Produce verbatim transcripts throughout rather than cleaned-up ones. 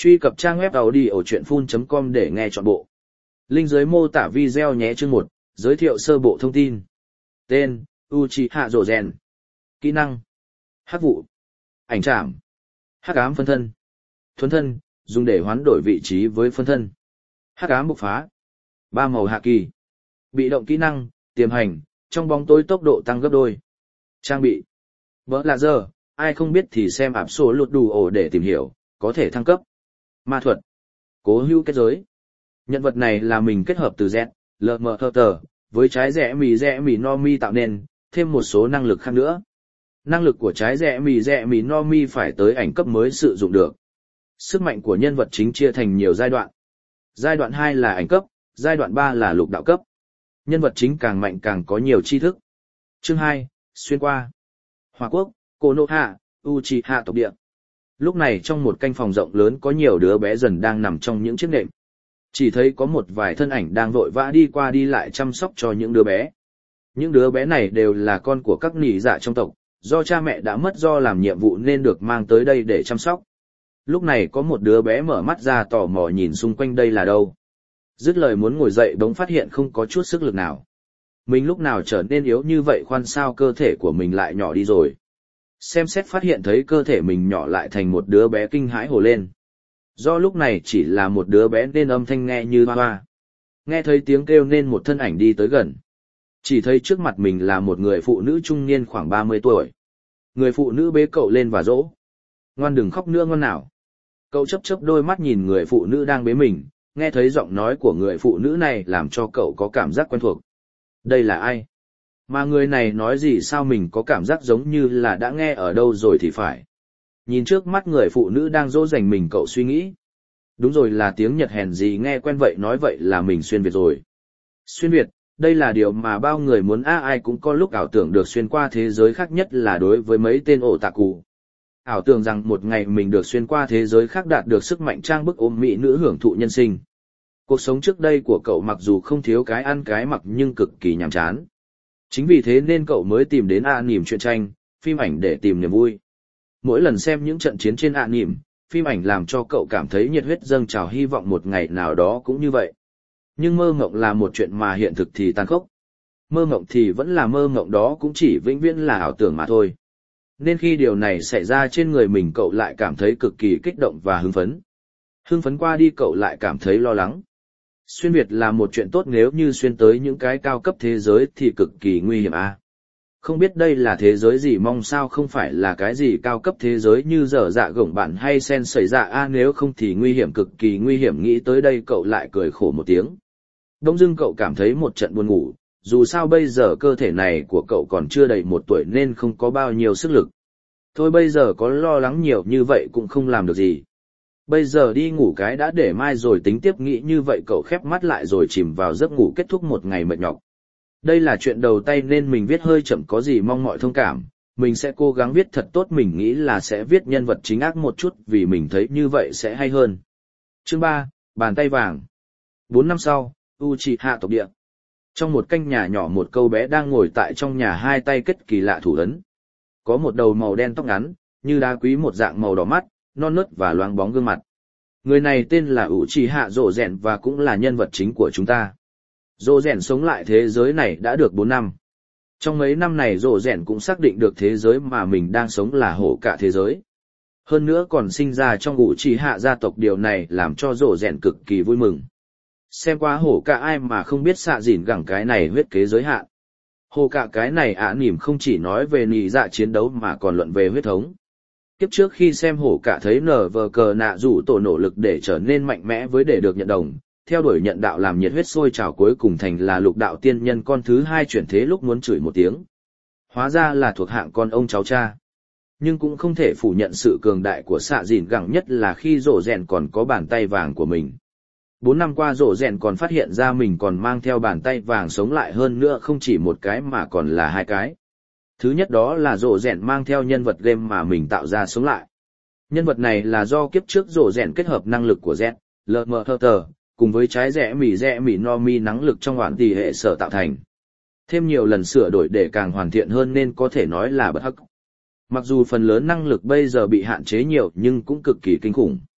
Truy cập trang web audiochuyenphun.com để nghe trọn bộ. Link dưới mô tả video nhé. Chương một, giới thiệu sơ bộ thông tin. Tên, Uchiha Rōzen. Kỹ năng. Hắc vụ. Ảnh trảm. Hắc ám phân thân. Thuấn thân, dùng để hoán đổi vị trí với phân thân. Hắc ám bộc phá. Ba màu hạ kỳ. Bị động kỹ năng, tiềm hành, trong bóng tối tốc độ tăng gấp đôi. Trang bị. Vỡ là giờ, ai không biết thì xem ạp số lụt đủ ổ để tìm hiểu, có thể thăng cấp. Ma thuật. Cố hữu kết giới. Nhân vật này là mình kết hợp từ Z, lờ mờ thơ tờ, với trái rẽ mì rẽ mì no mi tạo nên, thêm một số năng lực khác nữa. Năng lực của trái rẽ mì rẽ mì no mi phải tới ảnh cấp mới sử dụng được. Sức mạnh của nhân vật chính chia thành nhiều giai đoạn. Giai đoạn hai là ảnh cấp, giai đoạn ba là lục đạo cấp. Nhân vật chính càng mạnh càng có nhiều tri thức. Chương hai, xuyên qua. Hỏa quốc, Konoha, Uchiha tộc địa. Lúc này trong một căn phòng rộng lớn có nhiều đứa bé dần đang nằm trong những chiếc nệm. Chỉ thấy có một vài thân ảnh đang vội vã đi qua đi lại chăm sóc cho những đứa bé. Những đứa bé này đều là con của các nỉ dạ trong tộc, do cha mẹ đã mất do làm nhiệm vụ nên được mang tới đây để chăm sóc. Lúc này có một đứa bé mở mắt ra tò mò nhìn xung quanh đây là đâu. Dứt lời muốn ngồi dậy bỗng phát hiện không có chút sức lực nào. Mình lúc nào trở nên yếu như vậy, khoan sao cơ thể của mình lại nhỏ đi rồi. Xem xét phát hiện thấy cơ thể mình nhỏ lại thành một đứa bé, kinh hãi hổ lên. Do lúc này chỉ là một đứa bé nên âm thanh nghe như hoa hoa. Nghe thấy tiếng kêu nên một thân ảnh đi tới gần. Chỉ thấy trước mặt mình là một người phụ nữ trung niên khoảng ba mươi tuổi. Người phụ nữ bế cậu lên và dỗ. Ngoan đừng khóc nữa ngoan nào. Cậu chớp chớp đôi mắt nhìn người phụ nữ đang bế mình, nghe thấy giọng nói của người phụ nữ này làm cho cậu có cảm giác quen thuộc. Đây là ai? Mà người này nói gì sao mình có cảm giác giống như là đã nghe ở đâu rồi thì phải. Nhìn trước mắt người phụ nữ đang dỗ dành mình, cậu suy nghĩ. Đúng rồi, là tiếng Nhật hèn gì nghe quen vậy, nói vậy là mình xuyên Việt rồi. Xuyên Việt, đây là điều mà bao người muốn, a ai cũng có lúc ảo tưởng được xuyên qua thế giới khác, nhất là đối với mấy tên ổ tạ cụ. Ảo tưởng rằng một ngày mình được xuyên qua thế giới khác, đạt được sức mạnh trang bức ôm mỹ nữ, hưởng thụ nhân sinh. Cuộc sống trước đây của cậu mặc dù không thiếu cái ăn cái mặc nhưng cực kỳ nhàm chán. Chính vì thế nên cậu mới tìm đến anime truyện tranh, phim ảnh để tìm niềm vui. Mỗi lần xem những trận chiến trên anime, phim ảnh làm cho cậu cảm thấy nhiệt huyết dâng trào, hy vọng một ngày nào đó cũng như vậy. Nhưng mơ mộng là một chuyện mà hiện thực thì tàn khốc. Mơ mộng thì vẫn là mơ mộng, đó cũng chỉ vĩnh viễn là ảo tưởng mà thôi. Nên khi điều này xảy ra trên người mình, cậu lại cảm thấy cực kỳ kích động và hưng phấn. Hưng phấn qua đi cậu lại cảm thấy lo lắng. Xuyên Việt là một chuyện tốt, nếu như xuyên tới những cái cao cấp thế giới thì cực kỳ nguy hiểm à. Không biết đây là thế giới gì, mong sao không phải là cái gì cao cấp thế giới như dở dạ gổng bạn hay sen xảy ra a, nếu không thì nguy hiểm, cực kỳ nguy hiểm. Nghĩ tới đây cậu lại cười khổ một tiếng. Đông dưng cậu cảm thấy một trận buồn ngủ, dù sao bây giờ cơ thể này của cậu còn chưa đầy một tuổi nên không có bao nhiêu sức lực. Thôi bây giờ có lo lắng nhiều như vậy cũng không làm được gì. Bây giờ đi ngủ cái đã, để mai rồi tính tiếp. Nghĩ như vậy cậu khép mắt lại rồi chìm vào giấc ngủ, kết thúc một ngày mệt nhọc. Đây là chuyện đầu tay nên mình viết hơi chậm, có gì mong mọi thông cảm. Mình sẽ cố gắng viết thật tốt, mình nghĩ là sẽ viết nhân vật chính ác một chút vì mình thấy như vậy sẽ hay hơn. Chương ba, bàn tay vàng. Bốn năm sau, Uchiha tộc địa. Trong một căn nhà nhỏ, một cô bé đang ngồi tại trong nhà, hai tay kết kỳ lạ thủ ấn. Có một đầu màu đen, tóc ngắn, như đá quý, một dạng màu đỏ mắt, non nớt và loáng bóng gương mặt. Người này tên là Uchiha Rōzen và cũng là nhân vật chính của chúng ta. Rōzen sống lại thế giới này đã được bốn năm. Trong mấy năm này Rōzen cũng xác định được thế giới mà mình đang sống là hổ cả thế giới. Hơn nữa còn sinh ra trong Uchiha gia tộc, điều này làm cho Rōzen cực kỳ vui mừng. Xem qua hổ cả ai mà không biết xạ dìn gẳng cái này huyết kế giới hạn. Hổ cả cái này ả nỉm không chỉ nói về nỉ dạ chiến đấu mà còn luận về huyết thống. Kiếp trước khi xem hổ cả thấy nở vờ cờ nạ rủ tổ nỗ lực để trở nên mạnh mẽ với để được nhận đồng, theo đuổi nhận đạo làm nhiệt huyết sôi trào, cuối cùng thành là lục đạo tiên nhân con thứ hai chuyển thế, lúc muốn chửi một tiếng. Hóa ra là thuộc hạng con ông cháu cha. Nhưng cũng không thể phủ nhận sự cường đại của xạ dìn gẳng, nhất là khi Rōzen còn có bàn tay vàng của mình. Bốn năm qua Rōzen còn phát hiện ra mình còn mang theo bàn tay vàng sống lại, hơn nữa không chỉ một cái mà còn là hai cái. Thứ nhất đó là Rōzen mang theo nhân vật game mà mình tạo ra sống lại. Nhân vật này là do kiếp trước Rōzen kết hợp năng lực của Z, lờ mờ thơ tờ, cùng với trái rẽ mì rẽ mì no mi năng lực trong hoàn tỷ hệ sở tạo thành. Thêm nhiều lần sửa đổi để càng hoàn thiện hơn nên có thể nói là bất hắc. Mặc dù phần lớn năng lực bây giờ bị hạn chế nhiều nhưng cũng cực kỳ kinh khủng.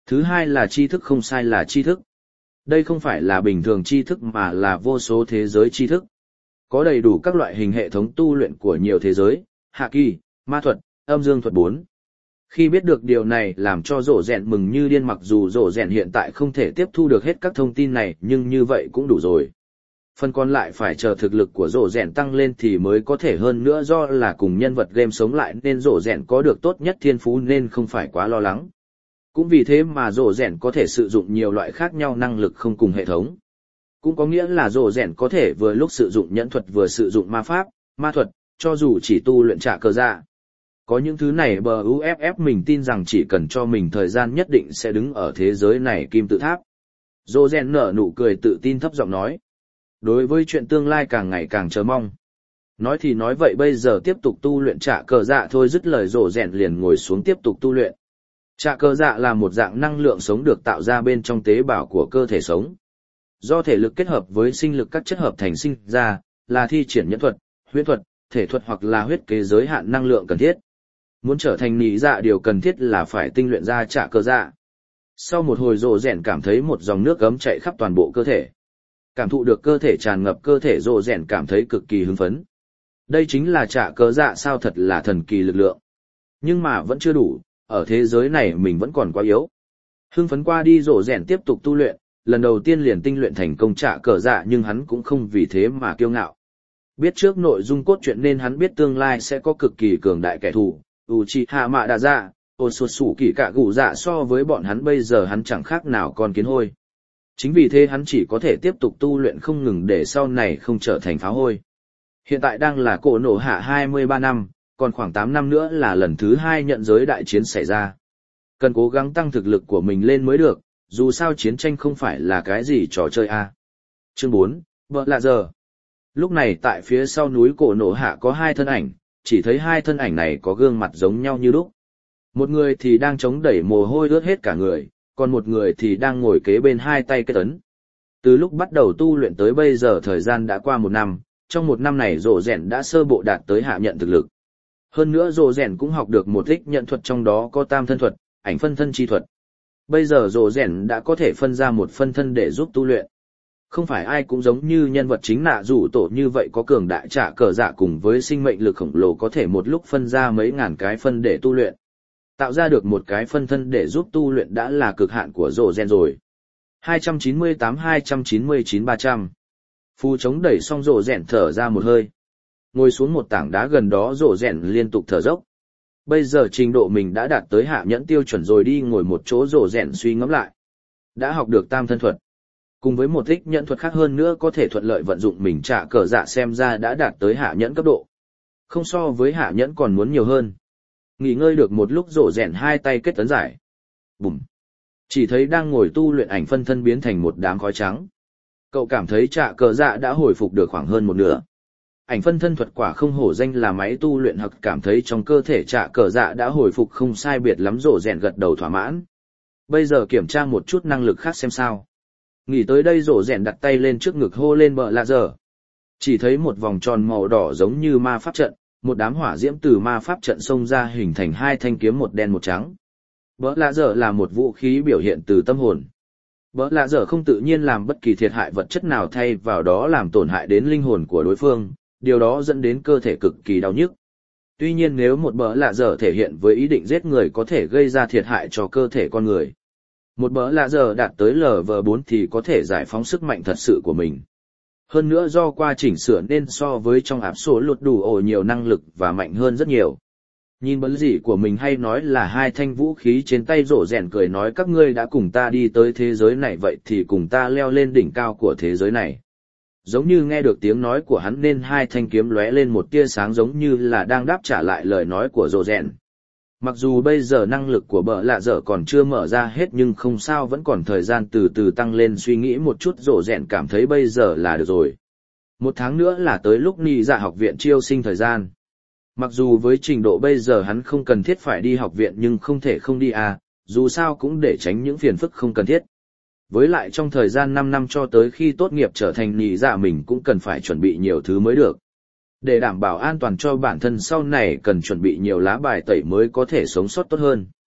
Thứ hai là tri thức không sai là tri thức. Đây không phải là bình thường tri thức mà là vô số thế giới tri thức. Có đầy đủ các loại hình hệ thống tu luyện của nhiều thế giới, hạ kỳ, ma thuật, âm dương thuật bốn. Khi biết được điều này làm cho rổ rẹn mừng như điên, mặc dù rổ rẹn hiện tại không thể tiếp thu được hết các thông tin này nhưng như vậy cũng đủ rồi. Phần còn lại phải chờ thực lực của rổ rẹn tăng lên thì mới có thể, hơn nữa do là cùng nhân vật game sống lại nên rổ rẹn có được tốt nhất thiên phú nên không phải quá lo lắng. Cũng vì thế mà rổ rẹn có thể sử dụng nhiều loại khác nhau năng lực không cùng hệ thống. Cũng có nghĩa là rổ rẹn có thể vừa lúc sử dụng nhẫn thuật vừa sử dụng ma pháp, ma thuật, cho dù chỉ tu luyện trả cờ dạ. Có những thứ này bờ u ép ép mình tin rằng chỉ cần cho mình thời gian nhất định sẽ đứng ở thế giới này kim tự tháp. Rổ rẹn nở nụ cười tự tin thấp giọng nói. Đối với chuyện tương lai càng ngày càng chờ mong. Nói thì nói vậy bây giờ tiếp tục tu luyện trả cờ dạ thôi, dứt lời rổ rẹn liền ngồi xuống tiếp tục tu luyện. Trả cờ dạ là một dạng năng lượng sống được tạo ra bên trong tế bào của cơ thể sống. Do thể lực kết hợp với sinh lực các chất hợp thành sinh ra, là thi triển nhẫn thuật, huyễn thuật, thể thuật hoặc là huyết kế giới hạn năng lượng cần thiết. Muốn trở thành nị dạ điều cần thiết là phải tinh luyện ra trả cờ dạ. Sau một hồi rổ rẹn cảm thấy một dòng nước ấm chạy khắp toàn bộ cơ thể. Cảm thụ được cơ thể tràn ngập cơ thể, rổ rẹn cảm thấy cực kỳ hưng phấn. Đây chính là trả cờ dạ sao, thật là thần kỳ lực lượng. Nhưng mà vẫn chưa đủ, ở thế giới này mình vẫn còn quá yếu. Hưng phấn qua đi, rổ rẹn tiếp tục tu luyện, lần đầu tiên liền tinh luyện thành công trả cờ dạ, nhưng hắn cũng không vì thế mà kiêu ngạo. Biết trước nội dung cốt truyện nên hắn biết tương lai sẽ có cực kỳ cường đại kẻ thù, Uchiha Madara, Otsutsuki cả gù dạ, so với bọn hắn bây giờ hắn chẳng khác nào con kiến hôi. Chính vì thế hắn chỉ có thể tiếp tục tu luyện không ngừng để sau này không trở thành pháo hôi. Hiện tại đang là cổ nổ hạ hai mươi ba năm, còn khoảng tám năm nữa là lần thứ hai nhận giới đại chiến xảy ra. Cần cố gắng tăng thực lực của mình lên mới được, dù sao chiến tranh không phải là cái gì trò chơi a. À. Chương bốn, vợ lạ giờ. Lúc này tại phía sau núi cổ nổ hạ có hai thân ảnh, chỉ thấy hai thân ảnh này có gương mặt giống nhau như lúc. Một người thì đang chống đẩy mồ hôi ướt hết cả người, còn một người thì đang ngồi kế bên hai tay kết ấn. Từ lúc bắt đầu tu luyện tới bây giờ thời gian đã qua một năm, trong một năm này rổ rẹn đã sơ bộ đạt tới hạ nhận thực lực. Hơn nữa rổ rẹn cũng học được một ít nhận thuật, trong đó có tam thân thuật, ảnh phân thân chi thuật. Bây giờ rổ rẹn đã có thể phân ra một phân thân để giúp tu luyện. Không phải ai cũng giống như nhân vật chính nạ rủ tổ như vậy có cường đại trả cờ dạ cùng với sinh mệnh lực khổng lồ có thể một lúc phân ra mấy ngàn cái phân để tu luyện. Tạo ra được một cái phân thân để giúp tu luyện đã là cực hạn của rổ rẹn rồi. hai trăm chín mươi tám hai trăm chín mươi chín ba trăm. Phu chống đẩy xong rổ rẹn thở ra một hơi. Ngồi xuống một tảng đá gần đó, rổ rẹn liên tục thở dốc. Bây giờ trình độ mình đã đạt tới hạ nhẫn tiêu chuẩn rồi, đi ngồi một chỗ rổ rẹn suy ngẫm lại. Đã học được tam thân thuật. Cùng với một thích nhẫn thuật khác hơn nữa có thể thuận lợi vận dụng mình trả cờ dạ, xem ra đã đạt tới hạ nhẫn cấp độ. Không so với hạ nhẫn còn muốn nhiều hơn. Nghỉ ngơi được một lúc, rổ rẹn hai tay kết ấn giải. Bùm. Chỉ thấy đang ngồi tu luyện ảnh phân thân biến thành một đám khói trắng. Cậu cảm thấy trả cờ dạ đã hồi phục được khoảng hơn một nửa. Ảnh phân thân thuật quả không hổ danh là máy tu luyện, hoặc cảm thấy trong cơ thể trả cờ dạ đã hồi phục không sai biệt lắm, rổ rẹn gật đầu thỏa mãn. Bây giờ kiểm tra một chút năng lực khác xem sao. Nghĩ tới đây, rổ rẹn đặt tay lên trước ngực hô lên bợ lạ giờ. Chỉ thấy một vòng tròn màu đỏ giống như ma pháp trận, một đám hỏa diễm từ ma pháp trận xông ra hình thành hai thanh kiếm, một đen một trắng. Bợ lạ giờ là một vũ khí biểu hiện từ tâm hồn. Bợ lạ giờ không tự nhiên làm bất kỳ thiệt hại vật chất nào thay vào đó làm tổn hại đến linh hồn của đối phương, điều đó dẫn đến cơ thể cực kỳ đau nhức. Tuy nhiên nếu một bợ lạ giờ thể hiện với ý định giết người có thể gây ra thiệt hại cho cơ thể con người. Một bợ lạ giờ đạt tới lv bốn thì có thể giải phóng sức mạnh thật sự của mình. Hơn nữa do qua chỉnh sửa nên so với trong áp số lụt đủ ổ nhiều năng lực và mạnh hơn rất nhiều. Nhìn bấn dị của mình hay nói là hai thanh vũ khí trên tay, rổ rẹn cười nói các ngươi đã cùng ta đi tới thế giới này vậy thì cùng ta leo lên đỉnh cao của thế giới này. Giống như nghe được tiếng nói của hắn nên hai thanh kiếm lóe lên một tia sáng giống như là đang đáp trả lại lời nói của rổ rẹn. Mặc dù bây giờ năng lực của bợ lạ dở còn chưa mở ra hết nhưng không sao, vẫn còn thời gian từ từ tăng lên, suy nghĩ một chút rổ rẹn cảm thấy bây giờ là được rồi. Một tháng nữa là tới lúc nị dạ học viện chiêu sinh thời gian. Mặc dù với trình độ bây giờ hắn không cần thiết phải đi học viện nhưng không thể không đi à, dù sao cũng để tránh những phiền phức không cần thiết. Với lại trong thời gian năm năm cho tới khi tốt nghiệp trở thành nị dạ mình cũng cần phải chuẩn bị nhiều thứ mới được. Để đảm bảo an toàn cho bản thân sau này cần chuẩn bị nhiều lá bài tẩy mới có thể sống sót tốt hơn.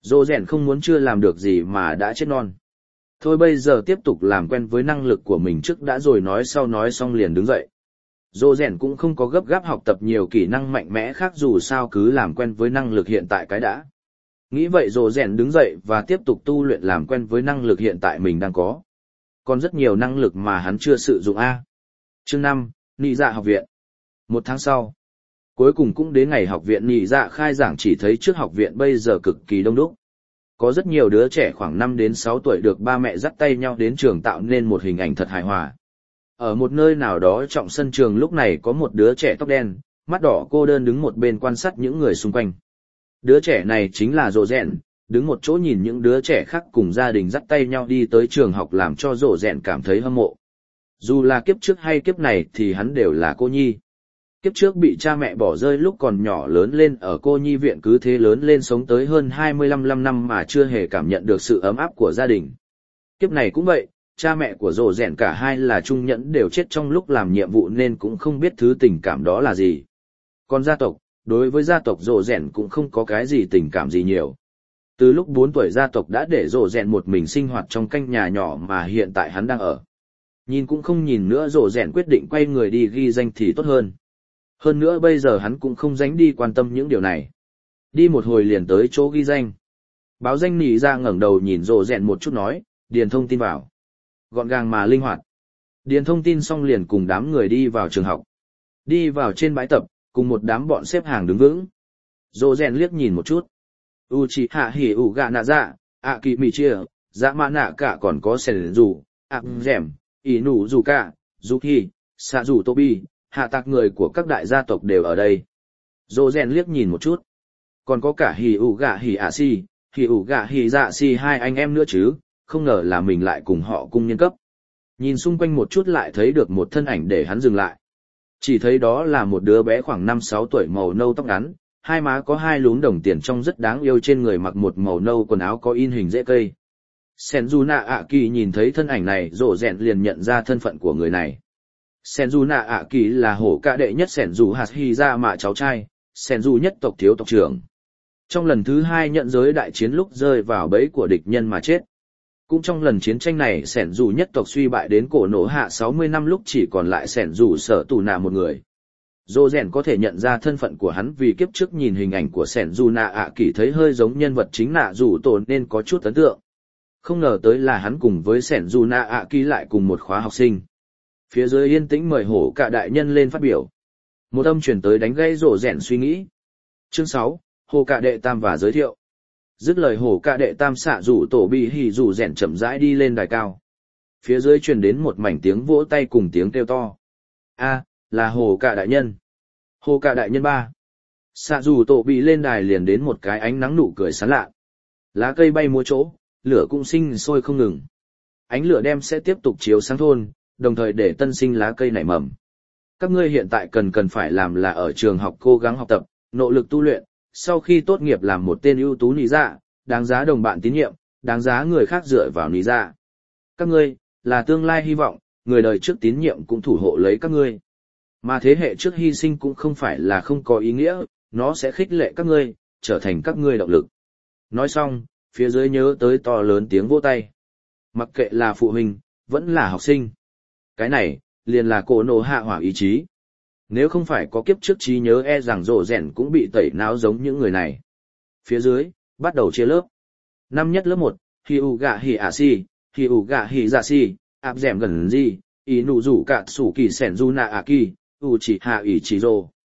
Dô rèn không muốn chưa làm được gì mà đã chết non. Thôi bây giờ tiếp tục làm quen với năng lực của mình trước đã rồi nói sau, nói xong liền đứng dậy. Dô rèn cũng không có gấp gáp học tập nhiều kỹ năng mạnh mẽ khác, dù sao cứ làm quen với năng lực hiện tại cái đã. Nghĩ vậy Dô rèn đứng dậy và tiếp tục tu luyện làm quen với năng lực hiện tại mình đang có. Còn rất nhiều năng lực mà hắn chưa sử dụng a. Chương năm, Nị Dạ học viện. Một tháng sau, cuối cùng cũng đến ngày học viện Nị Dạ khai giảng, chỉ thấy trước học viện bây giờ cực kỳ đông đúc. Có rất nhiều đứa trẻ khoảng năm đến sáu tuổi được ba mẹ dắt tay nhau đến trường, tạo nên một hình ảnh thật hài hòa. Ở một nơi nào đó trong sân trường lúc này có một đứa trẻ tóc đen, mắt đỏ cô đơn đứng một bên quan sát những người xung quanh. Đứa trẻ này chính là Dỗ Rèn, đứng một chỗ nhìn những đứa trẻ khác cùng gia đình dắt tay nhau đi tới trường học làm cho Dỗ Rèn cảm thấy hâm mộ. Dù là kiếp trước hay kiếp này thì hắn đều là cô nhi. Kiếp trước bị cha mẹ bỏ rơi lúc còn nhỏ, lớn lên ở cô nhi viện, cứ thế lớn lên sống tới hơn hai mươi lăm năm mà chưa hề cảm nhận được sự ấm áp của gia đình. Kiếp này cũng vậy, cha mẹ của Dỗ Rèn cả hai là trung nhẫn đều chết trong lúc làm nhiệm vụ nên cũng không biết thứ tình cảm đó là gì. Còn gia tộc, đối với gia tộc Dỗ Rèn cũng không có cái gì tình cảm gì nhiều. Từ lúc bốn tuổi gia tộc đã để Dỗ Rèn một mình sinh hoạt trong căn nhà nhỏ mà hiện tại hắn đang ở. Nhìn cũng không nhìn nữa, Dỗ Rèn quyết định quay người đi ghi danh thì tốt hơn. Hơn nữa bây giờ hắn cũng không dánh đi quan tâm những điều này. Đi một hồi liền tới chỗ ghi danh. Báo danh Nị Dạ ngẩng đầu nhìn Dỗ Rèn một chút nói, điền thông tin vào. Gọn gàng mà linh hoạt. Điền thông tin xong liền cùng đám người đi vào trường học. Đi vào trên bãi tập, cùng một đám bọn xếp hàng đứng vững. Dỗ Rèn liếc nhìn một chút. Uchiha Hyuga nạ dạ, ạ kỳ mì chia, dạ mã nạ cả, còn có sẻn dù, ạ dẻm, ý nụ dù cả, dù hi, xạ dù Tobi, hạ tạc, người của các đại gia tộc đều ở đây. Dỗ Rèn liếc nhìn một chút. Còn có cả Hyuga Hiashi, Hyuga Hizashi, hai anh em nữa chứ, không ngờ là mình lại cùng họ cùng nhân cấp. Nhìn xung quanh một chút lại thấy được một thân ảnh để hắn dừng lại. Chỉ thấy đó là một đứa bé khoảng năm sáu tuổi, màu nâu, tóc ngắn, hai má có hai lún đồng tiền trông rất đáng yêu, trên người mặc một màu nâu quần áo có in hình rễ cây. Senzuna Aki nhìn thấy thân ảnh này, Dỗ Rèn liền nhận ra thân phận của người này. Senzuna Aki là hổ ca đệ nhất Senju Hashira mạ cháu trai, Senju nhất tộc thiếu tộc trưởng. Trong lần thứ hai nhận giới đại chiến lúc rơi vào bẫy của địch nhân mà chết. Cũng trong lần chiến tranh này Senju nhất tộc suy bại đến cổ nổ hạ sáu mươi năm lúc chỉ còn lại Senju Sở Tù Nạ một người. Dỗ Rèn có thể nhận ra thân phận của hắn vì kiếp trước nhìn hình ảnh của Senzuna Aki thấy hơi giống nhân vật chính Nạ Rủ Tổ nên có chút ấn tượng. Không ngờ tới là hắn cùng với Senzuna Aki lại cùng một khóa học sinh. Phía dưới yên tĩnh, mời hổ cả đại nhân lên phát biểu. Một âm truyền tới đánh gây Dỗ Rèn suy nghĩ. Chương sáu, Hồ Cả Đệ Tam và giới thiệu. Dứt lời, Hồ Cả Đệ Tam xạ rủ tổ bị hỉ rủ Rèn chậm rãi đi lên đài cao. Phía dưới truyền đến một mảnh tiếng vỗ tay cùng tiếng kêu to. A, là Hồ Cả đại nhân. Hồ Cả đại nhân ba. Xạ rủ tổ bị lên đài liền đến một cái ánh nắng, nụ cười sán lạ. Lá cây bay múa chỗ, lửa cũng sinh sôi không ngừng. Ánh lửa đem sẽ tiếp tục chiếu sáng thôn, đồng thời để tân sinh lá cây nảy mầm. Các ngươi hiện tại cần cần phải làm là ở trường học cố gắng học tập, nỗ lực tu luyện, sau khi tốt nghiệp làm một tên ưu tú nị dạ, đáng giá đồng bạn tín nhiệm, đáng giá người khác dựa vào nị dạ. Các ngươi là tương lai hy vọng, người đời trước tín nhiệm cũng thủ hộ lấy các ngươi. Mà thế hệ trước hy sinh cũng không phải là không có ý nghĩa, nó sẽ khích lệ các ngươi, trở thành các ngươi động lực. Nói xong, phía dưới nhớ tới to lớn tiếng vỗ tay. Mặc kệ là phụ huynh, vẫn là học sinh. Cái này, liền là cổ nổ hạ hỏa ý chí. Nếu không phải có kiếp trước trí nhớ, e rằng Dỗ Rèn cũng bị tẩy não giống những người này. Phía dưới, bắt đầu chia lớp. Năm nhất lớp một, Hyuga Hiashi, Hyuga Hizashi, áp dẻm gần gì, ý nụ rủ cạn sủ kỳ Senzuna Aki, Uchiha Ichiro,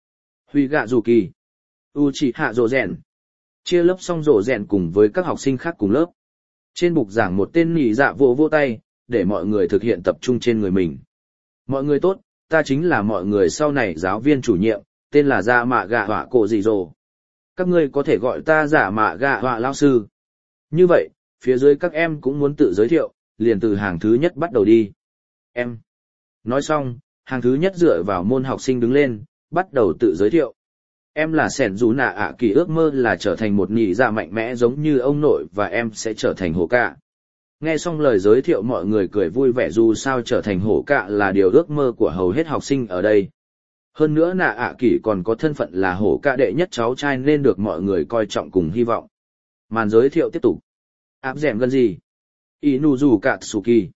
Huyga Zuki, Uchiha Dỗ Rèn. Chia lớp xong, Dỗ Rèn cùng với các học sinh khác cùng lớp. Trên bục giảng một tên nị dạ vỗ vỗ tay, để mọi người thực hiện tập trung trên người mình. Mọi người tốt, ta chính là mọi người sau này giáo viên chủ nhiệm, tên là Dạ Mạ Gạ Họa Cổ Dị Dồ. Các ngươi có thể gọi ta Dạ Mạ Gạ Họa lão sư. Như vậy, phía dưới các em cũng muốn tự giới thiệu, liền từ hàng thứ nhất bắt đầu đi. Em. Nói xong, hàng thứ nhất dựa vào môn học sinh đứng lên, bắt đầu tự giới thiệu. Em là Senzuna Aki, ước mơ là trở thành một nị dạ mạnh mẽ giống như ông nội, và em sẽ trở thành hổ cả. Nghe xong lời giới thiệu, mọi người cười vui vẻ, dù sao trở thành hổ cả là điều ước mơ của hầu hết học sinh ở đây. Hơn nữa nạ ạ kỷ còn có thân phận là hổ cả đệ nhất cháu trai nên được mọi người coi trọng cùng hy vọng. Màn giới thiệu tiếp tục. Áp dẻm gần gì? Inuzu Katsuki.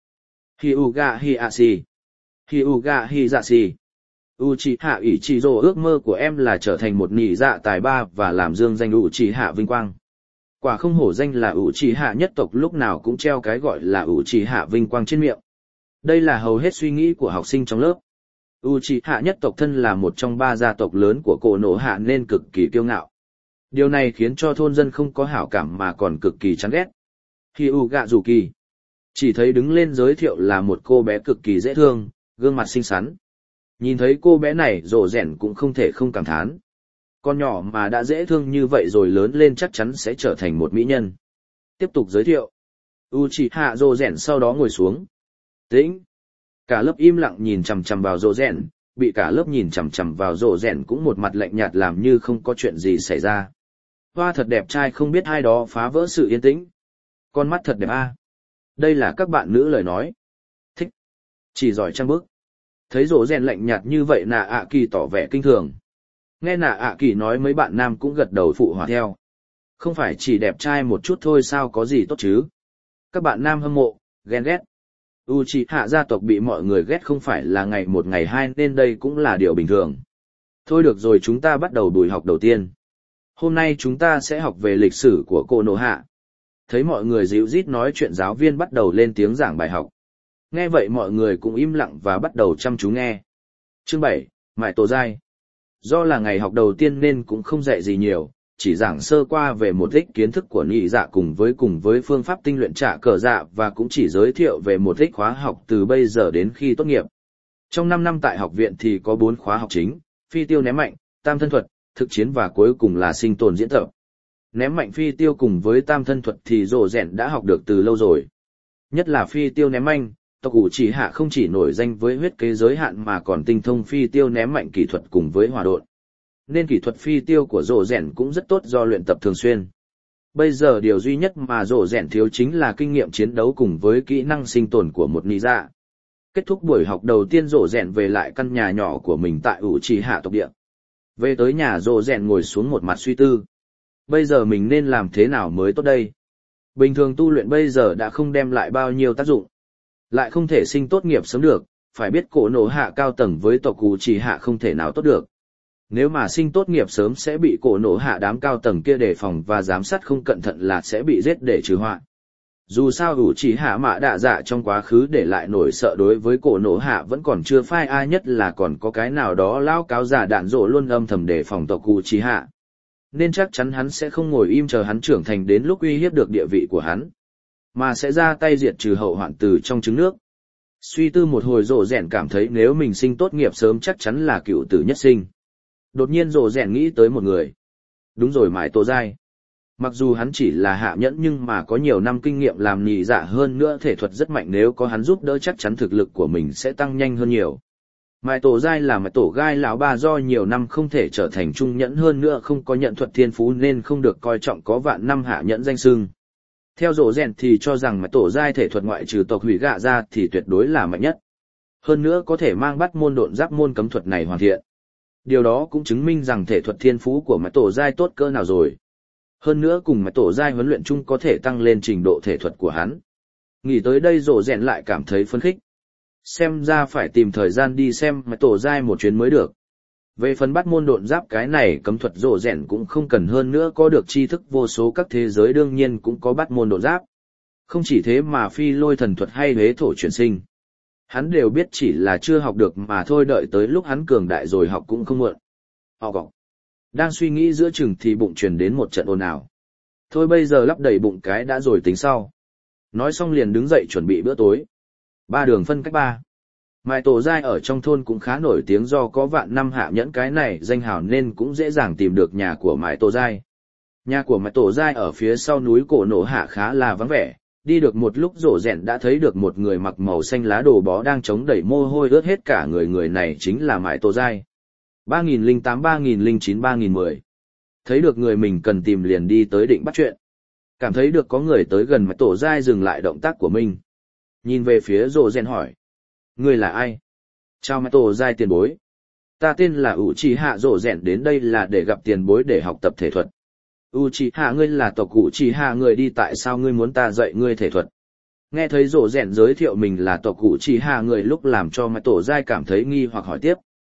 Hyuga Hiashi. Hyuga Hizashi. Uchiha Ichigo ước mơ của em là trở thành một nị dạ tài ba và làm dương danh Uchiha vinh quang. Quả không hổ danh là Uchiha nhất tộc lúc nào cũng treo cái gọi là Uchiha vinh quang trên miệng. Đây là hầu hết suy nghĩ của học sinh trong lớp. Uchiha nhất tộc thân là một trong ba gia tộc lớn của Konoha nên cực kỳ kiêu ngạo. Điều này khiến cho thôn dân không có hảo cảm mà còn cực kỳ chán ghét. Hyuga Yuki. Chỉ thấy đứng lên giới thiệu là một cô bé cực kỳ dễ thương, gương mặt xinh xắn. Nhìn thấy cô bé này rộ rẻn cũng không thể không cảm thán. Con nhỏ mà đã dễ thương như vậy rồi lớn lên chắc chắn sẽ trở thành một mỹ nhân. Tiếp tục giới thiệu. Uchiha rộ rẻn sau đó ngồi xuống. Tĩnh. Cả lớp im lặng nhìn chằm chằm vào rộ rẻn, bị cả lớp nhìn chằm chằm vào rộ rẻn cũng một mặt lạnh nhạt làm như không có chuyện gì xảy ra. Hoa thật đẹp trai không biết ai đó phá vỡ sự yên tĩnh. Con mắt thật đẹp a. Đây là các bạn nữ lời nói. Thích. Chỉ giỏi trang bức. Thấy rộ rèn lạnh nhạt như vậy nà ạ kỳ tỏ vẻ kinh thường. Nghe nà ạ kỳ nói mấy bạn nam cũng gật đầu phụ hòa theo. Không phải chỉ đẹp trai một chút thôi sao có gì tốt chứ. Các bạn nam hâm mộ, ghen ghét. Uchiha gia tộc bị mọi người ghét không phải là ngày một ngày hai nên đây cũng là điều bình thường. Thôi được rồi chúng ta bắt đầu buổi học đầu tiên. Hôm nay chúng ta sẽ học về lịch sử của Konoha. Thấy mọi người dịu rít nói chuyện giáo viên bắt đầu lên tiếng giảng bài học. Nghe vậy mọi người cũng im lặng và bắt đầu chăm chú nghe. Chương bảy, Mại Tổ Giai. Do là ngày học đầu tiên nên cũng không dạy gì nhiều, chỉ giảng sơ qua về một ít kiến thức của nhị dạ cùng với cùng với phương pháp tinh luyện trả cờ dạ và cũng chỉ giới thiệu về một ít khóa học từ bây giờ đến khi tốt nghiệp. Trong năm năm tại học viện thì có bốn khóa học chính, phi tiêu ném mạnh, tam thân thuật, thực chiến và cuối cùng là sinh tồn diễn tập. Ném mạnh phi tiêu cùng với tam thân thuật thì rồ rèn đã học được từ lâu rồi. Nhất là phi tiêu ném mạnh, tộc Uchiha không chỉ nổi danh với huyết kế giới hạn mà còn tinh thông phi tiêu ném mạnh kỹ thuật cùng với hỏa độn. Nên kỹ thuật phi tiêu của rồ rèn cũng rất tốt do luyện tập thường xuyên. Bây giờ điều duy nhất mà rồ rèn thiếu chính là kinh nghiệm chiến đấu cùng với kỹ năng sinh tồn của một nị dạ. Kết thúc buổi học đầu tiên rồ rèn về lại căn nhà nhỏ của mình tại Uchiha tộc địa. Về tới nhà rồ rèn ngồi xuống một mặt suy tư. Bây giờ mình nên làm thế nào mới tốt đây? Bình thường tu luyện bây giờ đã không đem lại bao nhiêu tác dụng. Lại không thể sinh tốt nghiệp sớm được, phải biết Konoha cao tầng với tộc Uchiha không thể nào tốt được. Nếu mà sinh tốt nghiệp sớm sẽ bị Konoha đám cao tầng kia đề phòng và giám sát không cẩn thận là sẽ bị giết để trừ họa. Dù sao Uchiha Mạ Đạ Dạ trong quá khứ để lại nỗi sợ đối với Konoha vẫn còn chưa phai ai nhất là còn có cái nào đó lão cáo giả đạn rộ luôn âm thầm đề phòng tộc Uchiha. Nên chắc chắn hắn sẽ không ngồi im chờ hắn trưởng thành đến lúc uy hiếp được địa vị của hắn, mà sẽ ra tay diệt trừ hậu hoạn từ trong trứng nước. Suy tư một hồi rồ rèn cảm thấy nếu mình sinh tốt nghiệp sớm chắc chắn là cựu tử nhất sinh. Đột nhiên rồ rèn nghĩ tới một người. Đúng rồi, Mại Tổ Giai. Mặc dù hắn chỉ là hạ nhẫn nhưng mà có nhiều năm kinh nghiệm làm nhị dạ hơn nữa thể thuật rất mạnh, nếu có hắn giúp đỡ chắc chắn thực lực của mình sẽ tăng nhanh hơn nhiều. Mại Tổ Giai là Mại Tổ Gai lão ba do nhiều năm không thể trở thành trung nhẫn hơn nữa không có nhận thuật thiên phú nên không được coi trọng có vạn năm hạ nhẫn danh xưng. Theo rồ rèn thì cho rằng Mại Tổ Giai thể thuật ngoại trừ tộc hủy gạ ra thì tuyệt đối là mạnh nhất. Hơn nữa có thể mang bắt môn độn giáp môn cấm thuật này hoàn thiện. Điều đó cũng chứng minh rằng thể thuật thiên phú của Mại Tổ Giai tốt cỡ nào rồi. Hơn nữa cùng Mại Tổ Giai huấn luyện chung có thể tăng lên trình độ thể thuật của hắn. Nghĩ tới đây rồ rèn lại cảm thấy phấn khích. Xem ra phải tìm thời gian đi xem Mại Tổ Giai một chuyến mới được. Về phần bắt môn độn giáp cái này cấm thuật rồ rèn cũng không cần, hơn nữa có được tri thức vô số các thế giới đương nhiên cũng có bắt môn độn giáp. Không chỉ thế mà phi lôi thần thuật hay huế thổ chuyển sinh, hắn đều biết, chỉ là chưa học được mà thôi, đợi tới lúc hắn cường đại rồi học cũng không muộn. Họ gọc. Đang suy nghĩ giữa chừng thì bụng truyền đến một trận ồn ào. Thôi bây giờ lắp đầy bụng cái đã rồi tính sau. Nói xong liền đứng dậy chuẩn bị bữa tối. Ba đường phân cách ba. Mại Tổ Giai ở trong thôn cũng khá nổi tiếng do có vạn năm hạ nhẫn cái này danh hào nên cũng dễ dàng tìm được nhà của Mại Tổ Giai. Nhà của Mại Tổ Giai ở phía sau núi Cổ Nổ Hạ khá là vắng vẻ, đi được một lúc rồ rèn đã thấy được một người mặc màu xanh lá đồ bó đang chống đẩy mồ hôi ướt hết cả người, người này chính là Mại Tổ Giai. ba nghìn lẻ tám, ba nghìn lẻ chín, ba nghìn mười. Thấy được người mình cần tìm liền đi tới định bắt chuyện. Cảm thấy được có người tới gần Mại Tổ Giai dừng lại động tác của mình. Nhìn về phía rồ rèn hỏi. Người là ai? Chào Mại Tổ Giai tiền bối. Ta tên là Uchiha, rồ rèn đến đây là để gặp tiền bối để học tập thể thuật. Uchiha ngươi là tộc Uchiha người đi tại sao ngươi muốn ta dạy ngươi thể thuật? Nghe thấy rổ rèn giới thiệu mình là tộc Uchiha người lúc làm cho Mai Tổ Giai cảm thấy nghi hoặc hỏi tiếp.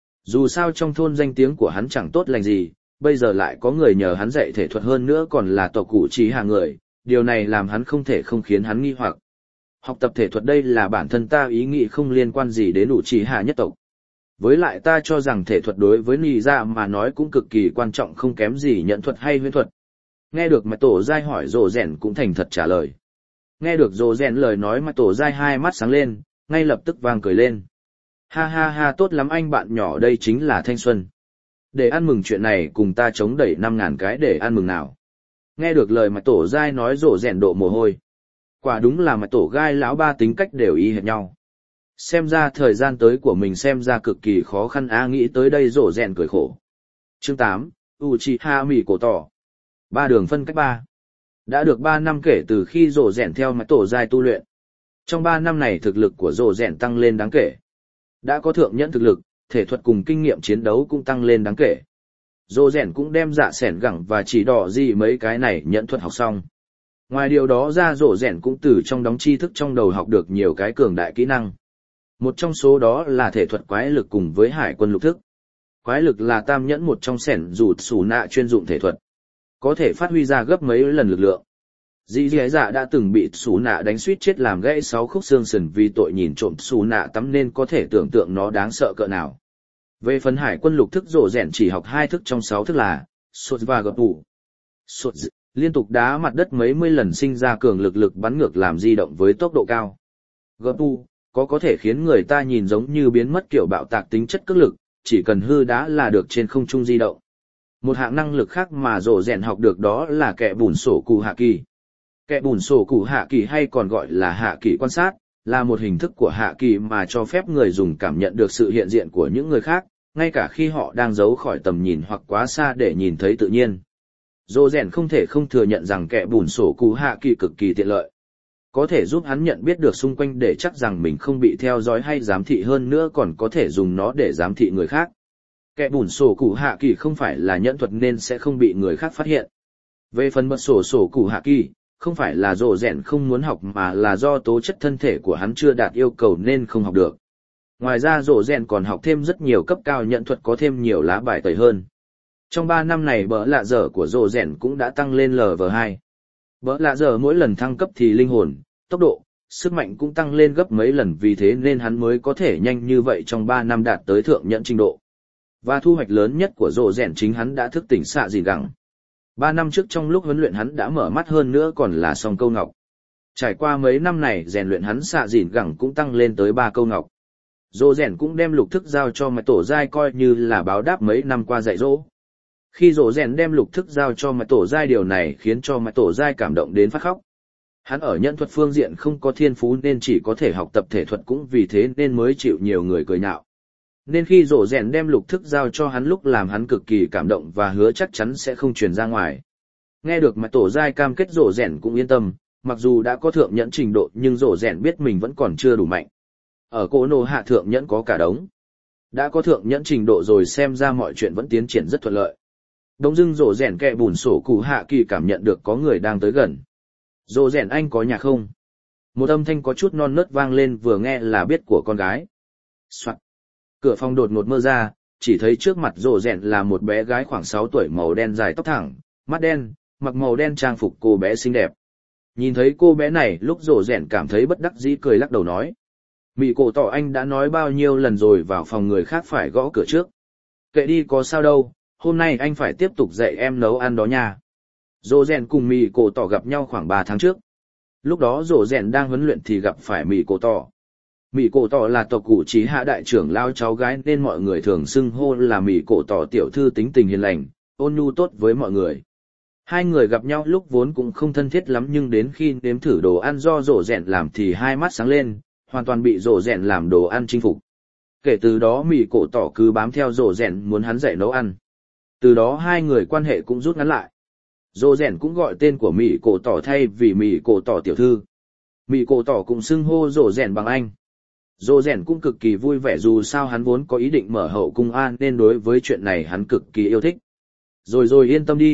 Dù sao trong thôn danh tiếng của hắn chẳng tốt lành gì, bây giờ lại có người nhờ hắn dạy thể thuật hơn nữa còn là tộc Uchiha người, điều này làm hắn không thể không khiến hắn nghi hoặc. Học tập thể thuật đây là bản thân ta ý nghĩ không liên quan gì đến Uchiha nhất tộc. Với lại ta cho rằng thể thuật đối với nì dạ mà nói cũng cực kỳ quan trọng không kém gì nhận thuật hay huyễn thuật. Nghe được Mai Tổ Giai hỏi rổ rèn cũng thành thật trả lời. Nghe được rổ rèn lời nói Mai Tổ Giai hai mắt sáng lên, ngay lập tức vang cười lên. Ha ha ha tốt lắm anh bạn nhỏ đây chính là thanh xuân. Để ăn mừng chuyện này cùng ta chống đẩy năm ngàn cái để ăn mừng nào. Nghe được lời Mai Tổ Giai nói rổ rèn độ mồ hôi. Quả đúng là Mai Tổ Gai lão ba tính cách đều y hệt nhau. Xem ra thời gian tới của mình xem ra cực kỳ khó khăn a nghĩ tới đây rổ rèn cười khổ. Chương tám, Uchiha Mikoto. Ba đường phân cách ba. Đã được ba năm kể từ khi rổ rèn theo Mai Tổ Giai tu luyện. Trong ba năm này thực lực của rổ rèn tăng lên đáng kể. Đã có thượng nhẫn thực lực, thể thuật cùng kinh nghiệm chiến đấu cũng tăng lên đáng kể. Rổ rèn cũng đem dạ sẻn gẳng và chỉ đỏ gì mấy cái này nhẫn thuật học xong. Ngoài điều đó ra rổ rèn cũng từ trong đóng tri thức trong đầu học được nhiều cái cường đại kỹ năng. Một trong số đó là thể thuật quái lực cùng với hải quân lục thức. Quái lực là tam nhẫn một trong sẻn rụt sủ nạ chuyên dụng thể thuật. Có thể phát huy ra gấp mấy lần lực lượng. Dĩ dĩ dạ đã từng bị sủ nạ đánh suýt chết làm gãy sáu khúc xương sườn vì tội nhìn trộm sủ nạ tắm nên có thể tưởng tượng nó đáng sợ cỡ nào. Về phần hải quân lục thức rổ rèn chỉ học hai thức trong sáu thức là sột và gập tủ. Sột liên tục đá mặt đất mấy mươi lần sinh ra cường lực lực bắn ngược làm di động với tốc độ cao. Gập tủ có có thể khiến người ta nhìn giống như biến mất kiểu bạo tạc tính chất cước lực, chỉ cần hư đá là được trên không trung di động. Một hạng năng lực khác mà rổ rèn học được đó là kẹ bùn sổ cụ hạ kỳ. Kẹ bùn sổ cụ hạ kỳ hay còn gọi là hạ kỳ quan sát, là một hình thức của hạ kỳ mà cho phép người dùng cảm nhận được sự hiện diện của những người khác, ngay cả khi họ đang giấu khỏi tầm nhìn hoặc quá xa để nhìn thấy tự nhiên. Rổ rèn không thể không thừa nhận rằng kẹ bùn sổ cụ hạ kỳ cực kỳ tiện lợi. Có thể giúp hắn nhận biết được xung quanh để chắc rằng mình không bị theo dõi hay giám thị hơn nữa còn có thể dùng nó để giám thị người khác. Kẻ bùn sổ cụ hạ kỳ không phải là nhẫn thuật nên sẽ không bị người khác phát hiện. Về phần mật sổ sổ cụ hạ kỳ, không phải là rổ rèn không muốn học mà là do tố chất thân thể của hắn chưa đạt yêu cầu nên không học được. Ngoài ra rổ rèn còn học thêm rất nhiều cấp cao nhẫn thuật có thêm nhiều lá bài tẩy hơn. Trong ba năm này bỡ lạ dở của rổ rèn cũng đã tăng lên lv hai. Bỡ lạ dở mỗi lần thăng cấp thì linh hồn, tốc độ, sức mạnh cũng tăng lên gấp mấy lần vì thế nên hắn mới có thể nhanh như vậy trong ba năm đạt tới thượng nhẫn trình độ. Và thu hoạch lớn nhất của rổ rèn chính hắn đã thức tỉnh xạ dìn gẳng. Ba năm trước trong lúc huấn luyện hắn đã mở mắt hơn nữa còn là song câu ngọc. Trải qua mấy năm này rèn luyện hắn xạ dìn gẳng cũng tăng lên tới ba câu ngọc. Rổ rèn cũng đem lục thức giao cho Mai Tổ Giai coi như là báo đáp mấy năm qua dạy dỗ. Khi rổ rèn đem lục thức giao cho Mai Tổ Giai điều này khiến cho Mai Tổ Giai cảm động đến phát khóc. Hắn ở nhẫn thuật phương diện không có thiên phú nên chỉ có thể học tập thể thuật cũng vì thế nên mới chịu nhiều người cười nhạo. Nên khi rổ rèn đem lục thức giao cho hắn lúc làm hắn cực kỳ cảm động và hứa chắc chắn sẽ không truyền ra ngoài. Nghe được Mai Tổ Giai cam kết rổ rèn cũng yên tâm, mặc dù đã có thượng nhẫn trình độ nhưng rổ rèn biết mình vẫn còn chưa đủ mạnh. Ở Cổ Nô Hạ thượng nhẫn có cả đống. Đã có thượng nhẫn trình độ rồi xem ra mọi chuyện vẫn tiến triển rất thuận lợi. Đống dưng rổ rèn kẹ bùn sổ cụ hạ kỳ cảm nhận được có người đang tới gần. Rổ rèn anh có nhà không? Một âm thanh có chút non nớt vang lên vừa nghe là biết của con gái. Soạn. Cửa phòng đột ngột mơ ra, chỉ thấy trước mặt rổ rèn là một bé gái khoảng sáu tuổi màu đen dài tóc thẳng, mắt đen, mặc màu đen trang phục cô bé xinh đẹp. Nhìn thấy cô bé này lúc rổ rèn cảm thấy bất đắc dĩ cười lắc đầu nói. Mị cổ tỏ anh đã nói bao nhiêu lần rồi vào phòng người khác phải gõ cửa trước. Kệ đi có sao đâu, hôm nay anh phải tiếp tục dạy em nấu ăn đó nha. Rổ rèn cùng mị cổ tỏ gặp nhau khoảng ba tháng trước. Lúc đó rổ rèn đang huấn luyện thì gặp phải mị cổ tỏ. Mị cổ tỏ là tộc cụ trí hạ đại trưởng lao cháu gái nên mọi người thường xưng hô là mị cổ tỏ tiểu thư tính tình hiền lành, ôn nhu tốt với mọi người. Hai người gặp nhau lúc vốn cũng không thân thiết lắm nhưng đến khi nếm thử đồ ăn do rổ rèn làm thì hai mắt sáng lên, hoàn toàn bị rổ rèn làm đồ ăn chinh phục. Kể từ đó mị cổ tỏ cứ bám theo rổ rèn muốn hắn dạy nấu ăn. Từ đó hai người quan hệ cũng rút ngắn lại. Rổ rèn cũng gọi tên của mị cổ tỏ thay vì mị cổ tỏ tiểu thư. Mị cổ tỏ cũng xưng hô rổ rèn bằng anh. Rổ rèn cũng cực kỳ vui vẻ dù sao hắn vốn có ý định mở hậu cung an nên đối với chuyện này hắn cực kỳ yêu thích. Rồi rồi yên tâm đi,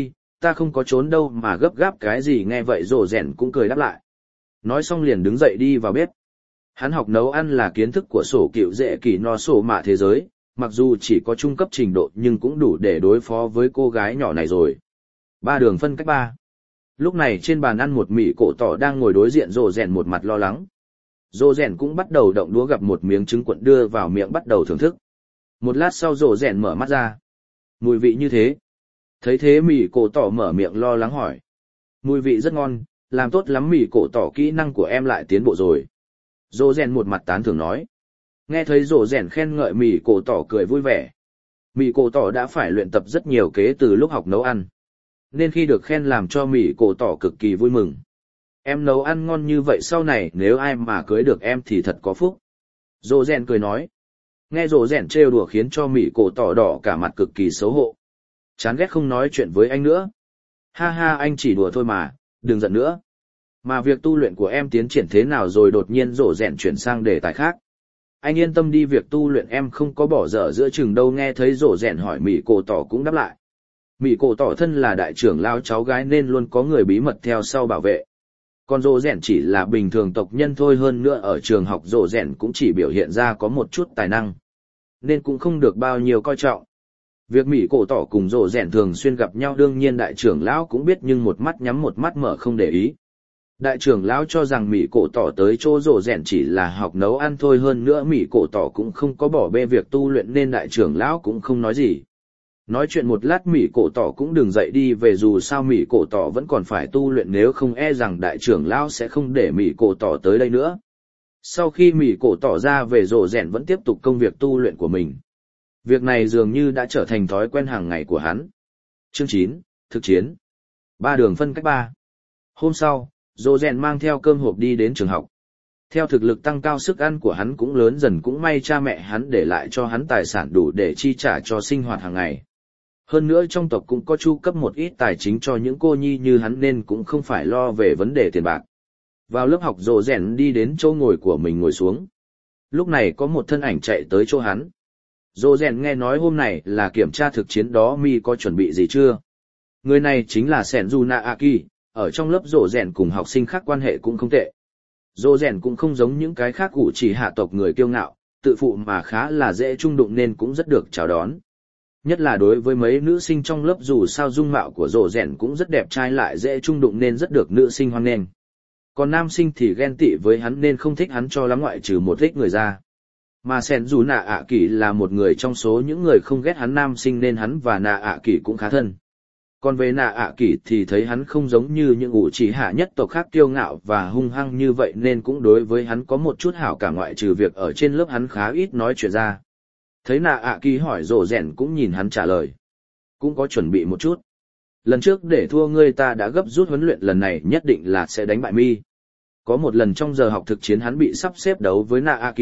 Ta không có trốn đâu mà gấp gáp cái gì. Nghe vậy rồ rèn cũng cười đáp lại. Nói xong liền đứng dậy đi vào bếp. Hắn học nấu ăn là kiến thức của sổ cựu dễ kỳ no sổ mạ thế giới, mặc dù chỉ có trung cấp trình độ nhưng cũng đủ để đối phó với cô gái nhỏ này rồi. Ba đường phân cách ba. Lúc này trên bàn ăn một mị cổ tỏ đang ngồi đối diện rồ rèn một mặt lo lắng. Rồ rèn cũng bắt đầu động đũa gặp một miếng trứng cuộn đưa vào miệng bắt đầu thưởng thức. Một lát sau rồ rèn mở mắt ra. Mùi vị như thế. Thấy thế mị cổ tỏ mở miệng lo lắng hỏi. Mùi vị rất ngon, làm tốt lắm mị cổ tỏ, kỹ năng của em lại tiến bộ rồi. Rồ rèn một mặt tán thưởng nói. Nghe thấy rồ rèn khen ngợi mị cổ tỏ cười vui vẻ. Mị cổ tỏ đã phải luyện tập rất nhiều kế từ lúc học nấu ăn, nên khi được khen làm cho mị cổ tỏ cực kỳ vui mừng. Em nấu ăn ngon như vậy sau này nếu ai mà cưới được em thì thật có phúc. Rồ rèn cười nói. Nghe rồ rèn trêu đùa khiến cho mị cổ tỏ đỏ cả mặt cực kỳ xấu hổ. Chán ghét không nói chuyện với anh nữa. Ha ha, anh chỉ đùa thôi mà, đừng giận nữa. Mà việc tu luyện của em tiến triển thế nào rồi? Đột nhiên rồ rèn chuyển sang đề tài khác. Anh yên tâm đi, việc tu luyện em không có bỏ dở giữa chừng đâu. Nghe thấy rồ rèn hỏi mị cổ tỏ cũng đáp lại. Mị cổ tỏ thân là đại trưởng lão cháu gái nên luôn có người bí mật theo sau bảo vệ. Còn rồ rèn chỉ là bình thường tộc nhân thôi, hơn nữa ở trường học rồ rèn cũng chỉ biểu hiện ra có một chút tài năng, nên cũng không được bao nhiêu coi trọng. Việc mị cổ tỏ cùng rồ rèn thường xuyên gặp nhau đương nhiên đại trưởng lão cũng biết, nhưng một mắt nhắm một mắt mở không để ý. Đại trưởng lão cho rằng mị cổ tỏ tới chỗ rồ rèn chỉ là học nấu ăn thôi, hơn nữa mị cổ tỏ cũng không có bỏ bê việc tu luyện nên đại trưởng lão cũng không nói gì. Nói chuyện một lát mị cổ tỏ cũng đừng dậy đi về, dù sao mị cổ tỏ vẫn còn phải tu luyện, nếu không e rằng đại trưởng lão sẽ không để mị cổ tỏ tới đây nữa. Sau khi mị cổ tỏ ra về, rồ rèn vẫn tiếp tục công việc tu luyện của mình. Việc này dường như đã trở thành thói quen hàng ngày của hắn. Chương chín, thực chiến. Ba đường phân cách ba. Hôm sau, rồ rèn mang theo cơm hộp đi đến trường học. Theo thực lực tăng cao, sức ăn của hắn cũng lớn dần, cũng may cha mẹ hắn để lại cho hắn tài sản đủ để chi trả cho sinh hoạt hàng ngày. Hơn nữa trong tộc cũng có chu cấp một ít tài chính cho những cô nhi như hắn nên cũng không phải lo về vấn đề tiền bạc. Vào lớp học, rồ rèn đi đến chỗ ngồi của mình ngồi xuống. Lúc này có một thân ảnh chạy tới chỗ hắn. Rồ rèn nghe nói hôm này là kiểm tra thực chiến đó, mi có chuẩn bị gì chưa? Người này chính là Senju Naaki, ở trong lớp rồ rèn cùng học sinh khác quan hệ cũng không tệ. Rồ rèn cũng không giống những cái khác ủ chỉ hạ tộc người kiêu ngạo, tự phụ mà khá là dễ trung đụng nên cũng rất được chào đón. Nhất là đối với mấy nữ sinh trong lớp, dù sao dung mạo của rồ rèn cũng rất đẹp trai lại dễ trung đụng nên rất được nữ sinh hoan nghênh. Còn nam sinh thì ghen tị với hắn nên không thích hắn cho lắm, ngoại trừ một thích người ra. Mà Senju Naaki là một người trong số những người không ghét hắn nam sinh nên hắn và Naaki cũng khá thân. Còn về Naaki thì thấy hắn không giống như những ủ chỉ hạ nhất tộc khác kiêu ngạo và hung hăng như vậy nên cũng đối với hắn có một chút hảo cảm, ngoại trừ việc ở trên lớp hắn khá ít nói chuyện ra. Thấy Naaki hỏi, rồ rèn cũng nhìn hắn trả lời. Cũng có chuẩn bị một chút. Lần trước để thua ngươi ta đã gấp rút huấn luyện, lần này nhất định là sẽ đánh bại mi. Có một lần trong giờ học thực chiến hắn bị sắp xếp đấu với Naaki.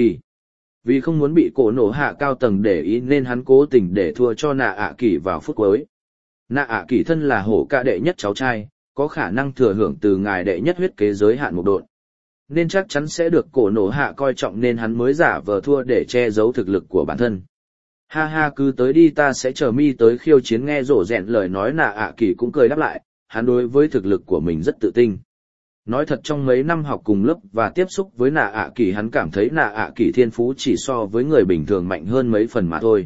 Vì không muốn bị cổ nổ hạ cao tầng để ý nên hắn cố tình để thua cho Naaki vào phút cuối. Naaki thân là hổ ca đệ nhất cháu trai, có khả năng thừa hưởng từ ngài đệ nhất huyết kế giới hạn một độn, nên chắc chắn sẽ được cổ nổ hạ coi trọng nên hắn mới giả vờ thua để che giấu thực lực của bản thân. Ha ha, cứ tới đi, ta sẽ chờ mi tới khiêu chiến. Nghe rồ rèn lời nói, Naaki cũng cười đáp lại, hắn đối với thực lực của mình rất tự tin. Nói thật, trong mấy năm học cùng lớp và tiếp xúc với Naaki, hắn cảm thấy Naaki thiên phú chỉ so với người bình thường mạnh hơn mấy phần mà thôi.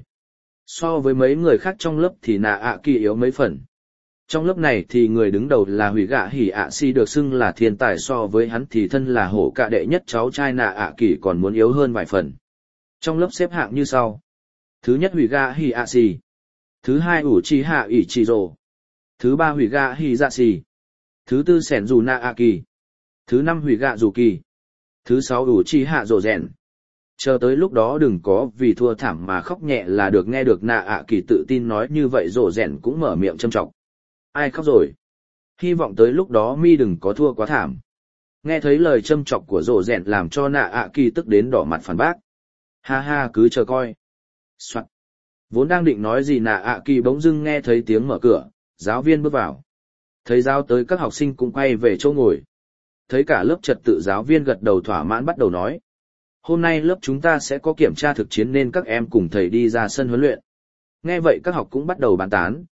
So với mấy người khác trong lớp thì Naaki yếu mấy phần. Trong lớp này thì người đứng đầu là Hủy Gạ Hỉ ạ Si được xưng là thiên tài, so với hắn thì thân là hổ cạ đệ nhất cháu trai Naaki còn muốn yếu hơn vài phần. Trong lớp xếp hạng như sau. Thứ nhất Hủy Gạ Hỉ ạ Si. Thứ hai Uchiha Ichiro. Thứ ba Hủy Gạ Hỉ Dạ Si. Thứ tư Senju Naaki. Thứ năm Hủy Gạ Dù Kỳ. Thứ sáu Uchiha Rồ Rèn. Chờ tới lúc đó đừng có vì thua thảm mà khóc nhẹ là được. Nghe được Naaki tự tin nói như vậy, Rồ Rèn cũng mở miệng châm chọc. Ai khóc rồi? Hy vọng tới lúc đó mi đừng có thua quá thảm. Nghe thấy lời châm chọc của Rồ Rèn làm cho Naaki tức đến đỏ mặt phản bác. Ha ha, cứ chờ coi. Soạn. Vốn đang định nói gì, Naaki bỗng dưng nghe thấy tiếng mở cửa, giáo viên bước vào. Thấy giáo tới, các học sinh cũng quay về chỗ ngồi. Thấy cả lớp trật tự, giáo viên gật đầu thỏa mãn bắt đầu nói. Hôm nay lớp chúng ta sẽ có kiểm tra thực chiến nên các em cùng thầy đi ra sân huấn luyện. Nghe vậy các học cũng bắt đầu bàn tán,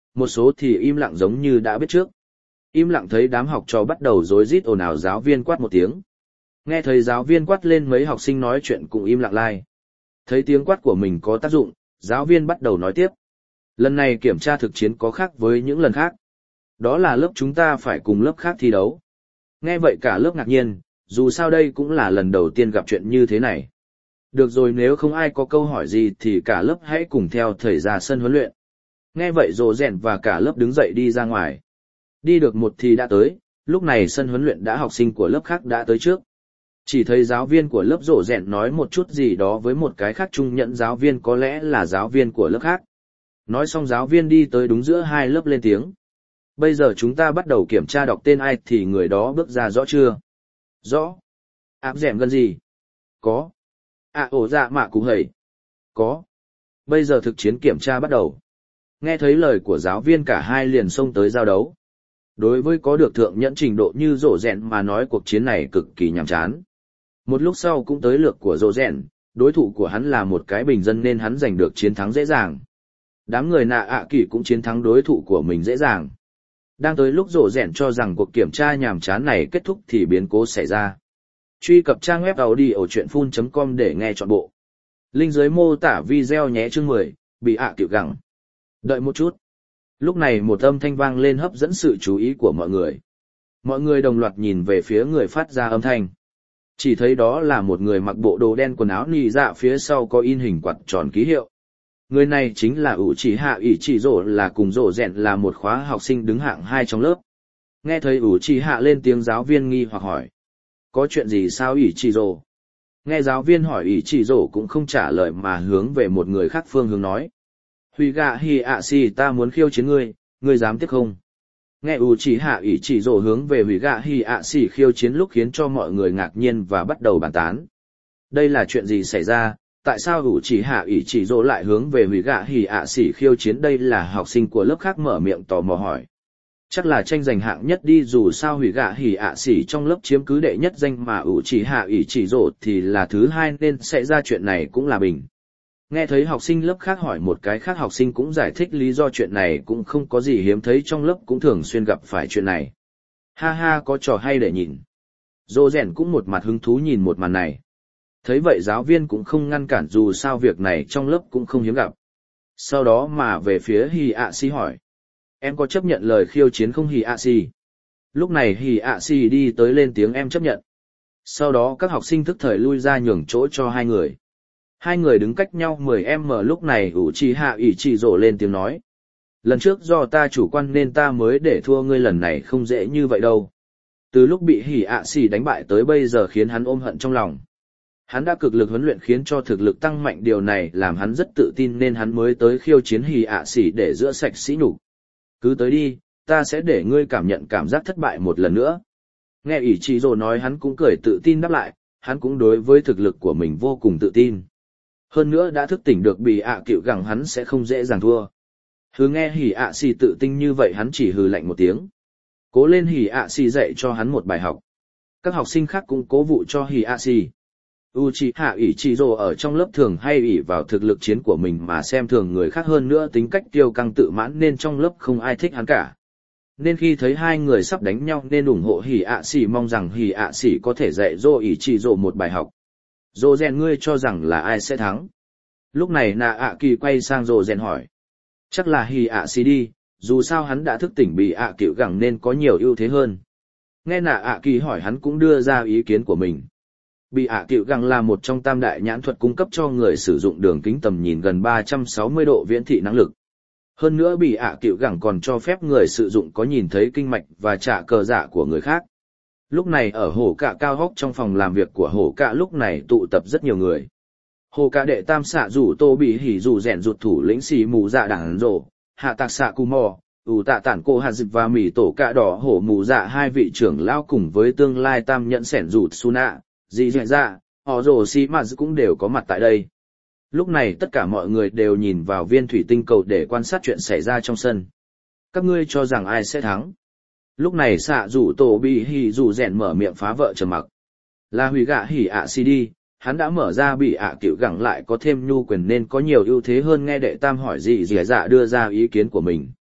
một số thì im lặng giống như đã biết trước. Im lặng thấy đám học trò bắt đầu rối rít ồn ào, giáo viên quát một tiếng. Nghe thấy giáo viên quát lên, mấy học sinh nói chuyện cũng im lặng lai. Thấy tiếng quát của mình có tác dụng, giáo viên bắt đầu nói tiếp. Lần này kiểm tra thực chiến có khác với những lần khác. Đó là lớp chúng ta phải cùng lớp khác thi đấu. Nghe vậy cả lớp ngạc nhiên, dù sao đây cũng là lần đầu tiên gặp chuyện như thế này. Được rồi, nếu không ai có câu hỏi gì thì cả lớp hãy cùng theo thầy ra sân huấn luyện. Nghe vậy Rồ Rèn và cả lớp đứng dậy đi ra ngoài. Đi được một thì đã tới, lúc này sân huấn luyện đã học sinh của lớp khác đã tới trước. Chỉ thấy giáo viên của lớp Rồ Rèn nói một chút gì đó với một cái khác, trung nhận giáo viên có lẽ là giáo viên của lớp khác. Nói xong giáo viên đi tới đúng giữa hai lớp lên tiếng. Bây giờ chúng ta bắt đầu kiểm tra đọc tên ai thì người đó bước ra, rõ chưa? Rõ. Áp dẻm gần gì? Có. À ổ dạ mạ cú hầy? Có. Bây giờ thực chiến kiểm tra bắt đầu. Nghe thấy lời của giáo viên cả hai liền xông tới giao đấu. Đối với có được thượng nhẫn trình độ như Rồ Rèn mà nói, cuộc chiến này cực kỳ nhàm chán. Một lúc sau cũng tới lượt của Rồ Rèn, đối thủ của hắn là một cái bình dân nên hắn giành được chiến thắng dễ dàng. Đám người nạ ạ kỳ cũng chiến thắng đối thủ của mình dễ dàng. Đang tới lúc Rồ Rèn cho rằng cuộc kiểm tra nhàm chán này kết thúc thì biến cố xảy ra. Truy cập trang web audiochuyenphun chấm com để nghe trọn bộ. Link dưới mô tả video nhé. Chương mười, bị ạ tiểu gẳng. Đợi một chút. Lúc này một âm thanh vang lên hấp dẫn sự chú ý của mọi người. Mọi người đồng loạt nhìn về phía người phát ra âm thanh. Chỉ thấy đó là một người mặc bộ đồ đen, quần áo nì dạ, phía sau có in hình quạt tròn ký hiệu. Người này chính là Uchiha Ichizo, là cùng Rồ Rèn là một khóa học sinh đứng hạng hai trong lớp. Nghe thấy Uchiha lên tiếng, giáo viên nghi hoặc hỏi. Có chuyện gì sao Ichizo? Nghe giáo viên hỏi, Ichizo cũng không trả lời mà hướng về một người khác phương hướng nói. Huy gạ hi ạ si, ta muốn khiêu chiến ngươi, ngươi dám tiếp không? Nghe Uchiha Ichizo hướng về Huy gạ hi ạ si khiêu chiến lúc khiến cho mọi người ngạc nhiên và bắt đầu bàn tán. Đây là chuyện gì xảy ra? Tại sao Uchiha Ichizo lại hướng về Huy gạ hi ạ si khiêu chiến? Đây là học sinh của lớp khác mở miệng tò mò hỏi. Chắc là tranh giành hạng nhất đi, dù sao Huy gạ hi ạ si trong lớp chiếm cứ đệ nhất danh mà Uchiha Ichizo thì là thứ hai, nên xảy ra chuyện này cũng là bình. Nghe thấy học sinh lớp khác hỏi, một cái khác học sinh cũng giải thích lý do chuyện này cũng không có gì hiếm thấy, trong lớp cũng thường xuyên gặp phải chuyện này. Ha ha, có trò hay để nhìn. Rồ Rèn cũng một mặt hứng thú nhìn một màn này. Thấy vậy giáo viên cũng không ngăn cản, dù sao việc này trong lớp cũng không hiếm gặp. Sau đó mà về phía Hi ạ si hỏi. Em có chấp nhận lời khiêu chiến không Hi ạ si? Lúc này Hi ạ si đi tới lên tiếng, em chấp nhận. Sau đó các học sinh tức thời lui ra nhường chỗ cho hai người. Hai người đứng cách nhau mười mét, lúc này Uchiha Ichizo lên tiếng nói. Lần trước do ta chủ quan nên ta mới để thua ngươi, lần này không dễ như vậy đâu. Từ lúc bị Hi ạ si đánh bại tới bây giờ khiến hắn ôm hận trong lòng. Hắn đã cực lực huấn luyện khiến cho thực lực tăng mạnh, điều này làm hắn rất tự tin nên hắn mới tới khiêu chiến Hi ạ si để rửa sạch sỉ nhục. Cứ tới đi, ta sẽ để ngươi cảm nhận cảm giác thất bại một lần nữa. Nghe Ichizo nói, hắn cũng cười tự tin đáp lại, hắn cũng đối với thực lực của mình vô cùng tự tin. Hơn nữa đã thức tỉnh được bị ạ cựu gẳng, hắn sẽ không dễ dàng thua. Hừ, nghe Hỉ ạ xì tự tin như vậy hắn chỉ hừ lạnh một tiếng. Cố lên, Hỉ ạ xì dạy cho hắn một bài học. Các học sinh khác cũng cố vụ cho Hỉ ạ xì. Uchiha Ichizo ở trong lớp thường hay ỷ vào thực lực chiến của mình mà xem thường người khác, hơn nữa tính cách kiêu căng tự mãn nên trong lớp không ai thích hắn cả. Nên khi thấy hai người sắp đánh nhau nên ủng hộ Hỉ ạ xì, mong rằng Hỉ ạ xì có thể dạy dỗ Ichizo một bài học. Rồ Rèn, ngươi cho rằng là ai sẽ thắng? Lúc này nạ ạ kỳ quay sang Rồ Rèn hỏi. Chắc là Hỉ ạ xì đi, dù sao hắn đã thức tỉnh bị ạ cựu gẳng nên có nhiều ưu thế hơn. Nghe nạ ạ kỳ hỏi, hắn cũng đưa ra ý kiến của mình. Bị ạ cựu gẳng là một trong tam đại nhãn thuật cung cấp cho người sử dụng đường kính tầm nhìn gần ba trăm sáu mươi độ viễn thị năng lực. Hơn nữa bị ạ cựu gẳng còn cho phép người sử dụng có nhìn thấy kinh mạch và trả cờ dạ của người khác. Lúc này ở hồ cạ cao hốc, trong phòng làm việc của hồ cạ lúc này tụ tập rất nhiều người. Hồ cạ đệ tam xạ rủ tô bị hỉ rủ rèn rụt thủ lĩnh xì mù dạ đảng rổ, hạ tạc xạ cù mò, ủ tạ tản cô hạt dịch và mì tổ cạ đỏ hổ mù dạ hai vị trưởng lao cùng với tương lai tam nhận sẻn rụt su nạ, dì dạy dạ, họ rổ xì mà cũng đều có mặt tại đây. Lúc này tất cả mọi người đều nhìn vào viên thủy tinh cầu để quan sát chuyện xảy ra trong sân. Các ngươi cho rằng ai sẽ thắng? Lúc này xạ rủ tổ bị hỉ rủ rèn mở miệng phá vỡ trầm mặc. Là Huy gạ hỉ ạ xì đi, hắn đã mở ra bị ạ cựu gẳng lại có thêm nhu quyền nên có nhiều ưu thế hơn. Nghe đệ tam hỏi gì dì dạ đưa ra ý kiến của mình.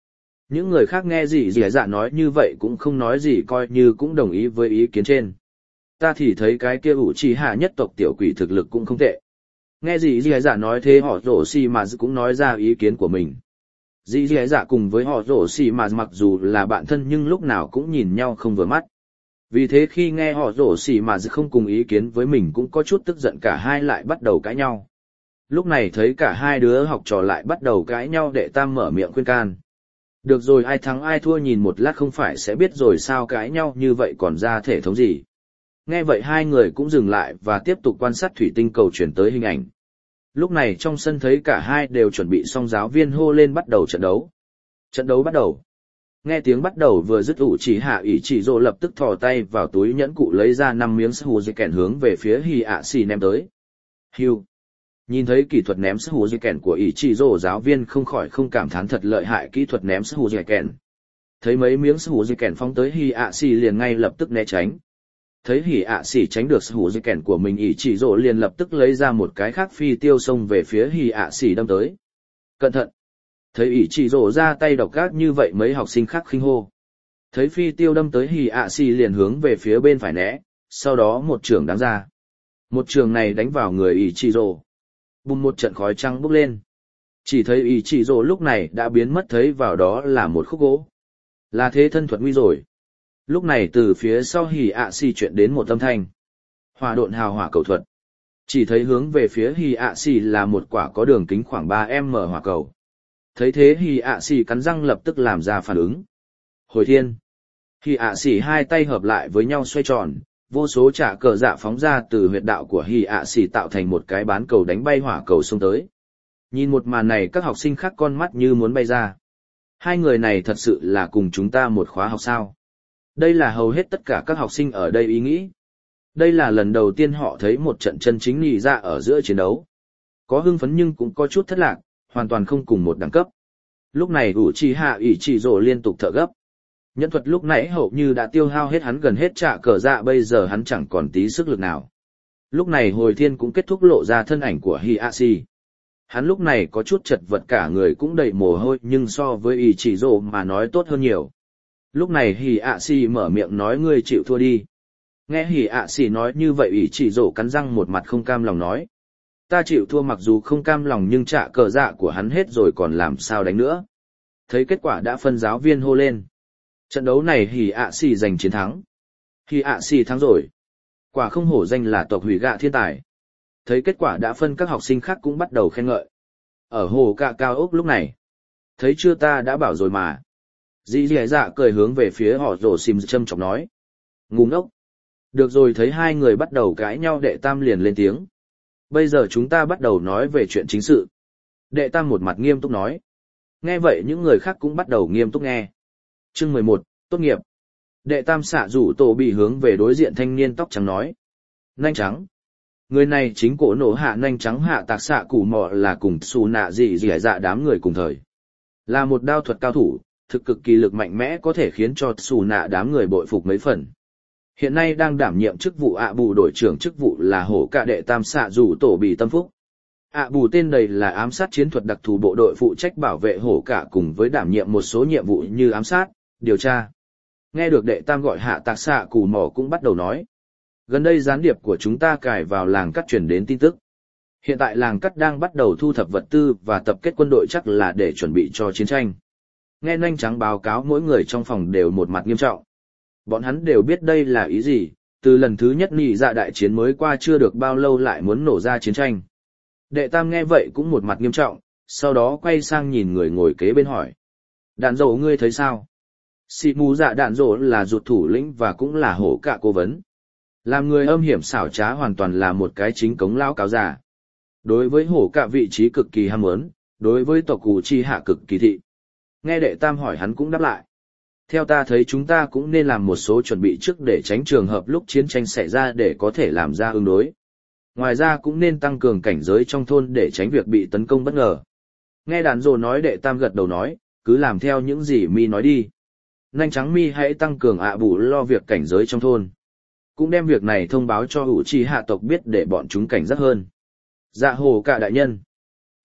Những người khác nghe gì dì dạ nói như vậy cũng không nói gì coi như cũng đồng ý với ý kiến trên. Ta thì thấy cái kia ủ trì hạ nhất tộc tiểu quỷ thực lực cũng không tệ. Nghe gì dì dạ nói thế họ rổ xì mà cũng nói ra ý kiến của mình. Dì dì dạ cùng với họ rổ xì mà mặc dù là bạn thân nhưng lúc nào cũng nhìn nhau không vừa mắt. Vì thế khi nghe họ rổ xì mà không cùng ý kiến với mình cũng có chút tức giận, cả hai lại bắt đầu cãi nhau. Lúc này thấy cả hai đứa học trò lại bắt đầu cãi nhau, đệ tam mở miệng khuyên can. Được rồi, ai thắng ai thua nhìn một lát không phải sẽ biết rồi sao, cãi nhau như vậy còn ra thể thống gì. Nghe vậy hai người cũng dừng lại và tiếp tục quan sát thủy tinh cầu chuyển tới hình ảnh. Lúc này trong sân thấy cả hai đều chuẩn bị xong, giáo viên hô lên bắt đầu trận đấu. Trận đấu bắt đầu. Nghe tiếng bắt đầu vừa dứt, ủ chỉ hạ ỷ chỉ rồ lập tức thò tay vào túi nhẫn cụ lấy ra năm miếng sù dây kèn hướng về phía Hi ạ xì ném tới. Hiu. Nhìn thấy kỹ thuật ném sù dây kèn của ỷ chỉ rồ, giáo viên không khỏi không cảm thán thật lợi hại kỹ thuật ném sù dây kèn. Thấy mấy miếng sù dây kèn phóng tới Hi ạ xì liền ngay lập tức né tránh. Thấy Hi ạ xì tránh được sù dây kèn của mình, ỷ chỉ rồ liền lập tức lấy ra một cái khác phi tiêu xông về phía Hi ạ xì đâm tới. Cẩn thận. Thấy ỷ chỉ rồ ra tay độc ác như vậy, mấy học sinh khác khinh hô. Thấy phi tiêu đâm tới, Hi ạ xì liền hướng về phía bên phải né, sau đó một trường đánh ra. Một trường này đánh vào người ỷ chỉ rồ. Bùng, một trận khói trắng bốc lên. Chỉ thấy ỷ chỉ rồ lúc này đã biến mất, thấy vào đó là một khúc gỗ. Là thế thân thuật nguy rồi. Lúc này từ phía sau Hi ạ xì chuyện đến một âm thanh. Hỏa độn hào hỏa cầu thuật. Chỉ thấy hướng về phía Hi ạ xì là một quả có đường kính khoảng ba mét hỏa cầu. Thấy thế Hi ạ xì cắn răng lập tức làm ra phản ứng. Hồi thiên. Hi ạ xì hai tay hợp lại với nhau xoay tròn, vô số trả cờ dạ phóng ra từ huyệt đạo của Hi ạ xì tạo thành một cái bán cầu đánh bay hỏa cầu xông tới. Nhìn một màn này các học sinh khác con mắt như muốn bay ra. Hai người này thật sự là cùng chúng ta một khóa học sao? Đây là hầu hết tất cả các học sinh ở đây ý nghĩ. Đây là lần đầu tiên họ thấy một trận chân chính nhị ra ở giữa chiến đấu. Có hưng phấn nhưng cũng có chút thất lạc, hoàn toàn không cùng một đẳng cấp. Lúc này Uchiha Ichijo liên tục thở gấp. Nhẫn thuật lúc nãy hầu như đã tiêu hao hết hắn gần hết trả cờ dạ, bây giờ hắn chẳng còn tí sức lực nào. Lúc này hồi thiên cũng kết thúc, lộ ra thân ảnh của Hiashi. Hắn lúc này có chút chật vật, cả người cũng đầy mồ hôi nhưng so với Ichijo mà nói tốt hơn nhiều. Lúc này Hiashi mở miệng nói ngươi chịu thua đi. Nghe Hiashi nói như vậy, Ichijo cắn răng một mặt không cam lòng nói. Ta chịu thua, mặc dù không cam lòng nhưng trả cờ dạ của hắn hết rồi còn làm sao đánh nữa. Thấy kết quả đã phân, giáo viên hô lên. Trận đấu này Hiashi giành chiến thắng. Hiashi thắng rồi. Quả không hổ danh là tộc hủy gạ thiên tài. Thấy kết quả đã phân, các học sinh khác cũng bắt đầu khen ngợi. Ở hồ cạ cao ốc lúc này. Thấy chưa, ta đã bảo rồi mà. Dì dì dạ cười hướng về phía họ rổ xìm châm chọc nói. Ngu ngốc. Được rồi, thấy hai người bắt đầu cãi nhau, đệ tam liền lên tiếng. Bây giờ chúng ta bắt đầu nói về chuyện chính sự. Đệ tam một mặt nghiêm túc nói. Nghe vậy những người khác cũng bắt đầu nghiêm túc nghe. Chương mười một, tốt nghiệp. Đệ tam xạ rủ tổ bị hướng về đối diện thanh niên tóc trắng nói. Nanh trắng. Người này chính cổ nổ hạ nanh trắng hạ tạc xạ củ mọ, là cùng xù nạ dị dị dạ đám người cùng thời. Là một đao thuật cao thủ, thực cực kỳ lực mạnh mẽ, có thể khiến cho xù nạ đám người bội phục mấy phần. Hiện nay đang đảm nhiệm chức vụ ạ bù đội trưởng, chức vụ là hổ cạ đệ tam xạ rủ tổ bị tâm phúc. ạ bù tên đầy là ám sát chiến thuật đặc thù bộ đội, phụ trách bảo vệ hổ cạ cùng với đảm nhiệm một số nhiệm vụ như ám sát, điều tra. Nghe được đệ tam gọi hạ tạc xạ cù mỏ cũng bắt đầu nói. Gần đây gián điệp của chúng ta cài vào làng cắt truyền đến tin tức. Hiện tại làng cắt đang bắt đầu thu thập vật tư và tập kết quân đội, chắc là để chuẩn bị cho chiến tranh. Nghe nanh trắng báo cáo, mỗi người trong phòng đều một mặt nghiêm trọng. Bọn hắn đều biết đây là ý gì, từ lần thứ nhất nhị dạ đại chiến mới qua chưa được bao lâu lại muốn nổ ra chiến tranh. Đệ tam nghe vậy cũng một mặt nghiêm trọng, sau đó quay sang nhìn người ngồi kế bên hỏi. Đạn dỗ ngươi thấy sao? Xị mù dạ đạn dỗ là ruột thủ lĩnh và cũng là hổ cạ cố vấn. Làm người âm hiểm xảo trá, hoàn toàn là một cái chính cống lão cáo già. Đối với hổ cạ vị trí cực kỳ ham muốn, đối với tộc cù chi hạ cực kỳ thị. Nghe đệ tam hỏi hắn cũng đáp lại. Theo ta thấy chúng ta cũng nên làm một số chuẩn bị trước để tránh trường hợp lúc chiến tranh xảy ra để có thể làm ra ứng đối. Ngoài ra cũng nên tăng cường cảnh giới trong thôn để tránh việc bị tấn công bất ngờ. Nghe đàn rồ nói, đệ tam gật đầu nói, cứ làm theo những gì mi nói đi. Nanh trắng mi hãy tăng cường ạ bù lo việc cảnh giới trong thôn. Cũng đem việc này thông báo cho hữu chi hạ tộc biết để bọn chúng cảnh giác hơn. Dạ hồ cả đại nhân.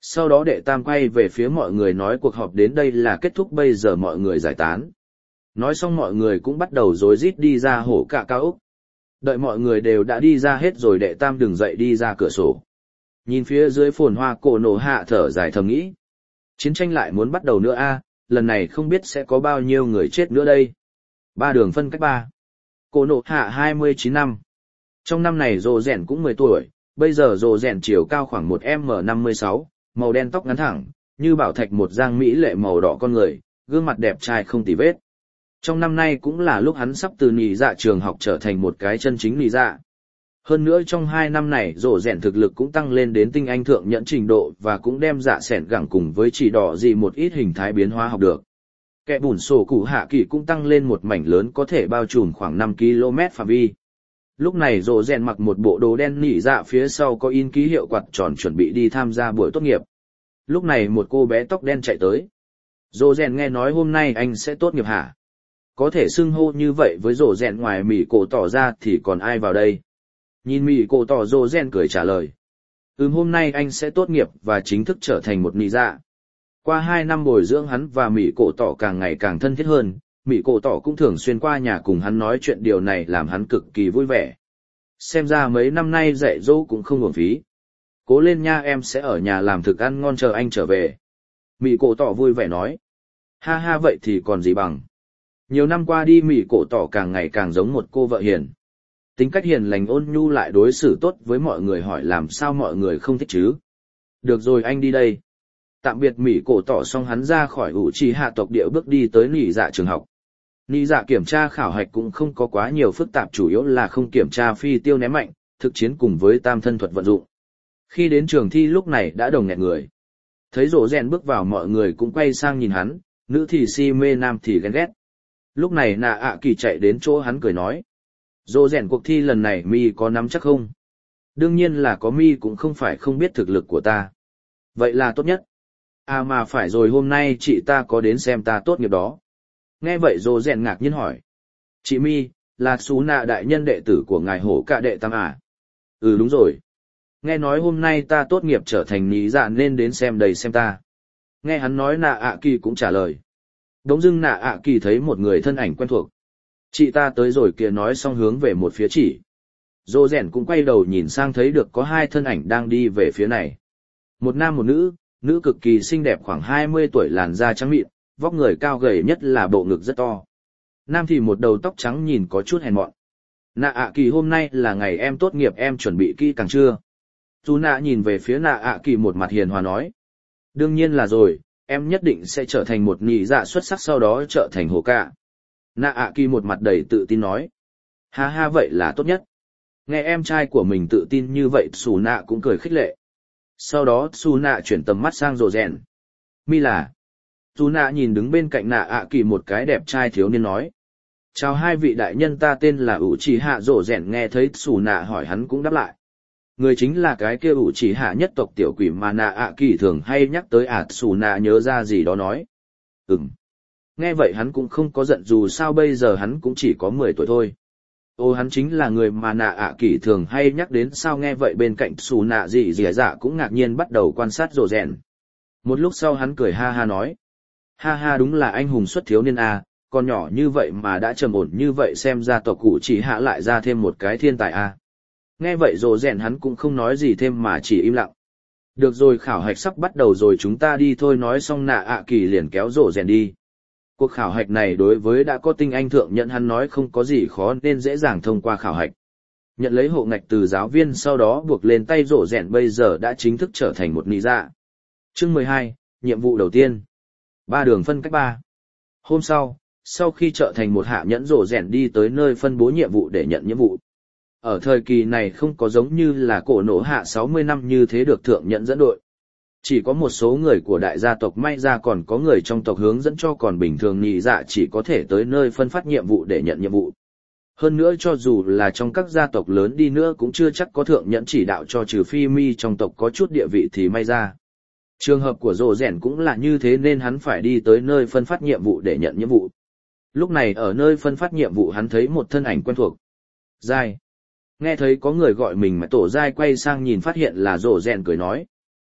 Sau đó đệ tam quay về phía mọi người nói cuộc họp đến đây là kết thúc, bây giờ mọi người giải tán. Nói xong mọi người cũng bắt đầu rối rít đi ra hổ cả cao ốc. Đợi mọi người đều đã đi ra hết rồi đệ tam đứng dậy đi ra cửa sổ. Nhìn phía dưới phồn hoa cổ nổ hạ thở dài thầm nghĩ. Chiến tranh lại muốn bắt đầu nữa a, lần này không biết sẽ có bao nhiêu người chết nữa đây. Ba đường phân cách ba. Cổ nổ hạ hai mươi chín năm. Trong năm này Rồ Rèn cũng mười tuổi, bây giờ Rồ Rèn chiều cao khoảng một mét năm mươi sáu, màu đen tóc ngắn thẳng, như bảo thạch một giang mỹ lệ màu đỏ con người, gương mặt đẹp trai không tì vết. Trong năm nay cũng là lúc hắn sắp từ nỉ dạ trường học trở thành một cái chân chính nỉ dạ. Hơn nữa trong hai năm này Rồ Rèn thực lực cũng tăng lên đến tinh anh thượng nhẫn trình độ và cũng đem dạ sẻn gẳng cùng với chỉ đỏ gì một ít hình thái biến hóa học được. Kẻ bùn sổ cụ hạ kỳ cũng tăng lên một mảnh lớn có thể bao trùm khoảng năm ki lô mét phạm vi. Lúc này Rồ Rèn mặc một bộ đồ đen nỉ dạ phía sau có in ký hiệu quạt tròn chuẩn bị đi tham gia buổi tốt nghiệp. Lúc này một cô bé tóc đen chạy tới. Rồ Rèn nghe nói hôm nay anh sẽ tốt nghiệp hả? Có thể xưng hô như vậy với Rồ Rèn ngoài Mỹ cổ tỏ ra thì còn ai vào đây? Nhìn Mỹ cổ tỏ Rồ Rèn cười trả lời. Ừm, hôm nay anh sẽ tốt nghiệp và chính thức trở thành một nỉ dạ. Qua hai năm bồi dưỡng hắn và Mỹ cổ tỏ càng ngày càng thân thiết hơn, Mỹ cổ tỏ cũng thường xuyên qua nhà cùng hắn nói chuyện, điều này làm hắn cực kỳ vui vẻ. Xem ra mấy năm nay dạy dỗ cũng không uổng phí. Cố lên nha, em sẽ ở nhà làm thực ăn ngon chờ anh trở về. Mỹ cổ tỏ vui vẻ nói. Ha ha, vậy thì còn gì bằng. Nhiều năm qua đi Mỹ cổ tỏ càng ngày càng giống một cô vợ hiền. Tính cách hiền lành ôn nhu lại đối xử tốt với mọi người, hỏi làm sao mọi người không thích chứ. Được rồi, anh đi đây. Tạm biệt Mỹ cổ tỏ xong hắn ra khỏi ủ trì hạ tộc địa bước đi tới nỉ dạ trường học. Nỉ dạ kiểm tra khảo hạch cũng không có quá nhiều phức tạp, chủ yếu là không kiểm tra phi tiêu ném mạnh, thực chiến cùng với tam thân thuật vận dụng. Khi đến trường thi lúc này đã đồng nghẹt người. Thấy Rồ Rèn bước vào mọi người cũng quay sang nhìn hắn, nữ thì si mê nam thì ghen ghét. Lúc này Nạ ạ kỳ chạy đến chỗ hắn cười nói. Rồ Rèn, cuộc thi lần này mi có nắm chắc không? Đương nhiên là có, mi cũng không phải không biết thực lực của ta. Vậy là tốt nhất. À mà phải rồi, hôm nay chị ta có đến xem ta tốt nghiệp đó. Nghe vậy Rồ Rèn ngạc nhiên hỏi. Chị mi, là Sú Nạ đại nhân đệ tử của ngài hổ cả đệ tam à? Ừ đúng rồi. Nghe nói hôm nay ta tốt nghiệp trở thành nỉ dạ nên đến xem đầy xem ta. Nghe hắn nói Nạ ạ kỳ cũng trả lời. Đống dưng Nạ ạ kỳ thấy một người thân ảnh quen thuộc. Chị ta tới rồi kìa, nói xong hướng về một phía chỉ. Rồ Rèn cũng quay đầu nhìn sang thấy được có hai thân ảnh đang đi về phía này. Một nam một nữ, nữ cực kỳ xinh đẹp khoảng hai mươi tuổi, làn da trắng mịn, vóc người cao gầy, nhất là bộ ngực rất to. Nam thì một đầu tóc trắng nhìn có chút hèn mọn. Nạ ạ kỳ, hôm nay là ngày em tốt nghiệp, em chuẩn bị kỹ càng chưa? Dù nạ nhìn về phía Nạ ạ kỳ một mặt hiền hòa nói. Đương nhiên là rồi, em nhất định sẽ trở thành một nỉ dạ xuất sắc, sau đó trở thành hổ cả. Nạ ạ kỳ một mặt đầy tự tin nói. Ha ha, vậy là tốt nhất. Nghe em trai của mình tự tin như vậy, Xù Nạ cũng cười khích lệ. Sau đó Xù Nạ chuyển tầm mắt sang Rồ Rèn. Mi là. Xù Nạ nhìn đứng bên cạnh Nạ ạ kỳ một cái đẹp trai thiếu niên nói. Chào hai vị đại nhân, ta tên là ủ trì hạ. Rồ Rèn nghe thấy Xù Nạ hỏi hắn cũng đáp lại. Người chính là cái kia ủ trì hạ nhất tộc tiểu quỷ mà Nạ ạ kỳ thường hay nhắc tới. À, Xù Nạ nhớ ra gì đó nói. Ừm. Nghe vậy hắn cũng không có giận, dù sao bây giờ hắn cũng chỉ có mười tuổi thôi. Ô, hắn chính là người mà Nạ ạ kỳ thường hay nhắc đến sao? Nghe vậy bên cạnh Xù Nạ dị dì dạ cũng ngạc nhiên bắt đầu quan sát Rồ Rèn. Một lúc sau hắn cười ha ha nói. Ha ha, đúng là anh hùng xuất thiếu niên à, còn nhỏ như vậy mà đã trầm ổn như vậy, xem ra tộc cụ chỉ hạ lại ra thêm một cái thiên tài à. Nghe vậy Rồ Rèn hắn cũng không nói gì thêm mà chỉ im lặng. Được rồi, khảo hạch sắp bắt đầu rồi, chúng ta đi thôi. Nói xong Nạ ạ kỳ liền kéo Rồ Rèn đi. Cuộc khảo hạch này đối với đã có tinh anh thượng nhận hắn nói không có gì khó nên dễ dàng thông qua khảo hạch. Nhận lấy hộ ngạch từ giáo viên, sau đó buộc lên tay Rồ Rèn bây giờ đã chính thức trở thành một nỉ dạ. Chương mười hai, nhiệm vụ đầu tiên. Ba đường phân cách ba. Hôm sau, sau khi trở thành một hạ nhẫn, Rồ Rèn đi tới nơi phân bố nhiệm vụ để nhận nhiệm vụ. Ở thời kỳ này không có giống như là cổ nổ hạ sáu mươi năm như thế được thượng nhận dẫn đội. Chỉ có một số người của đại gia tộc may ra còn có người trong tộc hướng dẫn cho, còn bình thường nỉ dạ chỉ có thể tới nơi phân phát nhiệm vụ để nhận nhiệm vụ. Hơn nữa cho dù là trong các gia tộc lớn đi nữa cũng chưa chắc có thượng nhẫn chỉ đạo cho, trừ phi mi trong tộc có chút địa vị thì may ra. Trường hợp của Rồ Rèn cũng là như thế nên hắn phải đi tới nơi phân phát nhiệm vụ để nhận nhiệm vụ. Lúc này ở nơi phân phát nhiệm vụ hắn thấy một thân ảnh quen thuộc. Giai. Nghe thấy có người gọi mình mà tổ Giai quay sang nhìn phát hiện là Rồ Rèn cười nói.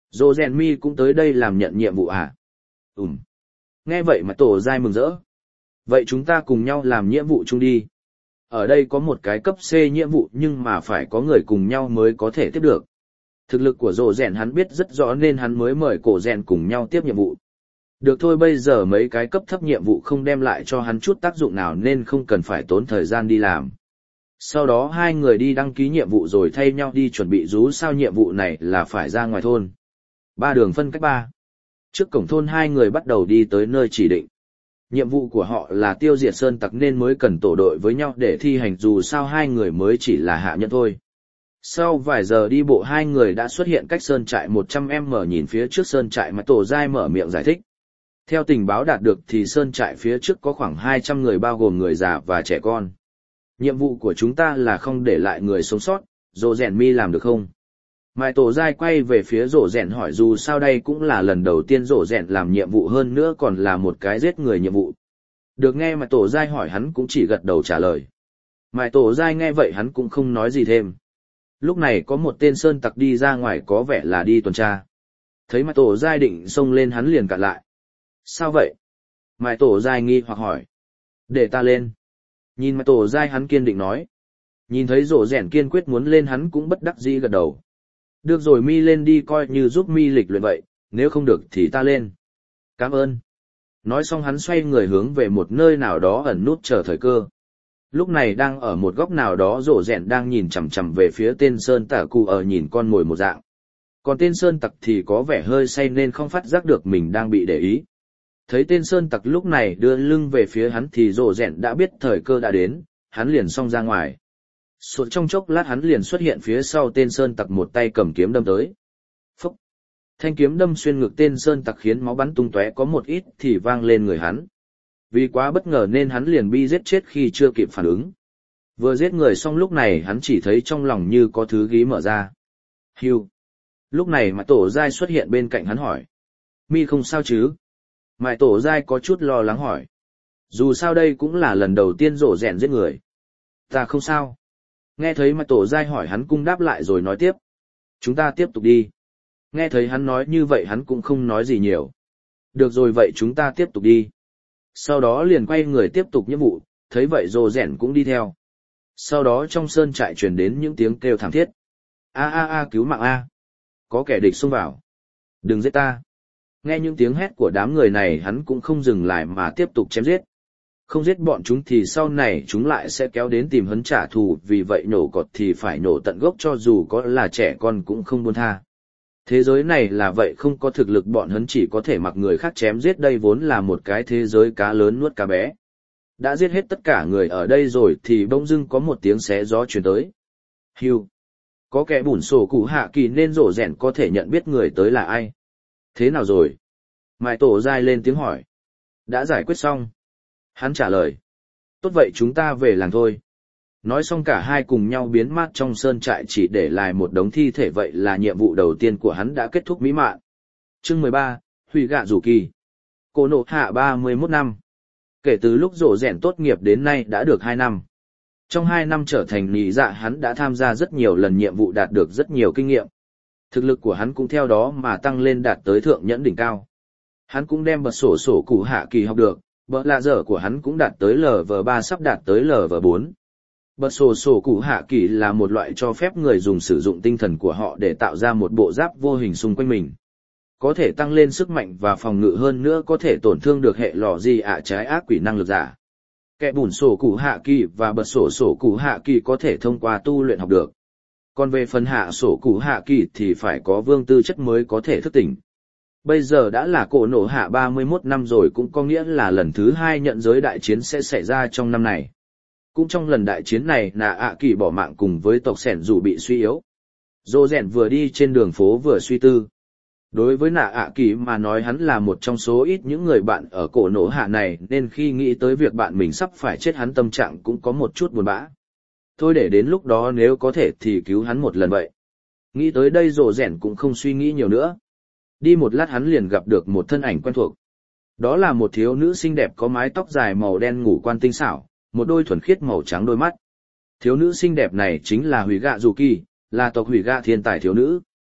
Dô rèn mi cũng tới đây làm nhận nhiệm vụ à? Ừm. Nghe vậy mà tổ dai mừng rỡ. Vậy chúng ta cùng nhau làm nhiệm vụ chung đi. Ở đây có một cái cấp C nhiệm vụ nhưng mà phải có người cùng nhau mới có thể tiếp được. Thực lực của rồ rèn hắn biết rất rõ nên hắn mới mời cổ rèn cùng nhau tiếp nhiệm vụ. Được thôi, bây giờ mấy cái cấp thấp nhiệm vụ không đem lại cho hắn chút tác dụng nào nên không cần phải tốn thời gian đi làm. Sau đó hai người đi đăng ký nhiệm vụ rồi thay nhau đi chuẩn bị, dù sao nhiệm vụ này là phải ra ngoài thôn. Ba đường phân cách ba. Trước cổng thôn hai người bắt đầu đi tới nơi chỉ định. Nhiệm vụ của họ là tiêu diệt sơn tặc nên mới cần tổ đội với nhau để thi hành, dù sao hai người mới chỉ là hạ nhân thôi. Sau vài giờ đi bộ hai người đã xuất hiện cách sơn trại một trăm mét, nhìn phía trước sơn trại mà tổ dai mở miệng giải thích. Theo tình báo đạt được thì sơn trại phía trước có khoảng hai trăm người bao gồm người già và trẻ con. Nhiệm vụ của chúng ta là không để lại người sống sót, Rồ rèn mi làm được không? Mai tổ dai quay về phía rổ rèn hỏi, dù sao đây cũng là lần đầu tiên rổ rèn làm nhiệm vụ, hơn nữa còn là một cái giết người nhiệm vụ. Được nghe Mai tổ dai hỏi hắn cũng chỉ gật đầu trả lời. Mai tổ dai nghe vậy hắn cũng không nói gì thêm. Lúc này có một tên sơn tặc đi ra ngoài, có vẻ là đi tuần tra. Thấy Mai tổ dai định xông lên hắn liền cản lại. Sao vậy? Mai tổ dai nghi hoặc hỏi. Để ta lên. Nhìn Mai tổ dai hắn kiên định nói. Nhìn thấy rổ rèn kiên quyết muốn lên hắn cũng bất đắc dĩ gật đầu. Được rồi, mi lên đi, coi như giúp mi lịch luyện vậy, nếu không được thì ta lên. Cảm ơn. Nói xong hắn xoay người hướng về một nơi nào đó ẩn nút chờ thời cơ. Lúc này đang ở một góc nào đó rổ rèn đang nhìn chằm chằm về phía tên sơn tặc cụ ở nhìn con mồi một dạng. Còn tên sơn tặc thì có vẻ hơi say nên không phát giác được mình đang bị để ý. Thấy tên sơn tặc lúc này đưa lưng về phía hắn thì rổ rèn đã biết thời cơ đã đến, hắn liền xông ra ngoài. Suốt trong chốc lát hắn liền xuất hiện phía sau tên sơn tặc, một tay cầm kiếm đâm tới. Phúc! Thanh kiếm đâm xuyên ngực tên sơn tặc khiến máu bắn tung tóe, có một ít thì vang lên người hắn. Vì quá bất ngờ nên hắn liền bị giết chết khi chưa kịp phản ứng. Vừa giết người xong lúc này hắn chỉ thấy trong lòng như có thứ gí mở ra. Hiu! Lúc này Mại Tổ Giai xuất hiện bên cạnh hắn hỏi. Mi không sao chứ? Mại Tổ Giai có chút lo lắng hỏi. Dù sao đây cũng là lần đầu tiên rổ rèn giết người. Ta không sao. Nghe thấy Mại Tổ Giai hỏi hắn cung đáp lại rồi nói tiếp. Chúng ta tiếp tục đi. Nghe thấy hắn nói như vậy hắn cũng không nói gì nhiều. Được rồi, vậy chúng ta tiếp tục đi. Sau đó liền quay người tiếp tục nhiệm vụ, thấy vậy rổ rèn cũng đi theo. Sau đó trong sơn trại truyền đến những tiếng kêu thảm thiết. A a a, cứu mạng a. Có kẻ địch xông vào. Đừng giết ta. Nghe những tiếng hét của đám người này hắn cũng không dừng lại mà tiếp tục chém giết. Không giết bọn chúng thì sau này chúng lại sẽ kéo đến tìm hắn trả thù, vì vậy nổ cọt thì phải nổ tận gốc, cho dù có là trẻ con cũng không buông tha. Thế giới này là vậy, không có thực lực bọn hắn chỉ có thể mặc người khác chém giết, đây vốn là một cái thế giới cá lớn nuốt cá bé. Đã giết hết tất cả người ở đây rồi thì bỗng dưng có một tiếng xé gió truyền tới. Hiu! Có kẻ bủn sổ cụ hạ kỳ nên rổ rèn có thể nhận biết người tới là ai. Thế nào rồi? Mại Tổ Giai lên tiếng hỏi. Đã giải quyết xong. Hắn trả lời. Tốt vậy chúng ta về làng thôi. Nói xong cả hai cùng nhau biến mất trong sơn trại, chỉ để lại một đống thi thể, vậy là nhiệm vụ đầu tiên của hắn đã kết thúc mỹ mãn. Chương mười ba, Hủy Gạ Rủ Kỳ. Cô nộ hạ ba mươi mốt năm. Kể từ lúc rổ rèn tốt nghiệp đến nay đã được hai năm. Trong hai năm trở thành nị dạ hắn đã tham gia rất nhiều lần nhiệm vụ, đạt được rất nhiều kinh nghiệm. Thực lực của hắn cũng theo đó mà tăng lên, đạt tới thượng nhẫn đỉnh cao. Hắn cũng đem bật sổ sổ cụ hạ kỳ học được, bật lạ dở của hắn cũng đạt tới lờ vờ ba, sắp đạt tới lờ vờ bốn. Bật sổ sổ cụ hạ kỳ là một loại cho phép người dùng sử dụng tinh thần của họ để tạo ra một bộ giáp vô hình xung quanh mình. Có thể tăng lên sức mạnh và phòng ngự, hơn nữa có thể tổn thương được hệ lò gì ạ trái ác quỷ năng lực giả. Kẻ bùn sổ cụ hạ kỳ và bật sổ sổ cụ hạ kỳ có thể thông qua tu luyện học được. Còn về phần hạ sổ cụ hạ kỳ thì phải có vương tư chất mới có thể thức tỉnh. Bây giờ đã là cổ nổ hạ ba mươi mốt năm rồi, cũng có nghĩa là lần thứ hai nhận giới đại chiến sẽ xảy ra trong năm này. Cũng trong lần đại chiến này nạ ạ kỳ bỏ mạng cùng với tộc sẻn dù bị suy yếu. Dô rèn vừa đi trên đường phố vừa suy tư. Đối với nạ ạ kỳ mà nói hắn là một trong số ít những người bạn ở cổ nổ hạ này, nên khi nghĩ tới việc bạn mình sắp phải chết hắn tâm trạng cũng có một chút buồn bã. Thôi để đến lúc đó nếu có thể thì cứu hắn một lần vậy. Nghĩ tới đây rồ rèn cũng không suy nghĩ nhiều nữa. Đi một lát hắn liền gặp được một thân ảnh quen thuộc. Đó là một thiếu nữ xinh đẹp có mái tóc dài màu đen, ngũ quan tinh xảo, một đôi thuần khiết màu trắng đôi mắt. Thiếu nữ xinh đẹp này chính là Hủy Gạ Dù Kỳ, là tộc Hủy Gạ thiên tài thiếu nữ.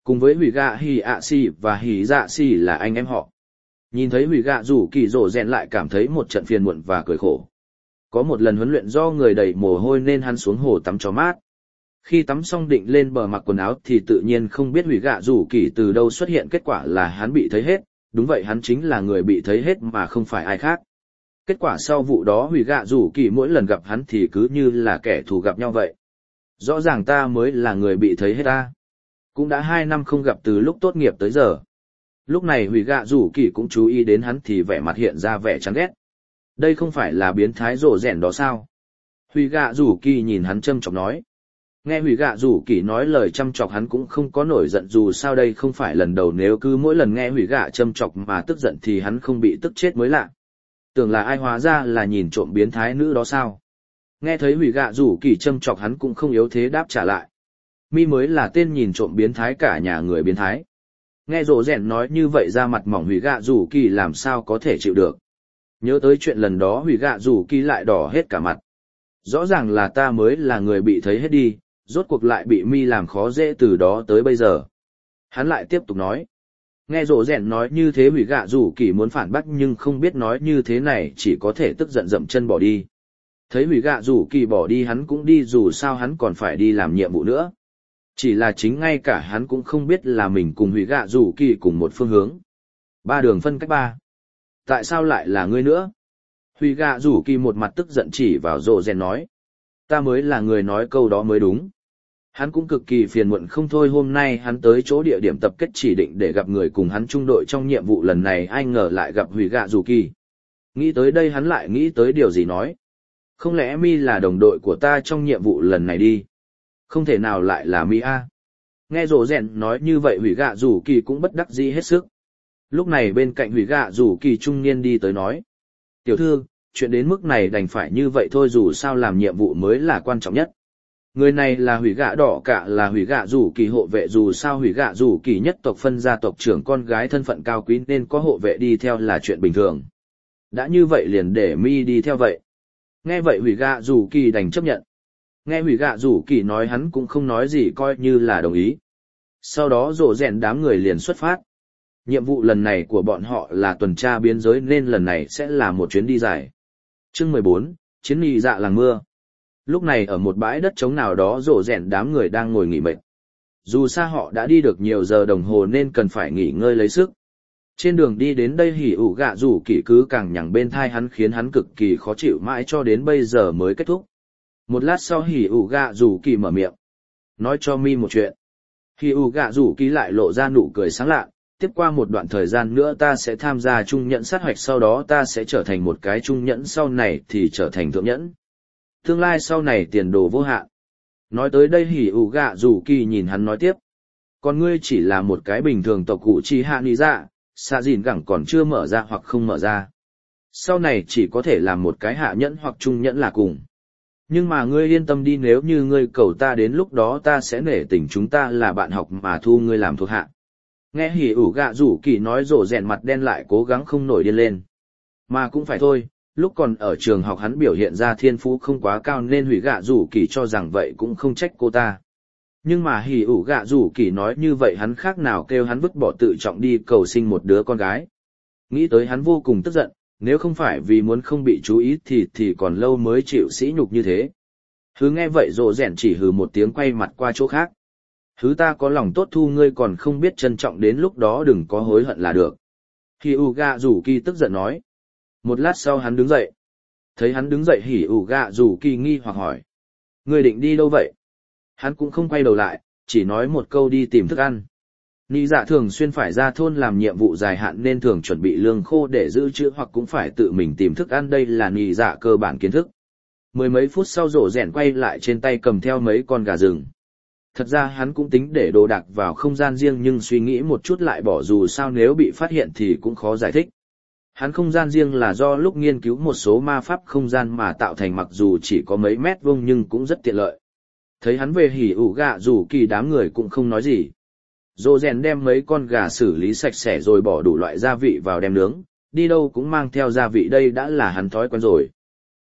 Cùng với hủy gạ hỉ ạ xì và hỉ dạ xì là anh em họ. Nhìn thấy hủy gạ rủ kỳ rổ rèn lại cảm thấy một trận phiền muộn và cười khổ. Có một lần huấn luyện do người đầy mồ hôi nên hắn xuống hồ tắm cho mát. Khi tắm xong định lên bờ mặc quần áo thì tự nhiên không biết hủy gạ rủ kỳ từ đâu xuất hiện, kết quả là hắn bị thấy hết. Đúng vậy, hắn chính là người bị thấy hết mà không phải ai khác. Kết quả sau vụ đó hủy gạ rủ kỳ mỗi lần gặp hắn thì cứ như là kẻ thù gặp nhau vậy. Rõ ràng ta mới là người bị thấy hết ta. Cũng đã hai năm không gặp từ lúc tốt nghiệp tới giờ. Lúc này hủy gạ rủ kỳ cũng chú ý đến hắn thì vẻ mặt hiện ra vẻ chán ghét. Đây không phải là biến thái rồ rèn đó sao? Hủy gạ rủ kỳ nhìn hắn châm chọc nói. Nghe hủy gạ rủ kỳ nói lời châm chọc hắn cũng không có nổi giận, dù sao đây không phải lần đầu, nếu cứ mỗi lần nghe hủy gạ châm chọc mà tức giận thì hắn không bị tức chết mới lạ. Tưởng là ai, hóa ra là nhìn trộm biến thái nữ đó sao? Nghe thấy hủy gạ rủ kỳ châm chọc hắn cũng không yếu thế đáp trả lại. Mi mới là tên nhìn trộm biến thái, cả nhà người biến thái. Nghe rồ rèn nói như vậy ra mặt mỏng hủy gạ rủ kỳ làm sao có thể chịu được. Nhớ tới chuyện lần đó hủy gạ rủ kỳ lại đỏ hết cả mặt. Rõ ràng là ta mới là người bị thấy hết đi, rốt cuộc lại bị Mi làm khó dễ từ đó tới bây giờ. Hắn lại tiếp tục nói. Nghe rồ rèn nói như thế hủy gạ rủ kỳ muốn phản bác nhưng không biết nói như thế này, chỉ có thể tức giận dậm chân bỏ đi. Thấy hủy gạ rủ kỳ bỏ đi hắn cũng đi, dù sao hắn còn phải đi làm nhiệm vụ nữa. Chỉ là chính ngay cả hắn cũng không biết là mình cùng hủy gạ rủ kỳ cùng một phương hướng. Ba đường phân cách ba. Tại sao lại là ngươi nữa? Hủy gạ rủ kỳ một mặt tức giận chỉ vào rồ rèn nói. Ta mới là người nói câu đó mới đúng. Hắn cũng cực kỳ phiền muộn không thôi, hôm nay hắn tới chỗ địa điểm tập kết chỉ định để gặp người cùng hắn chung đội trong nhiệm vụ lần này, ai ngờ lại gặp hủy gạ rủ kỳ. Nghĩ tới đây hắn lại nghĩ tới điều gì nói. Không lẽ Mi là đồng đội của ta trong nhiệm vụ lần này đi? Không thể nào lại là Mi a. Nghe rồ rèn nói như vậy hủy gạ rủ kỳ cũng bất đắc dĩ hết sức. Lúc này bên cạnh hủy gạ rủ kỳ trung niên đi tới nói. Tiểu thư, chuyện đến mức này đành phải như vậy thôi, dù sao làm nhiệm vụ mới là quan trọng nhất. Người này là hủy gạ đỏ cả, là hủy gạ rủ kỳ hộ vệ, dù sao hủy gạ rủ kỳ nhất tộc phân gia tộc trưởng con gái thân phận cao quý nên có hộ vệ đi theo là chuyện bình thường. Đã như vậy liền để Mi đi theo vậy. Nghe vậy hủy gạ rủ kỳ đành chấp nhận. Nghe hủy gạ rủ kỳ nói hắn cũng không nói gì, coi như là đồng ý. Sau đó rồ rèn đám người liền xuất phát. Nhiệm vụ lần này của bọn họ là tuần tra biên giới nên lần này sẽ là một chuyến đi dài. Chương mười bốn, Chiến nhị dạ làng mưa. Lúc này ở một bãi đất trống nào đó rồ rèn đám người đang ngồi nghỉ mệt. Dù sao họ đã đi được nhiều giờ đồng hồ nên cần phải nghỉ ngơi lấy sức. Trên đường đi đến đây hỉ ủ gạ rủ kỳ cứ càng nhằng bên thai hắn khiến hắn cực kỳ khó chịu, mãi cho đến bây giờ mới kết thúc. Một lát sau hỉ ủ gạ rủ kỳ mở miệng. Nói cho Mi một chuyện. Hỉ ủ gạ rủ kỳ lại lộ ra nụ cười sáng lạ. Tiếp qua một đoạn thời gian nữa ta sẽ tham gia trung nhẫn sát hoạch, sau đó ta sẽ trở thành một cái trung nhẫn, sau này thì trở thành thượng nhẫn. Tương lai sau này tiền đồ vô hạn. Nói tới đây hỉ ủ gạ rủ kỳ nhìn hắn nói tiếp. Còn ngươi chỉ là một cái bình thường tộc cụ chi hạ nị dạ, xạ dìn gẳng còn chưa mở ra hoặc không mở ra. Sau này chỉ có thể làm một cái hạ nhẫn hoặc trung nhẫn là cùng. Nhưng mà ngươi yên tâm đi, nếu như ngươi cầu ta đến lúc đó ta sẽ nể tình chúng ta là bạn học mà thu ngươi làm thuộc hạ. Nghe hỉ ủ gạ rủ kỳ nói rồ rèn mặt đen lại cố gắng không nổi điên lên. Mà cũng phải thôi, lúc còn ở trường học hắn biểu hiện ra thiên phú không quá cao nên hủy gạ rủ kỳ cho rằng vậy cũng không trách cô ta. Nhưng mà hỉ ủ gạ rủ kỳ nói như vậy hắn khác nào kêu hắn vứt bỏ tự trọng đi cầu sinh một đứa con gái. Nghĩ tới hắn vô cùng tức giận, nếu không phải vì muốn không bị chú ý thì thì còn lâu mới chịu sỉ nhục như thế. Hứ nghe vậy rồ rèn chỉ hừ một tiếng quay mặt qua chỗ khác. Hứ ta có lòng tốt thu ngươi còn không biết trân trọng, đến lúc đó đừng có hối hận là được. Hỉ ủ gạ rủ kỳ tức giận nói. Một lát sau hắn đứng dậy. Thấy hắn đứng dậy hỉ ủ gạ rủ kỳ nghi hoặc hỏi. Ngươi định đi đâu vậy? Hắn cũng không quay đầu lại, chỉ nói một câu đi tìm thức ăn. Nị dạ thường xuyên phải ra thôn làm nhiệm vụ dài hạn nên thường chuẩn bị lương khô để giữ trữ hoặc cũng phải tự mình tìm thức ăn, đây là nị dạ cơ bản kiến thức. Mười mấy phút sau rổ rèn quay lại trên tay cầm theo mấy con gà rừng. Thật ra hắn cũng tính để đồ đạc vào không gian riêng nhưng suy nghĩ một chút lại bỏ, dù sao nếu bị phát hiện thì cũng khó giải thích. Hắn không gian riêng là do lúc nghiên cứu một số ma pháp không gian mà tạo thành, mặc dù chỉ có mấy mét vuông nhưng cũng rất tiện lợi. Thấy hắn về hỉ ủ gạ rủ kỳ đám người cũng không nói gì. Rô rèn đem mấy con gà xử lý sạch sẽ rồi bỏ đủ loại gia vị vào đem nướng, đi đâu cũng mang theo gia vị, đây đã là hắn thói quen rồi.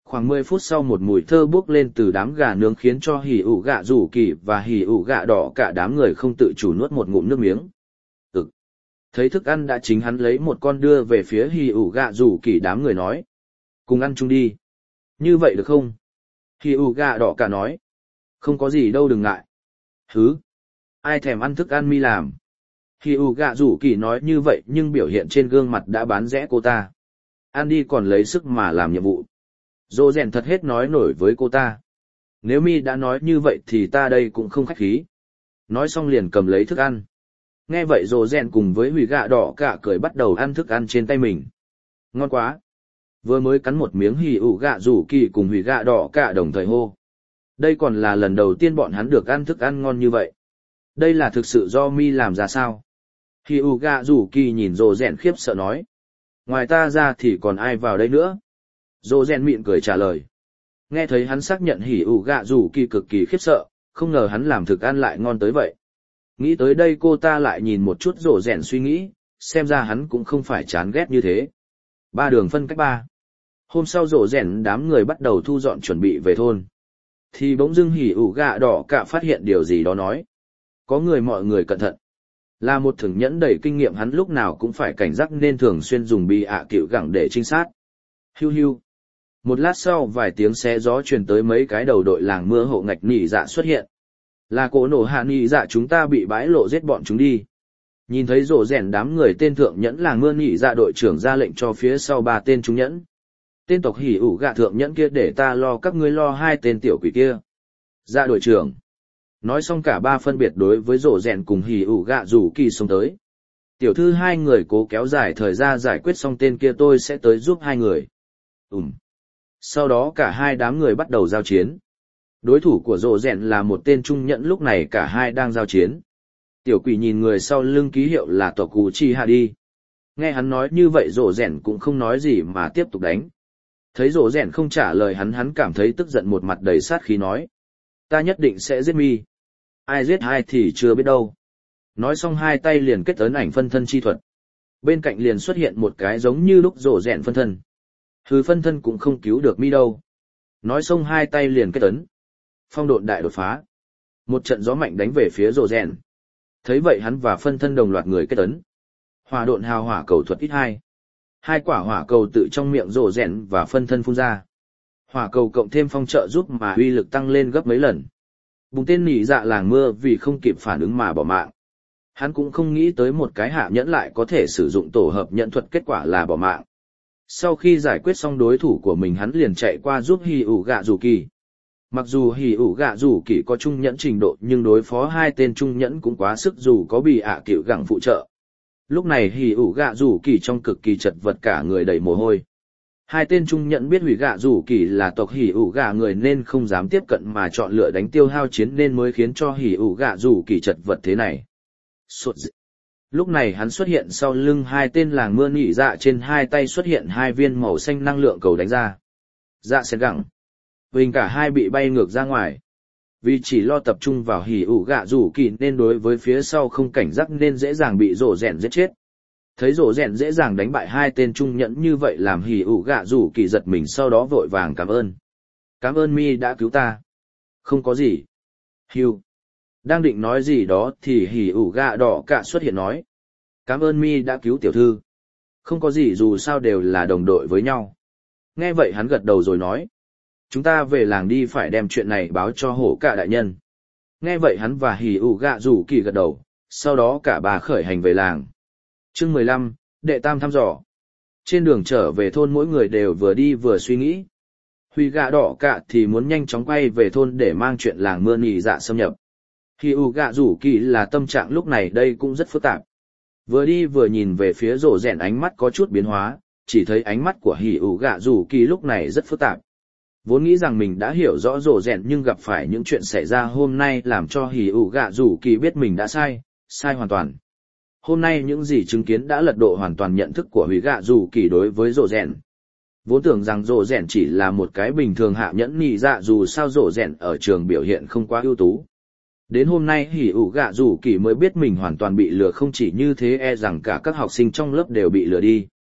Khoảng mười phút sau một mùi thơ bốc lên từ đám gà nướng khiến cho hỉ ủ gạ rủ kỳ và hỉ ủ gạ đỏ cả đám người không tự chủ nuốt một ngụm nước miếng. Ừ. Thấy thức ăn đã chính hắn lấy một con đưa về phía hỉ ủ gạ rủ kỳ đám người nói. Cùng ăn chung đi. Như vậy được không? Hỉ ủ gạ đỏ cả nói. Không có gì đâu đừng ngại. Hứ. Ai thèm ăn thức ăn mi làm. Hỉ ủ gạ rủ kỳ nói như vậy nhưng biểu hiện trên gương mặt đã bán rẽ cô ta. Ăn đi còn lấy sức mà làm nhiệm vụ. Dô rèn thật hết nói nổi với cô ta. Nếu mi đã nói như vậy thì ta đây cũng không khách khí. Nói xong liền cầm lấy thức ăn. Nghe vậy dô rèn cùng với hủy gạ đỏ cả cười bắt đầu ăn thức ăn trên tay mình. Ngon quá. Vừa mới cắn một miếng hì ủ gạ rủ kỳ cùng hủy gạ đỏ cả đồng thời hô. Đây còn là lần đầu tiên bọn hắn được ăn thức ăn ngon như vậy. Đây là thực sự do mi làm ra sao? Hì ủ gạ rủ kỳ nhìn dô rèn khiếp sợ nói. Ngoài ta ra thì còn ai vào đây nữa? Dô rèn mịn cười trả lời. Nghe thấy hắn xác nhận hỉ ủ gạ rủ kỳ cực kỳ khiếp sợ, không ngờ hắn làm thực ăn lại ngon tới vậy. Nghĩ tới đây cô ta lại nhìn một chút dô rèn suy nghĩ, xem ra hắn cũng không phải chán ghét như thế. Ba đường phân cách ba. Hôm sau dô rèn đám người bắt đầu thu dọn chuẩn bị về thôn. Thì bỗng dưng hỉ ủ gạ đỏ cả phát hiện điều gì đó nói. Có người mọi người cẩn thận. Là một thưởng nhẫn đầy kinh nghiệm hắn lúc nào cũng phải cảnh giác nên thường xuyên dùng bi ạ cựu gẳng để trinh sát. Hiu hiu. Một lát sau vài tiếng xé gió truyền tới mấy cái đầu đội làng mưa hộ ngạch nỉ dạ xuất hiện. Là cổ nổ hạ nỉ dạ chúng ta bị bãi lộ giết bọn chúng đi. Nhìn thấy rổ rèn đám người tên thượng nhẫn làng mưa nỉ dạ đội trưởng ra lệnh cho phía sau ba tên chúng nhẫn. Tên tộc hỉ ủ gạ thượng nhẫn kia để ta lo các ngươi lo hai tên tiểu quỷ kia. Dạ đội trưởng. Nói xong cả ba phân biệt đối với rổ rèn cùng hỉ ủ gạ rủ kỳ xông tới. Tiểu thư hai người cố kéo dài thời gian giải quyết xong tên kia tôi sẽ tới giúp hai người. Ừm. Sau đó cả hai đám người bắt đầu giao chiến. Đối thủ của rổ rèn là một tên trung nhẫn lúc này cả hai đang giao chiến. Tiểu quỷ nhìn người sau lưng ký hiệu là tộc cù chi hạ đi. Nghe hắn nói như vậy rổ rèn cũng không nói gì mà tiếp tục đánh. Thấy rổ rèn không trả lời hắn hắn cảm thấy tức giận một mặt đầy sát khí nói. Ta nhất định sẽ giết mi. Ai giết ai thì chưa biết đâu. Nói xong hai tay liền kết ấn ảnh phân thân chi thuật. Bên cạnh liền xuất hiện một cái giống như lúc rổ rèn phân thân. Hư phân thân cũng không cứu được mi đâu. Nói xong hai tay liền kết ấn. Phong độn đại đột phá. Một trận gió mạnh đánh về phía rổ rèn. Thấy vậy hắn và phân thân đồng loạt người kết ấn. Hỏa độn hào hỏa cầu thuật ít hai. Hai quả hỏa cầu tự trong miệng rổ rèn và phân thân phun ra. Hỏa cầu cộng thêm phong trợ giúp mà uy lực tăng lên gấp mấy lần. Bùng tên nỉ dạ làng mưa vì không kịp phản ứng mà bỏ mạng. Hắn cũng không nghĩ tới một cái hạ nhẫn lại có thể sử dụng tổ hợp nhận thuật kết quả là bỏ mạng. Sau khi giải quyết xong đối thủ của mình hắn liền chạy qua giúp hỉ ủ gạ rủ kỳ. Mặc dù hỉ ủ gạ rủ kỳ có trung nhẫn trình độ nhưng đối phó hai tên trung nhẫn cũng quá sức dù có bị ạ cựu gẳng phụ trợ. Lúc này hỉ ủ gạ rủ kỳ trong cực kỳ chật vật cả người đầy mồ hôi. Hai tên trung nhẫn biết hủy gạ rủ kỳ là tộc hỉ ủ gạ người nên không dám tiếp cận mà chọn lựa đánh tiêu hao chiến nên mới khiến cho hỉ ủ gạ rủ kỳ chật vật thế này. Sột dị. Lúc này hắn xuất hiện sau lưng hai tên làng mưa nỉ dạ trên hai tay xuất hiện hai viên màu xanh năng lượng cầu đánh ra. Dạ sẽ gặng. Hình cả hai bị bay ngược ra ngoài. Vì chỉ lo tập trung vào hỉ ủ gạ rủ kỳ nên đối với phía sau không cảnh giác nên dễ dàng bị rổ rèn giết chết. Thấy rổ rèn dễ dàng đánh bại hai tên trung nhẫn như vậy làm hỉ ủ gạ rủ kỳ giật mình sau đó vội vàng cảm ơn. Cảm ơn mi đã cứu ta. Không có gì. Hiu. Đang định nói gì đó thì hỉ ủ gạ đỏ cả xuất hiện nói. Cảm ơn mi đã cứu tiểu thư. Không có gì dù sao đều là đồng đội với nhau. Nghe vậy hắn gật đầu rồi nói. Chúng ta về làng đi phải đem chuyện này báo cho hổ cả đại nhân. Nghe vậy hắn và hỉ ủ gạ rủ kỳ gật đầu, sau đó cả bà khởi hành về làng. Chương mười lăm, đệ tam thăm dò. Trên đường trở về thôn mỗi người đều vừa đi vừa suy nghĩ. Huy gạ đỏ cả thì muốn nhanh chóng quay về thôn để mang chuyện làng mưa nỉ dạ xâm nhập. Hỉ ủ gạ rủ kỳ là tâm trạng lúc này đây cũng rất phức tạp. Vừa đi vừa nhìn về phía rổ rèn ánh mắt có chút biến hóa, chỉ thấy ánh mắt của hỉ ủ gạ rủ kỳ lúc này rất phức tạp. Vốn nghĩ rằng mình đã hiểu rõ rổ rèn nhưng gặp phải những chuyện xảy ra hôm nay làm cho hỉ ủ gạ rủ kỳ biết mình đã sai, sai hoàn toàn. Hôm nay những gì chứng kiến đã lật đổ hoàn toàn nhận thức của hỉ gạ rủ kỳ đối với rổ rèn. Vốn tưởng rằng rổ rèn chỉ là một cái bình thường hạ nhẫn nỉ dạ dù sao rổ rèn ở trường biểu hiện không quá ưu tú. Đến hôm nay hỉ ủ gạ rủ kỳ mới biết mình hoàn toàn bị lừa không chỉ như thế e rằng cả các học sinh trong lớp đều bị lừa đi.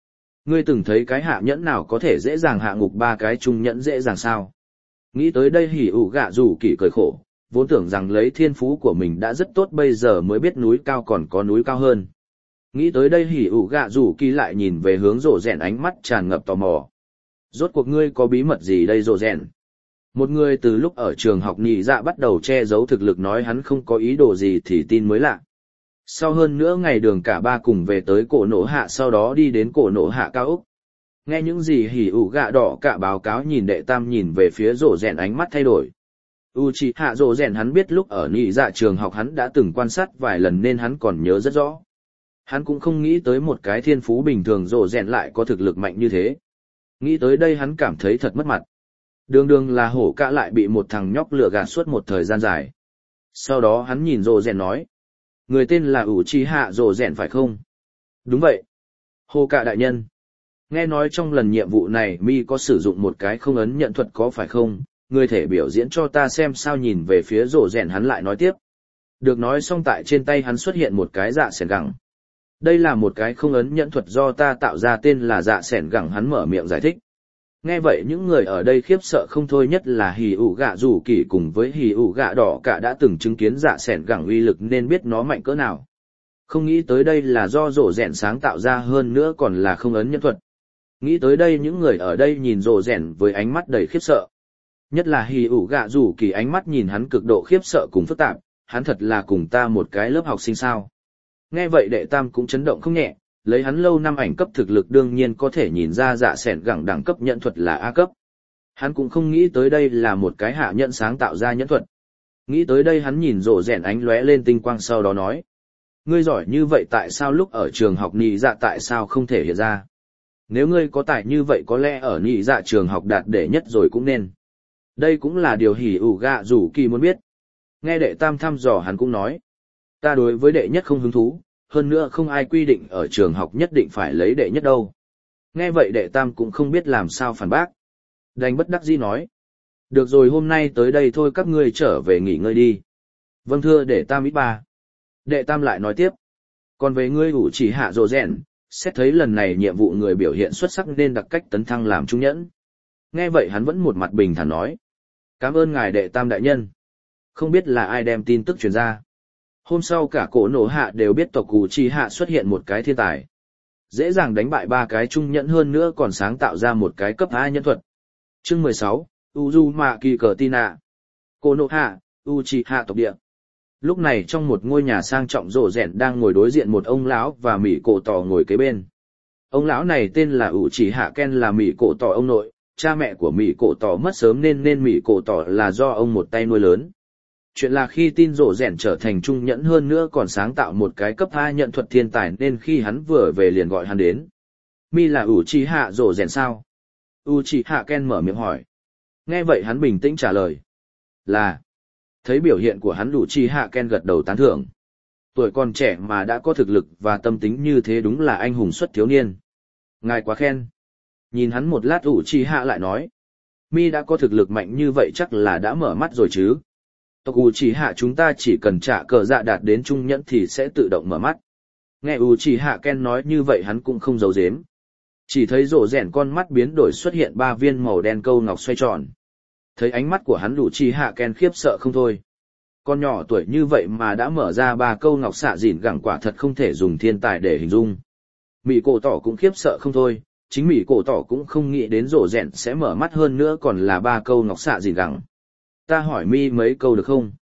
Ngươi từng thấy cái hạ nhẫn nào có thể dễ dàng hạ ngục ba cái trung nhẫn dễ dàng sao? Nghĩ tới đây hỉ ủ gạ rủ kỳ cười khổ, vốn tưởng rằng lấy thiên phú của mình đã rất tốt bây giờ mới biết núi cao còn có núi cao hơn. Nghĩ tới đây hỉ ủ gạ rủ kỳ lại nhìn về hướng rộ rèn, ánh mắt tràn ngập tò mò. Rốt cuộc ngươi có bí mật gì đây rộ rèn? Một người từ lúc ở trường học nhị dạ bắt đầu che giấu thực lực nói hắn không có ý đồ gì thì tin mới lạ. Sau hơn nữa ngày đường cả ba cùng về tới cổ nổ hạ, sau đó đi đến cổ nổ hạ cao úc. Nghe những gì hỉ ủ gạ đỏ cả báo cáo, nhìn đệ tam nhìn về phía rộ rèn, ánh mắt thay đổi. Uchiha rộ rèn hắn biết lúc ở nhị dạ trường học hắn đã từng quan sát vài lần nên hắn còn nhớ rất rõ. Hắn cũng không nghĩ tới một cái thiên phú bình thường rộ rèn lại có thực lực mạnh như thế. Nghĩ tới đây hắn cảm thấy thật mất mặt. Đường đường là hổ cả lại bị một thằng nhóc lừa gạt suốt một thời gian dài. Sau đó hắn nhìn rộ rèn nói. Người tên là Uchiha rộ rèn phải không? Đúng vậy. Hổ cả đại nhân. Nghe nói trong lần nhiệm vụ này mi có sử dụng một cái không ấn nhận thuật có phải không? Người thể biểu diễn cho ta xem sao. Nhìn về phía rộ rèn hắn lại nói tiếp. Được nói xong tại trên tay hắn xuất hiện một cái dạ sẻn gẳng. Đây là một cái không ấn nhẫn thuật do ta tạo ra, tên là dạ sẻn gẳng, hắn mở miệng giải thích. Nghe vậy những người ở đây khiếp sợ không thôi, nhất là hỉ ủ gạ rủ kỳ cùng với hỉ ủ gạ đỏ cả đã từng chứng kiến dạ sẻn gẳng uy lực nên biết nó mạnh cỡ nào. Không nghĩ tới đây là do rộ rèn sáng tạo ra, hơn nữa còn là không ấn nhẫn thuật. Nghĩ tới đây những người ở đây nhìn rộ rèn với ánh mắt đầy khiếp sợ. Nhất là hỉ ủ gạ rủ kỳ, ánh mắt nhìn hắn cực độ khiếp sợ cùng phức tạp, hắn thật là cùng ta một cái lớp học sinh sao. Nghe vậy đệ tam cũng chấn động không nhẹ, lấy hắn lâu năm ảnh cấp thực lực đương nhiên có thể nhìn ra dạ sẻn gẳng đẳng cấp nhận thuật là A cấp. Hắn cũng không nghĩ tới đây là một cái hạ nhận sáng tạo ra nhẫn thuật. Nghĩ tới đây hắn nhìn rộ rèn ánh lóe lên tinh quang, sau đó nói. Ngươi giỏi như vậy tại sao lúc ở trường học nhị dạ tại sao không thể hiện ra? Nếu ngươi có tài như vậy có lẽ ở nhị dạ trường học đạt đệ nhất rồi cũng nên. Đây cũng là điều hỉ ủ gạ rủ kỳ muốn biết. Nghe đệ tam thăm dò hắn cũng nói. Ta đối với đệ nhất không hứng thú, hơn nữa không ai quy định ở trường học nhất định phải lấy đệ nhất đâu. Nghe vậy đệ tam cũng không biết làm sao phản bác. Đành bất đắc dĩ nói. Được rồi, hôm nay tới đây thôi, các ngươi trở về nghỉ ngơi đi. Vâng thưa đệ tam ít ba. Đệ tam lại nói tiếp. Còn về ngươi Uchiha rộ rèn, xét thấy lần này nhiệm vụ người biểu hiện xuất sắc nên đặc cách tấn thăng làm trung nhẫn. Nghe vậy hắn vẫn một mặt bình thản nói. Cảm ơn ngài đệ tam đại nhân. Không biết là ai đem tin tức truyền ra. Hôm sau cả cổ nổ hạ đều biết tộc Uchiha xuất hiện một cái thiên tài. Dễ dàng đánh bại ba cái trung nhẫn, hơn nữa còn sáng tạo ra một cái cấp hai nhân thuật. Chương mười sáu, Uzumaki cờ Tina. Cổ nổ hạ, Uchiha tộc địa. Lúc này trong một ngôi nhà sang trọng, rộ rèn đang ngồi đối diện một ông lão và Mỉ Cổ Tỏ ngồi kế bên. Ông lão này tên là Uchiha Ken, là Mỉ Cổ Tỏ ông nội, cha mẹ của Mỉ Cổ Tỏ mất sớm nên nên Mỉ Cổ Tỏ là do ông một tay nuôi lớn. Chuyện là khi tin rộ rèn trở thành trung nhẫn, hơn nữa còn sáng tạo một cái cấp hai nhận thuật thiên tài, nên khi hắn vừa về liền gọi hắn đến. Mi là Uchiha rộ rèn sao? Uchiha Ken mở miệng hỏi. Nghe vậy hắn bình tĩnh trả lời. Là. Thấy biểu hiện của hắn, Uchiha Ken gật đầu tán thưởng. Tuổi còn trẻ mà đã có thực lực và tâm tính như thế đúng là anh hùng xuất thiếu niên. Ngài quá khen. Nhìn hắn một lát, Uchiha lại nói. Mi đã có thực lực mạnh như vậy chắc là đã mở mắt rồi chứ. Tộc Uchiha chúng ta chỉ cần trả cờ dạ đạt đến trung nhẫn thì sẽ tự động mở mắt. Nghe Uchiha Ken nói như vậy hắn cũng không giấu giếm. Chỉ thấy rộ rèn con mắt biến đổi, xuất hiện ba viên màu đen câu ngọc xoay tròn. Thấy ánh mắt của hắn, Uchiha Ken khiếp sợ không thôi. Con nhỏ tuổi như vậy mà đã mở ra ba câu ngọc xạ dịn gẳng, quả thật không thể dùng thiên tài để hình dung. Mỉ Cổ Tỏ cũng khiếp sợ không thôi, chính Mỉ Cổ Tỏ cũng không nghĩ đến rộ rèn sẽ mở mắt, hơn nữa còn là ba câu ngọc xạ dịn gẳng. Ta hỏi mi mấy câu được không?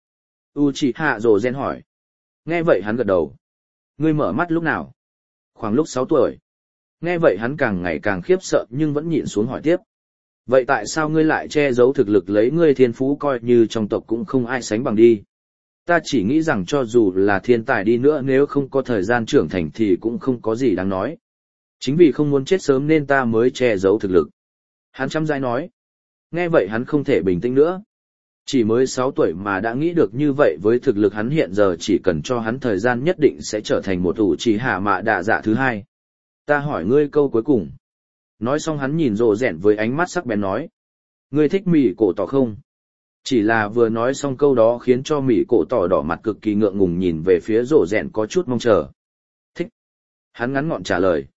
Uchiha rộ rèn hỏi. Nghe vậy hắn gật đầu. Ngươi mở mắt lúc nào? Khoảng lúc sáu tuổi. Nghe vậy hắn càng ngày càng khiếp sợ nhưng vẫn nhịn xuống hỏi tiếp. Vậy tại sao ngươi lại che giấu thực lực, lấy ngươi thiên phú coi như trong tộc cũng không ai sánh bằng đi? Ta chỉ nghĩ rằng cho dù là thiên tài đi nữa nếu không có thời gian trưởng thành thì cũng không có gì đáng nói. Chính vì không muốn chết sớm nên ta mới che giấu thực lực. Hắn chăm dãi nói. Nghe vậy hắn không thể bình tĩnh nữa. Chỉ mới sáu tuổi mà đã nghĩ được như vậy, với thực lực hắn hiện giờ chỉ cần cho hắn thời gian nhất định sẽ trở thành một Uchiha mạ đạ dạ thứ hai. Ta hỏi ngươi câu cuối cùng. Nói xong hắn nhìn rộ rèn với ánh mắt sắc bén nói. Ngươi thích Mỉ Cổ Tỏ không? Chỉ là vừa nói xong câu đó khiến cho Mỉ Cổ Tỏ đỏ mặt cực kỳ ngượng ngùng nhìn về phía rộ rèn có chút mong chờ. Thích. Hắn ngắn gọn trả lời.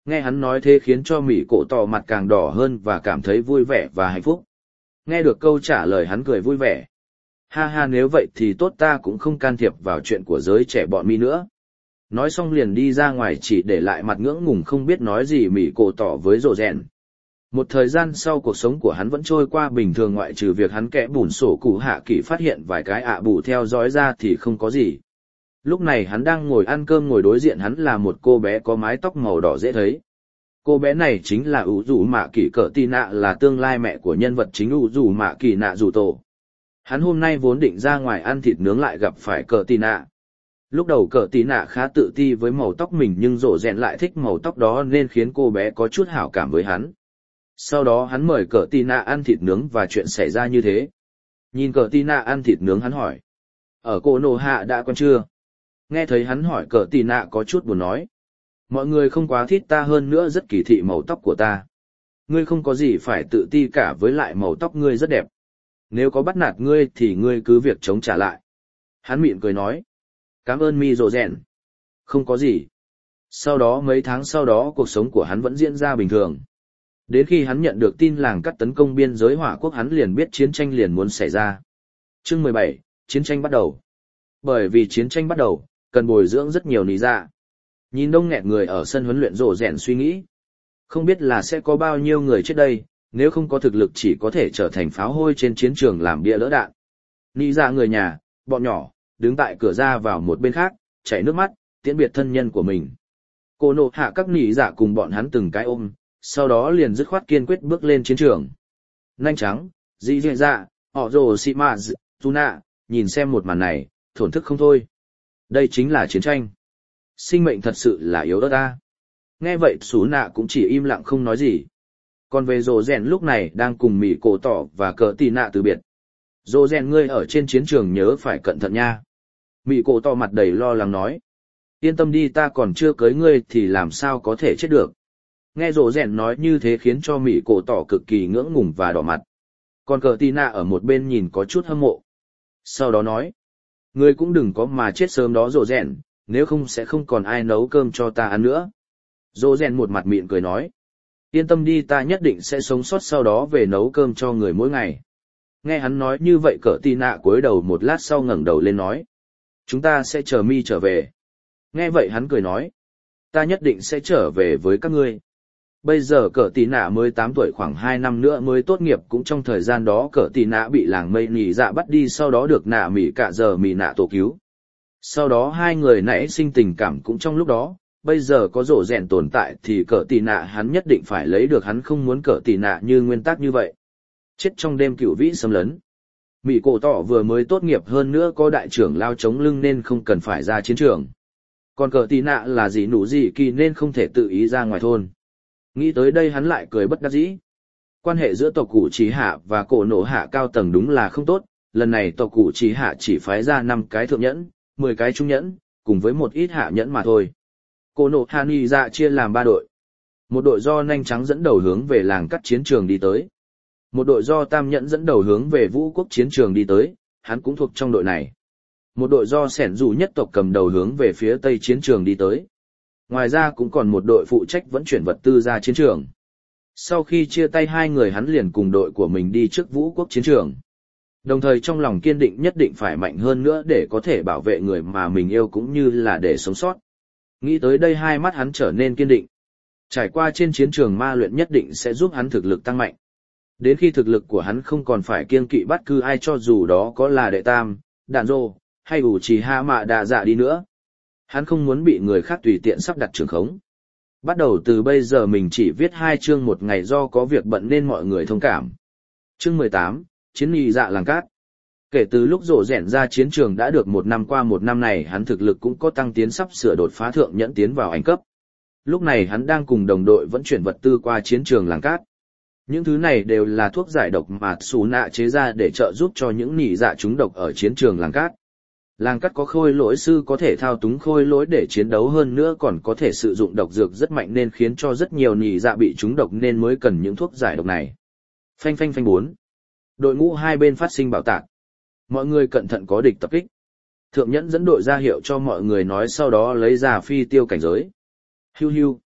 Nghe hắn nói thế khiến cho Mỹ cổ tỏ mặt càng đỏ hơn và cảm thấy vui vẻ và hạnh phúc. Nghe được câu trả lời hắn cười vui vẻ. Ha ha, nếu vậy thì tốt, ta cũng không can thiệp vào chuyện của giới trẻ bọn mi nữa. Nói xong liền đi ra ngoài, chỉ để lại mặt ngưỡng ngùng không biết nói gì Mỹ cổ tỏ với rồ rèn. Một thời gian sau cuộc sống của hắn vẫn trôi qua bình thường, ngoại trừ việc hắn kẽ bùn sổ cụ hạ kỳ phát hiện vài cái ạ bù theo dõi ra thì không có gì. Lúc này hắn đang ngồi ăn cơm, ngồi đối diện hắn là một cô bé có mái tóc màu đỏ dễ thấy. Cô bé này chính là ủ rủ mạ kỳ cỡ tì nạ, là tương lai mẹ của nhân vật chính ủ rủ mạ kỳ nạ rủ tổ. Hắn hôm nay vốn định ra ngoài ăn thịt nướng lại gặp phải cỡ tì nạ. Lúc đầu cỡ tì nạ khá tự ti với màu tóc mình, nhưng rộ rèn lại thích màu tóc đó nên khiến cô bé có chút hảo cảm với hắn. Sau đó hắn mời cỡ tì nạ ăn thịt nướng và chuyện xảy ra như thế. Nhìn cỡ tì nạ ăn thịt nướng, hắn hỏi: ở cô nô hạ đã quen chưa? Nghe thấy hắn hỏi, cỡ tì nạ có chút buồn nói: mọi người không quá thích ta, hơn nữa rất kỳ thị màu tóc của ta. Ngươi không có gì phải tự ti cả, với lại màu tóc ngươi rất đẹp. Nếu có bắt nạt ngươi thì ngươi cứ việc chống trả lại. Hắn mỉm cười nói: cảm ơn mi rồ rèn. Không có gì. Sau đó mấy tháng sau đó cuộc sống của hắn vẫn diễn ra bình thường. Đến khi hắn nhận được tin làng cắt tấn công biên giới Hỏa Quốc, hắn liền biết chiến tranh liền muốn xảy ra. Chương mười bảy, chiến tranh bắt đầu. Bởi vì chiến tranh bắt đầu, cần bồi dưỡng rất nhiều nị dạ. Nhìn đông nghẹt người ở sân huấn luyện, rồ rèn suy nghĩ. Không biết là sẽ có bao nhiêu người chết đây, nếu không có thực lực chỉ có thể trở thành pháo hôi trên chiến trường làm bia lỡ đạn. Nị dạ người nhà, bọn nhỏ, đứng tại cửa ra vào một bên khác, chảy nước mắt, tiễn biệt thân nhân của mình. Cô nộ hạ các nị dạ cùng bọn hắn từng cái ôm, sau đó liền dứt khoát kiên quyết bước lên chiến trường. Nanh trắng, dị dị dạ, họ rồ xị mạ Zuna, nhìn xem một màn này, thổn thức không thôi. Đây chính là chiến tranh. Sinh mệnh thật sự là yếu ớt ta. Nghe vậy Sú Nạ cũng chỉ im lặng không nói gì. Còn về rồ rèn lúc này đang cùng Mỹ cổ tỏ và cỡ tì nạ từ biệt. Rồ rèn, ngươi ở trên chiến trường nhớ phải cẩn thận nha. Mỹ cổ tỏ mặt đầy lo lắng nói: yên tâm đi, ta còn chưa cưới ngươi thì làm sao có thể chết được. Nghe rồ rèn nói như thế khiến cho Mỹ cổ tỏ cực kỳ ngưỡng ngùng và đỏ mặt. Còn cỡ tì nạ ở một bên nhìn có chút hâm mộ. Sau đó nói: ngươi cũng đừng có mà chết sớm đó rồ rèn, nếu không sẽ không còn ai nấu cơm cho ta ăn nữa. Rồ rèn một mặt mịn cười nói: yên tâm đi, ta nhất định sẽ sống sót sau đó về nấu cơm cho người mỗi ngày. Nghe hắn nói như vậy, cỡ tì nạ cúi đầu một lát sau ngẩng đầu lên nói: chúng ta sẽ chờ mi trở về. Nghe vậy hắn cười nói: ta nhất định sẽ trở về với các ngươi. Bây giờ cỡ tì nạ mới tám tuổi, khoảng hai năm nữa mới tốt nghiệp, cũng trong thời gian đó cỡ tì nạ bị làng mây nỉ dạ bắt đi, sau đó được nạ mỉ cả giờ mỉ nạ tổ cứu. Sau đó hai người nảy sinh tình cảm cũng trong lúc đó. Bây giờ có rổ rèn tồn tại thì cỡ tì nạ hắn nhất định phải lấy được, hắn không muốn cỡ tì nạ như nguyên tắc như vậy. Chết trong đêm cửu vĩ xâm lấn. Mỹ cổ tỏ vừa mới tốt nghiệp, hơn nữa có đại trưởng lao chống lưng nên không cần phải ra chiến trường. Còn cỡ tì nạ là gì nụ gì kỳ nên không thể tự ý ra ngoài thôn. Nghĩ tới đây hắn lại cười bất đắc dĩ. Quan hệ giữa tộc cụ trí hạ và cổ nổ hạ cao tầng đúng là không tốt. Lần này tộc cụ trí hạ chỉ phái ra năm cái thượng nhẫn, mười cái trung nhẫn, cùng với một ít hạ nhẫn mà thôi. Cổ nổ hạ nị dạ chia làm ba đội. Một đội do nanh trắng dẫn đầu hướng về làng cắt chiến trường đi tới. Một đội do tam nhẫn dẫn đầu hướng về vũ quốc chiến trường đi tới, hắn cũng thuộc trong đội này. Một đội do sẻn dù nhất tộc cầm đầu hướng về phía tây chiến trường đi tới. Ngoài ra cũng còn một đội phụ trách vận chuyển vật tư ra chiến trường. Sau khi chia tay hai người, hắn liền cùng đội của mình đi trước vũ quốc chiến trường. Đồng thời trong lòng kiên định nhất định phải mạnh hơn nữa để có thể bảo vệ người mà mình yêu cũng như là để sống sót. Nghĩ tới đây hai mắt hắn trở nên kiên định. Trải qua trên chiến trường ma luyện nhất định sẽ giúp hắn thực lực tăng mạnh. Đến khi thực lực của hắn không còn phải kiêng kỵ bắt cứ ai, cho dù đó có là đệ tam, đạn rô, hay ủ trì hạ mạ đạ dạ đi nữa. Hắn không muốn bị người khác tùy tiện sắp đặt trường khống. Bắt đầu từ bây giờ mình chỉ viết hai chương một ngày, do có việc bận nên mọi người thông cảm. Chương mười tám, chiến nị dạ làng cát. Kể từ lúc rổ rèn ra chiến trường đã được một năm, qua một năm này hắn thực lực cũng có tăng tiến, sắp sửa đột phá thượng nhẫn tiến vào ảnh cấp. Lúc này hắn đang cùng đồng đội vận chuyển vật tư qua chiến trường làng cát. Những thứ này đều là thuốc giải độc mà Sú Nạ chế ra để trợ giúp cho những nị dạ trúng độc ở chiến trường làng cát. Làng cát có khôi lỗi sư có thể thao túng khôi lỗi để chiến đấu, hơn nữa còn có thể sử dụng độc dược rất mạnh nên khiến cho rất nhiều nị dạ bị trúng độc nên mới cần những thuốc giải độc này. Phanh phanh phanh bốn. Đội ngũ hai bên phát sinh bạo tạc. Mọi người cẩn thận, có địch tập kích. Thượng nhẫn dẫn đội ra hiệu cho mọi người nói, sau đó lấy ra phi tiêu cảnh giới. Hiu hiu.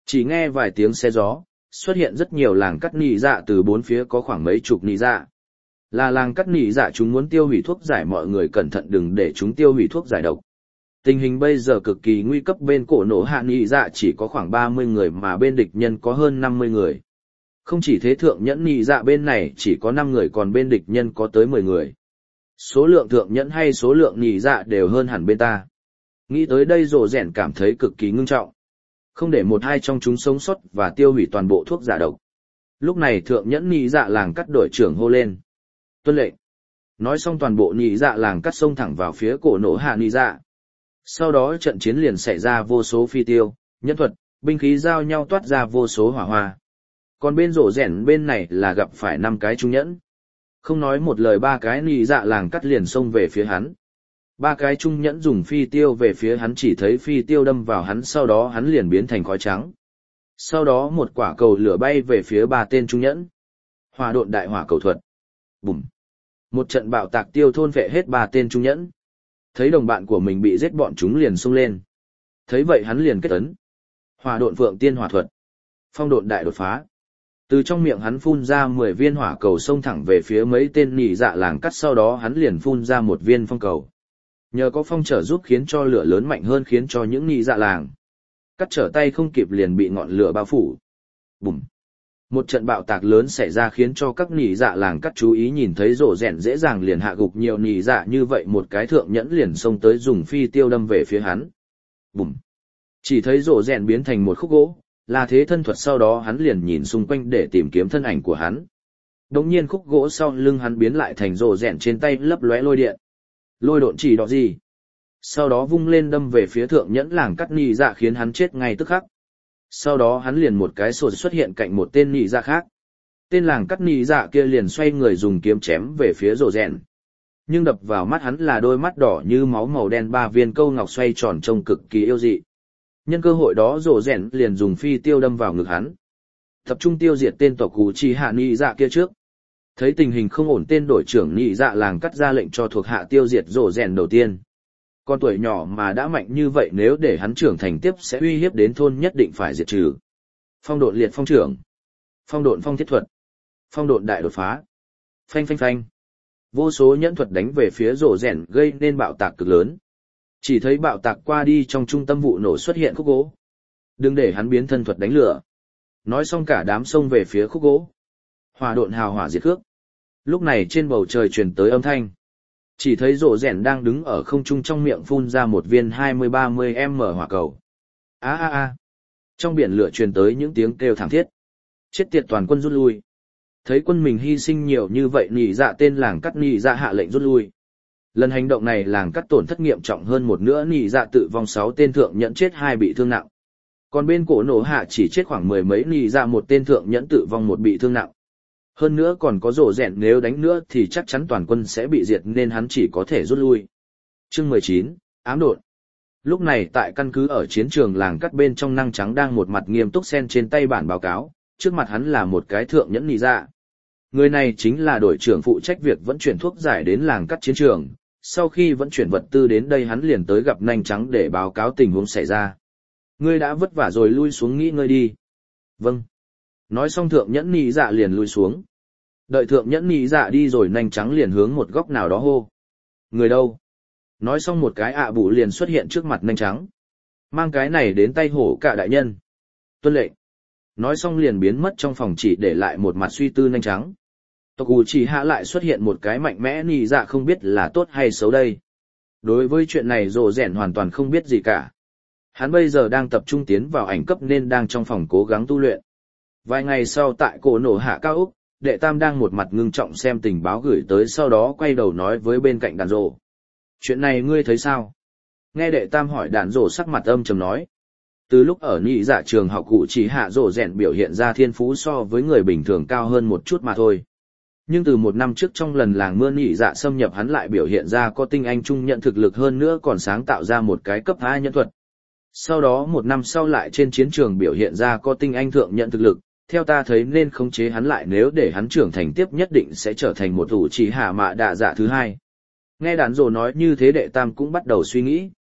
Chỉ nghe vài tiếng xe gió, xuất hiện rất nhiều làng cắt nỉ dạ từ bốn phía có khoảng mấy chục nỉ dạ. Là làng cắt nỉ dạ chúng muốn tiêu hủy thuốc giải, mọi người cẩn thận đừng để chúng tiêu hủy thuốc giải độc. Tình hình bây giờ cực kỳ nguy cấp, bên cổ nổ hạ nỉ dạ chỉ có khoảng ba mươi người mà bên địch nhân có hơn năm mươi người. Không chỉ thế, thượng nhẫn nỉ dạ bên này chỉ có năm người, còn bên địch nhân có tới mười người. Số lượng thượng nhẫn hay số lượng nỉ dạ đều hơn hẳn bên ta. Nghĩ tới đây Rồ Rèn cảm thấy cực kỳ ngưng trọng. Không để một hai trong chúng sống sót và tiêu hủy toàn bộ thuốc giả độc. Lúc này thượng nhẫn nỉ dạ làng cắt đội trưởng hô lên. Tuân lệnh. Nói xong toàn bộ nỉ dạ làng cắt xông thẳng vào phía cổ nổ hạ nỉ dạ. Sau đó trận chiến liền xảy ra vô số phi tiêu, nhân thuật, binh khí giao nhau toát ra vô số hỏa hoa. Còn bên Rồ Rèn bên này là gặp phải năm cái trung nhẫn. Không nói một lời, ba cái nỉ dạ làng cắt liền xông về phía hắn. Ba cái trung nhẫn dùng phi tiêu về phía hắn, chỉ thấy phi tiêu đâm vào hắn, sau đó hắn liền biến thành khói trắng. Sau đó một quả cầu lửa bay về phía ba tên trung nhẫn. Hỏa độn đại hỏa cầu thuật. Bùm. Một trận bạo tạc tiêu thôn vệ hết ba tên trung nhẫn. Thấy đồng bạn của mình bị giết, bọn chúng liền xông lên. Thấy vậy hắn liền kết ấn. Hỏa độn phượng tiên hỏa thuật. Phong độn đại đột phá. Từ trong miệng hắn phun ra mười viên hỏa cầu xông thẳng về phía mấy tên nỉ dạ làng cắt, sau đó hắn liền phun ra một viên phong cầu. Nhờ có phong trở giúp khiến cho lửa lớn mạnh hơn, khiến cho những nỉ dạ làng cắt trở tay không kịp liền bị ngọn lửa bao phủ. Bùm. Một trận bạo tạc lớn xảy ra khiến cho các nỉ dạ làng cắt chú ý, nhìn thấy Rồ Rèn dễ dàng liền hạ gục nhiều nỉ dạ như vậy, một cái thượng nhẫn liền xông tới dùng phi tiêu đâm về phía hắn. Bùm. Chỉ thấy Rồ Rèn biến thành một khúc gỗ, là thế thân thuật, sau đó hắn liền nhìn xung quanh để tìm kiếm thân ảnh của hắn. Đống nhiên khúc gỗ sau lưng hắn biến lại thành Rồ Rèn trên tay lấp lóe lôi điện. Lôi độn chỉ đỏ gì? Sau đó vung lên đâm về phía thượng nhẫn làng cắt nỉ dạ khiến hắn chết ngay tức khắc. Sau đó hắn liền một cái sột xuất hiện cạnh một tên nỉ dạ khác. Tên làng cắt nỉ dạ kia liền xoay người dùng kiếm chém về phía Rồ Rèn. Nhưng đập vào mắt hắn là đôi mắt đỏ như máu màu đen, ba viên câu ngọc xoay tròn trông cực kỳ yêu dị. Nhân cơ hội đó Rồ Rèn liền dùng phi tiêu đâm vào ngực hắn. Tập trung tiêu diệt tên tộc cú chi hạ nỉ dạ kia trước. Thấy tình hình không ổn, tên đội trưởng nỉ dạ làng cắt ra lệnh cho thuộc hạ tiêu diệt Rồ Rèn đầu tiên. Con tuổi nhỏ mà đã mạnh như vậy, nếu để hắn trưởng thành tiếp sẽ uy hiếp đến thôn, nhất định phải diệt trừ. Phong độn liệt phong trưởng. Phong độn phong thiết thuật. Phong độn đại đột phá. Phanh phanh phanh. Vô số nhẫn thuật đánh về phía Rồ Rèn gây nên bạo tạc cực lớn. Chỉ thấy bạo tạc qua đi, trong trung tâm vụ nổ xuất hiện khúc gỗ. Đừng để hắn biến thân thuật đánh lửa. Nói xong cả đám xông về phía khúc gỗ. Hỏa độn hào hỏa diệt cước. Lúc này trên bầu trời truyền tới âm thanh. Chỉ thấy Rồ Rèn đang đứng ở không trung, trong miệng phun ra một viên hai mươi ba mươi m hỏa cầu. A a a. Trong biển lửa truyền tới những tiếng kêu thảm thiết. Chết tiệt, toàn quân rút lui. Thấy quân mình hy sinh nhiều như vậy, nỉ dạ tên làng cắt nỉ dạ hạ lệnh rút lui. Lần hành động này làng cắt tổn thất nghiêm trọng hơn, một nữa nỉ dạ tự vong sáu tên, thượng nhẫn chết hai bị thương nặng. Còn bên cổ nổ hạ chỉ chết khoảng mười mấy nỉ dạ, một tên thượng nhẫn tự vong, một bị thương nặng. Hơn nữa còn có Rồ Rèn, nếu đánh nữa thì chắc chắn toàn quân sẽ bị diệt, nên hắn chỉ có thể rút lui. Chương mười chín, ám độn. Lúc này tại căn cứ ở chiến trường làng cắt bên trong, Năng Trắng đang một mặt nghiêm túc sen trên tay bản báo cáo, trước mặt hắn là một cái thượng nhẫn nỉ dạ. Người này chính là đội trưởng phụ trách việc vận chuyển thuốc giải đến làng cắt chiến trường. Sau khi vận chuyển vật tư đến đây, hắn liền tới gặp Năng Trắng để báo cáo tình huống xảy ra. Ngươi đã vất vả rồi, lui xuống nghỉ ngơi đi. Vâng. Nói xong thượng nhẫn nỉ dạ liền lui xuống. Đợi thượng nhẫn nỉ dạ đi rồi, Năng Trắng liền hướng một góc nào đó hô. Người đâu? Nói xong một cái ạ à bụ liền xuất hiện trước mặt Năng Trắng. Mang cái này đến tay hổ cả đại nhân. Tuân lệnh. Nói xong liền biến mất trong phòng, chỉ để lại một mặt suy tư Năng Trắng. Tộc ủ chỉ hạ lại xuất hiện một cái mạnh mẽ nỉ dạ, không biết là tốt hay xấu đây. Đối với chuyện này Rồ Rèn hoàn toàn không biết gì cả. Hắn bây giờ đang tập trung tiến vào ảnh cấp nên đang trong phòng cố gắng tu luyện. Vài ngày sau tại cổ nổ hạ cao úc, đệ tam đang một mặt ngưng trọng xem tình báo gửi tới, sau đó quay đầu nói với bên cạnh đàn rồ. Chuyện này ngươi thấy sao? Nghe đệ tam hỏi, đàn rồ sắc mặt âm trầm nói. Từ lúc ở nhị dạ trường học cụ chỉ hạ, Rồ Rèn biểu hiện ra thiên phú so với người bình thường cao hơn một chút mà thôi. Nhưng từ một năm trước trong lần làng mưa nhị dạ xâm nhập, hắn lại biểu hiện ra có tinh anh trung nhận thực lực, hơn nữa còn sáng tạo ra một cái cấp hai nhân thuật. Sau đó một năm sau lại trên chiến trường biểu hiện ra có tinh anh thượng nhận thực lực, theo ta thấy nên khống chế hắn lại, nếu để hắn trưởng thành tiếp nhất định sẽ trở thành một ủ trì hạ mạ đạ dạ thứ hai. Nghe đàn rồ nói như thế, đệ tam cũng bắt đầu suy nghĩ.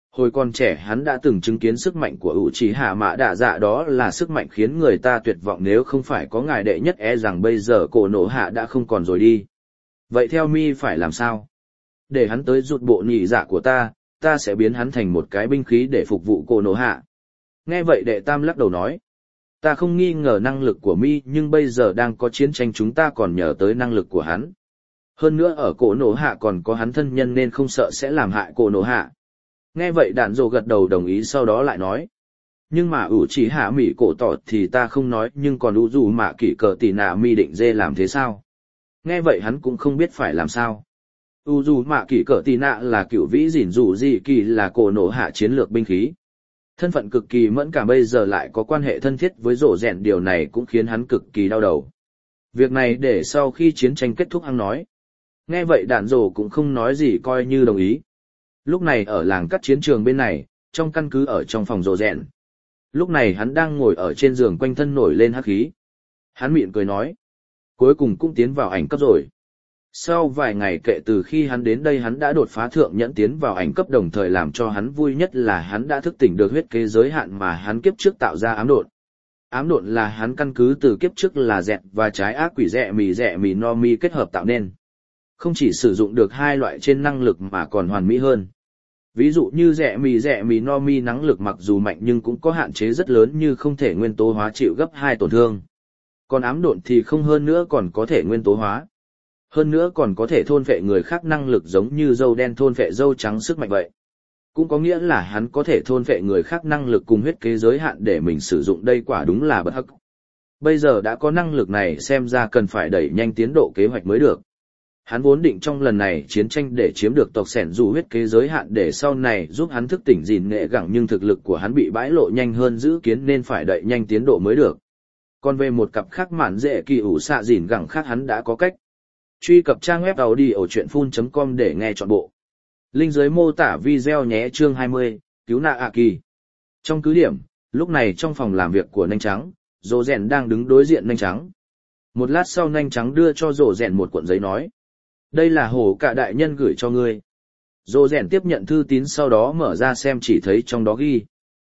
Hồi còn trẻ hắn đã từng chứng kiến sức mạnh của Uchiha Mã Đạ Dạ, đó là sức mạnh khiến người ta tuyệt vọng, nếu không phải có ngài đệ nhất e rằng bây giờ cổ nổ hạ đã không còn rồi đi. Vậy theo mi phải làm sao? Để hắn tới rụt bộ nhị dạ của ta, ta sẽ biến hắn thành một cái binh khí để phục vụ cổ nổ hạ. Nghe vậy đệ tam lắc đầu nói. Ta không nghi ngờ năng lực của mi, nhưng bây giờ đang có chiến tranh chúng ta còn nhờ tới năng lực của hắn. Hơn nữa ở cổ nổ hạ còn có hắn thân nhân nên không sợ sẽ làm hại cổ nổ hạ. Nghe vậy đạn dồ gật đầu đồng ý, sau đó lại nói. Nhưng mà ủ chỉ hạ mỉ cổ tỏ thì ta không nói, nhưng còn ủ dù mạ kỷ cờ tỷ nạ mi định dê làm thế sao? Nghe vậy hắn cũng không biết phải làm sao. ủ dù mạ kỷ cờ tỷ nạ là cựu vĩ dỉn dù gì kỳ, là cổ nổ hạ chiến lược binh khí. Thân phận cực kỳ mẫn cảm, bây giờ lại có quan hệ thân thiết với rổ rèn, điều này cũng khiến hắn cực kỳ đau đầu. Việc này để sau khi chiến tranh kết thúc hắn nói. Nghe vậy đạn rổ cũng không nói gì, coi như đồng ý. Lúc này ở làng cắt chiến trường bên này, trong căn cứ ở trong phòng rổ rèn. Lúc này hắn đang ngồi ở trên giường, quanh thân nổi lên hắc khí. Hắn mỉm cười nói. Cuối cùng cũng tiến vào ảnh cấp rồi. Sau vài ngày kể từ khi hắn đến đây, hắn đã đột phá thượng nhẫn tiến vào ảnh cấp, đồng thời làm cho hắn vui nhất là hắn đã thức tỉnh được huyết kế giới hạn mà hắn kiếp trước tạo ra ám độn. Ám độn là hắn căn cứ từ kiếp trước là dẹt và trái ác quỷ rẹ mì rẹ mì no mi kết hợp tạo nên. Không chỉ sử dụng được hai loại trên năng lực mà còn hoàn mỹ hơn. Ví dụ như rẹ mì rẹ mì no mi năng lực mặc dù mạnh nhưng cũng có hạn chế rất lớn, như không thể nguyên tố hóa chịu gấp hai tổn thương. Còn ám độn thì không, hơn nữa còn có thể nguyên tố hóa. Hơn nữa còn có thể thôn phệ người khác năng lực, giống như dâu đen thôn phệ dâu trắng sức mạnh vậy. Cũng có nghĩa là hắn có thể thôn phệ người khác năng lực cùng huyết kế giới hạn để mình sử dụng, đây quả đúng là bất hắc. Bây giờ đã có năng lực này, xem ra cần phải đẩy nhanh tiến độ kế hoạch mới được. Hắn vốn định trong lần này chiến tranh để chiếm được tộc sẻn dù huyết kế giới hạn để sau này giúp hắn thức tỉnh gìn nghệ gẳng, nhưng thực lực của hắn bị bãi lộ nhanh hơn dự kiến nên phải đẩy nhanh tiến độ mới được. Còn về một cặp khác mạn dễ kỳ ủ xạ gìn gẳng khác hắn đã có cách. Truy cập trang web audiochuyenphun chấm com để nghe trọn bộ. Link dưới mô tả video nhé. Chương hai mươi, cứu nạ ạ kỳ. Trong cứ điểm, lúc này trong phòng làm việc của Nanh Trắng, Rồ Rèn đang đứng đối diện Nanh Trắng. Một lát sau Nanh Trắng đưa cho Rồ Rèn một cuộn giấy nói. Đây là hổ cả đại nhân gửi cho ngươi. Rồ Rèn tiếp nhận thư tín, sau đó mở ra xem, chỉ thấy trong đó ghi.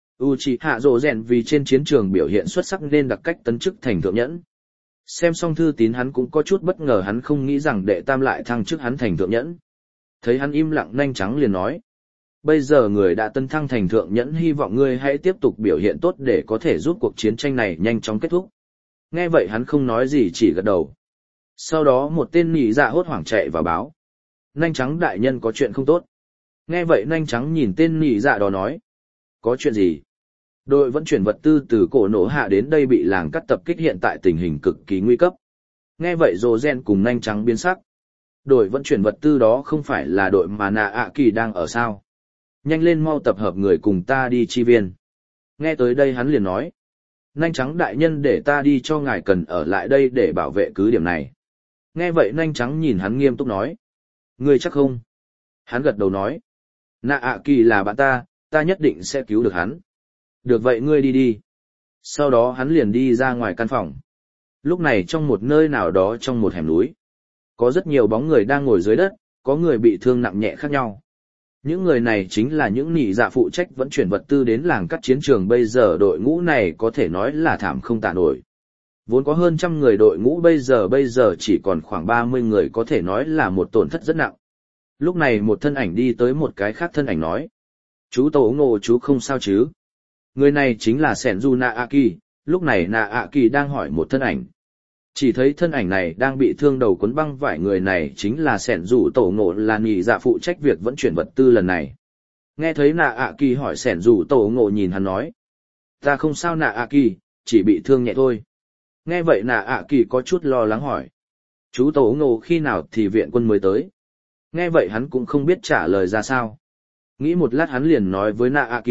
Uchiha Rồ Rèn vì trên chiến trường biểu hiện xuất sắc nên đặc cách tấn chức thành thượng nhẫn. Xem xong thư tín hắn cũng có chút bất ngờ, hắn không nghĩ rằng đệ tam lại thăng chức hắn thành thượng nhẫn. Thấy hắn im lặng, Nanh Trắng liền nói. Bây giờ người đã tấn thăng thành thượng nhẫn, hy vọng ngươi hãy tiếp tục biểu hiện tốt để có thể giúp cuộc chiến tranh này nhanh chóng kết thúc. Nghe vậy hắn không nói gì, chỉ gật đầu. Sau đó một tên nhị dạ hốt hoảng chạy vào báo. Nanh Trắng đại nhân có chuyện không tốt. Nghe vậy Nanh Trắng nhìn tên nhị dạ đó nói. Có chuyện gì? Đội vận chuyển vật tư từ cổ nổ hạ đến đây bị làng cắt tập kích, hiện tại tình hình cực kỳ nguy cấp. Nghe vậy Rồ Rèn cùng Nanh Trắng biến sắc. Đội vận chuyển vật tư đó không phải là đội mà nạ ạ kỳ đang ở sao? Nhanh lên, mau tập hợp người cùng ta đi chi viện. Nghe tới đây hắn liền nói. Nanh Trắng đại nhân để ta đi cho ngài cần ở lại đây để bảo vệ cứ điểm này. Nghe vậy Nanh Trắng nhìn hắn nghiêm túc nói. Ngươi chắc không? Hắn gật đầu nói. Nạ ạ kỳ là bạn ta, ta nhất định sẽ cứu được hắn. Được vậy ngươi đi đi. Sau đó hắn liền đi ra ngoài căn phòng. Lúc này trong một nơi nào đó trong một hẻm núi, có rất nhiều bóng người đang ngồi dưới đất, có người bị thương nặng nhẹ khác nhau. Những người này chính là những nhị dạ phụ trách vận chuyển vật tư đến làng cắt chiến trường. Bây giờ đội ngũ này có thể nói là thảm không tả nổi. Vốn có hơn trăm người đội ngũ, bây giờ bây giờ chỉ còn khoảng ba mươi người, có thể nói là một tổn thất rất nặng. Lúc này một thân ảnh đi tới một cái khác thân ảnh nói. Chú Tổ Ngộ, chú không sao chứ? Người này chính là Senju Naaki. Lúc này Naaki đang hỏi một thân ảnh. Chỉ thấy thân ảnh này đang bị thương đầu cuốn băng vải, người này chính là Senju Tổ Ngộ, là nhị dạ phụ trách việc vận chuyển vật tư lần này. Nghe thấy Naaki hỏi, Senju Tổ Ngộ nhìn hắn nói. Ta không sao Naaki, chỉ bị thương nhẹ thôi. Nghe vậy Naaki có chút lo lắng hỏi. Chú Tổ Ngộ khi nào thì viện quân mới tới? Nghe vậy hắn cũng không biết trả lời ra sao. Nghĩ một lát hắn liền nói với Naaki.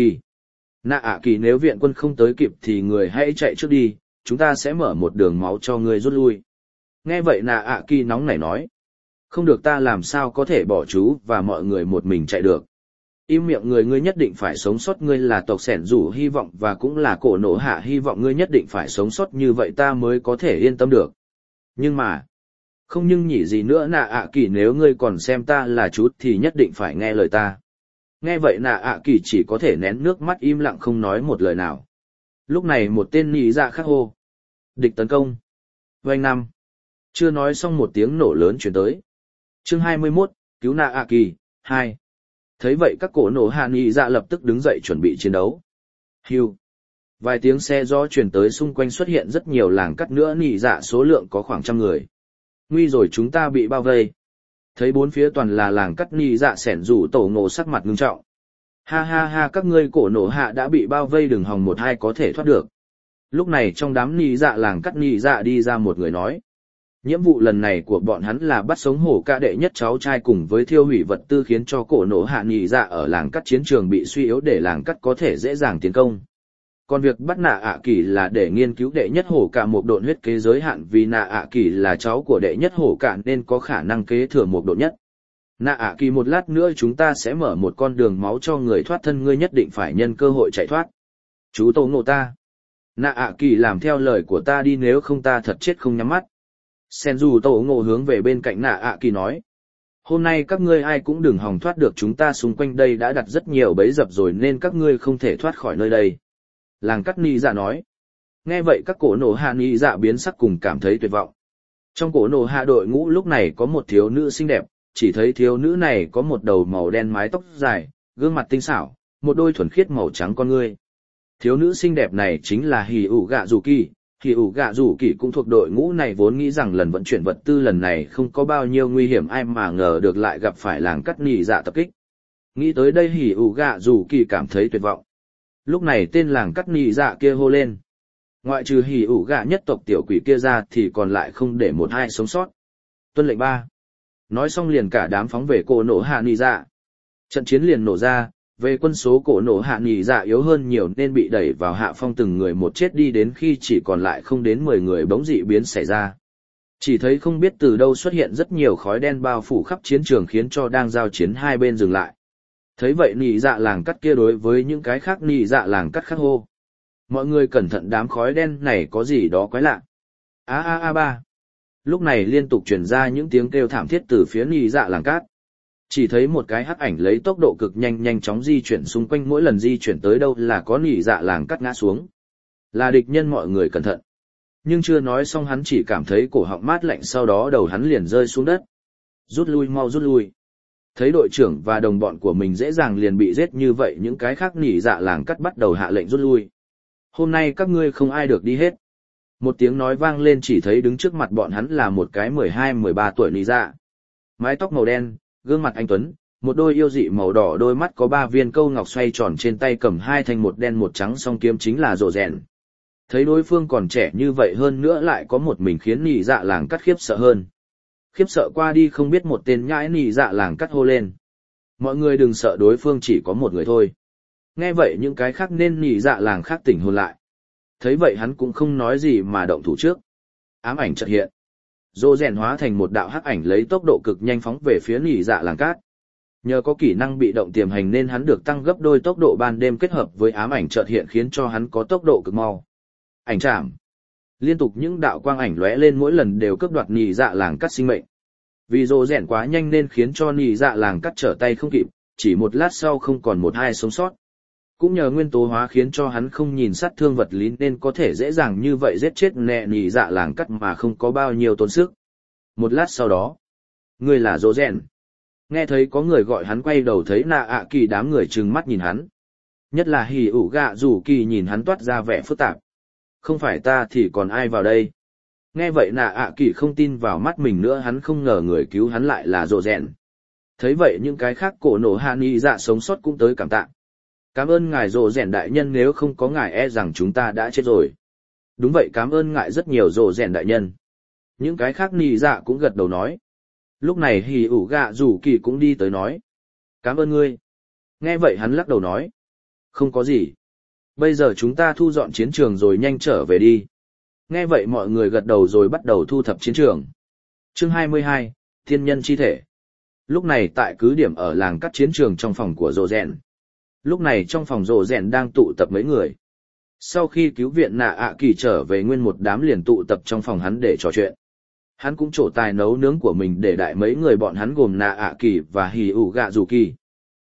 Naaki, nếu viện quân không tới kịp thì người hãy chạy trước đi, chúng ta sẽ mở một đường máu cho người rút lui. Nghe vậy Naaki nóng nảy nói. Không được, ta làm sao có thể bỏ chú và mọi người một mình chạy được. Im miệng người, ngươi nhất định phải sống sót, ngươi là tộc sẻn rủ hy vọng và cũng là cổ nổ hạ hy vọng, ngươi nhất định phải sống sót, như vậy ta mới có thể yên tâm được. Nhưng mà, không nhưng nhỉ gì nữa Naaki, nếu ngươi còn xem ta là chú thì nhất định phải nghe lời ta. Nghe vậy nạ ạ kỳ chỉ có thể nén nước mắt im lặng không nói một lời nào. Lúc này một tên nhị dạ khắc hô. Địch tấn công. Vành năm. Chưa nói xong một tiếng nổ lớn chuyển tới. Chương hai mươi mốt, cứu nạ ạ kỳ, hai. Thấy vậy các cổ nổ hạ nhị dạ lập tức đứng dậy chuẩn bị chiến đấu. Hưu. Vài tiếng xe gió chuyển tới xung quanh xuất hiện rất nhiều làng cắt nữa nhị dạ số lượng có khoảng trăm người. Nguy rồi chúng ta bị bao vây. Thấy bốn phía toàn là làng cắt nhị dạ sẻn rủ tổ ngộ sắc mặt ngưng trọng. Ha ha ha các ngươi cổ nổ hạ đã bị bao vây đừng hòng một hai có thể thoát được. Lúc này trong đám nhị dạ làng cắt nhị dạ đi ra một người nói. Nhiệm vụ lần này của bọn hắn là bắt sống hổ ca đệ nhất cháu trai cùng với thiêu hủy vật tư khiến cho cổ nổ hạ nhị dạ ở làng cắt chiến trường bị suy yếu để làng cắt có thể dễ dàng tiến công. Còn việc bắt nạ ạ kỳ là để nghiên cứu đệ nhất hổ cả một độn huyết kế giới hạn vì nạ ạ kỳ là cháu của đệ nhất hổ cả nên có khả năng kế thừa một độn nhất. Nạ ạ kỳ một lát nữa chúng ta sẽ mở một con đường máu cho người thoát thân ngươi nhất định phải nhân cơ hội chạy thoát. Chú tổ ngộ ta. Nạ ạ kỳ làm theo lời của ta đi nếu không ta thật chết không nhắm mắt. Sen dù tổ ngộ hướng về bên cạnh nạ ạ kỳ nói. Hôm nay các ngươi ai cũng đừng hòng thoát được chúng ta xung quanh đây đã đặt rất nhiều bẫy dập rồi nên các ngươi không thể thoát khỏi nơi đây. Làng cắt ni dạ nói. Nghe vậy các cổ nổ hạ ni dạ biến sắc cùng cảm thấy tuyệt vọng. Trong cổ nổ hạ đội ngũ lúc này có một thiếu nữ xinh đẹp, chỉ thấy thiếu nữ này có một đầu màu đen mái tóc dài, gương mặt tinh xảo, một đôi thuần khiết màu trắng con ngươi. Thiếu nữ xinh đẹp này chính là Hỉ ủ gạ rủ kỳ. Hỉ ủ gạ rủ kỳ cũng thuộc đội ngũ này vốn nghĩ rằng lần vận chuyển vật tư lần này không có bao nhiêu nguy hiểm ai mà ngờ được lại gặp phải làng cắt ni dạ tập kích. Nghĩ tới đây Hỉ ủ gạ rủ kỳ cảm thấy tuyệt vọng. Lúc này tên làng cắt nị dạ kia hô lên. Ngoại trừ hỉ ủ gạ nhất tộc tiểu quỷ kia ra thì còn lại không để một ai sống sót. Tuân lệnh ba. Nói xong liền cả đám phóng về cổ nổ hạ nị dạ. Trận chiến liền nổ ra, về quân số cổ nổ hạ nị dạ yếu hơn nhiều nên bị đẩy vào hạ phong từng người một chết đi đến khi chỉ còn lại không đến mười người bỗng dị biến xảy ra. Chỉ thấy không biết từ đâu xuất hiện rất nhiều khói đen bao phủ khắp chiến trường khiến cho đang giao chiến hai bên dừng lại. Thấy vậy nị dạ làng cắt kia đối với những cái khác nị dạ làng cắt khác hô. Mọi người cẩn thận đám khói đen này có gì đó quái lạ. A a a ba. Lúc này liên tục truyền ra những tiếng kêu thảm thiết từ phía nị dạ làng cát. Chỉ thấy một cái hắc ảnh lấy tốc độ cực nhanh nhanh chóng di chuyển xung quanh mỗi lần di chuyển tới đâu là có nị dạ làng cắt ngã xuống. Là địch nhân mọi người cẩn thận. Nhưng chưa nói xong hắn chỉ cảm thấy cổ họng mát lạnh sau đó đầu hắn liền rơi xuống đất. Rút lui mau rút lui. Thấy đội trưởng và đồng bọn của mình dễ dàng liền bị giết như vậy những cái khác nỉ dạ làng cắt bắt đầu hạ lệnh rút lui. Hôm nay các ngươi không ai được đi hết. Một tiếng nói vang lên chỉ thấy đứng trước mặt bọn hắn là một cái mười hai mười ba tuổi nỉ dạ. Mái tóc màu đen, gương mặt anh tuấn, một đôi yêu dị màu đỏ đôi mắt có ba viên câu ngọc xoay tròn trên tay cầm hai thanh một đen một trắng song kiếm chính là rồ rèn. Thấy đối phương còn trẻ như vậy hơn nữa lại có một mình khiến nỉ dạ làng cắt khiếp sợ hơn. Khiếp sợ qua đi không biết một tên nhãi nỉ dạ làng cắt hô lên. Mọi người đừng sợ đối phương chỉ có một người thôi. Nghe vậy những cái khác nên nỉ dạ làng khác tỉnh hồn lại. Thấy vậy hắn cũng không nói gì mà động thủ trước. Ám ảnh chợt hiện. Rô rèn hóa thành một đạo hắc ảnh lấy tốc độ cực nhanh phóng về phía nỉ dạ làng cát. Nhờ có kỹ năng bị động tiềm hành nên hắn được tăng gấp đôi tốc độ ban đêm kết hợp với ám ảnh chợt hiện khiến cho hắn có tốc độ cực mau. Ảnh chạm. Liên tục những đạo quang ảnh lóe lên mỗi lần đều cướp đoạt nỉ dạ làng cắt sinh mệnh. Vì rồ rèn quá nhanh nên khiến cho nỉ dạ làng cắt trở tay không kịp, chỉ một lát sau không còn một ai sống sót. Cũng nhờ nguyên tố hóa khiến cho hắn không nhìn sát thương vật lý nên có thể dễ dàng như vậy giết chết nẹ nỉ dạ làng cắt mà không có bao nhiêu tốn sức. Một lát sau đó, người là rồ rèn. Nghe thấy có người gọi hắn quay đầu thấy nạ ạ kỳ đám người trừng mắt nhìn hắn. Nhất là hỉ ủ gạ rủ kỳ nhìn hắn toát ra vẻ phức tạp. Không phải ta thì còn ai vào đây? Nghe vậy nạ ạ kỳ không tin vào mắt mình nữa hắn không ngờ người cứu hắn lại là rồ rèn. Thấy vậy những cái khác cổ nổ hạ nỉ dạ sống sót cũng tới cảm tạ. Cảm ơn ngài rồ rèn đại nhân nếu không có ngài e rằng chúng ta đã chết rồi. Đúng vậy cảm ơn ngài rất nhiều rồ rèn đại nhân. Những cái khác nỉ dạ cũng gật đầu nói. Lúc này hỉ ủ gạ rủ kỳ cũng đi tới nói. Cảm ơn ngươi. Nghe vậy hắn lắc đầu nói. Không có gì. Bây giờ chúng ta thu dọn chiến trường rồi nhanh trở về đi. Nghe vậy mọi người gật đầu rồi bắt đầu thu thập chiến trường. Chương hai mươi hai, Thiên nhân chi thể. Lúc này tại cứ điểm ở làng cắt chiến trường trong phòng của rồ rèn. Lúc này trong phòng rồ rèn đang tụ tập mấy người. Sau khi cứu viện nạ ạ kỳ trở về nguyên một đám liền tụ tập trong phòng hắn để trò chuyện. Hắn cũng trổ tài nấu nướng của mình để đại mấy người bọn hắn gồm nạ ạ kỳ và hỉ ủ gạ rủ kỳ.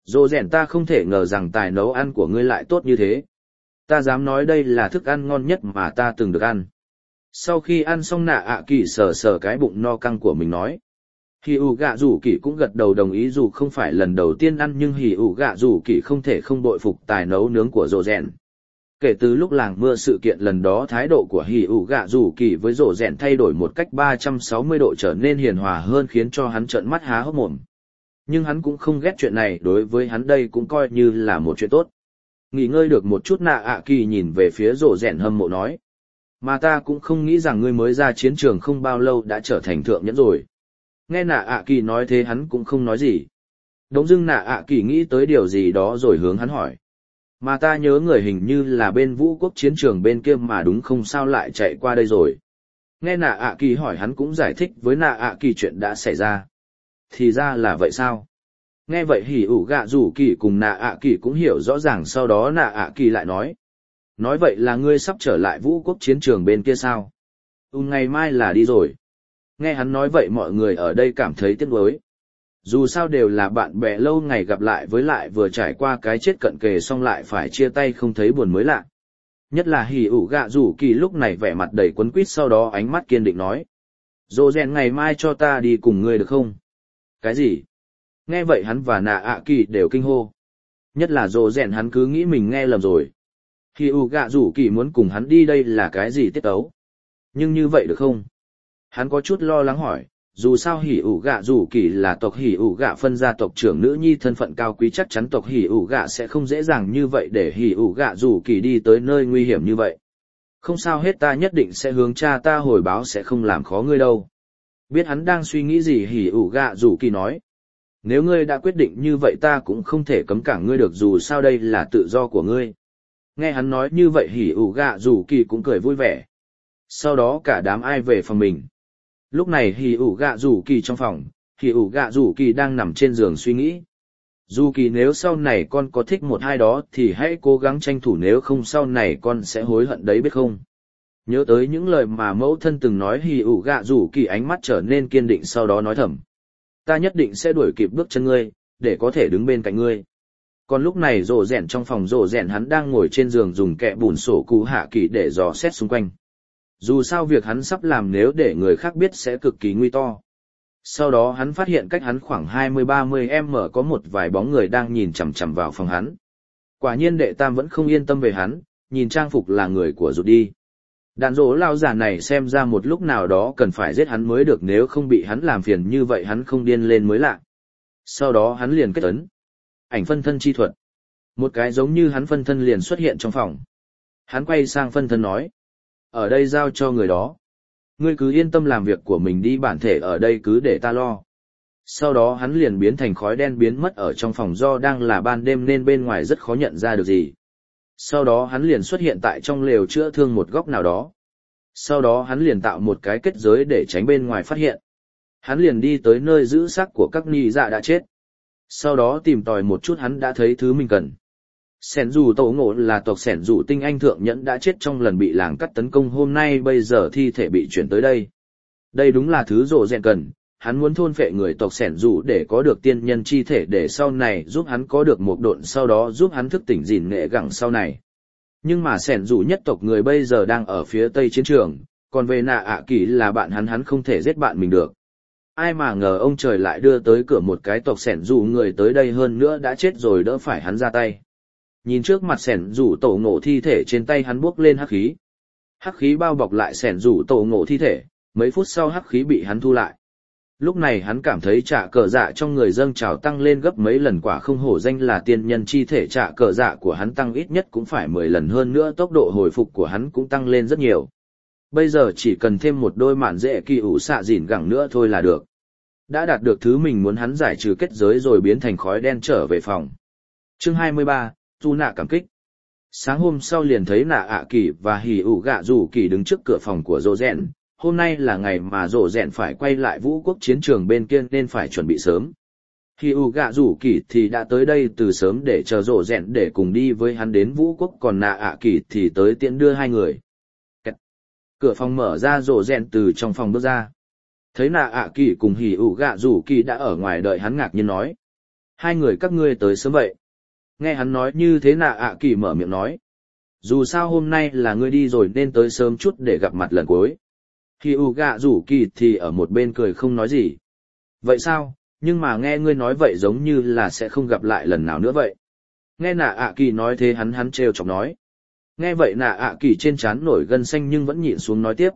Dô rèn ta không thể ngờ rằng tài nấu ăn của ngươi lại tốt như thế. Ta dám nói đây là thức ăn ngon nhất mà ta từng được ăn. Sau khi ăn xong nạ ạ kỳ sờ sờ cái bụng no căng của mình nói. Hỉ ủ gạ rủ kỳ cũng gật đầu đồng ý dù không phải lần đầu tiên ăn nhưng hỉ ủ gạ rủ kỳ không thể không bội phục tài nấu nướng của rổ rèn. Kể từ lúc làng mưa sự kiện lần đó thái độ của hỉ ủ gạ rủ kỳ với rổ rèn thay đổi một cách ba trăm sáu mươi độ trở nên hiền hòa hơn khiến cho hắn trợn mắt há hốc mồm. Nhưng hắn cũng không ghét chuyện này, đối với hắn đây cũng coi như là một chuyện tốt. Nghỉ ngơi được một chút nạ ạ kỳ nhìn về phía rổ rèn hâm mộ nói. Mà ta cũng không nghĩ rằng ngươi mới ra chiến trường không bao lâu đã trở thành thượng nhẫn rồi. Nghe nạ ạ kỳ nói thế hắn cũng không nói gì. Đống dưng nạ ạ kỳ nghĩ tới điều gì đó rồi hướng hắn hỏi. Mà ta nhớ người hình như là bên vũ quốc chiến trường bên kia mà đúng không sao lại chạy qua đây rồi. Nghe nạ ạ kỳ hỏi hắn cũng giải thích với nạ ạ kỳ chuyện đã xảy ra. Thì ra là vậy sao? Nghe vậy hỉ ủ gạ rủ kỳ cùng nạ ạ kỳ cũng hiểu rõ ràng, sau đó nạ ạ kỳ lại nói. Nói vậy là ngươi sắp trở lại vũ quốc chiến trường bên kia sao? Ừ, ngày mai là đi rồi. Nghe hắn nói vậy mọi người ở đây cảm thấy tiếc nuối. Dù sao đều là bạn bè lâu ngày gặp lại, với lại vừa trải qua cái chết cận kề xong lại phải chia tay không thấy buồn mới lạ. Nhất là hỉ ủ gạ rủ kỳ lúc này vẻ mặt đầy quấn quýt, sau đó ánh mắt kiên định nói. Dô rèn ngày mai cho ta đi cùng ngươi được không? Cái gì? Nghe vậy hắn và nạ ạ kỳ đều kinh hô. Nhất là dô rèn hắn cứ nghĩ mình nghe lầm rồi. Hỉ ủ gạ rủ kỳ muốn cùng hắn đi đây là cái gì tiết tấu? Nhưng như vậy được không? Hắn có chút lo lắng hỏi, dù sao hỉ ủ gạ rủ kỳ là tộc hỉ ủ gạ phân gia tộc trưởng nữ nhi thân phận cao quý, chắc chắn tộc hỉ ủ gạ sẽ không dễ dàng như vậy để hỉ ủ gạ rủ kỳ đi tới nơi nguy hiểm như vậy. Không sao hết, ta nhất định sẽ hướng cha ta hồi báo, sẽ không làm khó ngươi đâu. Biết hắn đang suy nghĩ gì hỉ ủ gạ rủ kỳ nói. Nếu ngươi đã quyết định như vậy ta cũng không thể cấm cản ngươi được, dù sao đây là tự do của ngươi. Nghe hắn nói như vậy hỉ ủ gạ rủ kỳ cũng cười vui vẻ. Sau đó cả đám ai về phòng mình. Lúc này hỉ ủ gạ rủ kỳ trong phòng, hỉ ủ gạ rủ kỳ đang nằm trên giường suy nghĩ. Dù kỳ nếu sau này con có thích một ai đó thì hãy cố gắng tranh thủ, nếu không sau này con sẽ hối hận đấy biết không. Nhớ tới những lời mà mẫu thân từng nói hỉ ủ gạ rủ kỳ ánh mắt trở nên kiên định, sau đó nói thầm. Ta nhất định sẽ đuổi kịp bước chân ngươi, để có thể đứng bên cạnh ngươi. Còn lúc này rồ rèn trong phòng rồ rèn hắn đang ngồi trên giường dùng kẹ bùn sổ cụ hạ kỳ để dò xét xung quanh. Dù sao việc hắn sắp làm nếu để người khác biết sẽ cực kỳ nguy to. Sau đó hắn phát hiện cách hắn khoảng hai mươi ba mươi mét có một vài bóng người đang nhìn chằm chằm vào phòng hắn. Quả nhiên đệ tam vẫn không yên tâm về hắn, nhìn trang phục là người của rụt đi. Đàn rỗ lao giả này xem ra một lúc nào đó cần phải giết hắn mới được, nếu không bị hắn làm phiền như vậy hắn không điên lên mới lạ. Sau đó hắn liền kết ấn. Ảnh phân thân chi thuật. Một cái giống như hắn phân thân liền xuất hiện trong phòng. Hắn quay sang phân thân nói. Ở đây giao cho người đó. Ngươi cứ yên tâm làm việc của mình đi, bản thể ở đây cứ để ta lo. Sau đó hắn liền biến thành khói đen biến mất ở trong phòng, do đang là ban đêm nên bên ngoài rất khó nhận ra được gì. Sau đó hắn liền xuất hiện tại trong lều chữa thương một góc nào đó. Sau đó hắn liền tạo một cái kết giới để tránh bên ngoài phát hiện. Hắn liền đi tới nơi giữ xác của các ni dạ đã chết. Sau đó tìm tòi một chút hắn đã thấy thứ mình cần. Sẻn dù tổ ngộ là tộc sẻn dù tinh anh thượng nhẫn đã chết trong lần bị làng cắt tấn công, hôm nay bây giờ thi thể bị chuyển tới đây. Đây đúng là thứ rồ rèn cần, hắn muốn thôn phệ người tộc sẻn dù để có được tiên nhân chi thể, để sau này giúp hắn có được một độn, sau đó giúp hắn thức tỉnh gìn nghệ gẳng sau này. Nhưng mà sẻn dù nhất tộc người bây giờ đang ở phía tây chiến trường, còn về nạ ạ kỳ là bạn hắn, hắn không thể giết bạn mình được. Ai mà ngờ ông trời lại đưa tới cửa một cái tộc sẻn dù người tới đây, hơn nữa đã chết rồi, đỡ phải hắn ra tay. Nhìn trước mặt sẻn rủ tổ ngộ thi thể, trên tay hắn buốc lên hắc khí. Hắc khí bao bọc lại sẻn rủ tổ ngộ thi thể, mấy phút sau hắc khí bị hắn thu lại. Lúc này hắn cảm thấy trả cờ dạ trong người dâng trào tăng lên gấp mấy lần, quả không hổ danh là tiên nhân chi thể, trả cờ dạ của hắn tăng ít nhất cũng phải mười lần, hơn nữa tốc độ hồi phục của hắn cũng tăng lên rất nhiều. Bây giờ chỉ cần thêm một đôi mạn dễ kỳ ủ xạ dỉn gẳng nữa thôi là được. Đã đạt được thứ mình muốn, hắn giải trừ kết giới rồi biến thành khói đen trở về phòng. Chương hai mươi ba, Tu nạ cảm kích. Sáng hôm sau liền thấy nạ ạ kỳ và hỉ ủ gạ rủ kỳ đứng trước cửa phòng của rô rèn. Hôm nay là ngày mà rô rèn phải quay lại vũ quốc chiến trường bên kia nên phải chuẩn bị sớm. Hỉ ủ gạ rủ kỳ thì đã tới đây từ sớm để chờ rô rèn để cùng đi với hắn đến vũ quốc, còn nạ ạ kỳ thì tới tiễn đưa hai người. Cửa phòng mở ra, rô rèn từ trong phòng bước ra. Thấy nạ ạ kỳ cùng hỉ ủ gạ rủ kỳ đã ở ngoài đợi hắn, ngạc nhiên nói. Hai người các ngươi tới sớm vậy. Nghe hắn nói như thế nạ ạ kỳ mở miệng nói. Dù sao hôm nay là ngươi đi rồi nên tới sớm chút để gặp mặt lần cuối. Khi u gạ rủ kỳ thì ở một bên cười không nói gì. Vậy sao, nhưng mà nghe ngươi nói vậy giống như là sẽ không gặp lại lần nào nữa vậy. Nghe nạ ạ kỳ nói thế hắn hắn trêu chọc nói. Nghe vậy nạ ạ kỳ trên trán nổi gân xanh nhưng vẫn nhịn xuống nói tiếp.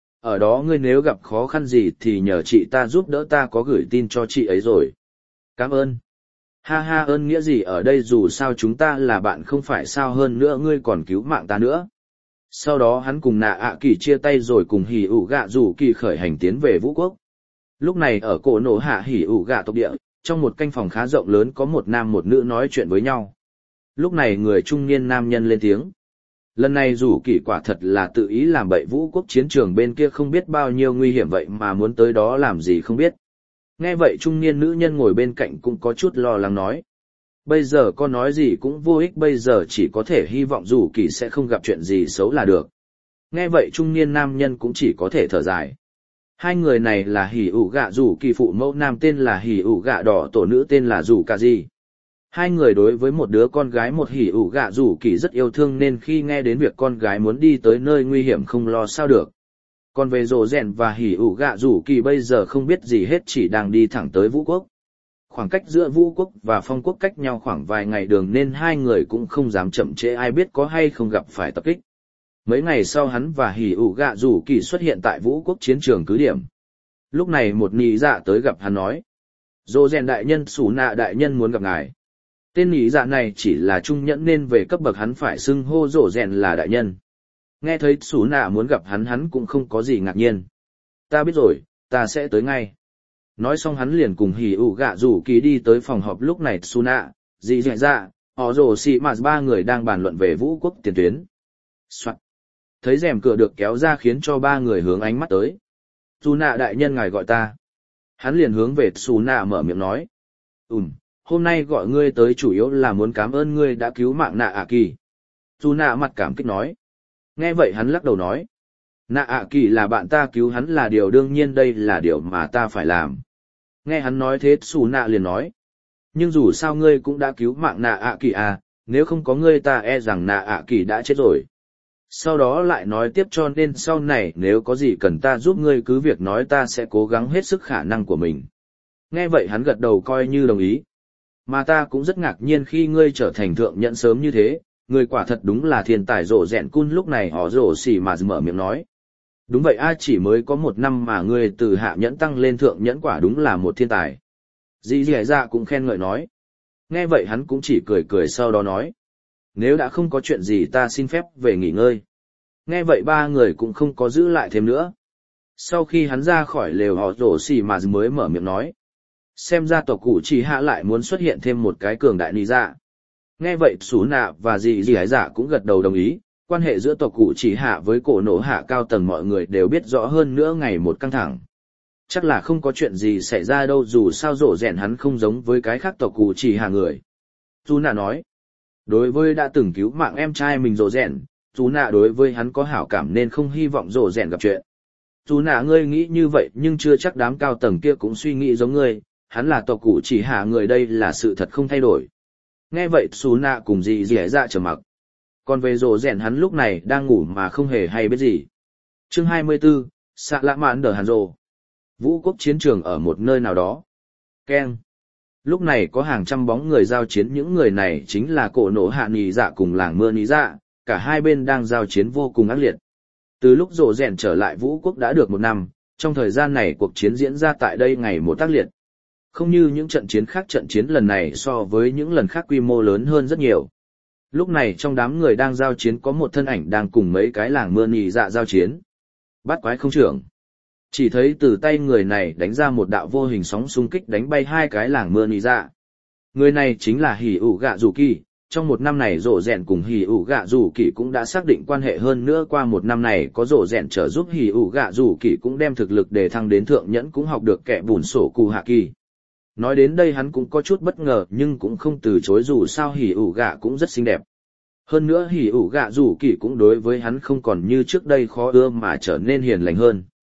Ở đó ngươi nếu gặp khó khăn gì thì nhờ chị ta giúp đỡ, ta có gửi tin cho chị ấy rồi. Cảm ơn. Ha ha, ơn nghĩa gì ở đây, dù sao chúng ta là bạn không phải sao, hơn nữa ngươi còn cứu mạng ta nữa. Sau đó hắn cùng nạ ạ kỳ chia tay rồi cùng hỉ ủ gạ rủ kỳ khởi hành tiến về vũ quốc. Lúc này ở cổ nổ hạ hỉ ủ gạ tộc địa, trong một canh phòng khá rộng lớn có một nam một nữ nói chuyện với nhau. Lúc này người trung niên nam nhân lên tiếng. Lần này rủ kỳ quả thật là tự ý làm bậy, vũ quốc chiến trường bên kia không biết bao nhiêu nguy hiểm vậy mà muốn tới đó làm gì không biết. Nghe vậy trung niên nữ nhân ngồi bên cạnh cũng có chút lo lắng nói. Bây giờ có nói gì cũng vô ích, bây giờ chỉ có thể hy vọng rủ kỳ sẽ không gặp chuyện gì xấu là được. Nghe vậy trung niên nam nhân cũng chỉ có thể thở dài. Hai người này là hỉ ủ gạ rủ kỳ, phụ mẫu nam tên là hỉ ủ gạ đỏ, tổ nữ tên là rủ cà di. Hai người đối với một đứa con gái một hỉ ủ gạ rủ kỳ rất yêu thương nên khi nghe đến việc con gái muốn đi tới nơi nguy hiểm không lo sao được. Còn về rồ rèn và hỉ ủ gạ rủ kỳ bây giờ không biết gì hết, chỉ đang đi thẳng tới vũ quốc. Khoảng cách giữa vũ quốc và phong quốc cách nhau khoảng vài ngày đường nên hai người cũng không dám chậm trễ, ai biết có hay không gặp phải tập kích. Mấy ngày sau hắn và hỉ ủ gạ rủ kỳ xuất hiện tại vũ quốc chiến trường cứ điểm. Lúc này một nị dạ tới gặp hắn nói. Rồ rèn đại nhân, Sủ Nạ đại nhân muốn gặp ngài. Tên nị dạ này chỉ là trung nhẫn nên về cấp bậc hắn phải xưng hô rồ rèn là đại nhân. Nghe thấy Sủ Nạ muốn gặp hắn, hắn cũng không có gì ngạc nhiên. Ta biết rồi, ta sẽ tới ngay. Nói xong hắn liền cùng hỉ ủ gạ rủ kỳ đi tới phòng họp. Lúc này Sủ Nạ, dì dạy dạ, họ rồ xì mà ba người đang bàn luận về vũ quốc tiền tuyến. Soạn. Thấy rèm cửa được kéo ra khiến cho ba người hướng ánh mắt tới. Sủ Nạ đại nhân, ngài gọi ta. Hắn liền hướng về Sủ Nạ mở miệng nói. Ừm, hôm nay gọi ngươi tới chủ yếu là muốn cảm ơn ngươi đã cứu mạng Nạ ạ kỳ. Sủ Nạ mặt cảm kích nói. Nghe vậy hắn lắc đầu nói. Nạ ạ kỳ là bạn ta, cứu hắn là điều đương nhiên, đây là điều mà ta phải làm. Nghe hắn nói thế Sủ Nạ liền nói. Nhưng dù sao ngươi cũng đã cứu mạng Nạ ạ kỳ à, nếu không có ngươi ta e rằng Nạ ạ kỳ đã chết rồi. Sau đó lại nói tiếp, cho nên sau này nếu có gì cần ta giúp ngươi cứ việc nói, ta sẽ cố gắng hết sức khả năng của mình. Nghe vậy hắn gật đầu coi như đồng ý. Mà ta cũng rất ngạc nhiên khi ngươi trở thành thượng nhẫn sớm như thế, người quả thật đúng là thiên tài. Rộ rèn cun lúc này họ rổ xì mà mở miệng nói. Đúng vậy a, chỉ mới có một năm mà ngươi từ hạ nhẫn tăng lên thượng nhẫn, quả đúng là một thiên tài. Dì dì dạ cũng khen ngợi nói. Nghe vậy hắn cũng chỉ cười cười sau đó nói. Nếu đã không có chuyện gì ta xin phép về nghỉ ngơi. Nghe vậy ba người cũng không có giữ lại thêm nữa. Sau khi hắn ra khỏi lều, họ rổ xì mà mới mở miệng nói. Xem ra tộc cụ chỉ hạ lại muốn xuất hiện thêm một cái cường đại nì dạ. Nghe vậy Sủ Nạ và dì dì dạ cũng gật đầu đồng ý. Quan hệ giữa tộc cụ chỉ hạ với cổ nổ hạ cao tầng mọi người đều biết rõ, hơn nữa ngày một căng thẳng. Chắc là không có chuyện gì xảy ra đâu, dù sao rộ rèn hắn không giống với cái khác tộc cụ chỉ hạ người. Sủ Nạ nói. Đối với đã từng cứu mạng em trai mình rộ rèn, Sủ Nạ đối với hắn có hảo cảm nên không hy vọng rộ rèn gặp chuyện. Sủ Nạ, ngươi nghĩ như vậy nhưng chưa chắc đám cao tầng kia cũng suy nghĩ giống ngươi, hắn là tộc cụ chỉ hạ người, đây là sự thật không thay đổi. Nghe vậy Sủ Nạ cùng dì dì dạ trầm mặc. Còn về rộ rèn hắn lúc này đang ngủ mà không hề hay biết gì. Chương hai mươi tư, Xạ Lạ Mạn Đờ Hàn Rồ. Vũ quốc chiến trường ở một nơi nào đó. Keng. Lúc này có hàng trăm bóng người giao chiến, những người này chính là cổ nổ hạ nì dạ cùng làng mưa nì dạ, cả hai bên đang giao chiến vô cùng ác liệt. Từ lúc rộ rèn trở lại vũ quốc đã được một năm, trong thời gian này cuộc chiến diễn ra tại đây ngày một ác liệt. Không như những trận chiến khác, trận chiến lần này so với những lần khác quy mô lớn hơn rất nhiều. Lúc này trong đám người đang giao chiến có một thân ảnh đang cùng mấy cái làng mưa nì dạ giao chiến. Bát quái không trưởng. Chỉ thấy từ tay người này đánh ra một đạo vô hình sóng xung kích đánh bay hai cái làng mưa nì dạ. Người này chính là Hỉ ủ gạ rủ kỳ. Trong một năm này rộ rèn cùng Hỉ ủ gạ rủ kỳ cũng đã xác định quan hệ, hơn nữa qua một năm này có rộ rèn trợ giúp Hỉ ủ gạ rủ kỳ cũng đem thực lực đề thăng đến thượng nhẫn, cũng học được kẻ bùn sổ cụ hạ kỳ. Nói đến đây hắn cũng có chút bất ngờ nhưng cũng không từ chối, dù sao Hỉ ủ gạ cũng rất xinh đẹp. Hơn nữa Hỉ ủ gạ rủ kỳ cũng đối với hắn không còn như trước đây khó ưa mà trở nên hiền lành hơn.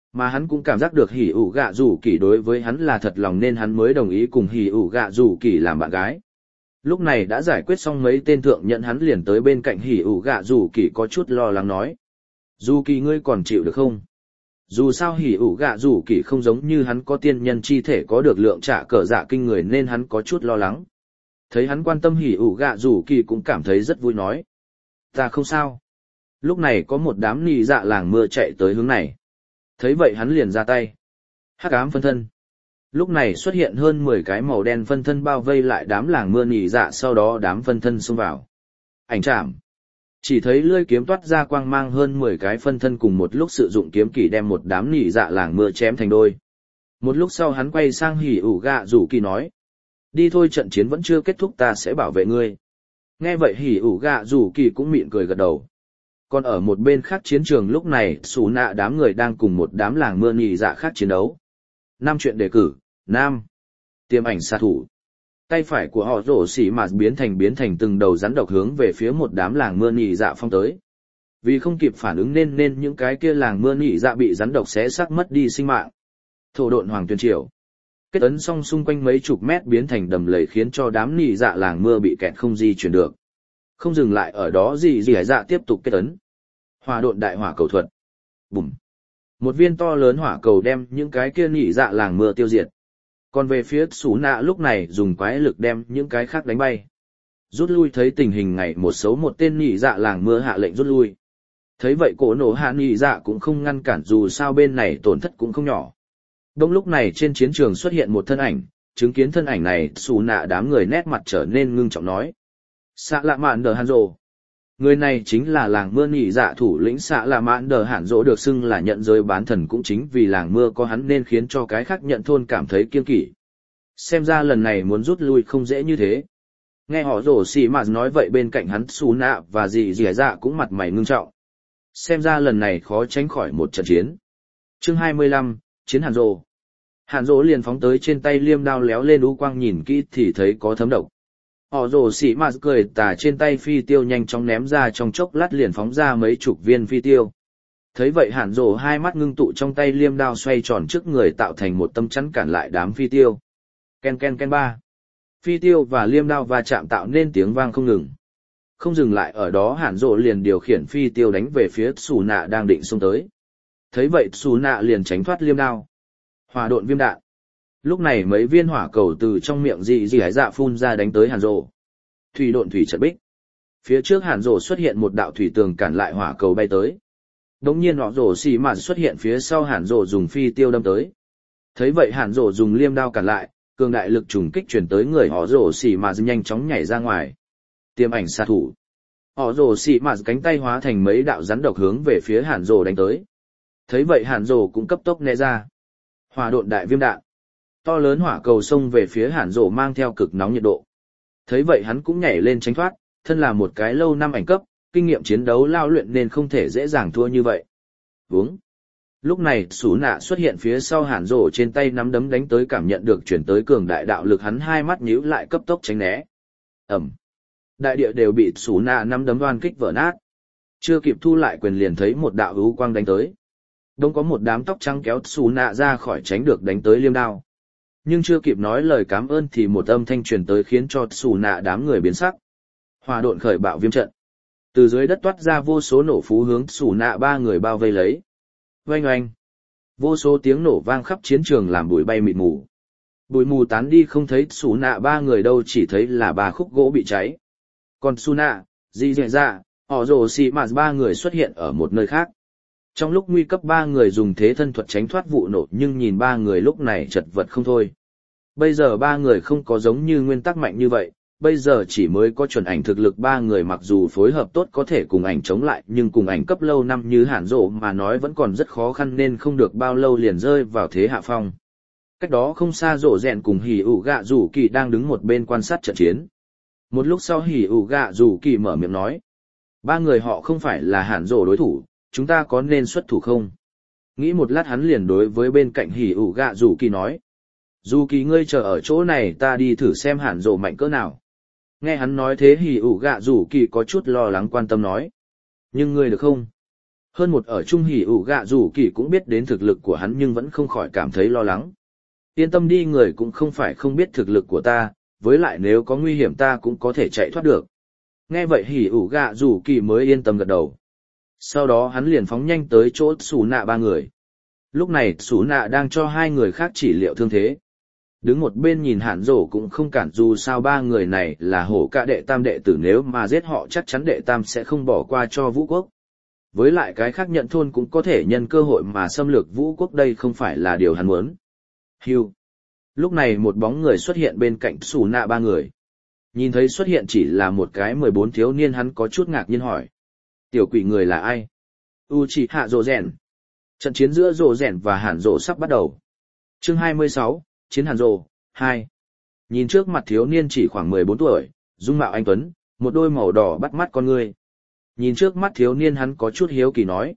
Mà hắn cũng cảm giác được hỉ ủ gạ rủ kỳ đối với hắn là thật lòng nên hắn mới đồng ý cùng hỉ ủ gạ rủ kỳ làm bạn gái. Lúc này đã giải quyết xong mấy tên thượng nhận hắn liền tới bên cạnh hỉ ủ gạ rủ kỳ có chút lo lắng nói. Dù kỳ ngươi còn chịu được không? Dù sao hỉ ủ gạ rủ kỳ không giống như hắn có tiên nhân chi thể có được lượng trả cờ dạ kinh người nên hắn có chút lo lắng. Thấy hắn quan tâm hỉ ủ gạ rủ kỳ cũng cảm thấy rất vui nói. Ta không sao. Lúc này có một đám nì dạ làng mưa chạy tới hướng này. Thấy vậy hắn liền ra tay. Hắc ám phân thân. Lúc này xuất hiện hơn mười cái màu đen phân thân bao vây lại đám làng mưa nỉ dạ sau đó đám phân thân xông vào. Ảnh chạm. Chỉ thấy lưỡi kiếm toát ra quang mang hơn mười cái phân thân cùng một lúc sử dụng kiếm kỷ đem một đám nỉ dạ làng mưa chém thành đôi. Một lúc sau hắn quay sang hỉ ủ gạ rủ kỳ nói. Đi thôi trận chiến vẫn chưa kết thúc ta sẽ bảo vệ ngươi. Nghe vậy hỉ ủ gạ rủ kỳ cũng mỉm cười gật đầu. Còn ở một bên khác chiến trường lúc này xù nạ đám người đang cùng một đám làng mưa nỉ dạ khác chiến đấu. Năm chuyện đề cử, Nam. Tiềm ảnh xạ thủ. Tay phải của họ rổ xỉ mà biến thành biến thành từng đầu rắn độc hướng về phía một đám làng mưa nỉ dạ phong tới. Vì không kịp phản ứng nên nên những cái kia làng mưa nỉ dạ bị rắn độc xé xác mất đi sinh mạng. Thổ độn hoàng tuyên triều. Kết ấn xong xung quanh mấy chục mét biến thành đầm lầy khiến cho đám nỉ dạ làng mưa bị kẹt không di chuyển được. Không dừng lại ở đó gì gì hải dạ tiếp tục kết ấn. Hỏa độn đại hỏa cầu thuật. Bùm. Một viên to lớn hỏa cầu đem những cái kia nỉ dạ làng mưa tiêu diệt. Còn về phía Sú Nạ lúc này dùng quái lực đem những cái khác đánh bay. Rút lui thấy tình hình ngày một xấu một tên nỉ dạ làng mưa hạ lệnh rút lui. Thấy vậy cổ nổ hạ nỉ dạ cũng không ngăn cản dù sao bên này tổn thất cũng không nhỏ. Đông lúc này trên chiến trường xuất hiện một thân ảnh, chứng kiến thân ảnh này Sú Nạ đám người nét mặt trở nên ngưng trọng nói. Xạ lạ mạn đờ hàn rồ. Người này chính là làng mưa nỉ dạ thủ lĩnh xạ là mãn đờ hạn dỗ được xưng là nhận giới bán thần cũng chính vì làng mưa có hắn nên khiến cho cái khác nhận thôn cảm thấy kiêng kỵ. Xem ra lần này muốn rút lui không dễ như thế. Nghe họ rổ xì mà nói vậy bên cạnh hắn xù nạ và dì dì dạ cũng mặt mày ngưng trọng. Xem ra lần này khó tránh khỏi một trận chiến. Chương hai mươi lăm, Chiến Hàn Dỗ. Hàn Dỗ liền phóng tới trên tay liêm đao léo lên u quang nhìn kỹ thì thấy có thấm độc. Họ rồ xỉ mà cười tà trên tay phi tiêu nhanh chóng ném ra trong chốc lát liền phóng ra mấy chục viên phi tiêu. Thấy vậy Hàn Dỗ hai mắt ngưng tụ trong tay liêm đao xoay tròn trước người tạo thành một tâm chắn cản lại đám phi tiêu. Ken ken ken ba. Phi tiêu và liêm đao va chạm tạo nên tiếng vang không ngừng. Không dừng lại ở đó Hàn Dỗ liền điều khiển phi tiêu đánh về phía Sú Nạ đang định xông tới. Thấy vậy Sú Nạ liền tránh thoát liêm đao. Hỏa độn viêm đạn. Lúc này mấy viên hỏa cầu từ trong miệng dị dị hải dạ phun ra đánh tới Hàn Dỗ. Thủy độn thủy trận bích. Phía trước Hàn Dỗ xuất hiện một đạo thủy tường cản lại hỏa cầu bay tới. Đống nhiên họ rổ xì mà xuất hiện phía sau Hàn Dỗ dùng phi tiêu đâm tới. Thấy vậy Hàn Dỗ dùng liêm đao cản lại, cường đại lực trùng kích chuyển tới người họ rổ xì mà nhanh chóng nhảy ra ngoài. Tiềm ảnh xạ thủ. Họ rổ xì mà cánh tay hóa thành mấy đạo rắn độc hướng về phía Hàn Dỗ đánh tới. Thấy vậy Hàn Dỗ cũng cấp tốc né ra. Hỏa độn đại viêm đạn. To lớn hỏa cầu xông về phía Hàn Dỗ mang theo cực nóng nhiệt độ. Thấy vậy hắn cũng nhảy lên tránh thoát, thân là một cái lâu năm ảnh cấp, kinh nghiệm chiến đấu lao luyện nên không thể dễ dàng thua như vậy. Vúng. Lúc này Sú Nạ xuất hiện phía sau Hàn Dỗ trên tay nắm đấm đánh tới cảm nhận được chuyển tới cường đại đạo lực hắn hai mắt nhíu lại cấp tốc tránh né. Ẩm. Đại địa đều bị Sú Nạ nắm đấm đoan kích vỡ nát. Chưa kịp thu lại quyền liền thấy một đạo hữu quang đánh tới. Đông có một đám tóc trắng kéo Sú Nạ ra khỏi tránh được đánh tới liêm đao. Nhưng chưa kịp nói lời cảm ơn thì một âm thanh truyền tới khiến cho Sú Nạ đám người biến sắc. Hỏa độn khởi bạo viêm trận. Từ dưới đất toát ra vô số nổ phú hướng Sú Nạ ba người bao vây lấy. Oanh oanh. Vô số tiếng nổ vang khắp chiến trường làm bụi bay mịt mù. Bụi mù tán đi không thấy Sú Nạ ba người đâu chỉ thấy là ba khúc gỗ bị cháy. Còn Sú Nạ, Dị Dạ Dạ, họ rồ xì mà ba người xuất hiện ở một nơi khác. Trong lúc nguy cấp ba người dùng thế thân thuật tránh thoát vụ nổ nhưng nhìn ba người lúc này chật vật không thôi. Bây giờ ba người không có giống như nguyên tắc mạnh như vậy, bây giờ chỉ mới có chuẩn ảnh thực lực ba người mặc dù phối hợp tốt có thể cùng ảnh chống lại nhưng cùng ảnh cấp lâu năm như Hàn Dỗ mà nói vẫn còn rất khó khăn nên không được bao lâu liền rơi vào thế hạ phong. Cách đó không xa Rộ Rèn cùng Hỉ ủ gạ rủ kỳ đang đứng một bên quan sát trận chiến. Một lúc sau Hỉ ủ gạ rủ kỳ mở miệng nói. Ba người họ không phải là Hàn Dỗ đối thủ, chúng ta có nên xuất thủ không? Nghĩ một lát hắn liền đối với bên cạnh Hỉ ủ gạ rủ kỳ nói. Dù kỳ ngươi chờ ở chỗ này ta đi thử xem Hàn Dỗ mạnh cỡ nào. Nghe hắn nói thế Hỉ ủ gạ rủ kỳ có chút lo lắng quan tâm nói. Nhưng ngươi được không? Hơn một ở chung hỉ ủ gạ dù kỳ cũng biết đến thực lực của hắn nhưng vẫn không khỏi cảm thấy lo lắng. Yên tâm đi, người cũng không phải không biết thực lực của ta, với lại nếu có nguy hiểm ta cũng có thể chạy thoát được. Nghe vậy hỉ ủ gạ dù kỳ mới yên tâm gật đầu. Sau đó hắn liền phóng nhanh tới chỗ Sủ Nạ ba người. Lúc này Sủ Nạ đang cho hai người khác chỉ liệu thương thế. Đứng một bên nhìn Hàn Dỗ cũng không cản, dù sao ba người này là hổ cả đệ tam đệ tử, nếu mà giết họ chắc chắn đệ tam sẽ không bỏ qua cho Vũ Quốc. Với lại cái khác nhận thôn cũng có thể nhân cơ hội mà xâm lược Vũ Quốc, đây không phải là điều hắn muốn. Hưu. Lúc này một bóng người xuất hiện bên cạnh Sủ Nạ ba người. Nhìn thấy xuất hiện chỉ là một cái mười bốn thiếu niên, hắn có chút ngạc nhiên hỏi. Tiểu quỷ người là ai? Uchiha Rồ Rèn. Trận chiến giữa Rồ Rèn và Hàn Dỗ sắp bắt đầu. Chương hai mươi sáu, Chiến Hàn Dỗ, hai. Nhìn trước mặt thiếu niên chỉ khoảng mười bốn tuổi, dung mạo anh tuấn, một đôi màu đỏ bắt mắt con người. Nhìn trước mắt thiếu niên hắn có chút hiếu kỳ nói.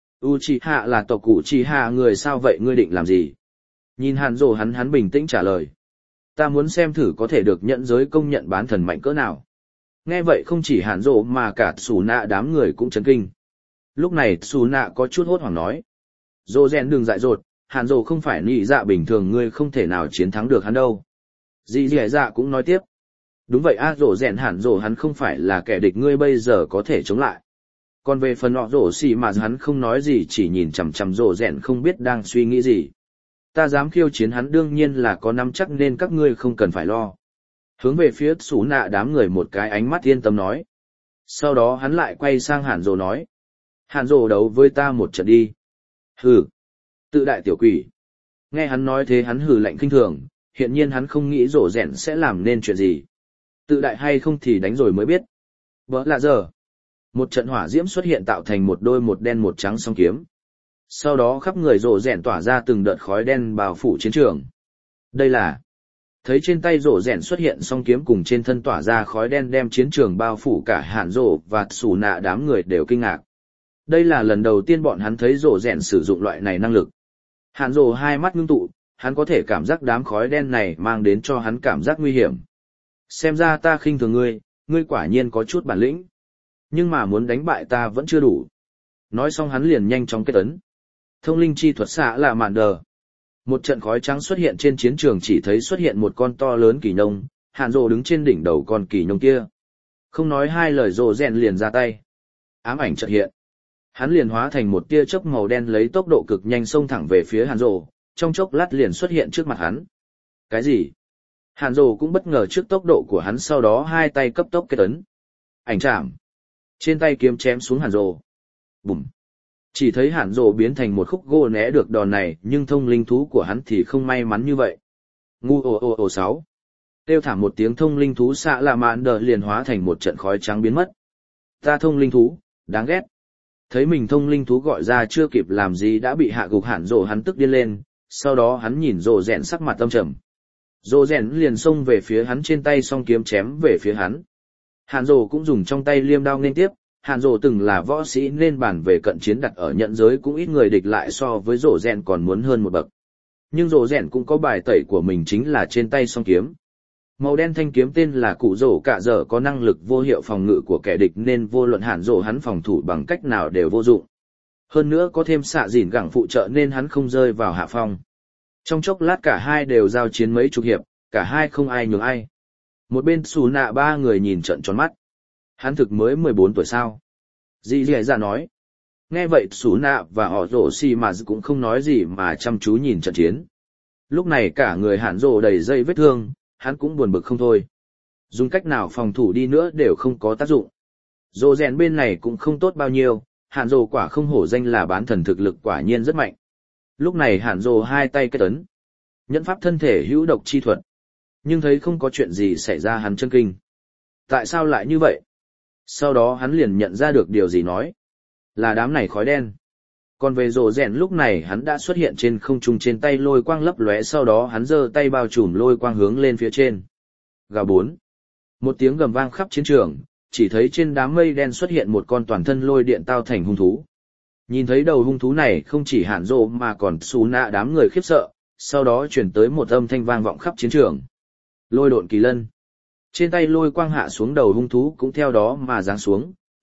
Uchiha là tộc Uchiha người, sao vậy, ngươi định làm gì? Nhìn Hàn Dỗ hắn hắn bình tĩnh trả lời. Ta muốn xem thử có thể được nhận giới công nhận bán thần mạnh cỡ nào. Nghe vậy không chỉ Hàn Dỗ mà cả Sủ Nạ đám người cũng chấn kinh. Lúc này Sủ Nạ có chút hốt hoảng nói. Dỗ Rèn đừng dại dột, Hàn Dỗ không phải nị dạ bình thường, ngươi không thể nào chiến thắng được hắn đâu. Dì dì dạ cũng nói tiếp. Đúng vậy a, Dỗ Rèn Hàn Dỗ hắn không phải là kẻ địch ngươi bây giờ có thể chống lại. Còn về phần họ Dỗ xì mà hắn không nói gì, chỉ nhìn chằm chằm Dỗ Rèn không biết đang suy nghĩ gì. Ta dám khiêu chiến hắn đương nhiên là có nắm chắc nên các ngươi không cần phải lo. Hướng về phía Sủ Nạ đám người một cái ánh mắt yên tâm nói. Sau đó hắn lại quay sang Hàn Dỗ nói. Hàn Dỗ đấu với ta một trận đi. Hừ. Tự đại tiểu quỷ. Nghe hắn nói thế hắn hừ lạnh khinh thường, hiện nhiên hắn không nghĩ Dỗ Rèn sẽ làm nên chuyện gì. Tự đại hay không thì đánh rồi mới biết. Vỡ lạ giờ. Một trận hỏa diễm xuất hiện tạo thành một đôi một đen một trắng song kiếm. Sau đó khắp người Dỗ Rèn tỏa ra từng đợt khói đen bao phủ chiến trường. Đây là... Thấy trên tay Dỗ Rèn xuất hiện song kiếm cùng trên thân tỏa ra khói đen đem chiến trường bao phủ, cả Hàn Dỗ và Sủ Nạ đám người đều kinh ngạc. Đây là lần đầu tiên bọn hắn thấy Dỗ Rèn sử dụng loại này năng lực. Hàn Dỗ hai mắt ngưng tụ, hắn có thể cảm giác đám khói đen này mang đến cho hắn cảm giác nguy hiểm. Xem ra ta khinh thường ngươi, ngươi quả nhiên có chút bản lĩnh. Nhưng mà muốn đánh bại ta vẫn chưa đủ. Nói xong hắn liền nhanh chóng kết ấn. Thông linh chi thuật xạ là mạn đờ. Một trận khói trắng xuất hiện trên chiến trường, chỉ thấy xuất hiện một con to lớn kỳ nông, Hàn Dỗ đứng trên đỉnh đầu con kỳ nông kia. Không nói hai lời Dỗ Rèn liền ra tay. Ám ảnh chợt hiện. Hắn liền hóa thành một tia chớp màu đen lấy tốc độ cực nhanh xông thẳng về phía Hàn Dỗ, trong chốc lát liền xuất hiện trước mặt hắn. Cái gì? Hàn Dỗ cũng bất ngờ trước tốc độ của hắn, sau đó hai tay cấp tốc kết ấn. Ảnh chạm. Trên tay kiếm chém xuống Hàn Dỗ. Bùm. Chỉ thấy Hàn Dỗ biến thành một khúc gỗ né được đòn này, nhưng thông linh thú của hắn thì không may mắn như vậy. Ngu ồ ồ ồ sáu. Kêu thảm một tiếng, thông linh thú xạ là mạn đờ liền hóa thành một trận khói trắng biến mất. Ta thông linh thú, đáng ghét. Thấy mình thông linh thú gọi ra chưa kịp làm gì đã bị hạ gục, Hàn Dỗ hắn tức điên lên, sau đó hắn nhìn Dỗ Rèn sắc mặt âm trầm. Dỗ Rèn liền xông về phía hắn, trên tay song kiếm chém về phía hắn. Hàn Dỗ cũng dùng trong tay liêm đao nên tiếp. Hàn Dỗ từng là võ sĩ nên bản về cận chiến đặt ở nhận giới cũng ít người địch lại, so với Dỗ Rèn còn muốn hơn một bậc. Nhưng Dỗ Rèn cũng có bài tẩy của mình, chính là trên tay song kiếm. Màu đen thanh kiếm tên là Cụ Rổ Cạ Dở có năng lực vô hiệu phòng ngự của kẻ địch nên vô luận Hàn Dỗ hắn phòng thủ bằng cách nào đều vô dụng. Hơn nữa có thêm xạ dỉn gẳng phụ trợ nên hắn không rơi vào hạ phong. Trong chốc lát cả hai đều giao chiến mấy chục hiệp, cả hai không ai nhường ai. Một bên Sủ Nạ ba người nhìn trợn tròn mắt. Hắn thực mới mười bốn tuổi sao? Dì dì dạ nói. Nghe vậy Sủ Nạ và họ Dỗ xì mà cũng không nói gì mà chăm chú nhìn trận chiến. Lúc này cả người Hàn Dỗ đầy dây vết thương, hắn cũng buồn bực không thôi. Dùng cách nào phòng thủ đi nữa đều không có tác dụng. Dỗ Rèn bên này cũng không tốt bao nhiêu, Hàn Dỗ quả không hổ danh là bán thần, thực lực quả nhiên rất mạnh. Lúc này Hàn Dỗ hai tay kết ấn. Nhẫn pháp thân thể hữu độc chi thuật. Nhưng thấy không có chuyện gì xảy ra hắn chân kinh. Tại sao lại như vậy? Sau đó hắn liền nhận ra được điều gì, nói. Là đám này khói đen. Còn về Dỗ Rèn lúc này hắn đã xuất hiện trên không trung, trên tay lôi quang lấp lóe, sau đó hắn giơ tay bao trùm lôi quang hướng lên phía trên. Gào bốn. Một tiếng gầm vang khắp chiến trường, chỉ thấy trên đám mây đen xuất hiện một con toàn thân lôi điện tao thành hung thú. Nhìn thấy đầu hung thú này không chỉ Hàn Dỗ mà còn Sủ Nạ đám người khiếp sợ, sau đó truyền tới một âm thanh vang vọng khắp chiến trường. Lôi độn kỳ lân. Trên tay lôi quang hạ xuống, đầu hung thú cũng theo đó mà giáng xuống,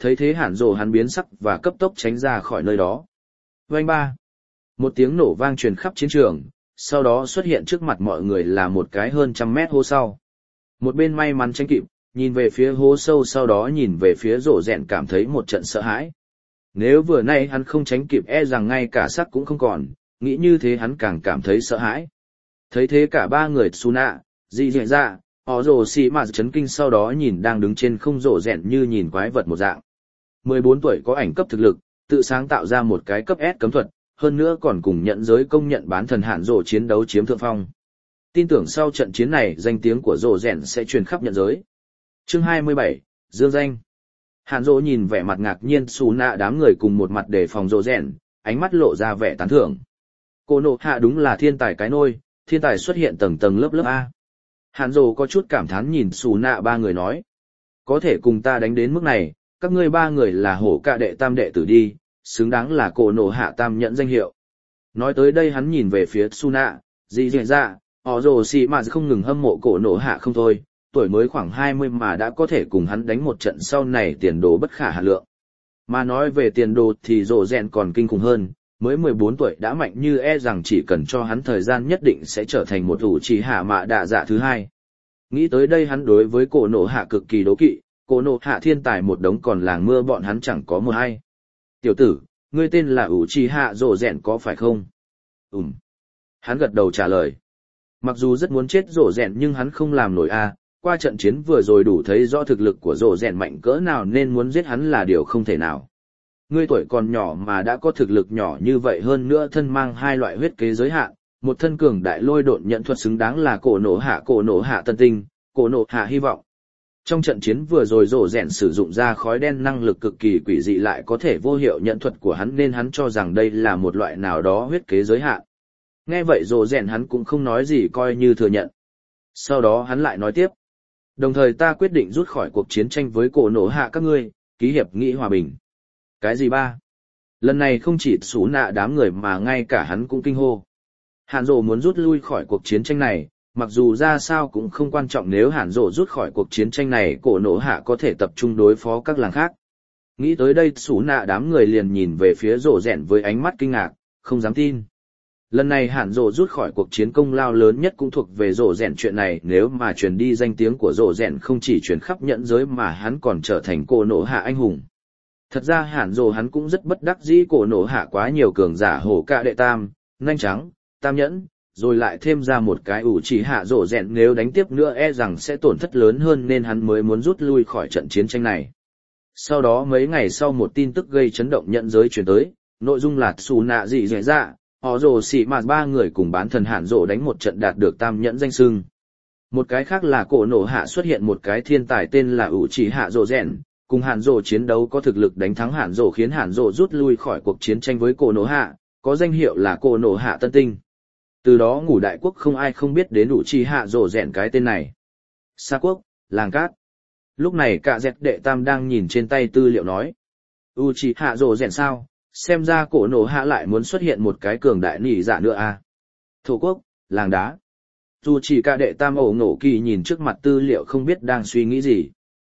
thấy thế Hàn Dỗ hắn biến sắc và cấp tốc tránh ra khỏi nơi đó. Oanh ba. Một tiếng nổ vang truyền khắp chiến trường, sau đó xuất hiện trước mặt mọi người là một cái hơn trăm mét hố sau. Một bên may mắn tránh kịp, nhìn về phía hố sâu sau đó nhìn về phía Rộ Rẹn cảm thấy một trận sợ hãi. Nếu vừa nay hắn không tránh kịp e rằng ngay cả xác cũng không còn, nghĩ như thế hắn càng cảm thấy sợ hãi. Thấy thế cả ba người Tsuna, Dị Dạy Dạ, họ Rồ Xì mà chấn kinh sau đó nhìn đang đứng trên không Rộ Rẹn như nhìn quái vật một dạng. mười bốn tuổi có ảnh cấp thực lực, tự sáng tạo ra một cái cấp S cấm thuật, hơn nữa còn cùng nhận giới công nhận bán thần Hàn Dỗ chiến đấu chiếm thượng phong. Tin tưởng sau trận chiến này danh tiếng của Rộ Rẹn sẽ truyền khắp nhận giới. Chương hai mươi bảy, Dương danh. Hàn Dỗ nhìn vẻ mặt ngạc nhiên xù nạ đám người cùng một mặt đề phòng Rộ Rẹn, ánh mắt lộ ra vẻ tán thưởng. Cô nộ hạ đúng là thiên tài cái nôi, thiên tài xuất hiện tầng tầng lớp lớp A. Hàn Dỗ có chút cảm thán nhìn xù nạ ba người nói. Có thể cùng ta đánh đến mức này, các ngươi ba người là hổ cạ đệ tam đệ tử đi, xứng đáng là cổ nộ hạ tam nhẫn danh hiệu. Nói tới đây hắn nhìn về phía Tsuna, Dị Dạy Dạ, họ Rồ Xì mà không ngừng hâm mộ cổ nộ hạ không thôi, tuổi mới khoảng hai mươi mà đã có thể cùng hắn đánh một trận sau này tiền đồ bất khả hà lượng. Mà nói về tiền đồ thì Rộ Rẹn còn kinh khủng hơn, mới mười bốn tuổi đã mạnh như e rằng chỉ cần cho hắn thời gian nhất định sẽ trở thành một ủ trì hạ mạ đạ dạ thứ hai. Nghĩ tới đây hắn đối với cổ nộ hạ cực kỳ đố kỵ, cổ nộ hạ thiên tài một đống còn làng mưa bọn hắn chẳng có một hay. Tiểu tử, ngươi tên là ủ trì hạ Rộ Rẹn có phải không? Ừm. Hắn gật đầu trả lời. Mặc dù rất muốn chết Rộ Rẹn nhưng hắn không làm nổi a. Qua trận chiến vừa rồi đủ thấy rõ thực lực của Rộ Rẹn mạnh cỡ nào nên muốn giết hắn là điều không thể nào. Ngươi tuổi còn nhỏ mà đã có thực lực nhỏ như vậy hơn nữa thân mang hai loại huyết kế giới hạn, một thân cường đại lôi độn nhận thuật xứng đáng là cổ nổ hạ cổ nổ hạ tân tinh, cổ nổ hạ hy vọng. Trong trận chiến vừa rồi Rộ Rẹn sử dụng ra khói đen năng lực cực kỳ quỷ dị lại có thể vô hiệu nhận thuật của hắn nên hắn cho rằng đây là một loại nào đó huyết kế giới hạn. Nghe vậy Rộ Rẹn hắn cũng không nói gì coi như thừa nhận. Sau đó hắn lại nói tiếp. Đồng thời ta quyết định rút khỏi cuộc chiến tranh với cổ nổ hạ các ngươi, ký hiệp nghị hòa bình. Cái gì ba? Lần này không chỉ xú nạ đám người mà ngay cả hắn cũng kinh hô. Hàn Dỗ muốn rút lui khỏi cuộc chiến tranh này, mặc dù ra sao cũng không quan trọng nếu Hàn Dỗ rút khỏi cuộc chiến tranh này cổ nổ hạ có thể tập trung đối phó các làng khác. Nghĩ tới đây xú nạ đám người liền nhìn về phía Rộ Rẹn với ánh mắt kinh ngạc, không dám tin. Lần này Hàn Dỗ rút khỏi cuộc chiến công lao lớn nhất cũng thuộc về Rộ Rẹn chuyện này nếu mà truyền đi danh tiếng của Rộ Rẹn không chỉ truyền khắp nhẫn giới mà hắn còn trở thành cổ nổ hạ anh hùng. Thật ra Hàn Dỗ hắn cũng rất bất đắc dĩ cổ nổ hạ quá nhiều cường giả hổ cạ đệ tam, nhanh trắng, tam nhẫn, rồi lại thêm ra một cái ủ chỉ hạ Rộ Rẹn nếu đánh tiếp nữa e rằng sẽ tổn thất lớn hơn nên hắn mới muốn rút lui khỏi trận chiến tranh này. Sau đó mấy ngày sau một tin tức gây chấn động nhẫn giới truyền tới, nội dung là xù nạ dị dẻ dạ. Họ Rồ Xì mà ba người cùng bán thần Hàn Dỗ đánh một trận đạt được tam nhẫn danh xưng. Một cái khác là cổ nổ hạ xuất hiện một cái thiên tài tên là ủ chỉ hạ Rộ Rẹn, cùng Hàn Dỗ chiến đấu có thực lực đánh thắng Hàn Dỗ khiến Hàn Dỗ rút lui khỏi cuộc chiến tranh với cổ nổ hạ, có danh hiệu là cổ nổ hạ tân tinh. Từ đó ngũ đại quốc không ai không biết đến ủ chỉ hạ Rộ Rẹn cái tên này. Sa quốc, làng cát. Lúc này cả dẹt đệ tam đang nhìn trên tay tư liệu nói. ủ chỉ hạ Rộ Rẹn sao? Xem ra cổ nổ hạ lại muốn xuất hiện một cái cường đại nỉ dạ nữa à. Thổ quốc, làng đá. Dù chỉ cả đệ tam ổ nổ kỳ nhìn trước mặt tư liệu không biết đang suy nghĩ gì.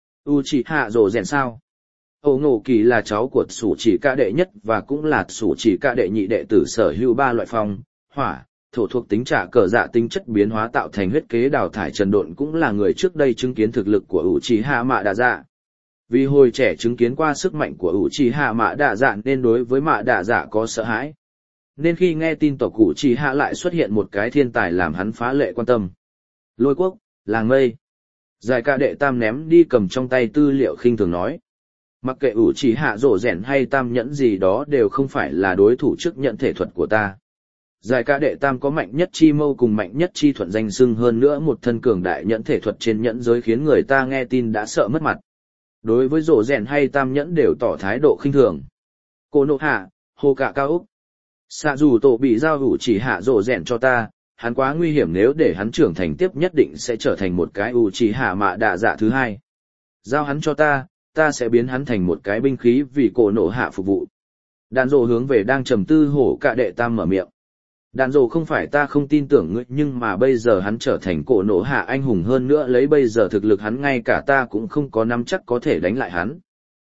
U chỉ hạ Rộ Rẹn sao? Ổ nổ kỳ là cháu của sủ chỉ cả đệ nhất và cũng là sủ chỉ cả đệ nhị đệ tử sở hữu ba loại phong, hỏa, thổ thuộc tính trả cờ dạ tính chất biến hóa tạo thành huyết kế đào thải trần độn cũng là người trước đây chứng kiến thực lực của ủ chỉ hạ mạ đa dạ. Vì hồi trẻ chứng kiến qua sức mạnh của ủ trì hạ mạ đạ dạ nên đối với mạ đạ dạ có sợ hãi. Nên khi nghe tin tộc ủ trì hạ lại xuất hiện một cái thiên tài làm hắn phá lệ quan tâm. Lôi quốc, làng mây. Giải ca đệ tam ném đi cầm trong tay tư liệu khinh thường nói. Mặc kệ ủ trì hạ Rộ Rẹn hay tam nhẫn gì đó đều không phải là đối thủ trước nhận thể thuật của ta. Giải ca đệ tam có mạnh nhất chi mâu cùng mạnh nhất chi thuận danh xưng hơn nữa một thân cường đại nhẫn thể thuật trên nhẫn giới khiến người ta nghe tin đã sợ mất mặt. Đối với Rộ Rẹn hay tam nhẫn đều tỏ thái độ khinh thường. Cô nộ hạ, hồ cạ cao Úc. Xạ dù tổ bị giao hữu chỉ hạ Rộ Rẹn cho ta, hắn quá nguy hiểm nếu để hắn trưởng thành tiếp nhất định sẽ trở thành một cái ủ chỉ hạ mạ đạ dạ thứ hai. Giao hắn cho ta, ta sẽ biến hắn thành một cái binh khí vì cổ nộ hạ phục vụ. Đàn Dỗ hướng về đang trầm tư hổ cạ đệ tam mở miệng. Đàn Dỗ không phải ta không tin tưởng ngươi nhưng mà bây giờ hắn trở thành cổ nộ hạ anh hùng hơn nữa lấy bây giờ thực lực hắn ngay cả ta cũng không có nắm chắc có thể đánh lại hắn.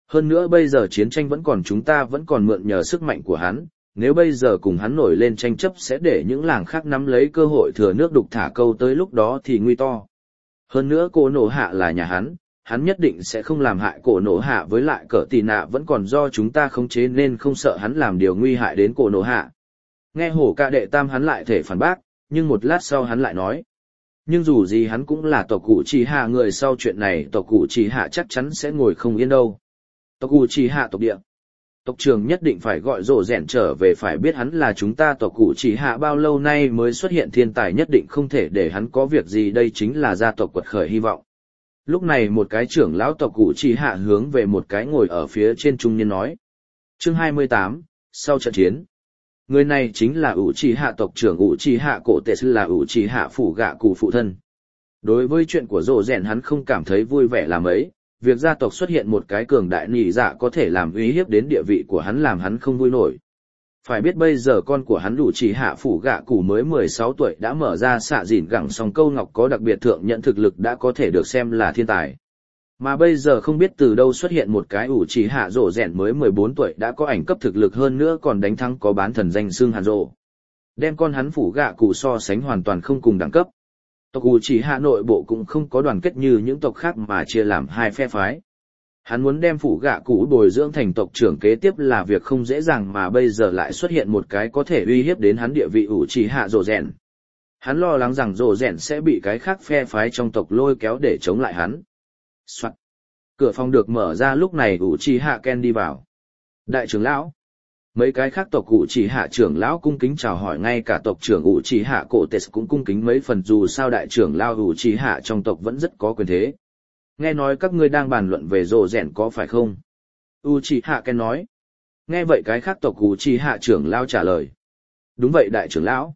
Hơn nữa bây giờ chiến tranh vẫn còn, chúng ta vẫn còn mượn nhờ sức mạnh của hắn, nếu bây giờ cùng hắn nổi lên tranh chấp sẽ để những làng khác nắm lấy cơ hội thừa nước đục thả câu, tới lúc đó thì nguy to. Hơn nữa Cổ Nổ Hạ là nhà hắn, hắn nhất định sẽ không làm hại Cổ Nổ Hạ, với lại Cờ Tì Nạ vẫn còn do chúng ta khống chế nên không sợ hắn làm điều nguy hại đến Cổ Nổ Hạ. Nghe hổ ca đệ tam hắn lại thể phản bác, nhưng một lát sau hắn lại nói. Nhưng dù gì hắn cũng là tộc cụ chỉ hạ người, sau chuyện này tộc cụ chỉ hạ chắc chắn sẽ ngồi không yên đâu. Tộc cụ chỉ hạ tộc địa. Tộc trưởng nhất định phải gọi Rồ Rèn trở về, phải biết hắn là chúng ta tộc cụ chỉ hạ bao lâu nay mới xuất hiện thiên tài, nhất định không thể để hắn có việc gì, đây chính là gia tộc quật khởi hy vọng. Lúc này một cái trưởng lão tộc cụ chỉ hạ hướng về một cái ngồi ở phía trên trung niên nói. Chương hai mươi tám, sau trận chiến. Người này chính là ủ trì hạ tộc trưởng ủ trì hạ cổ tệ sư, là ủ trì hạ phủ gạ cụ phụ thân. Đối với chuyện của Rồ Rèn hắn không cảm thấy vui vẻ làm ấy, việc gia tộc xuất hiện một cái cường đại nỉ dạ có thể làm uy hiếp đến địa vị của hắn làm hắn không vui nổi. Phải biết bây giờ con của hắn ủ trì hạ phủ gạ cụ mới mười sáu tuổi đã mở ra xạ dìn gẳng song câu ngọc, có đặc biệt thượng nhận thực lực đã có thể được xem là thiên tài. Mà bây giờ không biết từ đâu xuất hiện một cái ủ trì hạ Rồ Rèn mới mười bốn tuổi đã có ảnh cấp thực lực, hơn nữa còn đánh thắng có bán thần danh xưng Hàn Rồ. Đem con hắn phủ gạ cụ so sánh hoàn toàn không cùng đẳng cấp. Tộc ủ trì hạ nội bộ cũng không có đoàn kết như những tộc khác mà chia làm hai phe phái. Hắn muốn đem phủ gạ cụ bồi dưỡng thành tộc trưởng kế tiếp là việc không dễ dàng, mà bây giờ lại xuất hiện một cái có thể uy hiếp đến hắn địa vị ủ trì hạ Rồ Rèn. Hắn lo lắng rằng Rồ Rèn sẽ bị cái khác phe phái trong tộc lôi kéo để chống lại hắn. Soạn. Cửa phòng được mở ra, lúc này ủ trì hạ Ken đi vào. Đại trưởng lão. Mấy cái khác tộc ủ trì hạ trưởng lão cung kính chào hỏi, ngay cả tộc trưởng ủ trì hạ cổ tệ cũng cung kính mấy phần, dù sao đại trưởng lão ủ trì hạ trong tộc vẫn rất có quyền thế. Nghe nói các ngươi đang bàn luận về Rồ Rèn có phải không? Uchiha Ken nói. Nghe vậy cái khác tộc Uchiha trưởng lão trả lời. Đúng vậy đại trưởng lão.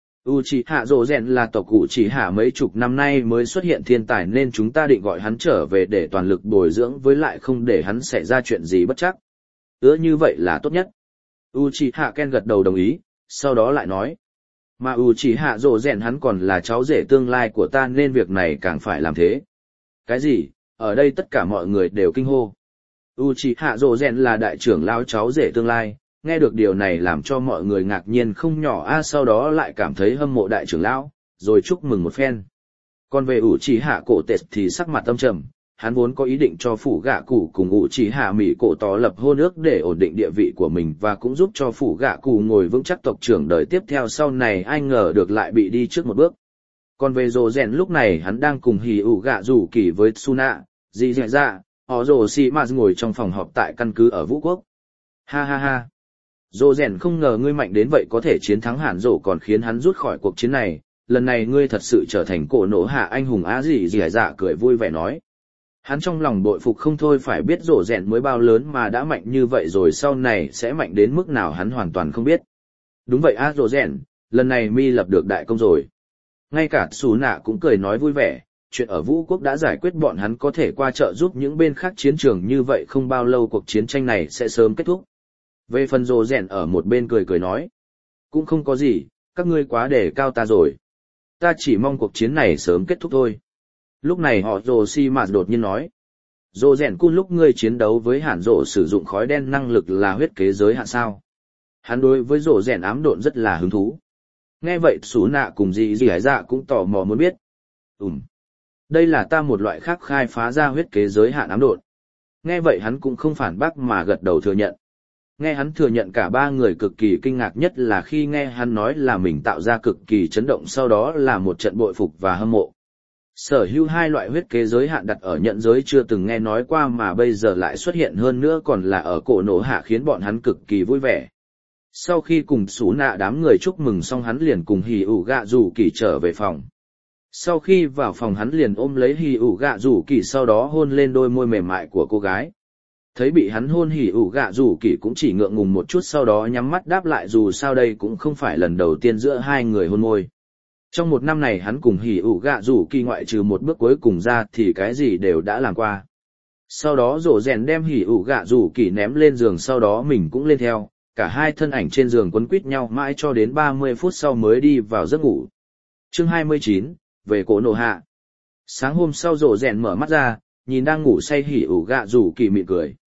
Uchiha Rồ Rèn là tộc Uchiha mấy chục năm nay mới xuất hiện thiên tài, nên chúng ta định gọi hắn trở về để toàn lực bồi dưỡng, với lại không để hắn xảy ra chuyện gì bất chắc. Ứa như vậy là tốt nhất. Uchiha Ken gật đầu đồng ý, sau đó lại nói. Mà Uchiha Rồ Rèn hắn còn là cháu rể tương lai của ta, nên việc này càng phải làm thế. Cái gì? Ở đây tất cả mọi người đều kinh hô. Uchiha Rồ Rèn là đại trưởng lão cháu rể tương lai, nghe được điều này làm cho mọi người ngạc nhiên không nhỏ a, sau đó lại cảm thấy hâm mộ đại trưởng lão, rồi chúc mừng một phen. Còn về Uchiha cổ tệ thì sắc mặt âm trầm, hắn vốn có ý định cho phủ gạ cụ cùng Uchiha Mỉ cổ tỏ lập hôn ước để ổn định địa vị của mình và cũng giúp cho phủ gạ cụ ngồi vững chắc tộc trưởng đời tiếp theo sau này, ai ngờ được lại bị đi trước một bước. Còn về Rồ Rèn lúc này hắn đang cùng hì ủ gạ rủ kỳ với Tsuna, dì dẹ dạ, họ Rồ Xì Mạt ngồi trong phòng họp tại căn cứ ở Vũ Quốc. Ha ha ha. Rồ Rèn không ngờ ngươi mạnh đến vậy, có thể chiến thắng Hàn Rồ còn khiến hắn rút khỏi cuộc chiến này, lần này ngươi thật sự trở thành Cổ Nổ Hạ anh hùng á, dì dẹ dạ cười vui vẻ nói. Hắn trong lòng bội phục không thôi, phải biết Rồ Rèn mới bao lớn mà đã mạnh như vậy rồi, sau này sẽ mạnh đến mức nào hắn hoàn toàn không biết. Đúng vậy á Rồ Rèn, lần này mi lập được đại công rồi. Ngay cả Xù Nạ cũng cười nói vui vẻ, chuyện ở Vũ Quốc đã giải quyết, bọn hắn có thể qua trợ giúp những bên khác chiến trường, như vậy không bao lâu cuộc chiến tranh này sẽ sớm kết thúc. Về phần Rồ Rèn ở một bên cười cười nói, cũng không có gì, các ngươi quá đề cao ta rồi. Ta chỉ mong cuộc chiến này sớm kết thúc thôi. Lúc này họ Rồ Si Mạt đột nhiên nói, Rồ Rèn cun, lúc ngươi chiến đấu với Hàn Rồ sử dụng khói đen năng lực là huyết kế giới hạn sao? Hắn đối với Rồ Rèn ám độn rất là hứng thú. Nghe vậy Xú Nạ cùng dì dì hải dạ cũng tò mò muốn biết. Ừm. Đây là ta một loại khác khai phá ra huyết kế giới hạn ám độn. Nghe vậy hắn cũng không phản bác mà gật đầu thừa nhận. Nghe hắn thừa nhận, cả ba người cực kỳ kinh ngạc, nhất là khi nghe hắn nói là mình tạo ra, cực kỳ chấn động, sau đó là một trận bội phục và hâm mộ. Sở hữu hai loại huyết kế giới hạn đặt ở nhận giới chưa từng nghe nói qua mà bây giờ lại xuất hiện, hơn nữa còn là ở Cổ Nổ Hạ, khiến bọn hắn cực kỳ vui vẻ. Sau khi cùng Xú Nạ đám người chúc mừng xong, hắn liền cùng hì ủ gạ rủ kỳ trở về phòng. Sau khi vào phòng hắn liền ôm lấy hì ủ gạ rủ kỳ, sau đó hôn lên đôi môi mềm mại của cô gái. Thấy bị hắn hôn, hì ủ gạ rủ kỳ cũng chỉ ngượng ngùng một chút, sau đó nhắm mắt đáp lại, dù sao đây cũng không phải lần đầu tiên giữa hai người hôn môi. Trong một năm này hắn cùng hì ủ gạ rủ kỳ ngoại trừ một bước cuối cùng ra thì cái gì đều đã làm qua. Sau đó Rồ Rèn đem hì ủ gạ rủ kỳ ném lên giường, sau đó mình cũng lên theo. Cả hai thân ảnh trên giường quấn quýt nhau mãi cho đến ba mươi phút sau mới đi vào giấc ngủ. Chương hai mươi chín, về Cổ Nổ Hạ. Sáng hôm sau Rồ Rèn mở mắt ra, nhìn đang ngủ say hỉ ủ gạ rủ kỳ mỉm cười.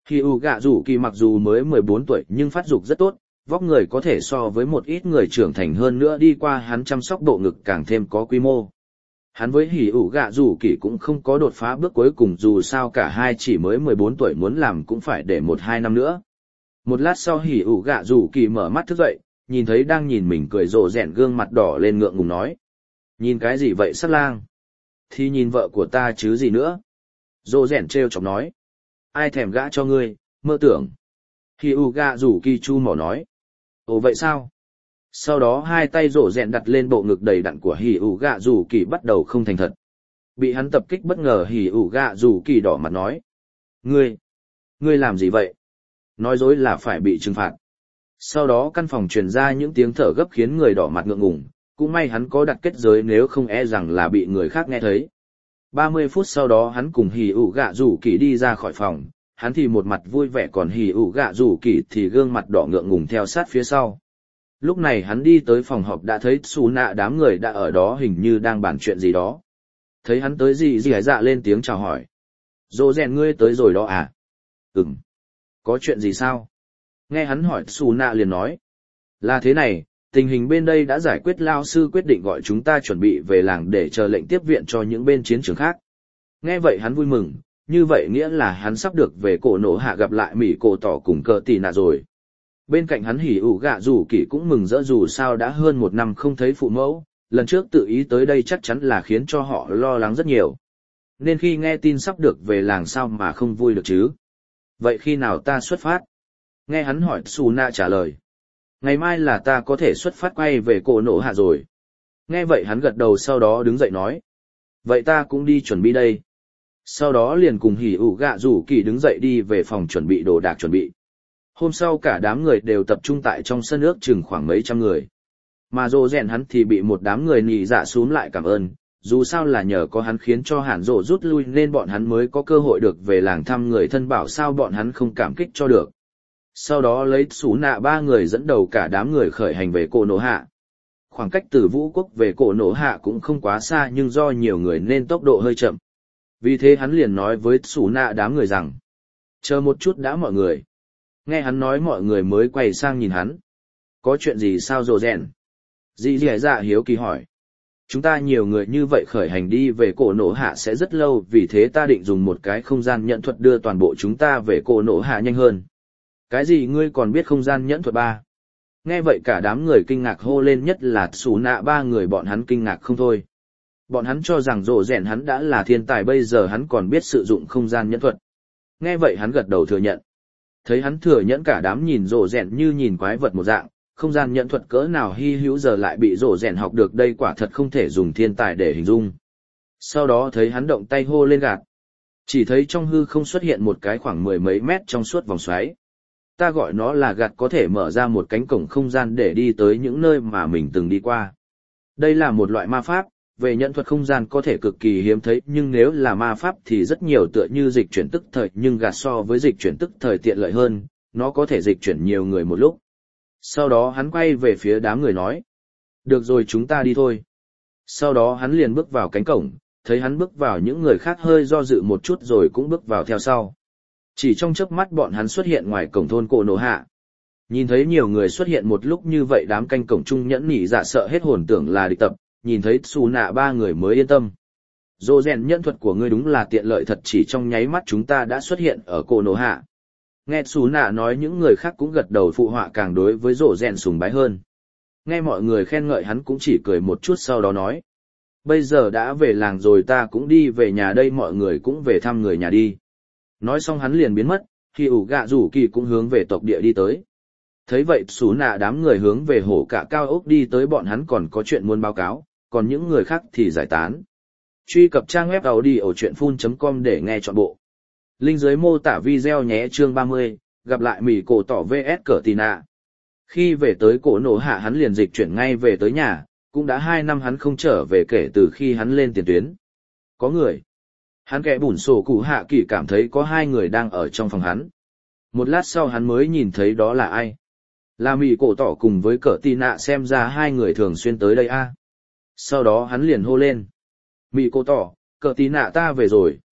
Hỉ ủ gạ rủ kỳ mặc dù mới mười bốn tuổi nhưng phát dục rất tốt, vóc người có thể so với một ít người trưởng thành hơn nữa đi qua hắn chăm sóc bộ ngực càng thêm có quy mô. Hắn với hỉ ủ gạ rủ kỳ cũng không có đột phá bước cuối cùng dù sao cả hai chỉ mới mười bốn tuổi muốn làm cũng phải để một hai năm nữa. Một lát sau hỉ ủ gạ rủ kỳ mở mắt thức dậy, nhìn thấy đang nhìn mình cười rộ rẹn gương mặt đỏ lên ngượng ngùng nói. Nhìn cái gì vậy sắc lang? Thì nhìn vợ của ta chứ gì nữa? Rộ rẹn trêu chọc nói. Ai thèm gã cho ngươi, mơ tưởng. Hỉ ủ gạ rủ kỳ chu mỏ nói. Ồ vậy sao? Sau đó hai tay rộ rẹn đặt lên bộ ngực đầy đặn của hỉ ủ gạ rủ kỳ bắt đầu không thành thật. Bị hắn tập kích bất ngờ hỉ ủ gạ rủ kỳ đỏ mặt nói. Ngươi, ngươi làm gì vậy? Nói dối là phải bị trừng phạt. Sau đó căn phòng truyền ra những tiếng thở gấp khiến người đỏ mặt ngượng ngùng, cũng may hắn có đặt kết giới nếu không e rằng là bị người khác nghe thấy. ba mươi phút sau đó hắn cùng hỉ ủ gạ rủ kỳ đi ra khỏi phòng, hắn thì một mặt vui vẻ còn hỉ ủ gạ rủ kỳ thì gương mặt đỏ ngượng ngùng theo sát phía sau. Lúc này hắn đi tới phòng họp đã thấy xù nạ đám người đã ở đó hình như đang bàn chuyện gì đó. Thấy hắn tới gì gì dạ lên tiếng chào hỏi. Dô rèn ngươi tới rồi đó à? Ừm. Có chuyện gì sao? Nghe hắn hỏi xù nạ liền nói. Là thế này, tình hình bên đây đã giải quyết lao sư quyết định gọi chúng ta chuẩn bị về làng để chờ lệnh tiếp viện cho những bên chiến trường khác. Nghe vậy hắn vui mừng, như vậy nghĩa là hắn sắp được về cổ nổ hạ gặp lại Mỹ cổ tỏ cùng cờ tì nạ rồi. Bên cạnh hắn hỉ ủ gạ rủ kỳ cũng mừng rỡ dù sao đã hơn một năm không thấy phụ mẫu, lần trước tự ý tới đây chắc chắn là khiến cho họ lo lắng rất nhiều. Nên khi nghe tin sắp được về làng sao mà không vui được chứ? Vậy khi nào ta xuất phát? Nghe hắn hỏi Su Na trả lời. Ngày mai là ta có thể xuất phát quay về cổ nổ hạ rồi. Nghe vậy hắn gật đầu sau đó đứng dậy nói. Vậy ta cũng đi chuẩn bị đây. Sau đó liền cùng hỉ ủ gạ rủ kỳ đứng dậy đi về phòng chuẩn bị đồ đạc chuẩn bị. Hôm sau cả đám người đều tập trung tại trong sân ước chừng khoảng mấy trăm người. Mà rồ rèn hắn thì bị một đám người nhị dạ xúm lại cảm ơn, dù sao là nhờ có hắn khiến cho hàn rồ rút lui nên bọn hắn mới có cơ hội được về làng thăm người thân bảo sao bọn hắn không cảm kích cho được. Sau đó lấy xú nạ ba người dẫn đầu cả đám người khởi hành về cổ nổ hạ. Khoảng cách từ Vũ Quốc về cổ nổ hạ cũng không quá xa nhưng do nhiều người nên tốc độ hơi chậm. Vì thế hắn liền nói với xú nạ đám người rằng, chờ một chút đã mọi người. Nghe hắn nói mọi người mới quay sang nhìn hắn. Có chuyện gì sao rồ rèn? Dì dì dạ hiếu kỳ hỏi. Chúng ta nhiều người như vậy khởi hành đi về cổ nổ hạ sẽ rất lâu vì thế ta định dùng một cái không gian nhẫn thuật đưa toàn bộ chúng ta về cổ nổ hạ nhanh hơn. Cái gì ngươi còn biết không gian nhẫn thuật ba? Nghe vậy cả đám người kinh ngạc hô lên nhất là xù nạ ba người bọn hắn kinh ngạc không thôi. Bọn hắn cho rằng rồ rèn hắn đã là thiên tài bây giờ hắn còn biết sử dụng không gian nhẫn thuật. Nghe vậy hắn gật đầu thừa nhận. Thấy hắn thừa nhận cả đám nhìn rồ rèn như nhìn quái vật một dạng, không gian nhẫn thuật cỡ nào hy hữu giờ lại bị rồ rèn học được đây quả thật không thể dùng thiên tài để hình dung. Sau đó thấy hắn động tay hô lên gạt. Chỉ thấy trong hư không xuất hiện một cái khoảng mười mấy mét trong suốt vòng xoáy. Ta gọi nó là gạt có thể mở ra một cánh cổng không gian để đi tới những nơi mà mình từng đi qua. Đây là một loại ma pháp, về nhẫn thuật không gian có thể cực kỳ hiếm thấy nhưng nếu là ma pháp thì rất nhiều tựa như dịch chuyển tức thời nhưng gạt so với dịch chuyển tức thời tiện lợi hơn, nó có thể dịch chuyển nhiều người một lúc. Sau đó hắn quay về phía đám người nói. Được rồi chúng ta đi thôi. Sau đó hắn liền bước vào cánh cổng, thấy hắn bước vào những người khác hơi do dự một chút rồi cũng bước vào theo sau. Chỉ trong chớp mắt bọn hắn xuất hiện ngoài cổng thôn cổ nổ hạ. Nhìn thấy nhiều người xuất hiện một lúc như vậy đám canh cổng trung nhẫn nhị dạ sợ hết hồn tưởng là địch tập, nhìn thấy xù nạ ba người mới yên tâm. Dô rèn nhẫn thuật của ngươi đúng là tiện lợi thật chỉ trong nháy mắt chúng ta đã xuất hiện ở cổ nổ hạ. Nghe xù nạ nói những người khác cũng gật đầu phụ họa càng đối với rổ rèn sùng bái hơn. Nghe mọi người khen ngợi hắn cũng chỉ cười một chút sau đó nói. Bây giờ đã về làng rồi ta cũng đi về nhà đây mọi người cũng về thăm người nhà đi. Nói xong hắn liền biến mất, khi ủ gạ rủ kỳ cũng hướng về tộc địa đi tới. Thấy vậy xú nạ đám người hướng về hổ cả cao ốc đi tới bọn hắn còn có chuyện muốn báo cáo, còn những người khác thì giải tán. Truy cập trang web audiochuyenphun chấm com để nghe trọn bộ. Link dưới mô tả video nhé chương ba mươi, gặp lại Mỹ cổ tỏ vs cờ tì nạ. Khi về tới cổ nổ hạ hắn liền dịch chuyển ngay về tới nhà, cũng đã hai năm hắn không trở về kể từ khi hắn lên tiền tuyến. Có người. Hắn kẻ bủn sổ cụ hạ kỳ cảm thấy có hai người đang ở trong phòng hắn. Một lát sau hắn mới nhìn thấy đó là ai. Là Mỹ cổ tỏ cùng với cờ tì nạ xem ra hai người thường xuyên tới đây a. À. Sau đó hắn liền hô lên. Mỹ cổ tỏ, cờ tì nạ ta về rồi.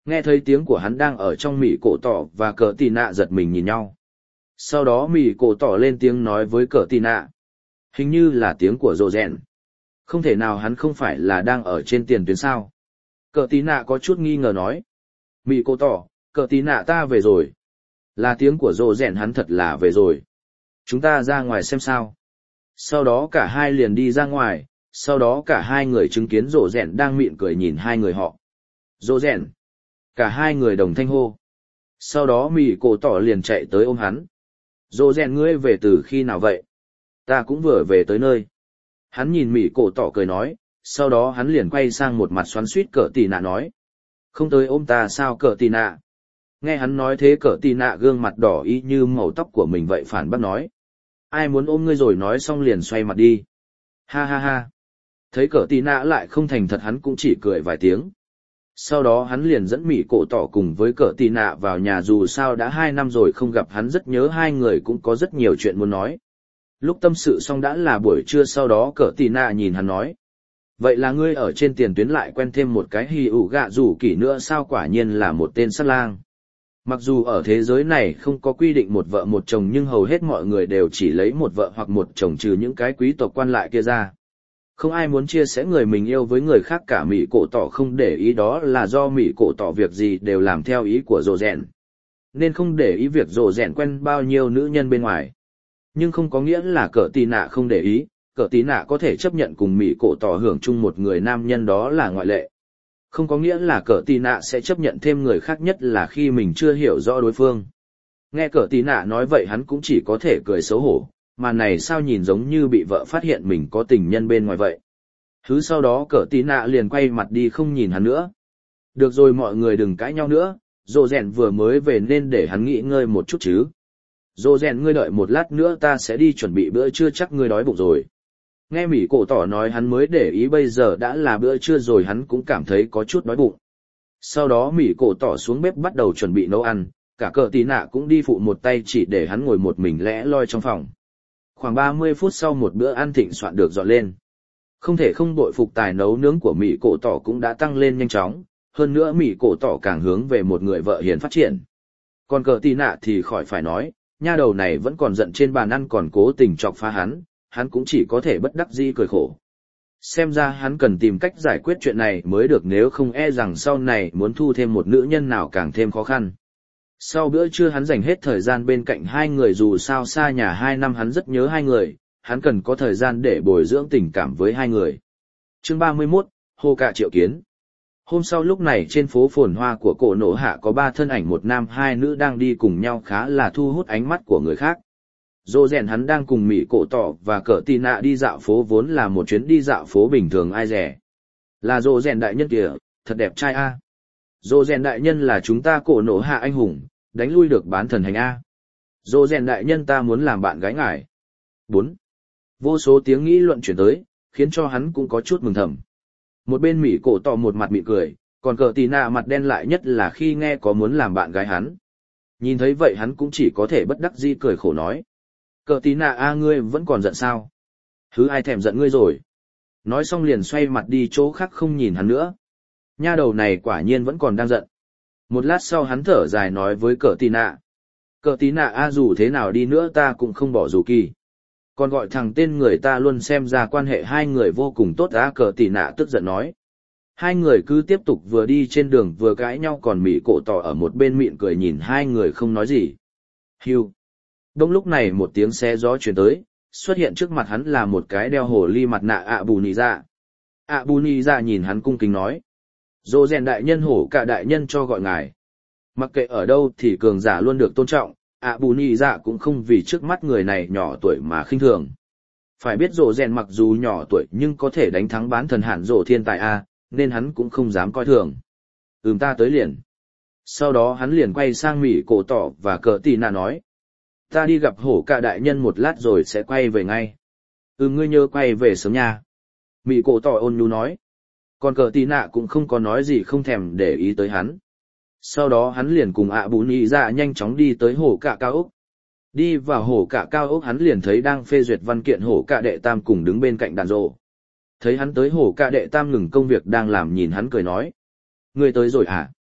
Nghe thấy tiếng của hắn đang ở trong mỉ cổ tỏ và cờ tì nạ giật mình nhìn nhau. Sau đó mỉ cổ tỏ lên tiếng nói với cờ tì nạ. Hình như là tiếng của rồ rèn. Không thể nào hắn không phải là đang ở trên tiền tuyến sao. Cờ tì nạ có chút nghi ngờ nói. Mỉ cổ tỏ, cờ tì nạ ta về rồi. Là tiếng của rồ rèn, hắn thật là về rồi. Chúng ta ra ngoài xem sao. Sau đó cả hai liền đi ra ngoài, sau đó cả hai người chứng kiến rồ rèn đang mỉm cười nhìn hai người họ. Rồ rèn. Cả hai người đồng thanh hô. Sau đó mỉ cổ tỏ liền chạy tới ôm hắn. Rồ rèn, ngươi về từ khi nào vậy? Ta cũng vừa về tới nơi. Hắn nhìn mỉ cổ tỏ cười nói, sau đó hắn liền quay sang một mặt xoắn xuýt cờ tì nạ nói. Không tới ôm ta sao cờ tì nạ? Nghe hắn nói thế cờ tì nạ gương mặt đỏ y như màu tóc của mình vậy phản bác nói. Ai muốn ôm ngươi rồi, nói xong liền xoay mặt đi. Ha ha ha. Thấy cờ tì nạ lại không thành thật, hắn cũng chỉ cười vài tiếng. Sau đó hắn liền dẫn mỉ cổ tỏ cùng với cờ tì nạ vào nhà, dù sao đã hai năm rồi không gặp, hắn rất nhớ hai người, cũng có rất nhiều chuyện muốn nói. Lúc tâm sự xong đã là buổi trưa, sau đó cờ tì nạ nhìn hắn nói. Vậy là ngươi ở trên tiền tuyến lại quen thêm một cái hì ủ gạ rủ kỳ nữa sao? Quả nhiên là một tên sát lang. Mặc dù ở thế giới này không có quy định một vợ một chồng, nhưng hầu hết mọi người đều chỉ lấy một vợ hoặc một chồng, trừ những cái quý tộc quan lại kia ra. Không ai muốn chia sẻ người mình yêu với người khác cả. Mỹ cổ tỏ không để ý, đó là do Mỹ cổ tỏ việc gì đều làm theo ý của rồ rèn, nên không để ý việc rồ rèn quen bao nhiêu nữ nhân bên ngoài. Nhưng không có nghĩa là cờ tì nạ không để ý, cờ tì nạ có thể chấp nhận cùng Mỹ cổ tỏ hưởng chung một người nam nhân, đó là ngoại lệ. Không có nghĩa là cờ tì nạ sẽ chấp nhận thêm người khác, nhất là khi mình chưa hiểu rõ đối phương. Nghe cờ tì nạ nói vậy hắn cũng chỉ có thể cười xấu hổ, mà này sao nhìn giống như bị vợ phát hiện mình có tình nhân bên ngoài vậy. Thứ sau đó cờ tì nạ liền quay mặt đi không nhìn hắn nữa. Được rồi, mọi người đừng cãi nhau nữa, rồ rèn vừa mới về nên để hắn nghỉ ngơi một chút chứ. Rồ rèn, ngươi đợi một lát nữa ta sẽ đi chuẩn bị bữa trưa, chắc ngươi đói bụng rồi. Nghe Mỹ cổ tỏ nói hắn mới để ý bây giờ đã là bữa trưa rồi, hắn cũng cảm thấy có chút đói bụng. Sau đó Mỹ cổ tỏ xuống bếp bắt đầu chuẩn bị nấu ăn, cả cờ tì nạ cũng đi phụ một tay, chỉ để hắn ngồi một mình lẽ loi trong phòng. Khoảng ba mươi phút sau một bữa ăn thịnh soạn được dọn lên. Không thể không bội phục tài nấu nướng của Mỹ cổ tỏ cũng đã tăng lên nhanh chóng, hơn nữa Mỹ cổ tỏ càng hướng về một người vợ hiền phát triển. Còn cờ tì nạ thì khỏi phải nói, nha đầu này vẫn còn giận trên bàn ăn còn cố tình chọc phá hắn, hắn cũng chỉ có thể bất đắc dĩ cười khổ. Xem ra hắn cần tìm cách giải quyết chuyện này mới được, nếu không e rằng sau này muốn thu thêm một nữ nhân nào càng thêm khó khăn. Sau bữa trưa hắn dành hết thời gian bên cạnh hai người, dù sao xa nhà hai năm hắn rất nhớ hai người, hắn cần có thời gian để bồi dưỡng tình cảm với hai người. Chương ba mươi mốt, Hô Cạ triệu kiến. Hôm sau lúc này trên phố phồn hoa của cổ nổ hạ có ba thân ảnh, một nam hai nữ đang đi cùng nhau, khá là thu hút ánh mắt của người khác. Rồ rèn hắn đang cùng Mỹ cổ tỏ và cờ tì nạ đi dạo phố, vốn là một chuyến đi dạo phố bình thường ai rẻ. Là rồ rèn đại nhân kìa, thật đẹp trai a. Rồ rèn đại nhân là chúng ta cổ nổ hạ anh hùng, đánh lui được bán thần hành a. Rồ rèn đại nhân, ta muốn làm bạn gái ngài. Bốn. Vô số tiếng nghĩ luận chuyển tới, khiến cho hắn cũng có chút mừng thầm. Một bên Mỹ cổ tỏ một mặt mỉm cười, còn cờ tì nạ mặt đen lại, nhất là khi nghe có muốn làm bạn gái hắn. Nhìn thấy vậy hắn cũng chỉ có thể bất đắc dĩ cười khổ nói. Cờ tí nạ a, ngươi vẫn còn giận sao? Thứ ai thèm giận ngươi rồi? Nói xong liền xoay mặt đi chỗ khác không nhìn hắn nữa. Nha đầu này quả nhiên vẫn còn đang giận. Một lát sau hắn thở dài nói với cờ tí nạ. Cờ tí nạ a, dù thế nào đi nữa ta cũng không bỏ dù kỳ. Còn gọi thằng tên người ta luôn, xem ra quan hệ hai người vô cùng tốt á. Cờ tí nạ tức giận nói. Hai người cứ tiếp tục vừa đi trên đường vừa cãi nhau, còn Mỹ cổ tỏ ở một bên mỉm cười nhìn hai người không nói gì. Hiu. Đông lúc này một tiếng xé gió truyền tới, xuất hiện trước mặt hắn là một cái đeo hồ ly mặt nạ ạ bù nì dạ. ạ bù nì dạ nhìn hắn cung kính nói. Dô rèn đại nhân, hổ cả đại nhân cho gọi ngài. Mặc kệ ở đâu thì cường giả luôn được tôn trọng, ạ bù nì dạ cũng không vì trước mắt người này nhỏ tuổi mà khinh thường. Phải biết dô rèn mặc dù nhỏ tuổi nhưng có thể đánh thắng bán thần hạn dô thiên tài a, nên hắn cũng không dám coi thường. Ừm, ta tới liền. Sau đó hắn liền quay sang Mỹ cổ tỏ và cờ tì nạ nói. Ta đi gặp hổ cả đại nhân một lát rồi sẽ quay về ngay. Ừm, ngươi nhớ quay về sớm nha. Mỹ cổ tỏ ôn nhu nói. Còn cờ tì nạ cũng không có nói gì, không thèm để ý tới hắn. Sau đó hắn liền cùng ạ bù nhị dạ nhanh chóng đi tới hổ cả cao ốc. Đi vào hổ cả cao ốc hắn liền thấy đang phê duyệt văn kiện hổ cả đệ tam cùng đứng bên cạnh đàn rộ. Thấy hắn tới hổ cả đệ tam ngừng công việc đang làm nhìn hắn cười nói. Ngươi tới rồi à?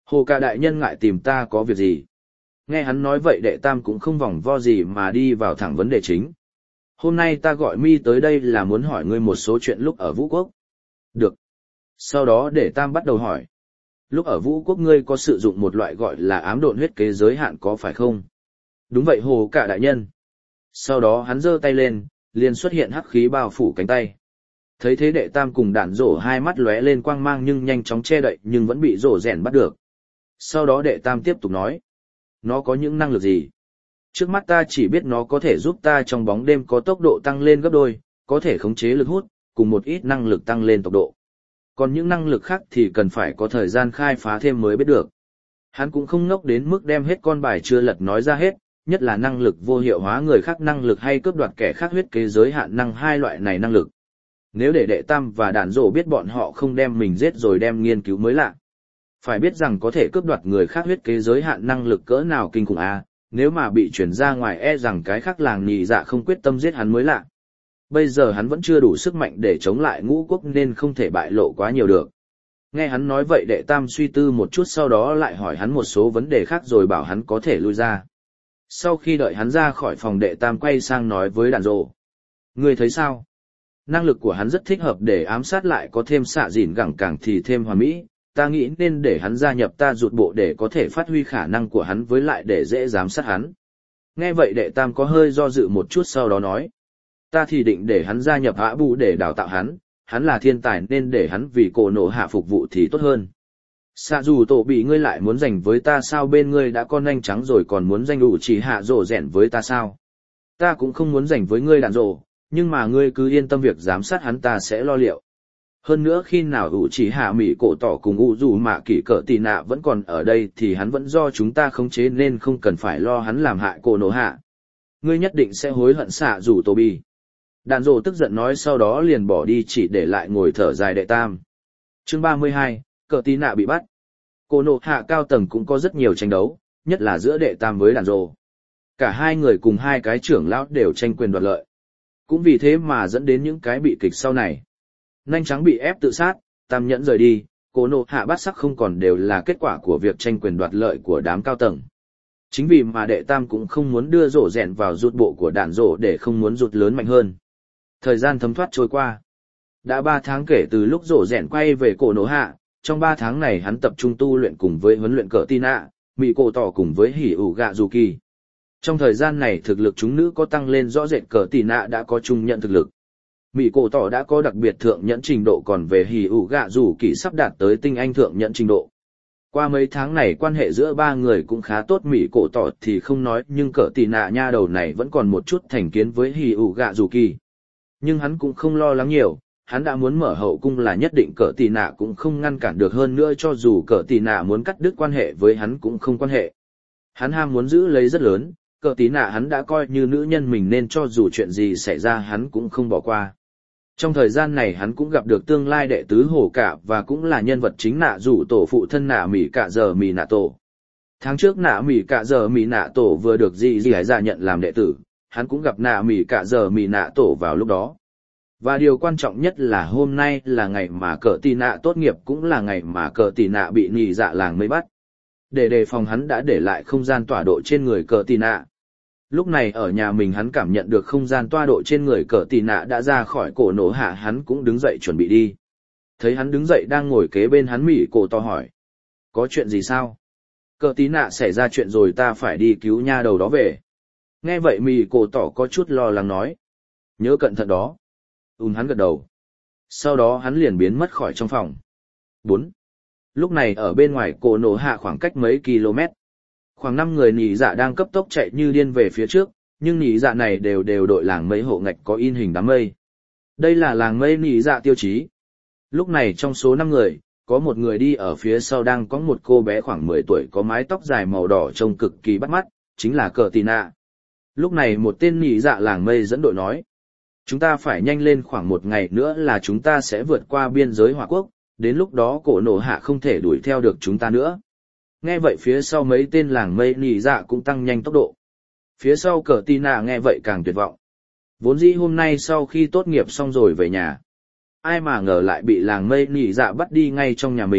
Hồ cả đại nhân ngại tìm ta có việc gì? Nghe hắn nói vậy đệ tam cũng không vòng vo gì mà đi vào thẳng vấn đề chính. Hôm nay ta gọi mi tới đây là muốn hỏi ngươi một số chuyện lúc ở Vũ Quốc. Được. Sau đó đệ tam bắt đầu hỏi. Lúc ở Vũ Quốc ngươi có sử dụng một loại gọi là ám độn huyết kế giới hạn có phải không? Đúng vậy hồ cả đại nhân. Sau đó hắn giơ tay lên, liền xuất hiện hắc khí bao phủ cánh tay. Thấy thế đệ tam cùng đạn rổ hai mắt lóe lên quang mang nhưng nhanh chóng che đậy nhưng vẫn bị rổ rèn bắt được. Sau đó đệ tam tiếp tục nói. Nó có những năng lực gì? Trước mắt ta chỉ biết nó có thể giúp ta trong bóng đêm có tốc độ tăng lên gấp đôi, có thể khống chế lực hút, cùng một ít năng lực tăng lên tốc độ. Còn những năng lực khác thì cần phải có thời gian khai phá thêm mới biết được. Hắn cũng không ngốc đến mức đem hết con bài chưa lật nói ra hết, nhất là năng lực vô hiệu hóa người khác năng lực hay cướp đoạt kẻ khác huyết kế giới hạn năng hai loại này năng lực. Nếu để đệ tam và đàn rổ biết bọn họ không đem mình giết rồi đem nghiên cứu mới lạ. Phải biết rằng có thể cướp đoạt người khác huyết kế giới hạn năng lực cỡ nào kinh khủng à, nếu mà bị chuyển ra ngoài e rằng cái khác làng nhị dạ không quyết tâm giết hắn mới lạ. Bây giờ hắn vẫn chưa đủ sức mạnh để chống lại ngũ quốc nên không thể bại lộ quá nhiều được. Nghe hắn nói vậy đệ tam suy tư một chút sau đó lại hỏi hắn một số vấn đề khác rồi bảo hắn có thể lui ra. Sau khi đợi hắn ra khỏi phòng đệ tam quay sang nói với đàn rộ. Ngươi thấy sao? Năng lực của hắn rất thích hợp để ám sát lại có thêm xạ dịn gẳng càng thì thêm hoàn mỹ. Ta nghĩ nên để hắn gia nhập ta rụt bộ để có thể phát huy khả năng của hắn với lại để dễ giám sát hắn. Nghe vậy đệ tam có hơi do dự một chút sau đó nói. Ta thì định để hắn gia nhập Ả Bù để đào tạo hắn, hắn là thiên tài nên để hắn vì cổ nổ hạ phục vụ thì tốt hơn. Xạ dù tổ bị ngươi lại muốn giành với ta sao bên ngươi đã con nanh trắng rồi còn muốn giành đủ chỉ hạ rổ rèn với ta sao? Ta cũng không muốn giành với ngươi đàn rổ, nhưng mà ngươi cứ yên tâm việc giám sát hắn ta sẽ lo liệu. Hơn nữa khi nào ủ chỉ hạ mỹ cổ tỏ cùng ủ dù mạ kỷ cỡ tì nạ vẫn còn ở đây thì hắn vẫn do chúng ta khống chế nên không cần phải lo hắn làm hại cổ nổ hạ. Ngươi nhất định sẽ hối hận xạ dù tổ bị. Đàn rồ tức giận nói sau đó liền bỏ đi chỉ để lại ngồi thở dài đệ tam. Chương ba mươi hai, cỡ tì nạ bị bắt. Cổ nổ hạ cao tầng cũng có rất nhiều tranh đấu, nhất là giữa đệ tam với đàn rồ. Cả hai người cùng hai cái trưởng lão đều tranh quyền đoạt lợi. Cũng vì thế mà dẫn đến những cái bị kịch sau này. Nanh trắng bị ép tự sát, tam nhẫn rời đi, cổ nổ hạ bát sắc không còn đều là kết quả của việc tranh quyền đoạt lợi của đám cao tầng. Chính vì mà đệ tam cũng không muốn đưa rổ rèn vào rụt bộ của đạn rổ để không muốn rụt lớn mạnh hơn. Thời gian thấm thoát trôi qua. Đã ba tháng kể từ lúc rổ rèn quay về cổ nổ hạ, trong ba tháng này hắn tập trung tu luyện cùng với huấn luyện cỡ tin ạ, mị cổ tỏ cùng với hỉ ủ gạ dù kỳ. Trong thời gian này thực lực chúng nữ có tăng lên rõ rệt cỡ tin ạ đã có chung nhận thực lực. Mị cổ tỏ đã có đặc biệt thượng nhẫn trình độ còn về hỉ ủ gạ dù kỳ sắp đạt tới tinh anh thượng nhẫn trình độ. Qua mấy tháng này quan hệ giữa ba người cũng khá tốt mị cổ tỏ thì không nói nhưng cỡ tin ạ nha đầu này vẫn còn một chút thành kiến với hỉ ủ gạ dù kỳ. Nhưng hắn cũng không lo lắng nhiều, hắn đã muốn mở hậu cung là nhất định cỡ tì nạ cũng không ngăn cản được hơn nữa cho dù cỡ tì nạ muốn cắt đứt quan hệ với hắn cũng không quan hệ. Hắn ham muốn giữ lấy rất lớn, cỡ tì nạ hắn đã coi như nữ nhân mình nên cho dù chuyện gì xảy ra hắn cũng không bỏ qua. Trong thời gian này hắn cũng gặp được tương lai đệ tứ hổ cả và cũng là nhân vật chính nạ rủ tổ phụ thân nạ mỉ cả giờ mỉ nạ tổ. Tháng trước nạ mỉ cả giờ mỉ nạ tổ vừa được dì dì hải giả nhận làm đệ tử. Hắn cũng gặp nạ mỉ cả giờ mỉ nạ tổ vào lúc đó. Và điều quan trọng nhất là hôm nay là ngày mà cỡ tì nạ tốt nghiệp cũng là ngày mà cỡ tì nạ bị nhị dạ làng mới bắt. Để đề phòng hắn đã để lại không gian tọa độ trên người cỡ tì nạ. Lúc này ở nhà mình hắn cảm nhận được không gian tọa độ trên người cỡ tì nạ đã ra khỏi cổ nổ hạ hắn cũng đứng dậy chuẩn bị đi. Thấy hắn đứng dậy đang ngồi kế bên hắn mỉ cổ to hỏi. Có chuyện gì sao? Cỡ tì nạ xảy ra chuyện rồi ta phải đi cứu nha đầu đó về. Nghe vậy mì cổ tỏ có chút lo lắng nói. Nhớ cẩn thận đó. Ún hắn gật đầu. Sau đó hắn liền biến mất khỏi trong phòng. bốn. Lúc này ở bên ngoài cổ nổ hạ khoảng cách mấy km. Khoảng năm người nỉ dạ đang cấp tốc chạy như điên về phía trước, nhưng nỉ dạ này đều đều đội làng mây hộ ngạch có in hình đám mây. Đây là làng mây nỉ dạ tiêu chí. Lúc này trong số năm người, có một người đi ở phía sau đang có một cô bé khoảng mười tuổi có mái tóc dài màu đỏ trông cực kỳ bắt mắt, chính là cờ tì nạ. Lúc này một tên nhị dạ làng mây dẫn đội nói. Chúng ta phải nhanh lên khoảng một ngày nữa là chúng ta sẽ vượt qua biên giới Hỏa Quốc, đến lúc đó cổ nổ hạ không thể đuổi theo được chúng ta nữa. Nghe vậy phía sau mấy tên làng mây nhị dạ cũng tăng nhanh tốc độ. Phía sau cờ tì nạ nghe vậy càng tuyệt vọng. Vốn dĩ hôm nay sau khi tốt nghiệp xong rồi về nhà. Ai mà ngờ lại bị làng mây nhị dạ bắt đi ngay trong nhà mình,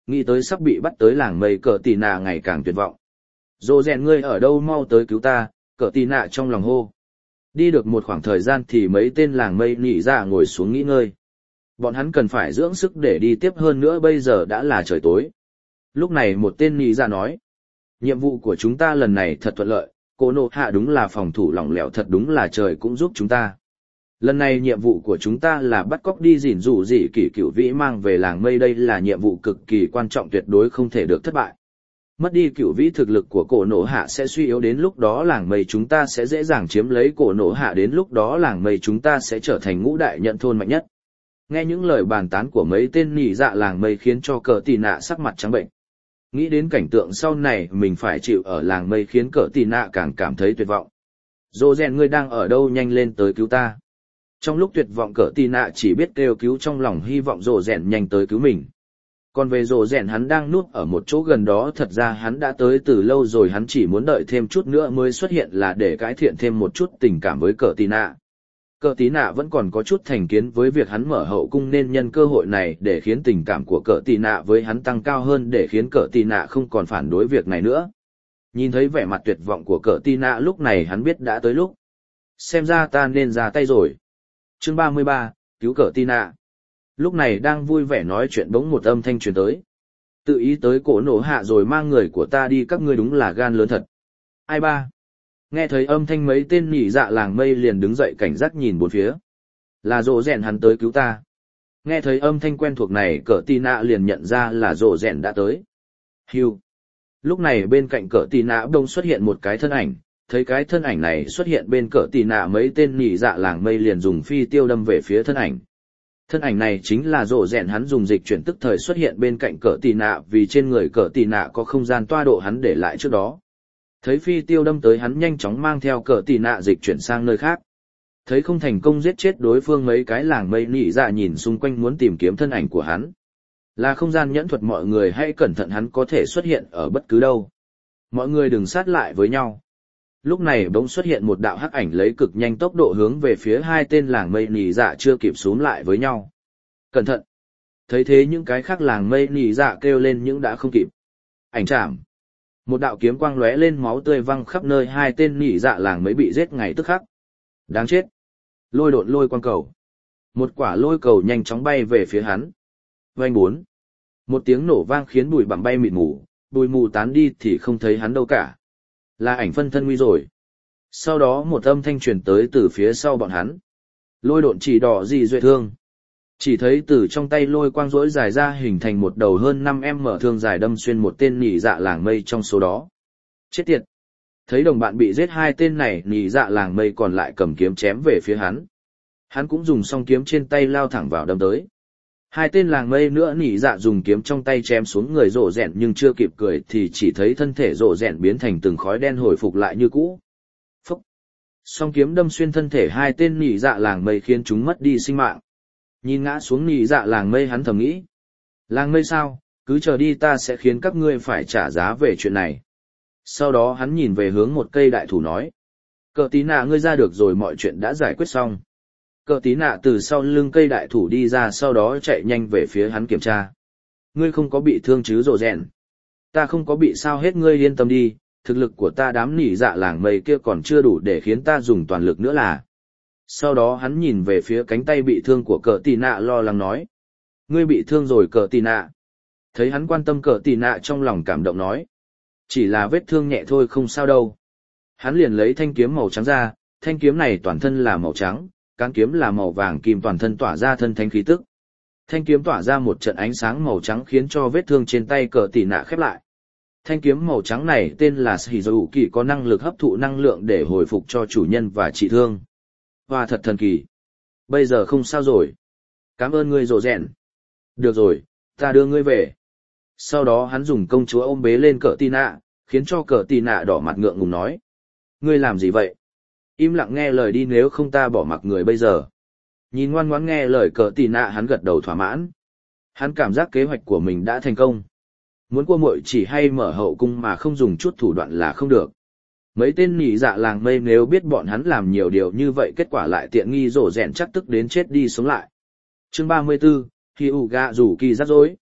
nghĩ tới sắp bị bắt tới làng mây cờ tì nạ ngày càng tuyệt vọng. Rồ rèn ngươi ở đâu mau tới cứu ta, cờ tì nạ trong lòng hô. Đi được một khoảng thời gian thì mấy tên làng mây nỉ dạ ngồi xuống nghỉ ngơi. Bọn hắn cần phải dưỡng sức để đi tiếp hơn nữa bây giờ đã là trời tối. Lúc này một tên nỉ dạ nói. Nhiệm vụ của chúng ta lần này thật thuận lợi, cô nộ hạ đúng là phòng thủ lỏng lẻo thật đúng là trời cũng giúp chúng ta. Lần này nhiệm vụ của chúng ta là bắt cóc đi dỉn rủ dị kỷ cửu vĩ mang về làng mây đây là nhiệm vụ cực kỳ quan trọng tuyệt đối không thể được thất bại. Mất đi cửu vĩ thực lực của cổ nổ hạ sẽ suy yếu đến lúc đó làng mây chúng ta sẽ dễ dàng chiếm lấy cổ nổ hạ đến lúc đó làng mây chúng ta sẽ trở thành ngũ đại nhận thôn mạnh nhất. Nghe những lời bàn tán của mấy tên nhị dạ làng mây khiến cho cờ tì nạ sắc mặt trắng bệnh. Nghĩ đến cảnh tượng sau này mình phải chịu ở làng mây khiến cờ tì nạ càng cảm thấy tuyệt vọng. Dô rèn ngươi đang ở đâu nhanh lên tới cứu ta. Trong lúc tuyệt vọng cờ tì nạ chỉ biết kêu cứu trong lòng hy vọng dô rèn nhanh tới cứu mình. Còn về rồ rèn hắn đang núp ở một chỗ gần đó thật ra hắn đã tới từ lâu rồi hắn chỉ muốn đợi thêm chút nữa mới xuất hiện là để cải thiện thêm một chút tình cảm với cờ tí nạ. Cờ tí nạ vẫn còn có chút thành kiến với việc hắn mở hậu cung nên nhân cơ hội này để khiến tình cảm của cờ tí nạ với hắn tăng cao hơn để khiến cờ tí nạ không còn phản đối việc này nữa. Nhìn thấy vẻ mặt tuyệt vọng của cờ tí nạ lúc này hắn biết đã tới lúc. Xem ra ta nên ra tay rồi. Chương ba mươi ba, cứu cờ tí nạ. Lúc này đang vui vẻ nói chuyện bỗng một âm thanh truyền tới. Tự ý tới cổ nổ hạ rồi mang người của ta đi các ngươi đúng là gan lớn thật. Ai ba? Nghe thấy âm thanh mấy tên nhị dạ làng mây liền đứng dậy cảnh giác nhìn bốn phía. Là rộ rèn hắn tới cứu ta. Nghe thấy âm thanh quen thuộc này cỡ tì nạ liền nhận ra là rộ rèn đã tới. Hiu. Lúc này bên cạnh cỡ tì nạ đông xuất hiện một cái thân ảnh. Thấy cái thân ảnh này xuất hiện bên cỡ tì nạ mấy tên nhị dạ làng mây liền dùng phi tiêu đâm về phía thân ảnh. Thân ảnh này chính là rộ rèn hắn dùng dịch chuyển tức thời xuất hiện bên cạnh cỡ tì nạ vì trên người cỡ tì nạ có không gian toa độ hắn để lại trước đó. Thấy phi tiêu đâm tới hắn nhanh chóng mang theo cỡ tì nạ dịch chuyển sang nơi khác. Thấy không thành công giết chết đối phương mấy cái làng mây nỉ dạ nhìn xung quanh muốn tìm kiếm thân ảnh của hắn. Là không gian nhẫn thuật mọi người hãy cẩn thận hắn có thể xuất hiện ở bất cứ đâu. Mọi người đừng sát lại với nhau. Lúc này bỗng xuất hiện một đạo hắc ảnh lấy cực nhanh tốc độ hướng về phía hai tên làng mây nỉ dạ chưa kịp xúm lại với nhau. Cẩn thận! Thấy thế những cái khác làng mây nỉ dạ kêu lên nhưng đã không kịp. Ảnh chạm! Một đạo kiếm quang lóe lên máu tươi văng khắp nơi hai tên nỉ dạ làng mới bị giết ngay tức khắc. Đáng chết! Lôi độn lôi quang cầu. Một quả lôi cầu nhanh chóng bay về phía hắn. Vành bốn. Một tiếng nổ vang khiến bụi bặm bay mịt mù, bụi mù tán đi thì không thấy hắn đâu cả. Là ảnh phân thân nguy rồi. Sau đó một âm thanh truyền tới từ phía sau bọn hắn. Lôi độn chỉ đỏ gì duệ thương. Chỉ thấy từ trong tay lôi quang rỗi dài ra hình thành một đầu hơn năm em mở thương dài đâm xuyên một tên nỉ dạ làng mây trong số đó. Chết tiệt. Thấy đồng bạn bị giết hai tên này nỉ dạ làng mây còn lại cầm kiếm chém về phía hắn. Hắn cũng dùng song kiếm trên tay lao thẳng vào đâm tới. Hai tên làng mây nữa nỉ dạ dùng kiếm trong tay chém xuống người rộ rẹn nhưng chưa kịp cười thì chỉ thấy thân thể rộ rẹn biến thành từng khói đen hồi phục lại như cũ. Phúc! Song kiếm đâm xuyên thân thể hai tên nỉ dạ làng mây khiến chúng mất đi sinh mạng. Nhìn ngã xuống nỉ dạ làng mây hắn thầm nghĩ. Làng mây sao, cứ chờ đi ta sẽ khiến các ngươi phải trả giá về chuyện này. Sau đó hắn nhìn về hướng một cây đại thụ nói. Cờ tí nạ ngươi ra được rồi mọi chuyện đã giải quyết xong. Cờ tí nạ từ sau lưng cây đại thụ đi ra sau đó chạy nhanh về phía hắn kiểm tra. Ngươi không có bị thương chứ rồ rèn. Ta không có bị sao hết ngươi yên tâm đi, thực lực của ta đám nỉ dạ làng mây kia còn chưa đủ để khiến ta dùng toàn lực nữa là. Sau đó hắn nhìn về phía cánh tay bị thương của cờ tí nạ lo lắng nói. Ngươi bị thương rồi cờ tí nạ. Thấy hắn quan tâm cờ tí nạ trong lòng cảm động nói. Chỉ là vết thương nhẹ thôi không sao đâu. Hắn liền lấy thanh kiếm màu trắng ra, thanh kiếm này toàn thân là màu trắng. Cán kiếm là màu vàng kim toàn thân tỏa ra thân thánh khí tức. Thanh kiếm tỏa ra một trận ánh sáng màu trắng khiến cho vết thương trên tay cờ tỉ nạ khép lại. Thanh kiếm màu trắng này tên là Shizuki có năng lực hấp thụ năng lượng để hồi phục cho chủ nhân và trị thương. Hoa thật thần kỳ. Bây giờ không sao rồi. Cảm ơn ngươi rồ rèn. Được rồi, ta đưa ngươi về. Sau đó hắn dùng công chúa ôm bế lên cờ tỉ nạ, khiến cho cờ tỉ nạ đỏ mặt ngượng ngùng nói. Ngươi làm gì vậy? Im lặng nghe lời đi nếu không ta bỏ mặc người bây giờ. Nhìn ngoan ngoãn nghe lời cờ tì nạ hắn gật đầu thỏa mãn. Hắn cảm giác kế hoạch của mình đã thành công. Muốn cua muội chỉ hay mở hậu cung mà không dùng chút thủ đoạn là không được. Mấy tên nỉ dạ làng mây nếu biết bọn hắn làm nhiều điều như vậy kết quả lại tiện nghi rổ rèn chắc tức đến chết đi sống lại. Chương ba mươi 34, Hyuga rủ kỳ rắc rối.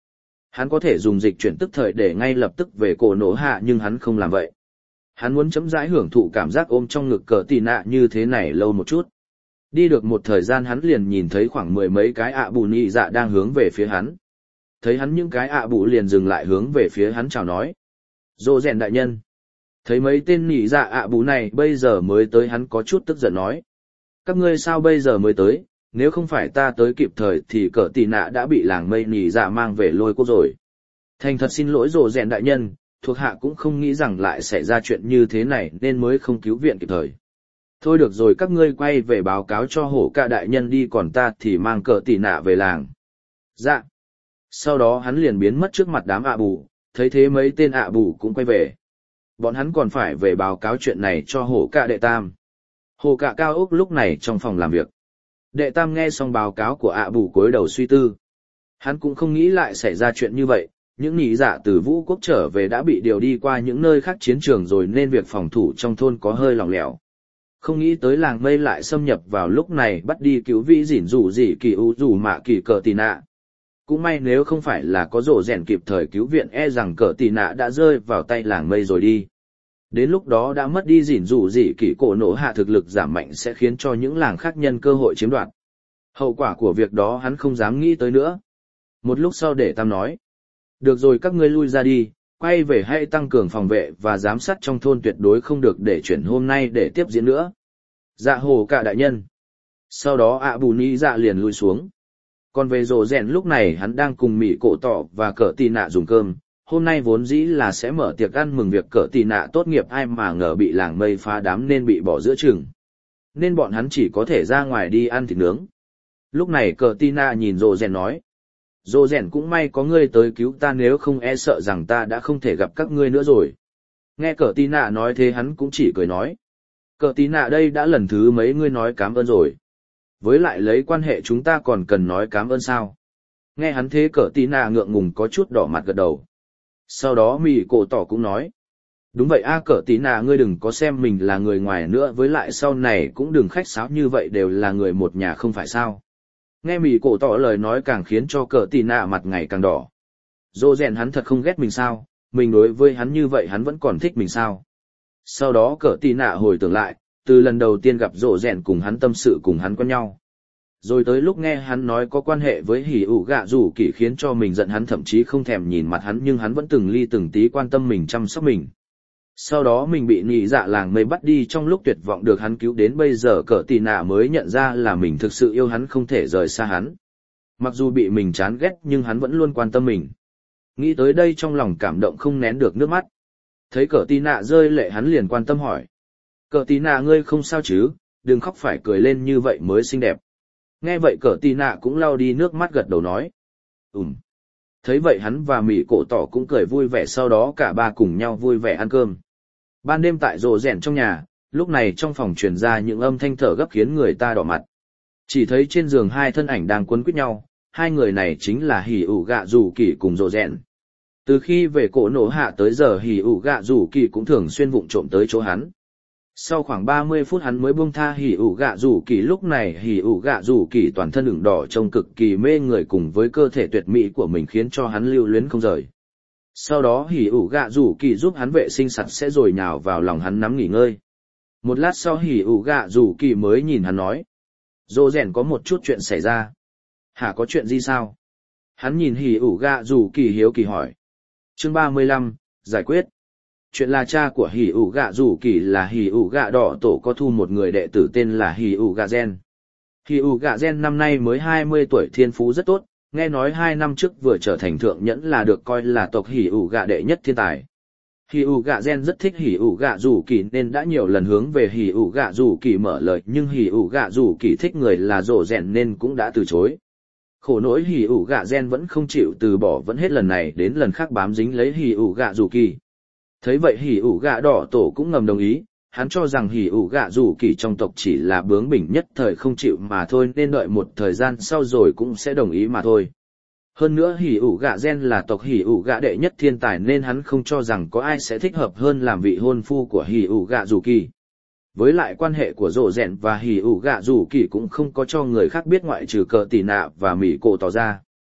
Hắn có thể dùng dịch chuyển tức thời để ngay lập tức về cổ nổ hạ nhưng hắn không làm vậy. Hắn muốn chấm rãi hưởng thụ cảm giác ôm trong ngực cờ tì nạ như thế này lâu một chút. Đi được một thời gian hắn liền nhìn thấy khoảng mười mấy cái ạ bù nhị dạ đang hướng về phía hắn. Thấy hắn những cái ạ bù liền dừng lại hướng về phía hắn chào nói. Dô rèn đại nhân. Thấy mấy tên nhị dạ ạ bù này bây giờ mới tới hắn có chút tức giận nói. Các ngươi sao bây giờ mới tới, nếu không phải ta tới kịp thời thì cờ tì nạ đã bị làng mây nhị dạ mang về lôi cô rồi. Thành thật xin lỗi dô rèn đại nhân, thuộc hạ cũng không nghĩ rằng lại xảy ra chuyện như thế này nên mới không cứu viện kịp thời. Thôi được rồi các ngươi quay về báo cáo cho hổ ca đại nhân đi còn ta thì mang cờ tì nạ về làng. Dạ. Sau đó hắn liền biến mất trước mặt đám ạ bù, thấy thế mấy tên ạ bù cũng quay về. Bọn hắn còn phải về báo cáo chuyện này cho hổ ca đệ tam. Hổ ca cao ốc lúc này trong phòng làm việc. Đệ tam nghe xong báo cáo của ạ bù cúi đầu suy tư. Hắn cũng không nghĩ lại xảy ra chuyện như vậy, những nhị dạ từ vũ quốc trở về đã bị điều đi qua những nơi khác chiến trường rồi nên việc phòng thủ trong thôn có hơi lỏng lẻo. Không nghĩ tới làng mây lại xâm nhập vào lúc này bắt đi cứu vĩ dỉn rủ gì kỳ u rủ mạ kỳ cờ tì nạ. Cũng may nếu không phải là có rổ rèn kịp thời cứu viện e rằng cờ tì nạ đã rơi vào tay làng mây rồi đi. Đến lúc đó đã mất đi dỉn rủ gì kỳ cổ nổ hạ thực lực giảm mạnh sẽ khiến cho những làng khác nhân cơ hội chiếm đoạt. Hậu quả của việc đó hắn không dám nghĩ tới nữa. Một lúc sau để tam nói. Được rồi các ngươi lui ra đi, quay về hãy tăng cường phòng vệ và giám sát trong thôn tuyệt đối không được để chuyển hôm nay để tiếp diễn nữa. Dạ hồ cả đại nhân. Sau đó ạ bù ni dạ liền lui xuống. Còn về rồ rèn lúc này hắn đang cùng Mỹ cổ tỏ và cỡ tì nạ dùng cơm. Hôm nay vốn dĩ là sẽ mở tiệc ăn mừng việc cỡ tì nạ tốt nghiệp ai mà ngờ bị làng mây phá đám nên bị bỏ giữa chừng. Nên bọn hắn chỉ có thể ra ngoài đi ăn thịt nướng. Lúc này cỡ tì nạ nhìn rồ rèn nói. Dô rèn cũng may có ngươi tới cứu ta nếu không e sợ rằng ta đã không thể gặp các ngươi nữa rồi. Nghe cờ tí nạ nói thế hắn cũng chỉ cười nói. Cờ tí nạ đây đã lần thứ mấy ngươi nói cảm ơn rồi. Với lại lấy quan hệ chúng ta còn cần nói cảm ơn sao. Nghe hắn thế cờ tí nạ ngượng ngùng có chút đỏ mặt gật đầu. Sau đó mì cổ tỏ cũng nói. Đúng vậy a cờ tí nạ ngươi đừng có xem mình là người ngoài nữa với lại sau này cũng đừng khách sáo như vậy đều là người một nhà không phải sao. Nghe mì cổ tỏ lời nói càng khiến cho cờ tì nạ mặt ngày càng đỏ. Dô rèn hắn thật không ghét mình sao, mình đối với hắn như vậy hắn vẫn còn thích mình sao. Sau đó cờ tì nạ hồi tưởng lại, từ lần đầu tiên gặp dô rèn cùng hắn tâm sự cùng hắn quen nhau. Rồi tới lúc nghe hắn nói có quan hệ với hỉ ủ gạ rủ kỳ khiến cho mình giận hắn thậm chí không thèm nhìn mặt hắn nhưng hắn vẫn từng ly từng tí quan tâm mình chăm sóc mình. Sau đó mình bị nhị dạ làng mây bắt đi trong lúc tuyệt vọng được hắn cứu đến bây giờ cỡ tì nạ mới nhận ra là mình thực sự yêu hắn không thể rời xa hắn. Mặc dù bị mình chán ghét nhưng hắn vẫn luôn quan tâm mình. Nghĩ tới đây trong lòng cảm động không nén được nước mắt. Thấy cỡ tì nạ rơi lệ hắn liền quan tâm hỏi. Cỡ tì nạ ngươi không sao chứ, đừng khóc phải cười lên như vậy mới xinh đẹp. Nghe vậy cỡ tì nạ cũng lau đi nước mắt gật đầu nói. Ừm. Thấy vậy hắn và Mỹ cổ tỏ cũng cười vui vẻ sau đó cả ba cùng nhau vui vẻ ăn cơm. Ban đêm tại rồ rèn trong nhà, lúc này trong phòng truyền ra những âm thanh thở gấp khiến người ta đỏ mặt. Chỉ thấy trên giường hai thân ảnh đang quấn quýt nhau, hai người này chính là hỉ ủ gạ rủ kỳ cùng rồ rèn. Từ khi về cổ nổ hạ tới giờ hỉ ủ gạ rủ kỳ cũng thường xuyên vụng trộm tới chỗ hắn. Sau khoảng ba mươi phút hắn mới buông tha hỉ ủ gạ rủ kỳ lúc này hỉ ủ gạ rủ kỳ toàn thân ửng đỏ trông cực kỳ mê người cùng với cơ thể tuyệt mỹ của mình khiến cho hắn lưu luyến không rời. Sau đó hỉ ủ gạ rủ kỳ giúp hắn vệ sinh sạch sẽ rồi nhào vào lòng hắn nắm nghỉ ngơi. Một lát sau hỉ ủ gạ rủ kỳ mới nhìn hắn nói. Dô rèn có một chút chuyện xảy ra. Hả có chuyện gì sao? Hắn nhìn hỉ ủ gạ rủ kỳ hiếu kỳ hỏi. Chương ba mươi lăm, giải quyết. Chuyện là cha của hỉ ủ gạ rủ kỳ là hỉ ủ gạ đỏ tổ có thu một người đệ tử tên là hỉ ủ gạ gen. Hỉ ủ gạ gen năm nay mới hai mươi tuổi thiên phú rất tốt. Nghe nói hai năm trước vừa trở thành thượng nhẫn là được coi là tộc hỉ ủ gạ đệ nhất thiên tài. Hỉ ủ gạ gen rất thích hỉ ủ gạ rủ kỳ nên đã nhiều lần hướng về hỉ ủ gạ rủ kỳ mở lời nhưng hỉ ủ gạ rủ kỳ thích người là rổ rèn nên cũng đã từ chối. Khổ nỗi hỉ ủ gạ gen vẫn không chịu từ bỏ vẫn hết lần này đến lần khác bám dính lấy hỉ ủ gạ rủ kỳ. Thấy vậy hỉ ủ gạ đỏ tổ cũng ngầm đồng ý. Hắn cho rằng hỉ ủ gạ rủ kỳ trong tộc chỉ là bướng bỉnh nhất thời không chịu mà thôi nên đợi một thời gian sau rồi cũng sẽ đồng ý mà thôi. Hơn nữa hỉ ủ gạ gen là tộc hỉ ủ gạ đệ nhất thiên tài nên hắn không cho rằng có ai sẽ thích hợp hơn làm vị hôn phu của hỉ ủ gạ rủ kỳ. Với lại quan hệ của rổ rèn và hỉ ủ gạ rủ kỳ cũng không có cho người khác biết ngoại trừ cờ tỉ nạ và mỹ cổ tỏ ra.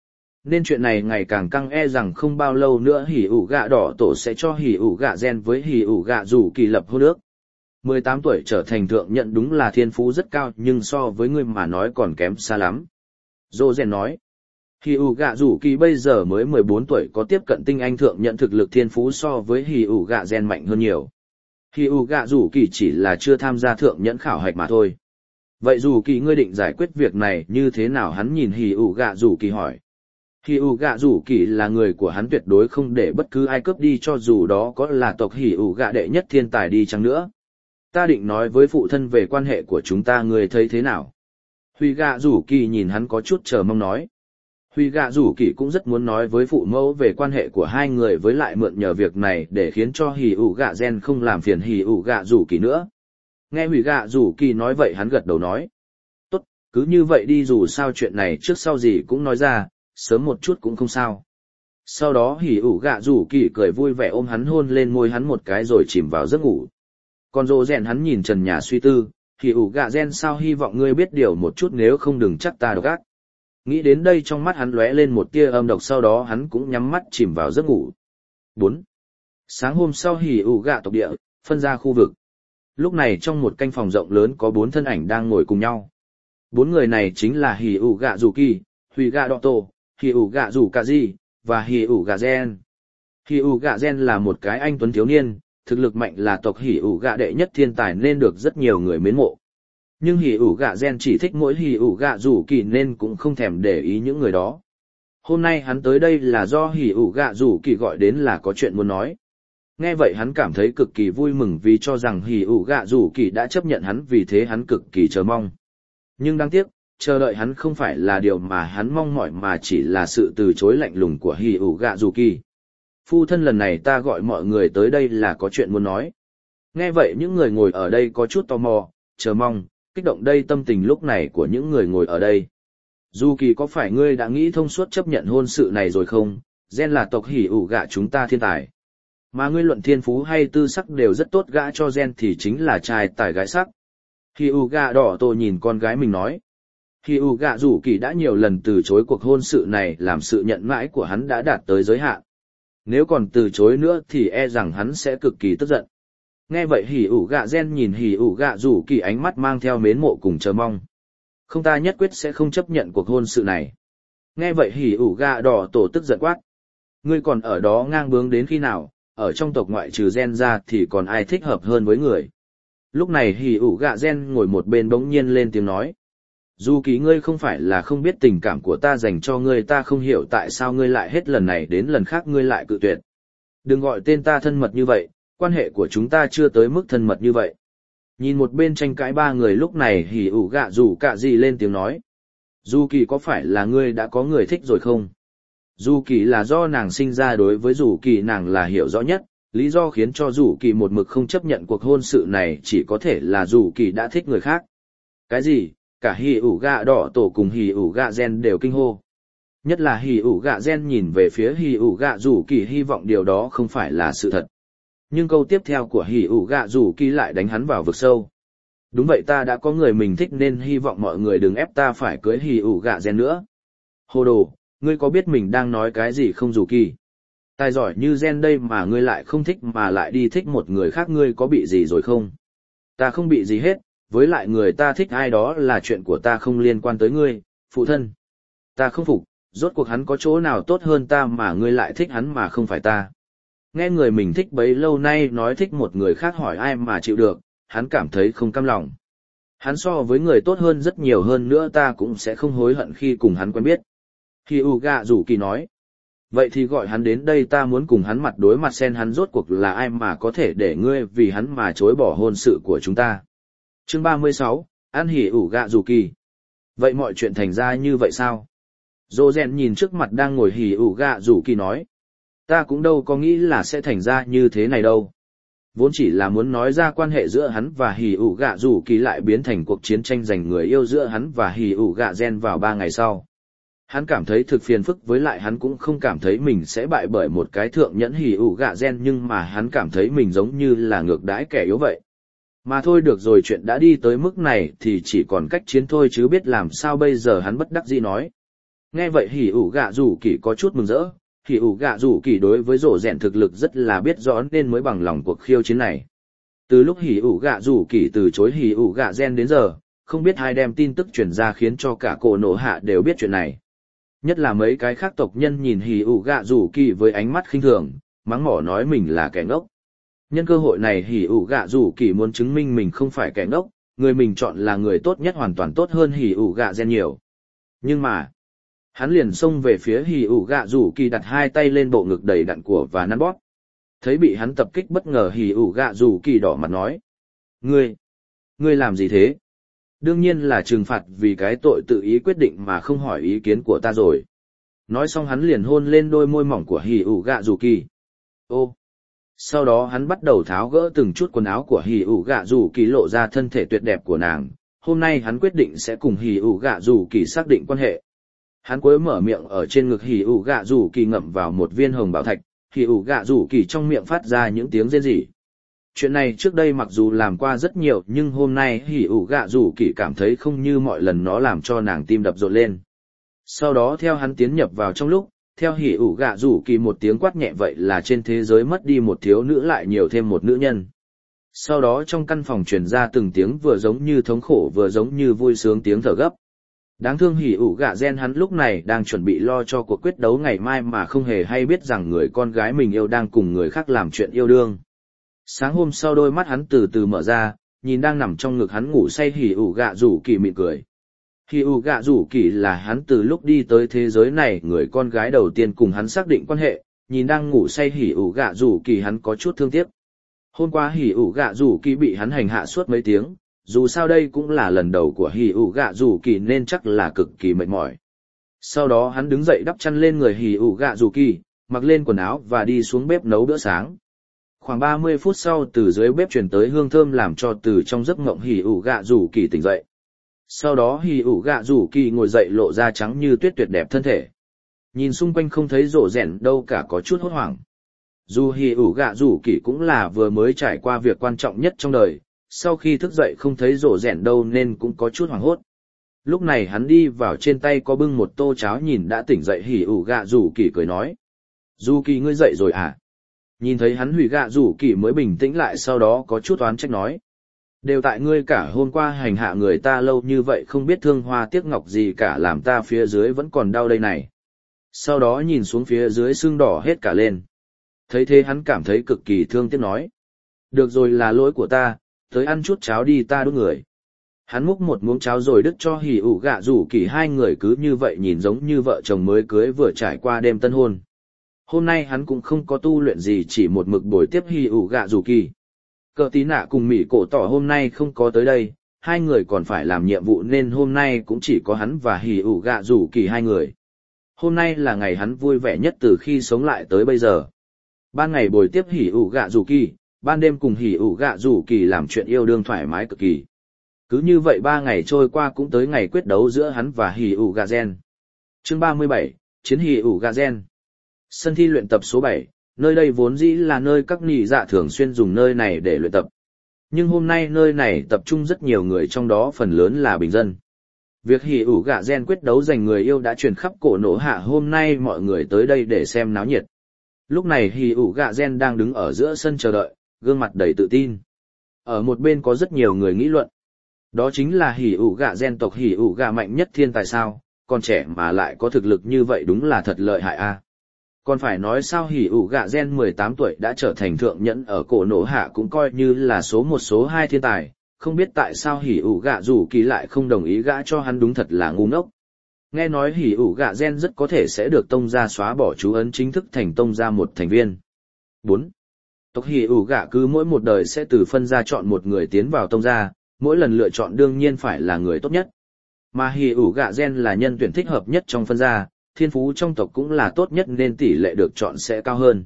Nên chuyện này ngày càng căng, e rằng không bao lâu nữa hỉ ủ gạ đỏ tổ sẽ cho hỉ ủ gạ gen với hỉ ủ gạ rủ kỳ lập hôn ước. mười tám tuổi trở thành thượng nhận đúng là thiên phú rất cao, nhưng so với ngươi mà nói còn kém xa lắm. Dô gen nói. Hỉ ủ gạ rủ kỳ bây giờ mới mười bốn tuổi, có tiếp cận tinh anh thượng nhận, thực lực thiên phú so với hỉ ủ gạ gen mạnh hơn nhiều. Hỉ ủ gạ rủ kỳ chỉ là chưa tham gia thượng nhẫn khảo hạch mà thôi. Vậy rủ kỳ ngươi định giải quyết việc này như thế nào? Hắn nhìn hỉ ủ gạ rủ kỳ hỏi. Hỉ ủ gạ rủ kỳ là người của hắn, tuyệt đối không để bất cứ ai cướp đi, cho dù đó có là tộc hỉ ủ gạ đệ nhất thiên tài đi chăng nữa. Ta định nói với phụ thân về quan hệ của chúng ta, ngươi thấy thế nào? Huy gạ rủ kỳ nhìn hắn có chút chờ mong nói. Huy gạ rủ kỳ cũng rất muốn nói với phụ mẫu về quan hệ của hai người, với lại mượn nhờ việc này để khiến cho hỉ ủ gạ gen không làm phiền hỉ ủ gạ rủ kỳ nữa. Nghe Huy gạ rủ kỳ nói vậy, hắn gật đầu nói. Tốt, cứ như vậy đi, dù sao chuyện này trước sau gì cũng nói ra, sớm một chút cũng không sao. Sau đó hỉ ủ gạ rủ kỳ cười vui vẻ ôm hắn, hôn lên môi hắn một cái rồi chìm vào giấc ngủ. Còn rồ rèn hắn nhìn trần nhà suy tư, hỉ ủ gạ gen sao, hy vọng ngươi biết điều một chút, nếu không đừng chắc ta độc ác. Nghĩ đến đây trong mắt hắn lóe lên một tia âm độc, sau đó hắn cũng nhắm mắt chìm vào giấc ngủ. bốn. Sáng hôm sau hỉ ủ gạ tộc địa, phân ra khu vực. Lúc này trong một canh phòng rộng lớn có bốn thân ảnh đang ngồi cùng nhau. Bốn người này chính là hỉ ủ gạ rủ kỳ, Huy gạ đỏ tổ, hỉ ủ gạ rủ cà di, và hỉ ủ gạ gen. Hỉ ủ gạ gen là một cái anh tuấn thiếu niên, thực lực mạnh, là tộc hỉ ủ gạ đệ nhất thiên tài nên được rất nhiều người mến mộ. Nhưng hỉ ủ gạ gen chỉ thích mỗi hỉ ủ gạ rủ kỳ nên cũng không thèm để ý những người đó. Hôm nay hắn tới đây là do hỉ ủ gạ rủ kỳ gọi đến, là có chuyện muốn nói. Nghe vậy hắn cảm thấy cực kỳ vui mừng, vì cho rằng hỉ ủ gạ rủ kỳ đã chấp nhận hắn, vì thế hắn cực kỳ chờ mong. Nhưng đáng tiếc, chờ đợi hắn không phải là điều mà hắn mong mỏi, mà chỉ là sự từ chối lạnh lùng của hỉ ủ gạ rủ kỳ. Phu thân, lần này ta gọi mọi người tới đây là có chuyện muốn nói. Nghe vậy những người ngồi ở đây có chút tò mò, chờ mong, kích động đây tâm tình lúc này của những người ngồi ở đây. Dù kỳ, có phải ngươi đã nghĩ thông suốt chấp nhận hôn sự này rồi không? Gen là tộc hỉ ủ gạ chúng ta thiên tài. Mà ngươi luận thiên phú hay tư sắc đều rất tốt, gã cho Gen thì chính là trai tài gái sắc. Hỉ ủ gạ đỏ tổ nhìn con gái mình nói. Hỉ ủ gạ rủ kỳ đã nhiều lần từ chối cuộc hôn sự này, làm sự nhận mãi của hắn đã đạt tới giới hạn. Nếu còn từ chối nữa thì e rằng hắn sẽ cực kỳ tức giận. Nghe vậy hỉ ủ gạ gen nhìn hỉ ủ gạ rủ kỳ, ánh mắt mang theo mến mộ cùng chờ mong. Không, ta nhất quyết sẽ không chấp nhận cuộc hôn sự này. Nghe vậy hỉ ủ gạ đỏ tổ tức giận quát. Ngươi còn ở đó ngang bướng đến khi nào? Ở trong tộc ngoại trừ gen ra thì còn ai thích hợp hơn với người? Lúc này hỉ ủ gạ gen ngồi một bên bỗng nhiên lên tiếng nói. Dù kỳ, ngươi không phải là không biết tình cảm của ta dành cho ngươi, ta không hiểu tại sao ngươi lại hết lần này đến lần khác ngươi lại cự tuyệt. Đừng gọi tên ta thân mật như vậy, quan hệ của chúng ta chưa tới mức thân mật như vậy. Nhìn một bên tranh cãi ba người, lúc này hỉ ủ gạ rủ cạ gì lên tiếng nói. Dù kỳ, có phải là ngươi đã có người thích rồi không? Dù kỳ là do nàng sinh ra, đối với dù kỳ nàng là hiểu rõ nhất, lý do khiến cho dù kỳ một mực không chấp nhận cuộc hôn sự này chỉ có thể là dù kỳ đã thích người khác. Cái gì? Cả hỉ ủ gạ đỏ tổ cùng hỉ ủ gạ gen đều kinh hô. Nhất là hỉ ủ gạ gen nhìn về phía hỉ ủ gạ rủ kỳ, hy vọng điều đó không phải là sự thật. Nhưng câu tiếp theo của hỉ ủ gạ rủ kỳ lại đánh hắn vào vực sâu. Đúng vậy, ta đã có người mình thích nên hy vọng mọi người đừng ép ta phải cưới hỉ ủ gạ gen nữa. Hồ đồ, ngươi có biết mình đang nói cái gì không rủ kỳ? Tài giỏi như gen đây mà ngươi lại không thích, mà lại đi thích một người khác, ngươi có bị gì rồi không? Ta không bị gì hết. Với lại người ta thích ai đó là chuyện của ta, không liên quan tới ngươi, phụ thân. Ta không phục, rốt cuộc hắn có chỗ nào tốt hơn ta mà ngươi lại thích hắn mà không phải ta. Nghe người mình thích bấy lâu nay nói thích một người khác, hỏi ai mà chịu được, hắn cảm thấy không cam lòng. Hắn so với người tốt hơn rất nhiều, hơn nữa ta cũng sẽ không hối hận khi cùng hắn quen biết. Hỉ ủ gạ rủ kỳ nói. Vậy thì gọi hắn đến đây, ta muốn cùng hắn mặt đối mặt xem hắn rốt cuộc là ai mà có thể để ngươi vì hắn mà chối bỏ hôn sự của chúng ta. Chương ba mươi sáu, An hỉ ủ gạ rủ kỳ. Vậy mọi chuyện thành ra như vậy sao? Dô rèn nhìn trước mặt đang ngồi hỉ ủ gạ rủ kỳ nói. Ta cũng đâu có nghĩ là sẽ thành ra như thế này đâu. Vốn chỉ là muốn nói ra quan hệ giữa hắn và hỉ ủ gạ rủ kỳ lại biến thành cuộc chiến tranh giành người yêu giữa hắn và hỉ ủ gạ gen vào ba ngày sau. Hắn cảm thấy thực phiền phức, với lại hắn cũng không cảm thấy mình sẽ bại bởi một cái thượng nhẫn hỉ ủ gạ gen, nhưng mà hắn cảm thấy mình giống như là ngược đãi kẻ yếu vậy. Mà thôi được rồi, chuyện đã đi tới mức này thì chỉ còn cách chiến thôi chứ biết làm sao bây giờ, hắn bất đắc dĩ nói. Nghe vậy hỉ ủ gạ rủ kỳ có chút mừng rỡ, hỉ ủ gạ rủ kỳ đối với rổ rèn thực lực rất là biết rõ nên mới bằng lòng cuộc khiêu chiến này. Từ lúc hỉ ủ gạ rủ kỳ từ chối hỉ ủ gạ gen đến giờ, không biết ai đem tin tức truyền ra khiến cho cả cổ nổ hạ đều biết chuyện này. Nhất là mấy cái khác tộc nhân nhìn hỉ ủ gạ rủ kỳ với ánh mắt khinh thường, mắng mỏ nói mình là kẻ ngốc. Nhân cơ hội này hỉ ủ gạ rủ kỳ muốn chứng minh mình không phải kẻ ngốc, người mình chọn là người tốt nhất, hoàn toàn tốt hơn hỉ ủ gạ gen nhiều. Nhưng mà, hắn liền xông về phía hỉ ủ gạ rủ kỳ, đặt hai tay lên bộ ngực đầy đặn của và nắn bóp. Thấy bị hắn tập kích bất ngờ, hỉ ủ gạ rủ kỳ đỏ mặt nói: Ngươi, ngươi làm gì thế? Đương nhiên là trừng phạt vì cái tội tự ý quyết định mà không hỏi ý kiến của ta rồi. Nói xong hắn liền hôn lên đôi môi mỏng của hỉ ủ gạ rủ kỳ. Ô! Sau đó hắn bắt đầu tháo gỡ từng chút quần áo của hỉ ủ gạ rủ kỳ, lộ ra thân thể tuyệt đẹp của nàng. Hôm nay hắn quyết định sẽ cùng hỉ ủ gạ rủ kỳ xác định quan hệ. Hắn cuối mở miệng ở trên ngực hỉ ủ gạ rủ kỳ ngậm vào một viên hồng bảo thạch, hỉ ủ gạ rủ kỳ trong miệng phát ra những tiếng rên rỉ. Chuyện này trước đây mặc dù làm qua rất nhiều, nhưng hôm nay hỉ ủ gạ rủ kỳ cảm thấy không như mọi lần, nó làm cho nàng tim đập rộn lên. Sau đó theo hắn tiến nhập vào trong lúc, theo hỉ ủ gạ rủ kỳ một tiếng quát nhẹ, vậy là trên thế giới mất đi một thiếu nữ lại nhiều thêm một nữ nhân. Sau đó trong căn phòng truyền ra từng tiếng vừa giống như thống khổ vừa giống như vui sướng tiếng thở gấp. Đáng thương hỉ ủ gạ gen, hắn lúc này đang chuẩn bị lo cho cuộc quyết đấu ngày mai mà không hề hay biết rằng người con gái mình yêu đang cùng người khác làm chuyện yêu đương. Sáng hôm sau đôi mắt hắn từ từ mở ra, nhìn đang nằm trong ngực hắn ngủ say hỉ ủ gạ rủ kỳ mỉm cười. Hỉ ủ gạ rủ kỳ là hắn từ lúc đi tới thế giới này người con gái đầu tiên cùng hắn xác định quan hệ, nhìn đang ngủ say hỉ ủ gạ rủ kỳ hắn có chút thương tiếc. Hôm qua hỉ ủ gạ rủ kỳ bị hắn hành hạ suốt mấy tiếng, dù sao đây cũng là lần đầu của hỉ ủ gạ rủ kỳ nên chắc là cực kỳ mệt mỏi. Sau đó hắn đứng dậy đắp chăn lên người hỉ ủ gạ rủ kỳ, mặc lên quần áo và đi xuống bếp nấu bữa sáng. Khoảng ba mươi phút sau, từ dưới bếp truyền tới hương thơm làm cho từ trong giấc mộng hỉ ủ gạ rủ kỳ tỉnh dậy. Sau đó hỉ ủ gạ rủ kỳ ngồi dậy, lộ ra trắng như tuyết tuyệt đẹp thân thể. Nhìn xung quanh không thấy rổ rèn đâu cả, có chút hốt hoảng. Dù hỉ ủ gạ rủ kỳ cũng là vừa mới trải qua việc quan trọng nhất trong đời, sau khi thức dậy không thấy rổ rèn đâu nên cũng có chút hoảng hốt. Lúc này hắn đi vào, trên tay có bưng một tô cháo, nhìn đã tỉnh dậy hỉ ủ gạ rủ kỳ cười nói: "Rủ kỳ, ngươi dậy rồi à?" Nhìn thấy hắn, hủy gạ rủ kỳ mới bình tĩnh lại, sau đó có chút oán trách nói: "Đều tại ngươi, cả hôm qua hành hạ người ta lâu như vậy không biết thương hoa tiếc ngọc gì cả, làm ta phía dưới vẫn còn đau đây này." Sau đó nhìn xuống phía dưới sưng đỏ hết cả lên. Thấy thế hắn cảm thấy cực kỳ thương tiếc nói: "Được rồi, là lỗi của ta, tới ăn chút cháo đi, ta đút người." Hắn múc một muỗng cháo rồi đứt cho hỉ ủ gạ rủ kỳ, hai người cứ như vậy nhìn giống như vợ chồng mới cưới vừa trải qua đêm tân hôn. Hôm nay hắn cũng không có tu luyện gì, chỉ một mực bồi tiếp hỉ ủ gạ rủ kỳ. Cờ tí nạ cùng Mỹ cổ tỏ hôm nay không có tới đây, hai người còn phải làm nhiệm vụ nên hôm nay cũng chỉ có hắn và hỉ ủ gạ rủ kỳ hai người. Hôm nay là ngày hắn vui vẻ nhất từ khi sống lại tới bây giờ. Ban ngày bồi tiếp hỉ ủ gạ rủ kỳ, ban đêm cùng hỉ ủ gạ rủ kỳ làm chuyện yêu đương thoải mái cực kỳ. Cứ như vậy ba ngày trôi qua, cũng tới ngày quyết đấu giữa hắn và hỉ ủ gạ gen. Chương ba mươi bảy, Chiến hỉ ủ gạ gen. Sân thi luyện tập số bảy, nơi đây vốn dĩ là nơi các nị dạ thường xuyên dùng nơi này để luyện tập. Nhưng hôm nay nơi này tập trung rất nhiều người, trong đó phần lớn là bình dân. Việc hỉ ủ gạ gen quyết đấu giành người yêu đã truyền khắp cổ nổ hạ, hôm nay mọi người tới đây để xem náo nhiệt. Lúc này hỉ ủ gạ gen đang đứng ở giữa sân chờ đợi, gương mặt đầy tự tin. Ở một bên có rất nhiều người nghĩ luận. Đó chính là hỉ ủ gạ gen tộc hỉ ủ gạ mạnh nhất thiên tài sao, còn trẻ mà lại có thực lực như vậy đúng là thật lợi hại a. Còn phải nói sao, hỉ ủ gạ gen mười tám tuổi đã trở thành thượng nhẫn ở cổ nổ hạ, cũng coi như là số một số hai thiên tài, không biết tại sao hỉ ủ gạ rủ kỳ lại không đồng ý gã cho hắn, đúng thật là ngu ngốc. Nghe nói hỉ ủ gạ gen rất có thể sẽ được tông gia xóa bỏ chú ấn, chính thức thành tông gia một thành viên. bốn. Tộc hỉ ủ gạ cứ mỗi một đời sẽ từ phân gia chọn một người tiến vào tông gia, mỗi lần lựa chọn đương nhiên phải là người tốt nhất. Mà hỉ ủ gạ gen là nhân tuyển thích hợp nhất trong phân gia, thiên phú trong tộc cũng là tốt nhất nên tỷ lệ được chọn sẽ cao hơn.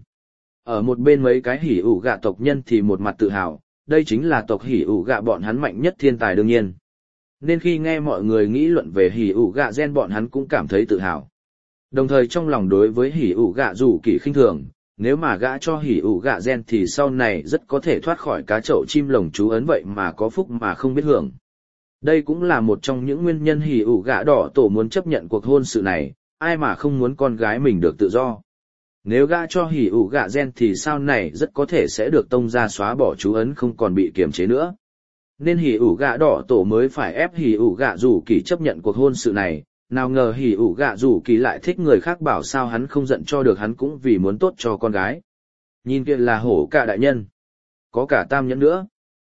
Ở một bên mấy cái hỉ ủ gạ tộc nhân thì một mặt tự hào, đây chính là tộc hỉ ủ gạ bọn hắn mạnh nhất thiên tài đương nhiên. Nên khi nghe mọi người nghĩ luận về hỉ ủ gạ gen, bọn hắn cũng cảm thấy tự hào. Đồng thời trong lòng đối với hỉ ủ gạ rủ kỳ khinh thường, nếu mà gã cho hỉ ủ gạ gen thì sau này rất có thể thoát khỏi cá chậu chim lồng chú ấn, vậy mà có phúc mà không biết hưởng. Đây cũng là một trong những nguyên nhân hỉ ủ gạ đỏ tổ muốn chấp nhận cuộc hôn sự này, ai mà không muốn con gái mình được tự do. Nếu gã cho hỉ ủ gạ gen thì sau này rất có thể sẽ được tông ra xóa bỏ chú ấn không còn bị kiềm chế nữa. Nên hỉ ủ gạ đỏ tổ mới phải ép hỉ ủ gạ rủ kỳ chấp nhận cuộc hôn sự này, nào ngờ hỉ ủ gạ rủ kỳ lại thích người khác, bảo sao hắn không giận cho được, hắn cũng vì muốn tốt cho con gái. Nhìn kia là hổ cả đại nhân. Có cả tam nhẫn nữa.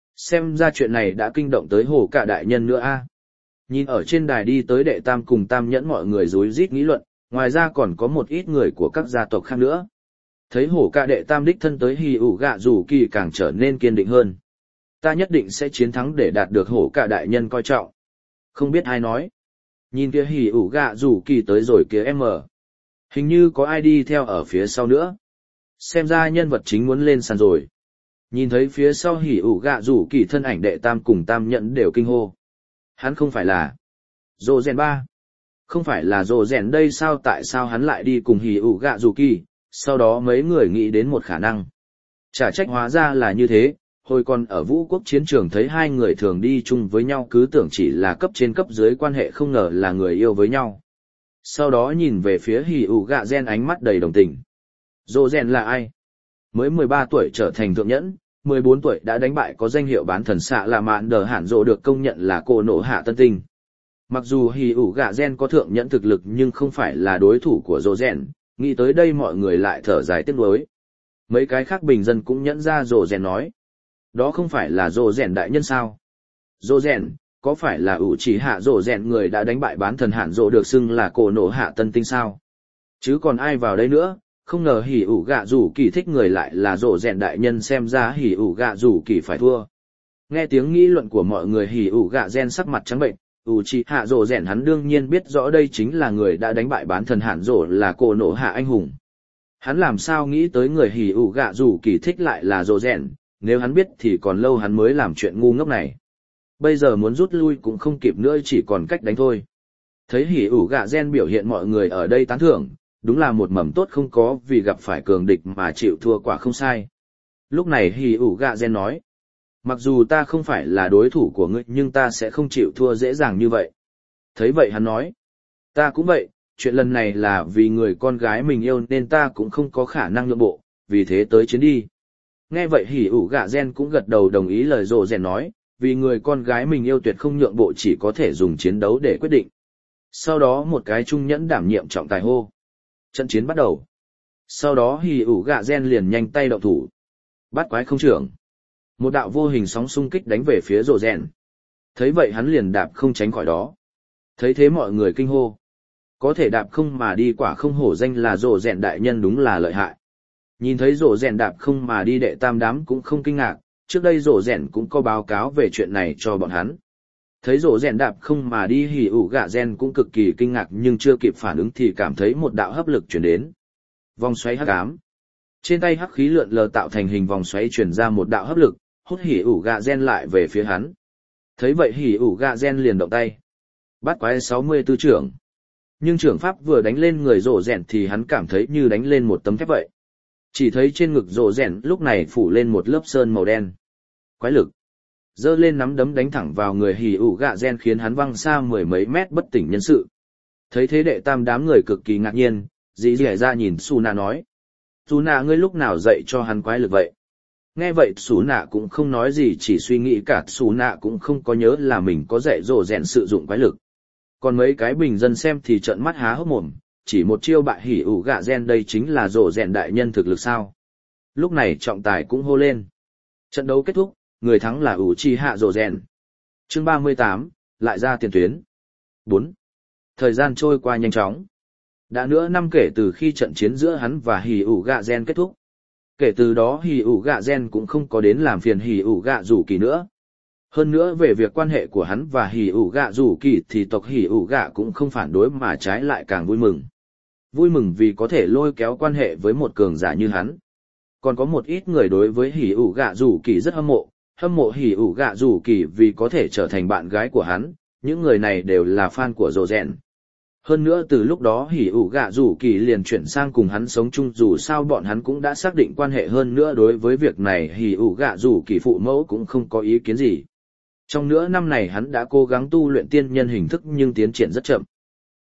Xem ra chuyện này đã kinh động tới hổ cả đại nhân nữa a. Nhìn ở trên đài đi tới đệ tam cùng tam nhẫn, mọi người rối rít nghĩ luận, ngoài ra còn có một ít người của các gia tộc khác nữa. Thấy hổ cả đệ tam đích thân tới, hỉ ủ gạ rủ kỳ càng trở nên kiên định hơn. Ta nhất định sẽ chiến thắng để đạt được hổ cả đại nhân coi trọng. Không biết ai nói. Nhìn kia hỉ ủ gạ rủ kỳ tới rồi kia em ở. Hình như có ai đi theo ở phía sau nữa. Xem ra nhân vật chính muốn lên sàn rồi. Nhìn thấy phía sau hỉ ủ gạ rủ kỳ thân ảnh, đệ tam cùng tam nhẫn đều kinh hô. Hắn không phải là Rồ Rèn ba. Không phải là Rồ Rèn đây sao, tại sao hắn lại đi cùng hỉ ủ gạ rủ kỳ? Sau đó mấy người nghĩ đến một khả năng. Chả trách hóa ra là như thế, hồi còn ở Vũ Quốc chiến trường thấy hai người thường đi chung với nhau cứ tưởng chỉ là cấp trên cấp dưới quan hệ, không ngờ là người yêu với nhau. Sau đó nhìn về phía hỉ ủ gạ gen, ánh mắt đầy đồng tình. Rồ Rèn là ai? Mới mười ba tuổi trở thành thượng nhẫn, mười bốn tuổi đã đánh bại có danh hiệu bán thần xạ là mạn đờ hạn rồ, được công nhận là cô nổ hạ tân tinh. Mặc dù hỉ ủ gạ gen có thượng nhẫn thực lực nhưng không phải là đối thủ của Rồ Rèn. Nghĩ tới đây mọi người lại thở dài tiếc nuối. Mấy cái khác bình dân cũng nhẫn ra Rồ Rèn nói. Đó không phải là Rồ Rèn đại nhân sao? Rồ Rèn, có phải là ủ chỉ hạ Rồ Rèn người đã đánh bại bán thần hạn rồ được xưng là cổ nổ hạ tân tinh sao? Chứ còn ai vào đây nữa? Không ngờ hỉ ủ gạ rủ kỳ thích người lại là Rồ Rèn đại nhân, xem ra hỉ ủ gạ rủ kỳ phải thua. Nghe tiếng nghĩ luận của mọi người, hỉ ủ gạ gen sắc mặt trắng bệnh. ủ chỉ hạ Rồ Rèn hắn đương nhiên biết rõ đây chính là người đã đánh bại bán thần hạn rồ, là cổ nổ hạ anh hùng. Hắn làm sao nghĩ tới người hỉ ủ gạ rủ kỳ thích lại là Rồ Rèn, nếu hắn biết thì còn lâu hắn mới làm chuyện ngu ngốc này. Bây giờ muốn rút lui cũng không kịp nữa, chỉ còn cách đánh thôi. Thấy hỉ ủ gạ gen biểu hiện, mọi người ở đây tán thưởng, đúng là một mầm tốt không có vì gặp phải cường địch mà chịu thua quả không sai. Lúc này hỉ ủ gạ gen nói, mặc dù ta không phải là đối thủ của ngươi nhưng ta sẽ không chịu thua dễ dàng như vậy. Thấy vậy hắn nói, ta cũng vậy, chuyện lần này là vì người con gái mình yêu nên ta cũng không có khả năng nhượng bộ, vì thế tới chiến đi. Nghe vậy hỉ ủ gạ gen cũng gật đầu đồng ý lời Rồ Rèn nói, vì người con gái mình yêu tuyệt không nhượng bộ, chỉ có thể dùng chiến đấu để quyết định. Sau đó một cái trung nhẫn đảm nhiệm trọng tài hô. Trận chiến bắt đầu. Sau đó hỉ ủ gạ gen liền nhanh tay động thủ. Bắt quái không trưởng. Một đạo vô hình sóng xung kích đánh về phía Rồ Rèn. Thấy vậy hắn liền đạp không tránh khỏi đó. Thấy thế mọi người kinh hô. Có thể đạp không mà đi, quả không hổ danh là Rồ Rèn đại nhân, đúng là lợi hại. Nhìn thấy Rồ Rèn đạp không mà đi, đệ tam đám cũng không kinh ngạc, trước đây Rồ Rèn cũng có báo cáo về chuyện này cho bọn hắn. Thấy Rồ Rèn đạp không mà đi, hỉ ủ gạ gen cũng cực kỳ kinh ngạc, nhưng chưa kịp phản ứng thì cảm thấy một đạo hấp lực truyền đến. Vòng xoáy hắc ám. Trên tay hắc khí lượn lờ tạo thành hình vòng xoáy, truyền ra một đạo hấp lực, hút hỉ ủ gạ gen lại về phía hắn. Thấy vậy hỉ ủ gạ gen liền động tay. Bắt quái sáu mươi tư trưởng. Nhưng trưởng pháp vừa đánh lên người Rồ Rèn thì hắn cảm thấy như đánh lên một tấm thép vậy. Chỉ thấy trên ngực Rồ Rèn lúc này phủ lên một lớp sơn màu đen. Quái lực. Giơ lên nắm đấm đánh thẳng vào người hỉ ủ gạ gen, khiến hắn văng xa mười mấy mét bất tỉnh nhân sự. Thấy thế đệ tam đám người cực kỳ ngạc nhiên, dì dì ra nhìn Suna nói. Suna, ngươi lúc nào dạy cho hắn quái lực vậy? Nghe vậy Suna cũng không nói gì, chỉ suy nghĩ cả Suna cũng không có nhớ là mình có dạy Rồ Rèn sử dụng quái lực. Còn mấy cái bình dân xem thì trợn mắt há hốc mồm, chỉ một chiêu bại hỉ ủ gạ gen, đây chính là Rồ Rèn đại nhân thực lực sao? Lúc này trọng tài cũng hô lên. Trận đấu kết thúc, người thắng là Uchiha Rồ Rèn. Chương ba mươi tám, lại ra tiền tuyến. bốn. Thời gian trôi qua nhanh chóng. Đã nửa năm kể từ khi trận chiến giữa hắn và hỉ ủ gạ gen kết thúc. Kể từ đó hỉ ủ gạ gen cũng không có đến làm phiền hỉ ủ gạ rủ kỳ nữa. Hơn nữa về việc quan hệ của hắn và hỉ ủ gạ rủ kỳ thì tộc hỉ ủ gạ cũng không phản đối mà trái lại càng vui mừng. Vui mừng vì có thể lôi kéo quan hệ với một cường giả như hắn. Còn có một ít người đối với hỉ ủ gạ rủ kỳ rất hâm mộ, hâm mộ hỉ ủ gạ rủ kỳ vì có thể trở thành bạn gái của hắn, những người này đều là fan của Rồ Rèn. Hơn nữa từ lúc đó hỉ ủ gạ rủ kỳ liền chuyển sang cùng hắn sống chung, dù sao bọn hắn cũng đã xác định quan hệ, hơn nữa đối với việc này hỉ ủ gạ rủ kỳ phụ mẫu cũng không có ý kiến gì. Trong nửa năm này hắn đã cố gắng tu luyện tiên nhân hình thức nhưng tiến triển rất chậm.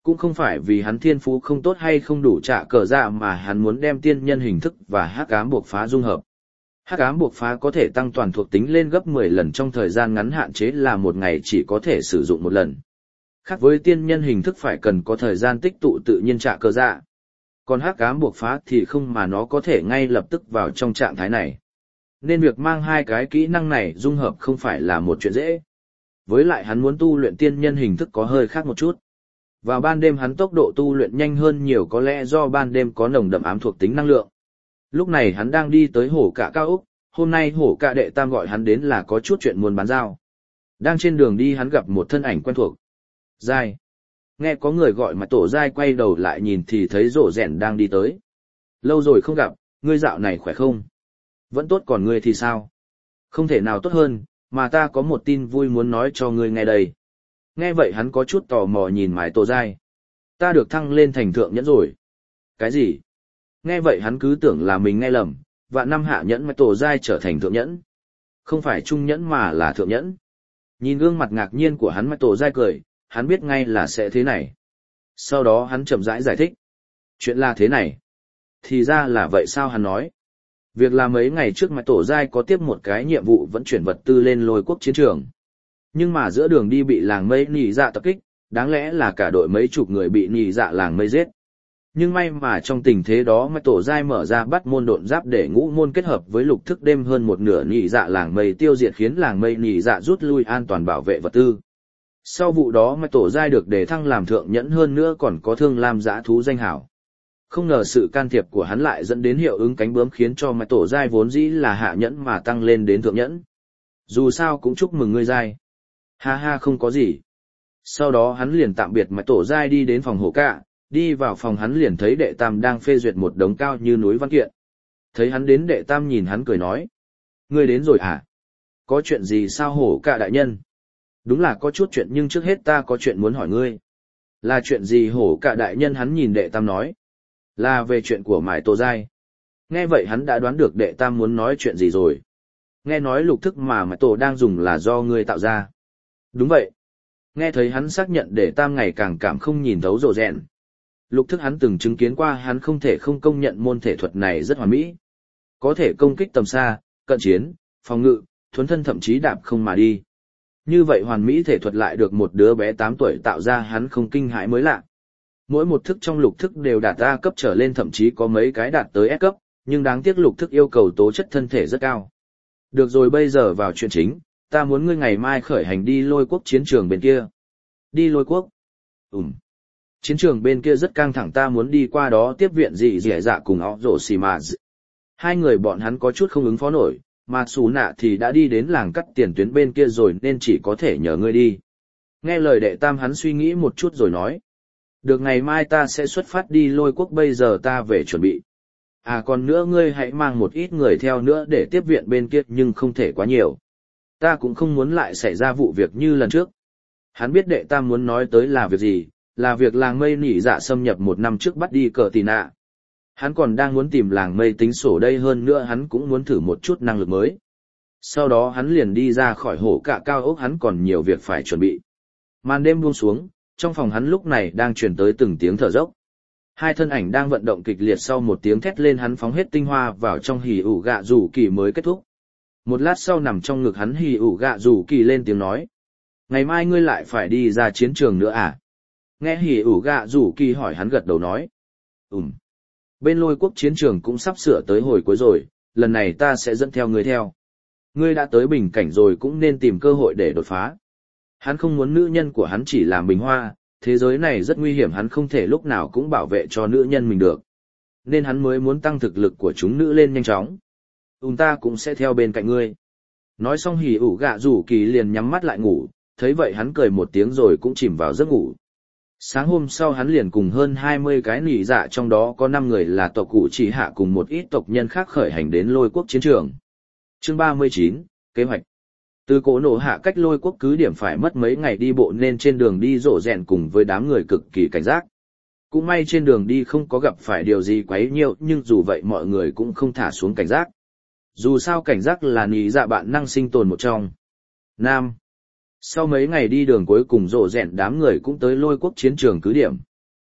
Cũng không phải vì hắn thiên phú không tốt hay không đủ trả cờ dạ mà hắn muốn đem tiên nhân hình thức và hắc ám buộc phá dung hợp. Hắc ám buộc phá có thể tăng toàn thuộc tính lên gấp mười lần trong thời gian ngắn, hạn chế là một ngày chỉ có thể sử dụng một lần. Khác với tiên nhân hình thức phải cần có thời gian tích tụ tự nhiên trả cờ dạ. Còn hắc ám buộc phá thì không, mà nó có thể ngay lập tức vào trong trạng thái này. Nên việc mang hai cái kỹ năng này dung hợp không phải là một chuyện dễ. Với lại hắn muốn tu luyện tiên nhân hình thức có hơi khác một chút. Vào ban đêm hắn tốc độ tu luyện nhanh hơn nhiều, có lẽ do ban đêm có nồng đậm ám thuộc tính năng lượng. Lúc này hắn đang đi tới hổ cạ cao ốc, hôm nay hổ cạ đệ tam gọi hắn đến là có chút chuyện muốn bán giao. Đang trên đường đi hắn gặp một thân ảnh quen thuộc. Giai. Nghe có người gọi mà tổ Giai quay đầu lại nhìn thì thấy rổ rẻn đang đi tới. Lâu rồi không gặp, ngươi dạo này khỏe không? Vẫn tốt, còn ngươi thì sao? Không thể nào tốt hơn, mà ta có một tin vui muốn nói cho ngươi nghe đây. Nghe vậy hắn có chút tò mò nhìn mái tổ Giai. Ta được thăng lên thành thượng nhẫn rồi. Cái gì? Nghe vậy hắn cứ tưởng là mình nghe lầm, vạn năm hạ nhẫn mái tổ Giai trở thành thượng nhẫn. Không phải trung nhẫn mà là thượng nhẫn. Nhìn gương mặt ngạc nhiên của hắn, mái tổ Giai cười, hắn biết ngay là sẽ thế này. Sau đó hắn chậm rãi giải, giải thích. Chuyện là thế này. Thì ra là vậy sao, hắn nói. Việc là mấy ngày trước mái tổ Giai có tiếp một cái nhiệm vụ vận chuyển vật tư lên lôi quốc chiến trường. Nhưng mà giữa đường đi bị làng mây nỉ dạ tập kích, đáng lẽ là cả đội mấy chục người bị nỉ dạ làng mây giết. Nhưng may mà trong tình thế đó mái tổ Giai mở ra bắt môn độn giáp để ngũ môn kết hợp với lục thức đêm hơn một nửa nỉ dạ làng mây tiêu diệt, khiến làng mây nỉ dạ rút lui an toàn bảo vệ vật tư. Sau vụ đó mái tổ Giai được đề thăng làm thượng nhẫn, hơn nữa còn có thương lam dã thú danh hảo. Không ngờ sự can thiệp của hắn lại dẫn đến hiệu ứng cánh bướm, khiến cho mái tổ Giai vốn dĩ là hạ nhẫn mà tăng lên đến thượng nhẫn. Dù sao cũng chúc mừng ngươi Giai. Ha ha, không có gì. Sau đó hắn liền tạm biệt mái tổ Giai đi đến phòng hổ cạ, đi vào phòng hắn liền thấy đệ tam đang phê duyệt một đống cao như núi văn kiện. Thấy hắn đến, đệ tam nhìn hắn cười nói. Ngươi đến rồi à? Có chuyện gì sao hổ cạ đại nhân? Đúng là có chút chuyện, nhưng trước hết ta có chuyện muốn hỏi ngươi. Là chuyện gì hổ cạ đại nhân? Hắn nhìn đệ tam nói. Là về chuyện của mái tổ Giai. Nghe vậy hắn đã đoán được đệ tam muốn nói chuyện gì rồi. Nghe nói lục thức mà mái tổ đang dùng là do ngươi tạo ra. Đúng vậy. Nghe thấy hắn xác nhận, đệ tam ngày càng cảm không nhìn thấu rồ rèn. Lục thức hắn từng chứng kiến qua, hắn không thể không công nhận môn thể thuật này rất hoàn mỹ. Có thể công kích tầm xa, cận chiến, phòng ngự, thuấn thân, thậm chí đạp không mà đi. Như vậy hoàn mỹ thể thuật lại được một đứa bé tám tuổi tạo ra, hắn không kinh hãi mới lạ. Mỗi một thức trong lục thức đều đạt A cấp trở lên, thậm chí có mấy cái đạt tới S cấp, nhưng đáng tiếc lục thức yêu cầu tố chất thân thể rất cao. Được rồi, bây giờ vào chuyện chính, ta muốn ngươi ngày mai khởi hành đi lôi quốc chiến trường bên kia. Đi lôi quốc? Ừm. Chiến trường bên kia rất căng thẳng, ta muốn đi qua đó tiếp viện dị dẻ dạ cùng óc rổ xì mà. Hai người bọn hắn có chút không ứng phó nổi, mà xù nạ thì đã đi đến làng cắt tiền tuyến bên kia rồi, nên chỉ có thể nhờ ngươi đi. Nghe lời đệ tam hắn suy nghĩ một chút rồi nói. Được, ngày mai ta sẽ xuất phát đi lôi quốc, bây giờ ta về chuẩn bị. À còn nữa, ngươi hãy mang một ít người theo nữa để tiếp viện bên kia, nhưng không thể quá nhiều. Ta cũng không muốn lại xảy ra vụ việc như lần trước. Hắn biết đệ tam muốn nói tới là việc gì, là việc làng mây nỉ dạ xâm nhập một năm trước bắt đi cờ tì nạ. Hắn còn đang muốn tìm làng mây tính sổ đây, hơn nữa hắn cũng muốn thử một chút năng lực mới. Sau đó hắn liền đi ra khỏi hổ cạ cao ốc, hắn còn nhiều việc phải chuẩn bị. Màn đêm buông xuống, trong phòng hắn lúc này đang truyền tới từng tiếng thở dốc. Hai thân ảnh đang vận động kịch liệt, sau một tiếng thét lên hắn phóng hết tinh hoa vào trong hỉ ủ gạ rủ kỳ mới kết thúc. Một lát sau, nằm trong ngực hắn hỉ ủ gạ rủ kỳ lên tiếng nói. Ngày mai ngươi lại phải đi ra chiến trường nữa à? Nghe hỉ ủ gạ rủ kỳ hỏi, hắn gật đầu nói. Ừm. Bên lôi quốc chiến trường cũng sắp sửa tới hồi cuối rồi, lần này ta sẽ dẫn theo ngươi theo. Ngươi đã tới bình cảnh rồi, cũng nên tìm cơ hội để đột phá. Hắn không muốn nữ nhân của hắn chỉ làm bình hoa, thế giới này rất nguy hiểm, hắn không thể lúc nào cũng bảo vệ cho nữ nhân mình được. Nên hắn mới muốn tăng thực lực của chúng nữ lên nhanh chóng. Ừm, ta cũng sẽ theo bên cạnh ngươi. Nói xong hỉ ủ gạ rủ kỳ liền nhắm mắt lại ngủ, thấy vậy hắn cười một tiếng rồi cũng chìm vào giấc ngủ. Sáng hôm sau hắn liền cùng hơn hai mươi cái nỉ dạ, trong đó có năm người là tộc cụ chỉ hạ cùng một ít tộc nhân khác khởi hành đến lôi quốc chiến trường. Chương ba mươi chín, kế hoạch. Từ cổ nổ hạ cách lôi quốc cứ điểm phải mất mấy ngày đi bộ, nên trên đường đi rộ rèn cùng với đám người cực kỳ cảnh giác. Cũng may trên đường đi không có gặp phải điều gì quấy nhiễu, nhưng dù vậy mọi người cũng không thả xuống cảnh giác. Dù sao cảnh giác là nỉ dạ bạn năng sinh tồn một trong. Nam. Sau mấy ngày đi đường, cuối cùng rộ rèn đám người cũng tới lôi quốc chiến trường cứ điểm,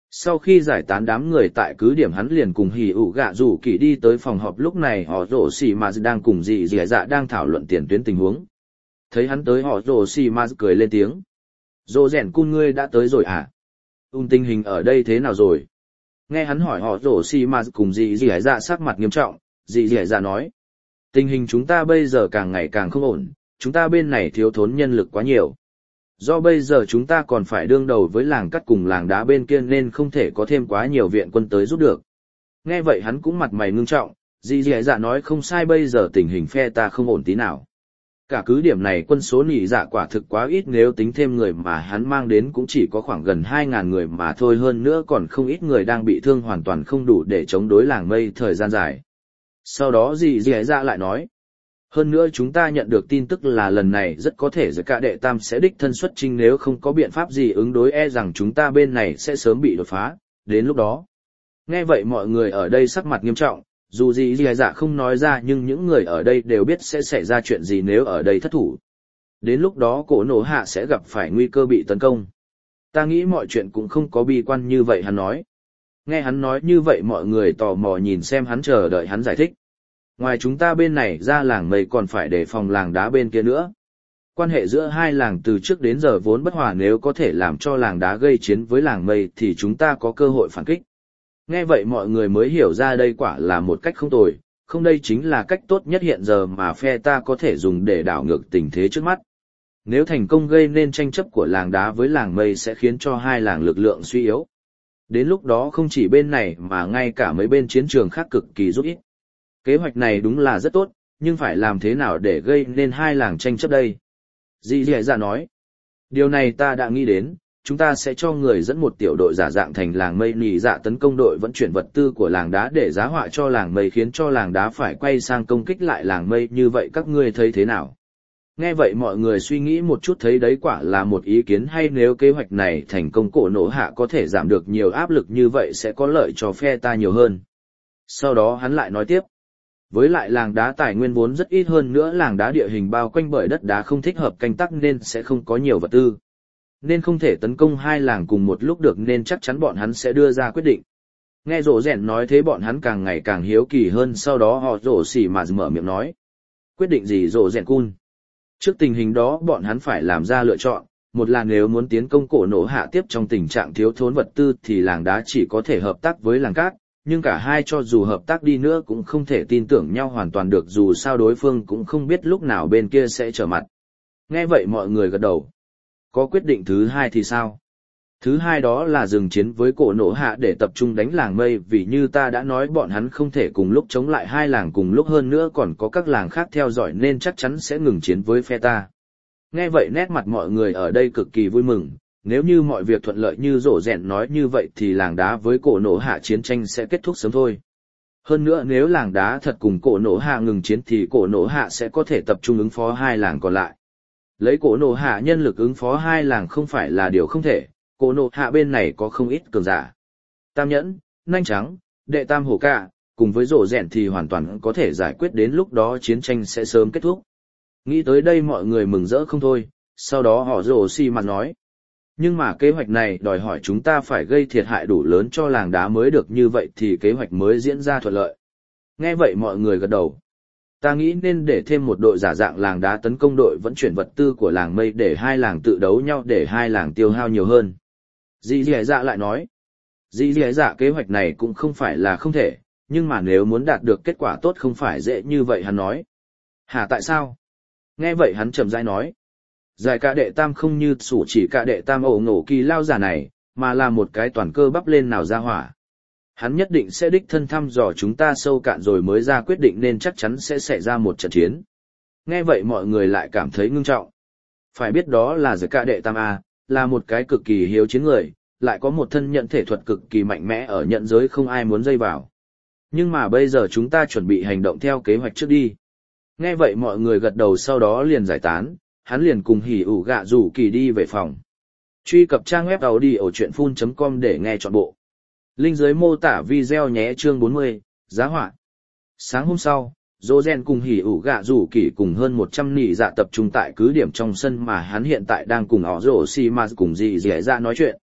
Sau khi giải tán đám người tại cứ điểm, hắn liền cùng hỉ ủ gạ rủ kỳ đi tới phòng họp. Lúc này họ rổ xì mà đang cùng dì dì dạ đang thảo luận tiền tuyến tình huống. Thấy hắn tới, họ rổ xì mà cười lên tiếng. Rổ rèn cun, ngươi đã tới rồi à? Un tình hình ở đây thế nào rồi? Nghe hắn hỏi, họ rổ xì mà cùng dì dì dạ sắc mặt nghiêm trọng. Dì dì dạ nói, tình hình chúng ta bây giờ càng ngày càng không ổn, chúng ta bên này thiếu thốn nhân lực quá nhiều. Do bây giờ chúng ta còn phải đương đầu với làng cắt cùng làng đá bên kia nên không thể có thêm quá nhiều viện quân tới giúp được. Nghe vậy hắn cũng mặt mày ngưng trọng, dì dì dạ nói không sai, bây giờ tình hình phe ta không ổn tí nào. Cả cứ điểm này quân số nỉ dạ quả thực quá ít, nếu tính thêm người mà hắn mang đến cũng chỉ có khoảng gần hai ngàn người mà thôi, hơn nữa còn không ít người đang bị thương, hoàn toàn không đủ để chống đối làng mây thời gian dài. Sau đó dì dì dạ lại nói, hơn nữa chúng ta nhận được tin tức là lần này rất có thể Cả Đệ Tam sẽ đích thân xuất chinh, nếu không có biện pháp gì ứng đối e rằng chúng ta bên này sẽ sớm bị đột phá, đến lúc đó. Nghe vậy mọi người ở đây sắc mặt nghiêm trọng, dù gì dì dạ không nói ra nhưng những người ở đây đều biết sẽ xảy ra chuyện gì nếu ở đây thất thủ. Đến lúc đó cổ nổ hạ sẽ gặp phải nguy cơ bị tấn công. Ta nghĩ mọi chuyện cũng không có bi quan như vậy, hắn nói. Nghe hắn nói như vậy mọi người tò mò nhìn xem hắn, chờ đợi hắn giải thích. Ngoài chúng ta bên này ra, làng mây còn phải đề phòng làng đá bên kia nữa. Quan hệ giữa hai làng từ trước đến giờ vốn bất hòa, nếu có thể làm cho làng đá gây chiến với làng mây thì chúng ta có cơ hội phản kích. Nghe vậy mọi người mới hiểu ra đây quả là một cách không tồi, không đây chính là cách tốt nhất hiện giờ mà phe ta có thể dùng để đảo ngược tình thế trước mắt. Nếu thành công gây nên tranh chấp của làng đá với làng mây sẽ khiến cho hai làng lực lượng suy yếu. Đến lúc đó không chỉ bên này mà ngay cả mấy bên chiến trường khác cực kỳ rút ít. Kế hoạch này đúng là rất tốt, nhưng phải làm thế nào để gây nên hai làng tranh chấp đây? Dì dì dạ nói, điều này ta đã nghĩ đến, chúng ta sẽ cho người dẫn một tiểu đội giả dạng thành làng mây nỉ dạ tấn công đội vận chuyển vật tư của làng đá để giá họa cho làng mây, khiến cho làng đá phải quay sang công kích lại làng mây, như vậy các ngươi thấy thế nào? Nghe vậy mọi người suy nghĩ một chút, thấy đấy quả là một ý kiến hay, nếu kế hoạch này thành công cổ nổ hạ có thể giảm được nhiều áp lực như vậy sẽ có lợi cho phe ta nhiều hơn. Sau đó hắn lại nói tiếp. Với lại làng đá tài nguyên vốn rất ít, hơn nữa làng đá địa hình bao quanh bởi đất đá không thích hợp canh tác nên sẽ không có nhiều vật tư. Nên không thể tấn công hai làng cùng một lúc được, nên chắc chắn bọn hắn sẽ đưa ra quyết định. Nghe rổ rèn nói thế bọn hắn càng ngày càng hiếu kỳ hơn, sau đó họ rổ xỉ mà mở miệng nói. Quyết định gì rổ rèn cun? Trước tình hình đó bọn hắn phải làm ra lựa chọn, một là nếu muốn tiến công cổ nổ hạ tiếp trong tình trạng thiếu thốn vật tư thì làng đá chỉ có thể hợp tác với làng cát. Nhưng cả hai cho dù hợp tác đi nữa cũng không thể tin tưởng nhau hoàn toàn được, dù sao đối phương cũng không biết lúc nào bên kia sẽ trở mặt. Nghe vậy mọi người gật đầu. Có quyết định thứ hai thì sao? Thứ hai đó là dừng chiến với cổ nổ hạ để tập trung đánh làng mây, vì như ta đã nói bọn hắn không thể cùng lúc chống lại hai làng cùng lúc, hơn nữa còn có các làng khác theo dõi nên chắc chắn sẽ ngừng chiến với phe ta. Nghe vậy nét mặt mọi người ở đây cực kỳ vui mừng. Nếu như mọi việc thuận lợi như rổ rèn nói như vậy thì làng đá với cổ nổ hạ chiến tranh sẽ kết thúc sớm thôi. Hơn nữa nếu làng đá thật cùng cổ nổ hạ ngừng chiến thì cổ nổ hạ sẽ có thể tập trung ứng phó hai làng còn lại. Lấy cổ nổ hạ nhân lực ứng phó hai làng không phải là điều không thể, cổ nổ hạ bên này có không ít cường giả. Tam nhẫn, nanh trắng, đệ tam hổ cả, cùng với rổ rèn thì hoàn toàn có thể giải quyết, đến lúc đó chiến tranh sẽ sớm kết thúc. Nghĩ tới đây mọi người mừng rỡ không thôi, sau đó họ rổ xì mặt nói. Nhưng mà kế hoạch này đòi hỏi chúng ta phải gây thiệt hại đủ lớn cho làng đá mới được, như vậy thì kế hoạch mới diễn ra thuận lợi. Nghe vậy mọi người gật đầu. Ta nghĩ nên để thêm một đội giả dạng làng đá tấn công đội vận chuyển vật tư của làng mây để hai làng tự đấu nhau, để hai làng tiêu hao nhiều hơn. Dì dì dạ lại nói. Dì dì dạ kế hoạch này cũng không phải là không thể, nhưng mà nếu muốn đạt được kết quả tốt không phải dễ như vậy, hắn nói. Hả, tại sao? Nghe vậy hắn chậm rãi nói. Giải Cả Đệ Tam không như sủ chỉ Cả Đệ Tam ổ ngổ kỳ lao giả này, mà là một cái toàn cơ bắp lên nào ra hỏa. Hắn nhất định sẽ đích thân thăm dò chúng ta sâu cạn rồi mới ra quyết định, nên chắc chắn sẽ xảy ra một trận chiến. Nghe vậy mọi người lại cảm thấy ngưng trọng. Phải biết đó là Giải Cả Đệ Tam A, là một cái cực kỳ hiếu chiến người, lại có một thân nhận thể thuật cực kỳ mạnh mẽ ở nhận giới không ai muốn dây vào. Nhưng mà bây giờ chúng ta chuẩn bị hành động theo kế hoạch trước đi. Nghe vậy mọi người gật đầu, sau đó liền giải tán. Hắn liền cùng hỉ ủ gạ rủ kỳ đi về phòng. Truy cập trang web audiochuyenphun chấm com để nghe trọn bộ. Link dưới mô tả video nhé. Chương bốn mươi, giá họa. Sáng hôm sau, Rozen cùng hỉ ủ gạ rủ kỳ cùng hơn một trăm nị dạ tập trung tại cứ điểm trong sân mà hắn hiện tại đang cùng họ rổ xì mà cùng dì dì dạ nói chuyện.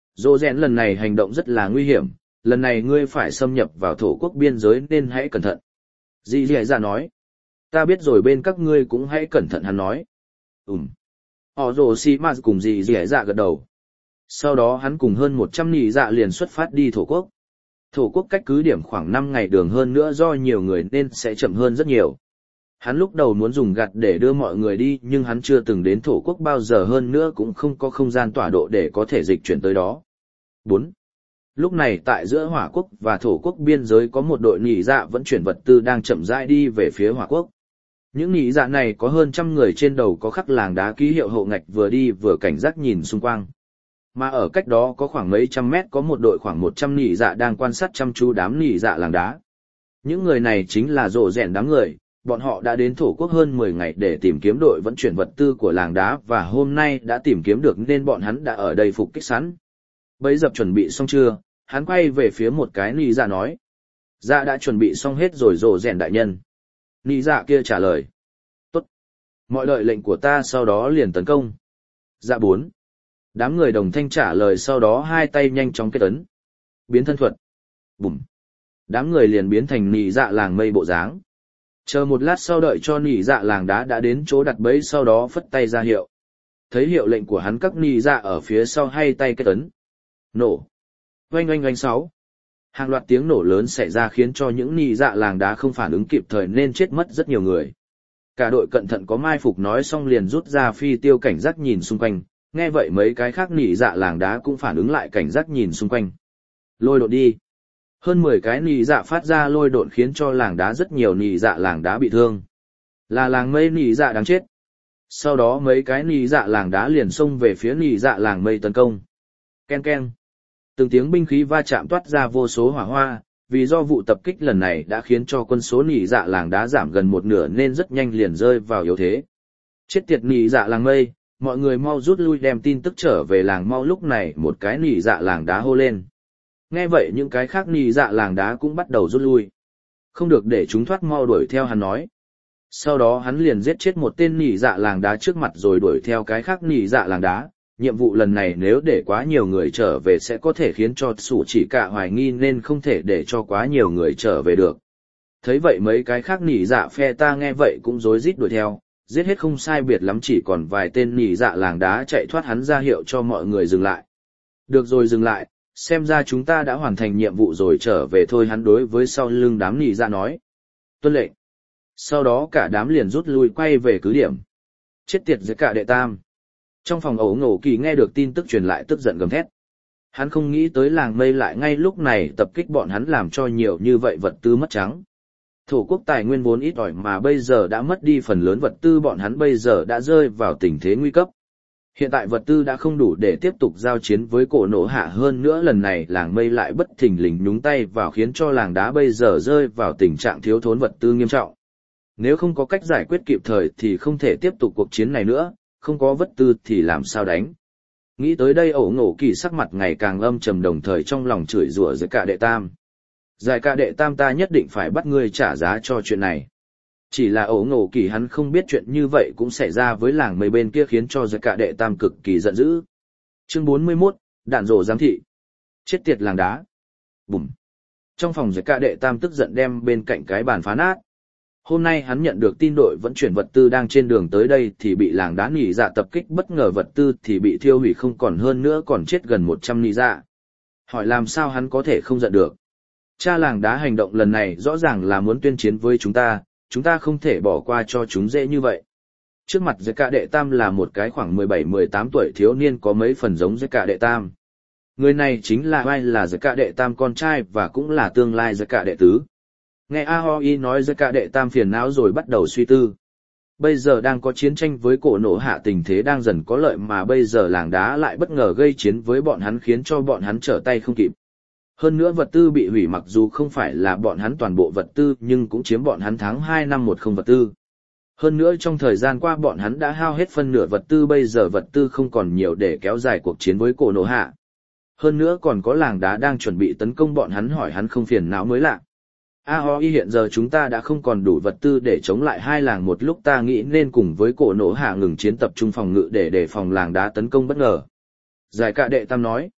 Dô rèn lần này hành động rất là nguy hiểm, lần này ngươi phải xâm nhập vào thổ quốc biên giới nên hãy cẩn thận. Dì dì dạ nói. Ta biết rồi, bên các ngươi cũng hãy cẩn thận, hắn nói. Ừm. Họ rồ xì mà cùng dì dì dạ gật đầu. Sau đó hắn cùng hơn một trăm nỉ dạ liền xuất phát đi thổ quốc. Thổ quốc cách cứ điểm khoảng năm ngày đường hơn nữa, do nhiều người nên sẽ chậm hơn rất nhiều. Hắn lúc đầu muốn dùng gạt để đưa mọi người đi, nhưng hắn chưa từng đến thổ quốc bao giờ, hơn nữa cũng không có không gian tọa độ để có thể dịch chuyển tới đó. bốn. Lúc này tại giữa Hỏa quốc và thổ quốc biên giới có một đội nỉ dạ vận chuyển vật tư đang chậm rãi đi về phía Hỏa quốc. Những nỉ dạ này có hơn trăm người, trên đầu có khắc làng đá ký hiệu hậu ngạch, vừa đi vừa cảnh giác nhìn xung quanh. Mà ở cách đó có khoảng mấy trăm mét có một đội khoảng một trăm nỉ dạ đang quan sát chăm chú đám nỉ dạ làng đá. Những người này chính là rộ rèn đám người, bọn họ đã đến thổ quốc hơn mười ngày để tìm kiếm đội vận chuyển vật tư của làng đá, và hôm nay đã tìm kiếm được nên bọn hắn đã ở đây phục kích sẵn. Bấy dập chuẩn bị xong chưa? Hắn quay về phía một cái nỉ dạ nói. Dạ đã chuẩn bị xong hết rồi rộ rèn đại nhân. Nỉ dạ kia trả lời. Tốt. Mọi đợi lệnh của ta, sau đó liền tấn công. Dạ bốn. Đám người đồng thanh trả lời, sau đó hai tay nhanh chóng kết ấn. Biến thân thuật. Bùm. Đám người liền biến thành nỉ dạ làng mây bộ dáng. Chờ một lát sau, đợi cho nỉ dạ làng đá đã đến chỗ đặt bẫy, sau đó phất tay ra hiệu. Thấy hiệu lệnh của hắn, các nỉ dạ ở phía sau hai tay kết ấn. Nổ. Oanh oanh oanh sáu. Hàng loạt tiếng nổ lớn xảy ra khiến cho những nỉ dạ làng đá không phản ứng kịp thời nên chết mất rất nhiều người. Cả đội cẩn thận có mai phục nói xong liền rút ra phi tiêu cảnh giác nhìn xung quanh. Nghe vậy mấy cái khác nỉ dạ làng đá cũng phản ứng lại, cảnh giác nhìn xung quanh. Lôi độn đi. Hơn mười cái nỉ dạ phát ra lôi độn khiến cho làng đá rất nhiều nỉ dạ làng đá bị thương. Là làng mây nỉ dạ đáng chết. Sau đó mấy cái nỉ dạ làng đá liền xông về phía nỉ dạ làng mây tấn công. Ken ken. Từng tiếng binh khí va chạm toát ra vô số hỏa hoa, vì do vụ tập kích lần này đã khiến cho quân số nỉ dạ làng đá giảm gần một nửa nên rất nhanh liền rơi vào yếu thế. Chết tiệt nỉ dạ làng mây, mọi người mau rút lui, đem tin tức trở về làng mau. Lúc này một cái nỉ dạ làng đá hô lên. Nghe vậy những cái khác nỉ dạ làng đá cũng bắt đầu rút lui. Không được để chúng thoát, mau đuổi theo, hắn nói. Sau đó hắn liền giết chết một tên nỉ dạ làng đá trước mặt rồi đuổi theo cái khác nỉ dạ làng đá. Nhiệm vụ lần này nếu để quá nhiều người trở về sẽ có thể khiến cho sủ chỉ cả hoài nghi, nên không thể để cho quá nhiều người trở về được. Thấy vậy mấy cái khác nỉ dạ phe ta nghe vậy cũng rối rít đuổi theo. Giết hết không sai biệt lắm, chỉ còn vài tên nỉ dạ làng đá chạy thoát, hắn ra hiệu cho mọi người dừng lại. Được rồi, dừng lại, xem ra chúng ta đã hoàn thành nhiệm vụ rồi, trở về thôi, hắn đối với sau lưng đám nỉ dạ nói. Tuân lệnh. Sau đó cả đám liền rút lui quay về cứ điểm. Chết tiệt với cả đệ tam. Trong phòng ẩu ngổ kỳ nghe được tin tức truyền lại tức giận gầm thét. Hắn không nghĩ tới làng mây lại ngay lúc này tập kích bọn hắn, làm cho nhiều như vậy vật tư mất trắng. Thổ quốc tài nguyên vốn ít ỏi mà bây giờ đã mất đi phần lớn vật tư, bọn hắn bây giờ đã rơi vào tình thế nguy cấp. Hiện tại vật tư đã không đủ để tiếp tục giao chiến với cổ nổ hạ, hơn nữa lần này làng mây lại bất thình lình nhúng tay vào khiến cho làng đá bây giờ rơi vào tình trạng thiếu thốn vật tư nghiêm trọng. Nếu không có cách giải quyết kịp thời thì không thể tiếp tục cuộc chiến này nữa, không có vật tư thì làm sao đánh. Nghĩ tới đây ẩu ngổ kỳ sắc mặt ngày càng âm trầm, đồng thời trong lòng chửi rủa với cả đệ tam. Giải cả đệ tam, ta nhất định phải bắt ngươi trả giá cho chuyện này. Chỉ là ẩu ngổ kỳ hắn không biết chuyện như vậy cũng xảy ra với làng mây bên kia, khiến cho giải cả đệ tam cực kỳ giận dữ. Chương bốn mươi mốt, đạn rổ giám thị. Chết tiệt làng đá. Bùm. Trong phòng giải cả đệ tam tức giận đem bên cạnh cái bàn phá nát. Hôm nay hắn nhận được tin đội vận chuyển vật tư đang trên đường tới đây thì bị làng đá nỉ dạ tập kích, bất ngờ vật tư thì bị thiêu hủy không còn, hơn nữa còn chết gần một trăm nỉ dạ. Hỏi làm sao hắn có thể không giận được. Cha làng đá hành động lần này rõ ràng là muốn tuyên chiến với chúng ta, chúng ta không thể bỏ qua cho chúng dễ như vậy. Trước mặt giải cả đệ tam là một cái khoảng mười bảy mười tám tuổi thiếu niên có mấy phần giống giải cả đệ tam. Người này chính là ai là giải cả đệ tam con trai và cũng là tương lai giải cả đệ tứ. Nghe Aoi nói giải cả đệ tam phiền não rồi bắt đầu suy tư. Bây giờ đang có chiến tranh với cổ nổ hạ, tình thế đang dần có lợi mà bây giờ làng đá lại bất ngờ gây chiến với bọn hắn khiến cho bọn hắn trở tay không kịp. Hơn nữa vật tư bị hủy, mặc dù không phải là bọn hắn toàn bộ vật tư nhưng cũng chiếm bọn hắn tháng hai năm một không vật tư. Hơn nữa trong thời gian qua bọn hắn đã hao hết phân nửa vật tư, bây giờ vật tư không còn nhiều để kéo dài cuộc chiến với cổ nổ hạ. Hơn nữa còn có làng đá đang chuẩn bị tấn công bọn hắn, hỏi hắn không phiền não mới lạ. Aoi, hiện giờ chúng ta đã không còn đủ vật tư để chống lại hai làng một lúc, ta nghĩ nên cùng với cổ nổ hạ ngừng chiến, tập trung phòng ngự để đề phòng làng đá tấn công bất ngờ. Giải cả đệ tam nói.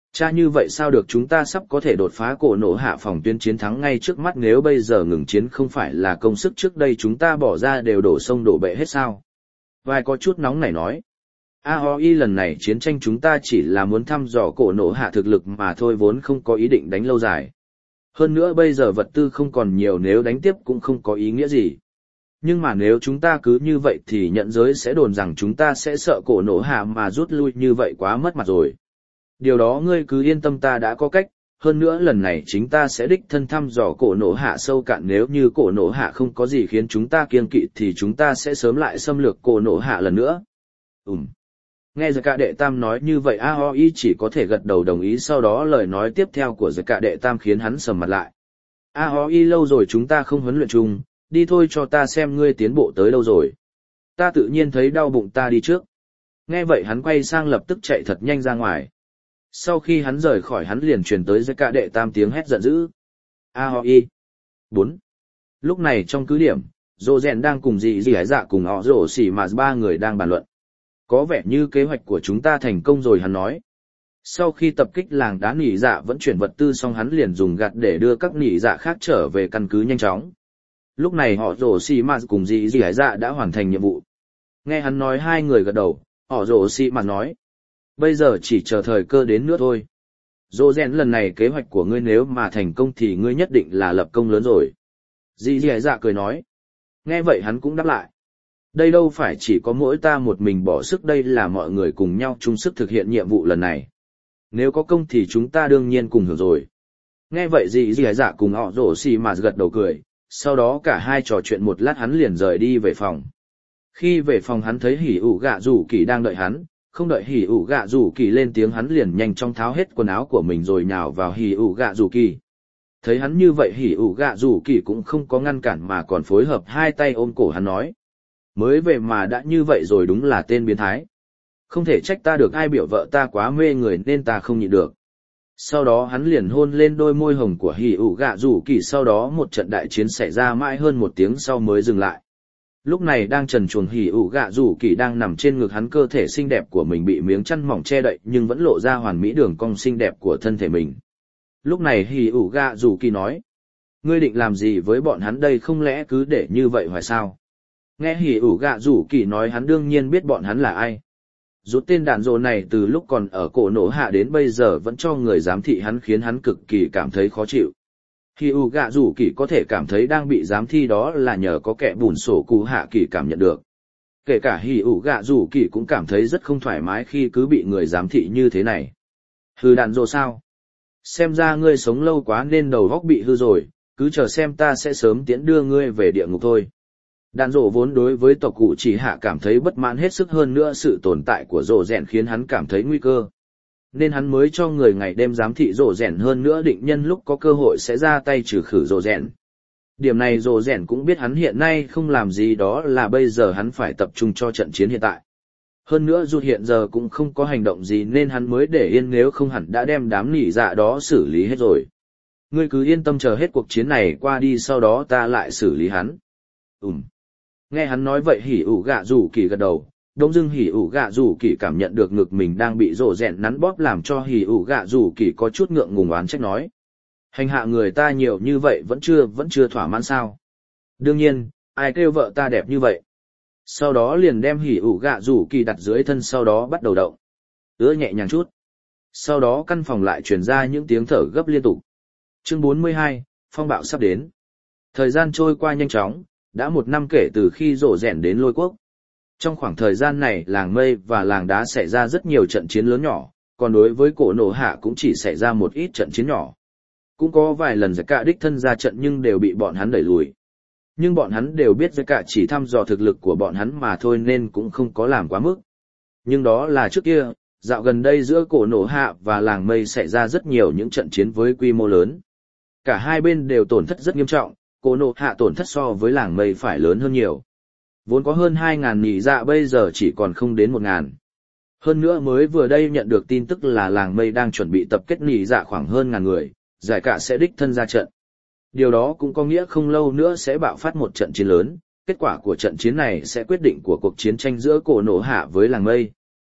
Cha như vậy sao được, chúng ta sắp có thể đột phá cổ nổ hạ phòng tuyến chiến thắng ngay trước mắt, nếu bây giờ ngừng chiến không phải là công sức trước đây chúng ta bỏ ra đều đổ sông đổ bể hết sao? Vai có chút nóng nảy nói. a o i lần này chiến tranh chúng ta chỉ là muốn thăm dò cổ nổ hạ thực lực mà thôi, vốn không có ý định đánh lâu dài. Hơn nữa bây giờ vật tư không còn nhiều, nếu đánh tiếp cũng không có ý nghĩa gì. Nhưng mà nếu chúng ta cứ như vậy thì nhận giới sẽ đồn rằng chúng ta sẽ sợ cổ nổ hạ mà rút lui, như vậy quá mất mặt rồi. Điều đó ngươi cứ yên tâm, ta đã có cách, hơn nữa lần này chính ta sẽ đích thân thăm dò cổ nổ hạ sâu cạn, nếu như cổ nổ hạ không có gì khiến chúng ta kiêng kỵ thì chúng ta sẽ sớm lại xâm lược cổ nổ hạ lần nữa. Ừm. Nghe Giải Cả Đệ Tam nói như vậy a o i chỉ có thể gật đầu đồng ý, sau đó lời nói tiếp theo của Giải Cả Đệ Tam khiến hắn sầm mặt lại. a o i lâu rồi chúng ta không huấn luyện chung, đi thôi cho ta xem ngươi tiến bộ tới đâu rồi. Ta tự nhiên thấy đau bụng, ta đi trước. Nghe vậy hắn quay sang lập tức chạy thật nhanh ra ngoài. Sau khi hắn rời khỏi hắn liền truyền tới Giải Cả Đệ Tam tiếng hét giận dữ. a o i. bốn. Lúc này trong cứ điểm, Dô Rèn đang cùng dị dị hải dạ cùng họ rổ xỉ mà ba người đang bàn luận. Có vẻ như kế hoạch của chúng ta thành công rồi, hắn nói. Sau khi tập kích làng đá nỉ dạ vẫn chuyển vật tư xong, hắn liền dùng gạt để đưa các nỉ dạ khác trở về căn cứ nhanh chóng. Lúc này họ rổ xỉ mà cùng dị dị hải dạ đã hoàn thành nhiệm vụ. Nghe hắn nói hai người gật đầu, họ rổ xỉ mà nói. Bây giờ chỉ chờ thời cơ đến nữa thôi. Dô Rèn, lần này kế hoạch của ngươi nếu mà thành công thì ngươi nhất định là lập công lớn rồi. Dị dị hải dạ cười nói. Nghe vậy hắn cũng đáp lại. Đây đâu phải chỉ có mỗi ta một mình bỏ sức, đây là mọi người cùng nhau chung sức thực hiện nhiệm vụ lần này. Nếu có công thì chúng ta đương nhiên cùng hưởng rồi. Nghe vậy dị dị dạ cùng họ rổ xì mà gật đầu cười, sau đó cả hai trò chuyện một lát hắn liền rời đi về phòng. Khi về phòng hắn thấy hỉ ủ gạ rủ kỳ đang đợi hắn, không đợi hỉ ủ gạ rủ kỳ lên tiếng hắn liền nhanh chóng tháo hết quần áo của mình rồi nhào vào hỉ ủ gạ rủ kỳ. Thấy hắn như vậy hỉ ủ gạ rủ kỳ cũng không có ngăn cản mà còn phối hợp hai tay ôm cổ hắn nói. Mới về mà đã như vậy rồi, đúng là tên biến thái. Không thể trách ta được, ai biểu vợ ta quá mê người nên ta không nhịn được. Sau đó hắn liền hôn lên đôi môi hồng của hỉ ủ gạ rủ kỳ, sau đó một trận đại chiến xảy ra mãi hơn một tiếng sau mới dừng lại. Lúc này đang trần truồng hỉ ủ gạ rủ kỳ đang nằm trên ngực hắn, cơ thể xinh đẹp của mình bị miếng chăn mỏng che đậy nhưng vẫn lộ ra hoàn mỹ đường cong xinh đẹp của thân thể mình. Lúc này hỉ ủ gạ rủ kỳ nói. Ngươi định làm gì với bọn hắn đây, không lẽ cứ để như vậy hoài sao? Nghe hỉ ủ gạ rủ kỳ nói hắn đương nhiên biết bọn hắn là ai. Rút tên đàn rồ này từ lúc còn ở cổ nổ hạ đến bây giờ vẫn cho người giám thị hắn, khiến hắn cực kỳ cảm thấy khó chịu. Hỉ ủ gạ rủ kỳ có thể cảm thấy đang bị giám thị đó là nhờ có kẻ bùn sổ cụ hạ kỳ cảm nhận được. Kể cả hỉ ủ gạ rủ kỳ cũng cảm thấy rất không thoải mái khi cứ bị người giám thị như thế này. Hừ, đàn rồ sao? Xem ra ngươi sống lâu quá nên đầu óc bị hư rồi, cứ chờ xem ta sẽ sớm tiễn đưa ngươi về địa ngục thôi. Đàn rộ vốn đối với tộc cụ chỉ hạ cảm thấy bất mãn hết sức, hơn nữa sự tồn tại của rộ rèn khiến hắn cảm thấy nguy cơ. Nên hắn mới cho người ngày đêm giám thị rộ rèn, hơn nữa định nhân lúc có cơ hội sẽ ra tay trừ khử rộ rèn. Điểm này rộ rèn cũng biết hắn hiện nay không làm gì, đó là bây giờ hắn phải tập trung cho trận chiến hiện tại. Hơn nữa dù hiện giờ cũng không có hành động gì nên hắn mới để yên, nếu không hẳn đã đem đám nỉ dạ đó xử lý hết rồi. Ngươi cứ yên tâm chờ hết cuộc chiến này qua đi, sau đó ta lại xử lý hắn. Ừm. Nghe hắn nói vậy hỉ ủ gạ rủ kỳ gật đầu, đông dưng hỉ ủ gạ rủ kỳ cảm nhận được ngực mình đang bị rộ rèn nắn bóp làm cho hỉ ủ gạ rủ kỳ có chút ngượng ngùng oán trách nói. Hành hạ người ta nhiều như vậy vẫn chưa vẫn chưa thỏa mãn sao? Đương nhiên, ai kêu vợ ta đẹp như vậy? Sau đó liền đem hỉ ủ gạ rủ kỳ đặt dưới thân, sau đó bắt đầu động. Ứa nhẹ nhàng chút. Sau đó căn phòng lại truyền ra những tiếng thở gấp liên tục. Chương bốn mươi hai, phong bạo sắp đến. Thời gian trôi qua nhanh chóng, đã một năm kể từ khi rộ rèn đến Lôi Quốc. Trong khoảng thời gian này làng mây và làng đá xảy ra rất nhiều trận chiến lớn nhỏ, còn đối với cổ nổ hạ cũng chỉ xảy ra một ít trận chiến nhỏ. Cũng có vài lần Giải Cả đích thân ra trận nhưng đều bị bọn hắn đẩy lùi. Nhưng bọn hắn đều biết Giải Cả chỉ thăm dò thực lực của bọn hắn mà thôi nên cũng không có làm quá mức. Nhưng đó là trước kia, dạo gần đây giữa cổ nổ hạ và làng mây xảy ra rất nhiều những trận chiến với quy mô lớn. Cả hai bên đều tổn thất rất nghiêm trọng, cổ nổ hạ tổn thất so với làng mây phải lớn hơn nhiều. Vốn có hơn hai ngàn nỉ dạ bây giờ chỉ còn không đến một ngàn. Hơn nữa mới vừa đây nhận được tin tức là làng mây đang chuẩn bị tập kết nỉ dạ khoảng hơn ngàn người, Giải Cả sẽ đích thân ra trận. Điều đó cũng có nghĩa không lâu nữa sẽ bạo phát một trận chiến lớn, kết quả của trận chiến này sẽ quyết định của cuộc chiến tranh giữa cổ nổ hạ với làng mây.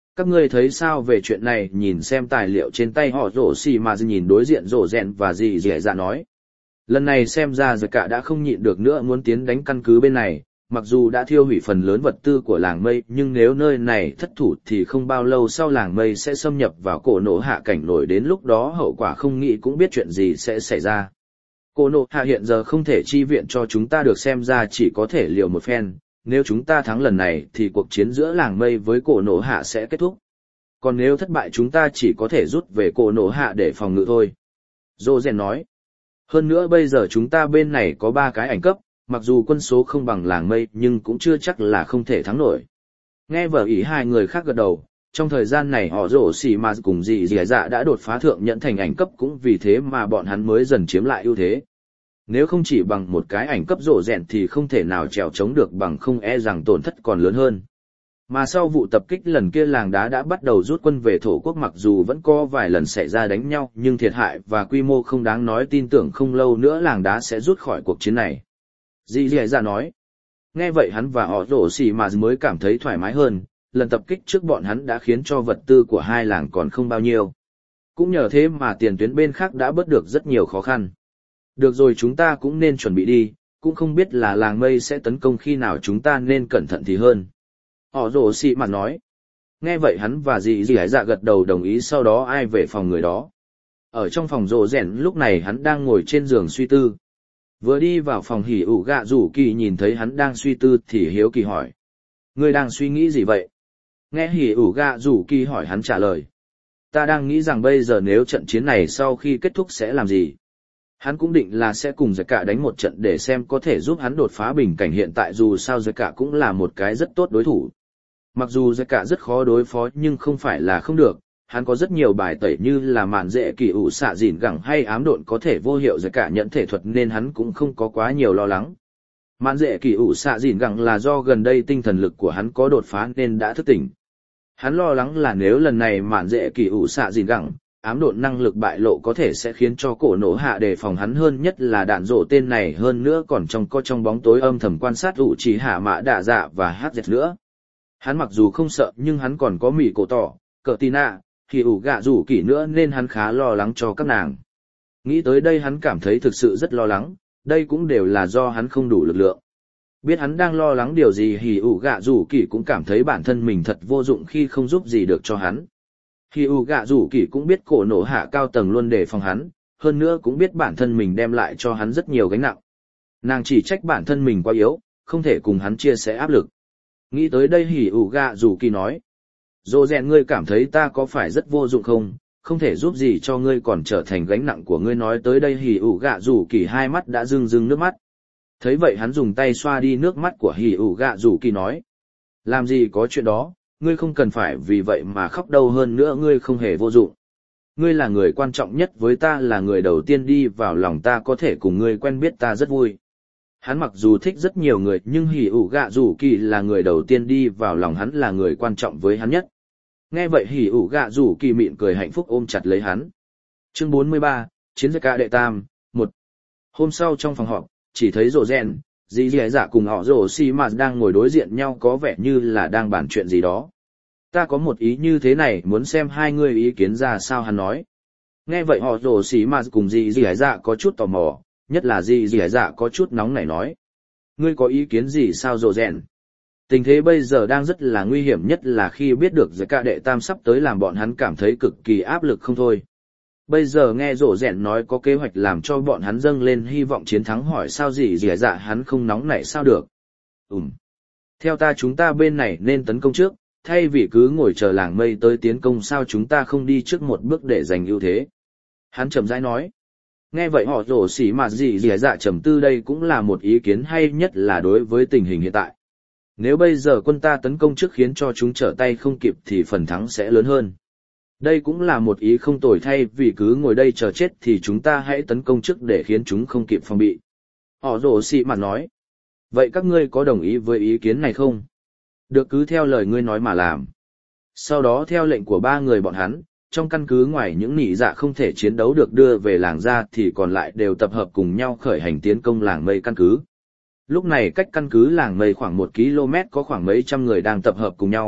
Các ngươi thấy sao về chuyện này? Nhìn xem tài liệu trên tay họ rổ xì mà nhìn đối diện rổ rèn và dì dì dạ nói. Lần này xem ra giờ cả đã không nhịn được nữa muốn tiến đánh căn cứ bên này, mặc dù đã thiêu hủy phần lớn vật tư của làng mây nhưng nếu nơi này thất thủ thì không bao lâu sau làng mây sẽ xâm nhập vào cổ nổ hạ cảnh nổi, đến lúc đó hậu quả không nghĩ cũng biết chuyện gì sẽ xảy ra. Cổ nổ hạ hiện giờ không thể chi viện cho chúng ta được, xem ra chỉ có thể liều một phen, nếu chúng ta thắng lần này thì cuộc chiến giữa làng mây với cổ nổ hạ sẽ kết thúc. Còn nếu thất bại chúng ta chỉ có thể rút về cổ nổ hạ để phòng ngự thôi. Dô Rèn nói. Hơn nữa bây giờ chúng ta bên này có ba cái ảnh cấp, mặc dù quân số không bằng làng mây nhưng cũng chưa chắc là không thể thắng nổi. Nghe vở ý hai người khác gật đầu, trong thời gian này họ rổ xì mà cùng dì dì dạ đã đột phá thượng nhận thành ảnh cấp, cũng vì thế mà bọn hắn mới dần chiếm lại ưu thế. Nếu không chỉ bằng một cái ảnh cấp rổ rèn thì không thể nào trèo chống được, bằng không e rằng tổn thất còn lớn hơn. Mà sau vụ tập kích lần kia làng đá đã bắt đầu rút quân về thổ quốc, mặc dù vẫn có vài lần xảy ra đánh nhau nhưng thiệt hại và quy mô không đáng nói, tin tưởng không lâu nữa làng đá sẽ rút khỏi cuộc chiến này. Dì dì dạ nói. Nghe vậy hắn và họ rổ xì mà mới cảm thấy thoải mái hơn, lần tập kích trước bọn hắn đã khiến cho vật tư của hai làng còn không bao nhiêu. Cũng nhờ thế mà tiền tuyến bên khác đã bớt được rất nhiều khó khăn. Được rồi, chúng ta cũng nên chuẩn bị đi, cũng không biết là làng mây sẽ tấn công khi nào, chúng ta nên cẩn thận thì hơn. Họ rổ xì mà nói. Nghe vậy hắn và dì dì dạ gật đầu đồng ý, sau đó ai về phòng người đó. Ở trong phòng rổ rèn lúc này hắn đang ngồi trên giường suy tư. Vừa đi vào phòng hỉ ủ gạ rủ kỳ nhìn thấy hắn đang suy tư thì hiếu kỳ hỏi. Ngươi đang suy nghĩ gì vậy? Nghe hỉ ủ gạ rủ kỳ hỏi, hắn trả lời. Ta đang nghĩ rằng bây giờ nếu trận chiến này sau khi kết thúc sẽ làm gì? Hắn cũng định là sẽ cùng Giải Cả đánh một trận để xem có thể giúp hắn đột phá bình cảnh hiện tại, dù sao Giải Cả cũng là một cái rất tốt đối thủ. Mặc dù Giải Cả rất khó đối phó nhưng không phải là không được, hắn có rất nhiều bài tẩy như là mạn dễ kỳ ủ xạ dìn gẳng hay ám độn có thể vô hiệu Giải Cả nhận thể thuật, nên hắn cũng không có quá nhiều lo lắng. Mạn dễ kỳ ủ xạ dìn gẳng là do gần đây tinh thần lực của hắn có đột phá nên đã thức tỉnh. Hắn lo lắng là nếu lần này mạn dễ kỳ ủ xạ dìn gẳng, ám độn năng lực bại lộ có thể sẽ khiến cho cổ nổ hạ đề phòng hắn hơn, nhất là đạn rổ tên này hơn nữa còn trong có trong bóng tối âm thầm quan sát ủ chỉ hạ mã đạ dạ và hát dẹt nữa. Hắn mặc dù không sợ nhưng hắn còn có mỉ cổ tỏ, cờ tì nạ, thì ủ gạ rủ kỷ nữa nên hắn khá lo lắng cho các nàng. Nghĩ tới đây hắn cảm thấy thực sự rất lo lắng, đây cũng đều là do hắn không đủ lực lượng. Biết hắn đang lo lắng điều gì, hỉ ủ gạ rủ kỷ cũng cảm thấy bản thân mình thật vô dụng khi không giúp gì được cho hắn. Hỉ ủ gạ rủ kỷ cũng biết cổ nổ hạ cao tầng luôn đề phòng hắn, hơn nữa cũng biết bản thân mình đem lại cho hắn rất nhiều gánh nặng. Nàng chỉ trách bản thân mình quá yếu, không thể cùng hắn chia sẻ áp lực. Nghĩ tới đây hỉ ủ gạ rủ kỷ nói. Dô rèn, ngươi cảm thấy ta có phải rất vô dụng không, không thể giúp gì cho ngươi còn trở thành gánh nặng của ngươi. Nói tới đây hỉ ủ gạ rủ kỷ hai mắt đã rưng rưng nước mắt. Thấy vậy hắn dùng tay xoa đi nước mắt của hỉ ủ gạ rủ kỷ nói. Làm gì có chuyện đó, ngươi không cần phải vì vậy mà khóc đâu, hơn nữa ngươi không hề vô dụng. Ngươi là người quan trọng nhất với ta, là người đầu tiên đi vào lòng ta, có thể cùng ngươi quen biết ta rất vui. Hắn mặc dù thích rất nhiều người nhưng hỉ ủ gạ rủ kỳ là người đầu tiên đi vào lòng hắn, là người quan trọng với hắn nhất. Nghe vậy hỉ ủ gạ rủ kỳ mỉm cười hạnh phúc ôm chặt lấy hắn. Chương bốn mươi ba, Chiến Giải Cả đệ tam, một. Hôm sau trong phòng họp, chỉ thấy rổ rèn, dì dì dạ cùng họ rổ xì mà đang ngồi đối diện nhau, có vẻ như là đang bàn chuyện gì đó. Ta có một ý như thế này, muốn xem hai người ý kiến ra sao, hắn nói. Nghe vậy họ rổ xì mà cùng dì dì dạ có chút tò mò, nhất là dì dì dạ có chút nóng nảy nói. Ngươi có ý kiến gì sao rổ rèn? Tình thế bây giờ đang rất là nguy hiểm, nhất là khi biết được Giải Cả đệ tam sắp tới, làm bọn hắn cảm thấy cực kỳ áp lực không thôi. Bây giờ nghe rổ rèn nói có kế hoạch làm cho bọn hắn dâng lên hy vọng chiến thắng, hỏi sao dì dì dạ hắn không nóng nảy sao được. Ừm. Theo ta chúng ta bên này nên tấn công trước, thay vì cứ ngồi chờ làng mây tới tiến công, sao chúng ta không đi trước một bước để giành ưu thế. Hắn chậm rãi nói. Nghe vậy họ rổ xỉ mà dì dì dạ trầm tư, đây cũng là một ý kiến hay, nhất là đối với tình hình hiện tại. Nếu bây giờ quân ta tấn công trước khiến cho chúng trở tay không kịp thì phần thắng sẽ lớn hơn. Đây cũng là một ý không tồi, thay vì cứ ngồi đây chờ chết thì chúng ta hãy tấn công trước để khiến chúng không kịp phòng bị. Họ rổ xỉ mà nói. Vậy các ngươi có đồng ý với ý kiến này không? Được, cứ theo lời ngươi nói mà làm. Sau đó theo lệnh của ba người bọn hắn, trong căn cứ ngoài những nỉ dạ không thể chiến đấu được đưa về làng ra thì còn lại đều tập hợp cùng nhau khởi hành tiến công làng mây căn cứ. Lúc này cách căn cứ làng mây khoảng một ki lô mét có khoảng mấy trăm người đang tập hợp cùng nhau,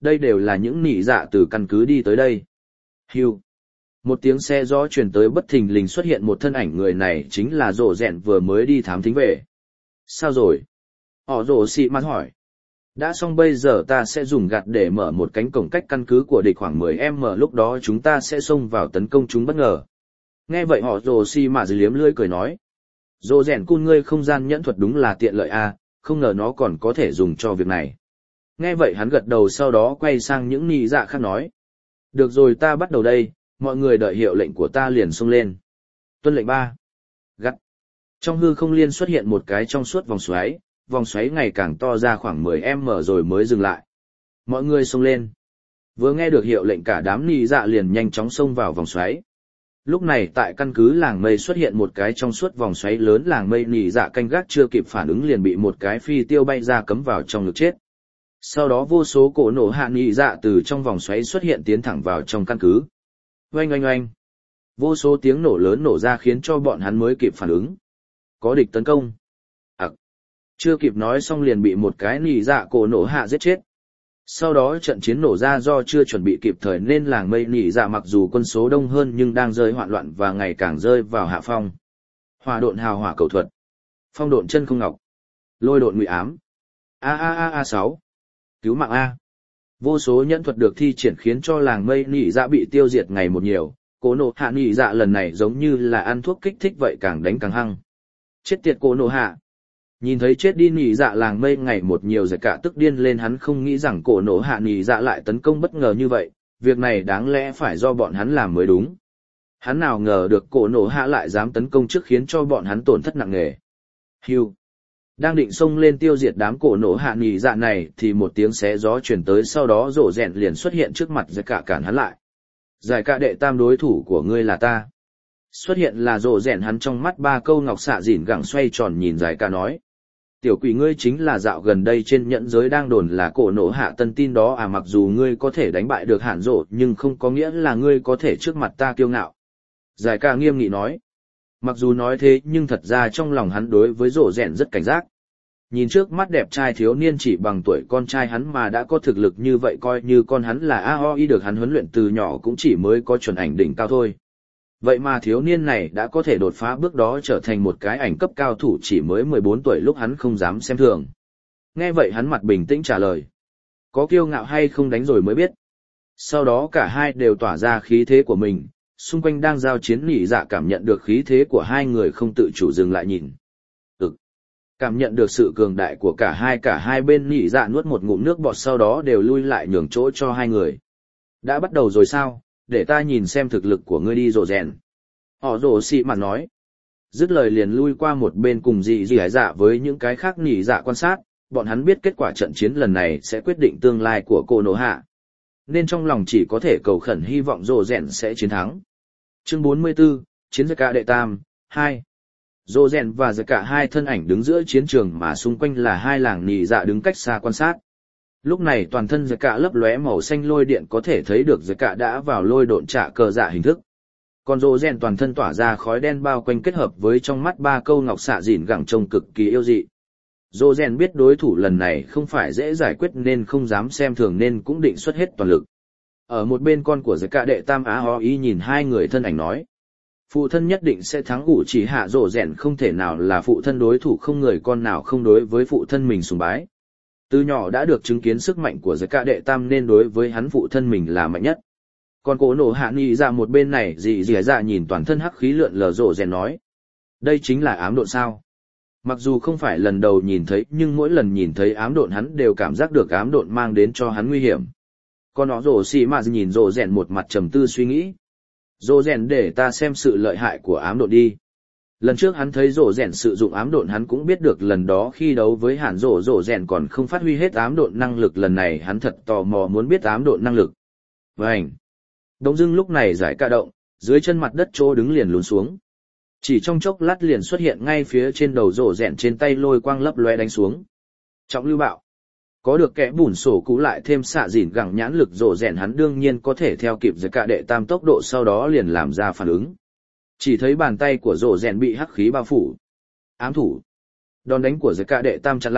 đây đều là những nị dạ từ căn cứ đi tới đây. Hưu. Một tiếng xe gió truyền tới bất thình lình xuất hiện một thân ảnh, người này chính là rổ rẹn vừa mới đi thám thính về. Sao rồi? Họ rổ xị mặt hỏi. Đã xong, bây giờ ta sẽ dùng gạt để mở một cánh cổng cách căn cứ của địch khoảng mười mét, lúc đó chúng ta sẽ xông vào tấn công chúng bất ngờ. Nghe vậy họ rổ xị mặt liếm lưỡi cười nói. Rổ rẹn cun, ngươi không gian nhẫn thuật đúng là tiện lợi a, không ngờ nó còn có thể dùng cho việc này. Nghe vậy hắn gật đầu, sau đó quay sang những nị dạ khác nói. Được rồi, ta bắt đầu đây, mọi người đợi hiệu lệnh của ta liền xông lên. Tuân lệnh ba. Gắt. Trong hư không liên xuất hiện một cái trong suốt vòng xoáy, vòng xoáy ngày càng to ra khoảng mười mét rồi mới dừng lại. Mọi người xông lên. Vừa nghe được hiệu lệnh, cả đám nị dạ liền nhanh chóng xông vào vòng xoáy. Lúc này tại căn cứ làng mây xuất hiện một cái trong suốt vòng xoáy lớn, làng mây nị dạ canh gác chưa kịp phản ứng liền bị một cái phi tiêu bay ra cấm vào trong ngực chết. Sau đó vô số cổ nổ hạ nị dạ từ trong vòng xoáy xuất hiện tiến thẳng vào trong căn cứ. Oanh oanh oanh. Vô số tiếng nổ lớn nổ ra khiến cho bọn hắn mới kịp phản ứng. Có địch tấn công. Ặc. Chưa kịp nói xong liền bị một cái nị dạ cổ nổ hạ giết chết. Sau đó trận chiến nổ ra, do chưa chuẩn bị kịp thời nên làng mây nị dạ mặc dù quân số đông hơn nhưng đang rơi hoạn loạn và ngày càng rơi vào hạ phong. Hỏa độn hào hỏa cầu thuật. Phong độn chân không ngọc. Lôi độn ngụy ám. A a a a sáu. Cứu mạng A. Vô số nhẫn thuật được thi triển khiến cho làng mây nị dạ bị tiêu diệt ngày một nhiều, cổ nổ hạ nị dạ lần này giống như là ăn thuốc kích thích vậy, càng đánh càng hăng. Chết tiệt cổ nổ hạ. Nhìn thấy chết đi nị dạ làng mây ngày một nhiều, giải cả tức điên lên, hắn không nghĩ rằng cổ nổ hạ nị dạ lại tấn công bất ngờ như vậy, việc này đáng lẽ phải do bọn hắn làm mới đúng. Hắn nào ngờ được cổ nổ hạ lại dám tấn công trước khiến cho bọn hắn tổn thất nặng nề. Hưu. Đang định xông lên tiêu diệt đám cổ nổ hạ nỉ dạ này thì một tiếng xé gió truyền tới, sau đó rổ rẹn liền xuất hiện trước mặt giải cả, cản hắn lại. Giải cả đệ tam, đối thủ của ngươi là ta. Xuất hiện là rổ rẹn, hắn trong mắt ba câu ngọc xạ dỉn gẳng xoay tròn nhìn giải cả nói. Tiểu quỷ, ngươi chính là dạo gần đây trên nhẫn giới đang đồn là cổ nổ hạ tân tin đó à? Mặc dù ngươi có thể đánh bại được hạn rổ nhưng không có nghĩa là ngươi có thể trước mặt ta kiêu ngạo. Giải cả nghiêm nghị nói. Mặc dù nói thế nhưng thật ra trong lòng hắn đối với rổ rẹn rất cảnh giác. Nhìn trước mắt đẹp trai thiếu niên chỉ bằng tuổi con trai hắn mà đã có thực lực như vậy, coi như con hắn là a o i được hắn huấn luyện từ nhỏ cũng chỉ mới có chuẩn ảnh đỉnh cao thôi. Vậy mà thiếu niên này đã có thể đột phá bước đó trở thành một cái ảnh cấp cao thủ chỉ mới mười bốn tuổi, lúc hắn không dám xem thường. Nghe vậy hắn mặt bình tĩnh trả lời. Có kiêu ngạo hay không đánh rồi mới biết. Sau đó cả hai đều tỏa ra khí thế của mình, xung quanh đang giao chiến nỉ dạ cảm nhận được khí thế của hai người không tự chủ dừng lại nhìn. Ừ. Cảm nhận được sự cường đại của cả hai, cả hai bên nỉ dạ nuốt một ngụm nước bọt, sau đó đều lui lại nhường chỗ cho hai người. Đã bắt đầu rồi sao, để ta nhìn xem thực lực của ngươi đi rồ rèn. Họ rồ xị mặt nói. Dứt lời liền lui qua một bên cùng dị dị hải dạ với những cái khác nỉ dạ quan sát, bọn hắn biết kết quả trận chiến lần này sẽ quyết định tương lai của cô nổ hạ. Nên trong lòng chỉ có thể cầu khẩn hy vọng rồ rèn sẽ chiến thắng. Chương bốn mươi tư, Chiến Giải Cả Đệ Tam, hai. Rồ rèn và Giải Cả hai thân ảnh đứng giữa chiến trường mà xung quanh là hai làng nỉ dạ đứng cách xa quan sát. Lúc này toàn thân Giải Cả lấp lóe màu xanh lôi điện, có thể thấy được Giải Cả đã vào lôi độn trả cờ dạ hình thức. Còn rồ rèn toàn thân tỏa ra khói đen bao quanh, kết hợp với trong mắt ba câu ngọc xạ dỉn gẳng trông cực kỳ yêu dị. Rồ rèn biết đối thủ lần này không phải dễ giải quyết nên không dám xem thường, nên cũng định xuất hết toàn lực. Ở một bên con của Giải Cả Đệ Tam á ho ý nhìn hai người thân ảnh nói. Phụ thân nhất định sẽ thắng. Ủ chỉ hạ rồ rèn không thể nào là phụ thân đối thủ, không người con nào không đối với phụ thân mình sùng bái. Từ nhỏ đã được chứng kiến sức mạnh của Giải Cả Đệ Tam nên đối với hắn phụ thân mình là mạnh nhất. Còn cổ nổ hạ nghi ra một bên này, dị dị dạ nhìn toàn thân hắc khí lượn lờ rồ rèn nói. Đây chính là ám độn sao? Mặc dù không phải lần đầu nhìn thấy nhưng mỗi lần nhìn thấy ám độn hắn đều cảm giác được ám độn mang đến cho hắn nguy hiểm. Còn nó rồ xì mà nhìn rồ rèn một mặt trầm tư suy nghĩ. Rồ rèn, để ta xem sự lợi hại của ám độn đi. Lần trước hắn thấy rồ rèn sử dụng ám độn hắn cũng biết được, lần đó khi đấu với hàn rồ rồ rèn còn không phát huy hết ám độn năng lực, lần này hắn thật tò mò muốn biết ám độn năng lực. Vành. Đông dưng lúc này Giải Cả động, dưới chân mặt đất chỗ đứng liền lún xuống. Chỉ trong chốc lát liền xuất hiện ngay phía trên đầu rồ rèn, trên tay lôi quang lấp loe đánh xuống. Trọng lưu bạo. Có được kẽ bùn sổ cũ lại thêm xạ dỉn gẳng nhãn lực, rồ rèn hắn đương nhiên có thể theo kịp Giải Cả Đệ Tam tốc độ, sau đó liền làm ra phản ứng. Chỉ thấy bàn tay của rồ rèn bị hắc khí bao phủ. Ám thủ. Đòn đánh của Giải Cả Đệ Tam chặn lại,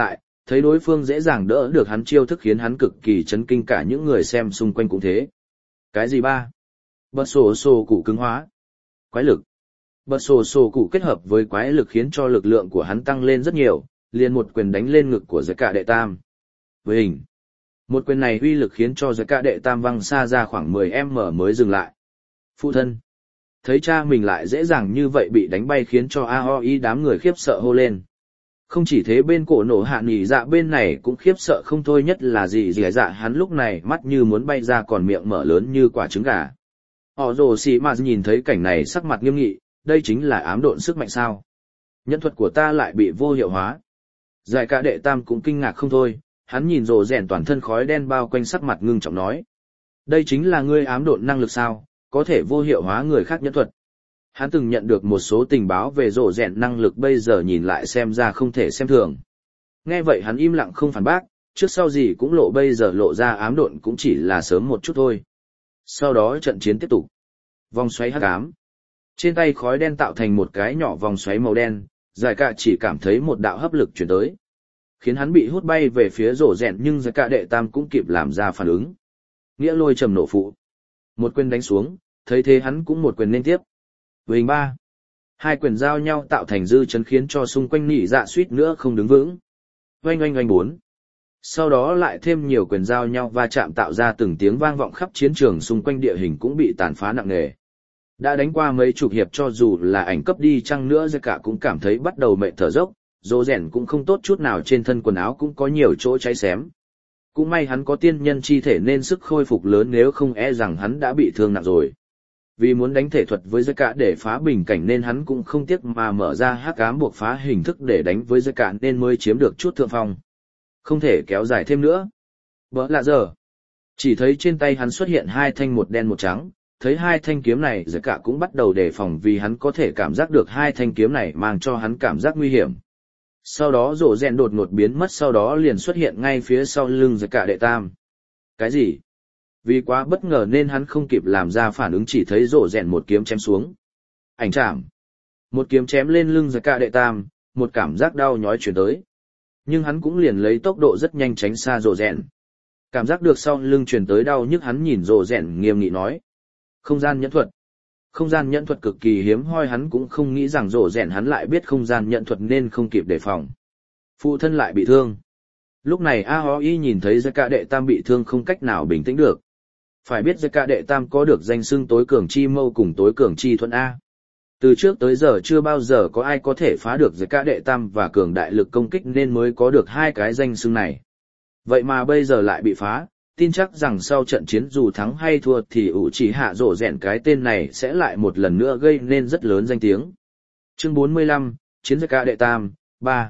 thấy đối phương dễ dàng đỡ được hắn chiêu thức khiến hắn cực kỳ chấn kinh, cả những người xem xung quanh cũng thế. Cái gì ba? Bật sổ sổ cụ cứng hóa. Quái lực. Bật sổ sổ cụ kết hợp với quái lực khiến cho lực lượng của hắn tăng lên rất nhiều, liền một quyền đánh lên ngực của Giải Cả Đệ Tam. Với hình. Một quyền này uy lực khiến cho Giải Cả Đệ Tam văng xa ra khoảng mười mét mới dừng lại. Phụ thân. Thấy cha mình lại dễ dàng như vậy bị đánh bay khiến cho a o i đám người khiếp sợ hô lên. Không chỉ thế, bên cổ nổ hạ nghỉ dạ bên này cũng khiếp sợ không thôi, nhất là gì dì dạ hắn lúc này mắt như muốn bay ra còn miệng mở lớn như quả trứng gà. Họ rồ xì mà nhìn thấy cảnh này sắc mặt nghiêm nghị, đây chính là ám độn sức mạnh sao? Nhẫn thuật của ta lại bị vô hiệu hóa. Giải Cả Đệ Tam cũng kinh ngạc không thôi, hắn nhìn rồ rèn toàn thân khói đen bao quanh sắc mặt ngưng trọng nói. Đây chính là ngươi ám độn năng lực sao, có thể vô hiệu hóa người khác nhẫn thuật. Hắn từng nhận được một số tình báo về rồ rèn năng lực, bây giờ nhìn lại xem ra không thể xem thường. Nghe vậy hắn im lặng không phản bác, trước sau gì cũng lộ, bây giờ lộ ra ám độn cũng chỉ là sớm một chút thôi. Sau đó trận chiến tiếp tục. Vòng xoáy hắc ám. Trên tay khói đen tạo thành một cái nhỏ vòng xoáy màu đen, Giải Cả chỉ cảm thấy một đạo hấp lực chuyển tới, khiến hắn bị hút bay về phía rổ rèn, nhưng Giải Cả Đệ Tam cũng kịp làm ra phản ứng. Nghĩa lôi trầm nổ phụ. Một quyền đánh xuống, thấy thế hắn cũng một quyền nên tiếp. Vình ba. Hai quyền giao nhau tạo thành dư chấn khiến cho xung quanh nỉ dạ suýt nữa không đứng vững. Oanh oanh oanh bốn. Sau đó lại thêm nhiều quyền giao nhau va chạm tạo ra từng tiếng vang vọng khắp chiến trường, xung quanh địa hình cũng bị tàn phá nặng nề. Đã đánh qua mấy chục hiệp, cho dù là ảnh cấp đi chăng nữa Giải Cả cũng cảm thấy bắt đầu mệt thở dốc, rô rèn cũng không tốt chút nào, trên thân quần áo cũng có nhiều chỗ cháy xém. Cũng may hắn có tiên nhân chi thể nên sức khôi phục lớn, nếu không e rằng hắn đã bị thương nặng rồi. Vì muốn đánh thể thuật với Giải Cả để phá bình cảnh nên hắn cũng không tiếc mà mở ra hắc ám buộc phá hình thức để đánh với Giải Cả, nên mới chiếm được chút thượng phong. Không thể kéo dài thêm nữa. Bỡ lạ giờ. Chỉ thấy trên tay hắn xuất hiện hai thanh, một đen một trắng, thấy hai thanh kiếm này Giải Cả cũng bắt đầu đề phòng, vì hắn có thể cảm giác được hai thanh kiếm này mang cho hắn cảm giác nguy hiểm. Sau đó rổ rèn đột ngột biến mất, sau đó liền xuất hiện ngay phía sau lưng Giải Cả Đệ Tam. Cái gì? Vì quá bất ngờ nên hắn không kịp làm ra phản ứng, chỉ thấy rổ rèn một kiếm chém xuống. Ảnh chạm. Một kiếm chém lên lưng Giải Cả Đệ Tam, một cảm giác đau nhói chuyển tới. Nhưng hắn cũng liền lấy tốc độ rất nhanh tránh xa rổ rèn. Cảm giác được sau lưng truyền tới đau nhức, hắn nhìn rổ rèn nghiêm nghị nói. Không gian nhẫn thuật. Không gian nhẫn thuật cực kỳ hiếm hoi, hắn cũng không nghĩ rằng rổ rèn hắn lại biết không gian nhẫn thuật nên không kịp đề phòng. Phụ thân lại bị thương. Lúc này a o i nhìn thấy Giải Cả Đệ Tam bị thương không cách nào bình tĩnh được. Phải biết Giải Cả Đệ Tam có được danh xưng tối cường chi mâu cùng tối cường chi thuẫn A. Từ trước tới giờ chưa bao giờ có ai có thể phá được Giải Cả Đệ Tam và cường đại lực công kích, nên mới có được hai cái danh xưng này. Vậy mà bây giờ lại bị phá, tin chắc rằng sau trận chiến dù thắng hay thua thì Uchiha rổ rèn cái tên này sẽ lại một lần nữa gây nên rất lớn danh tiếng. Chương bốn mươi lăm, Chiến Giải Cả Đệ Tam, ba.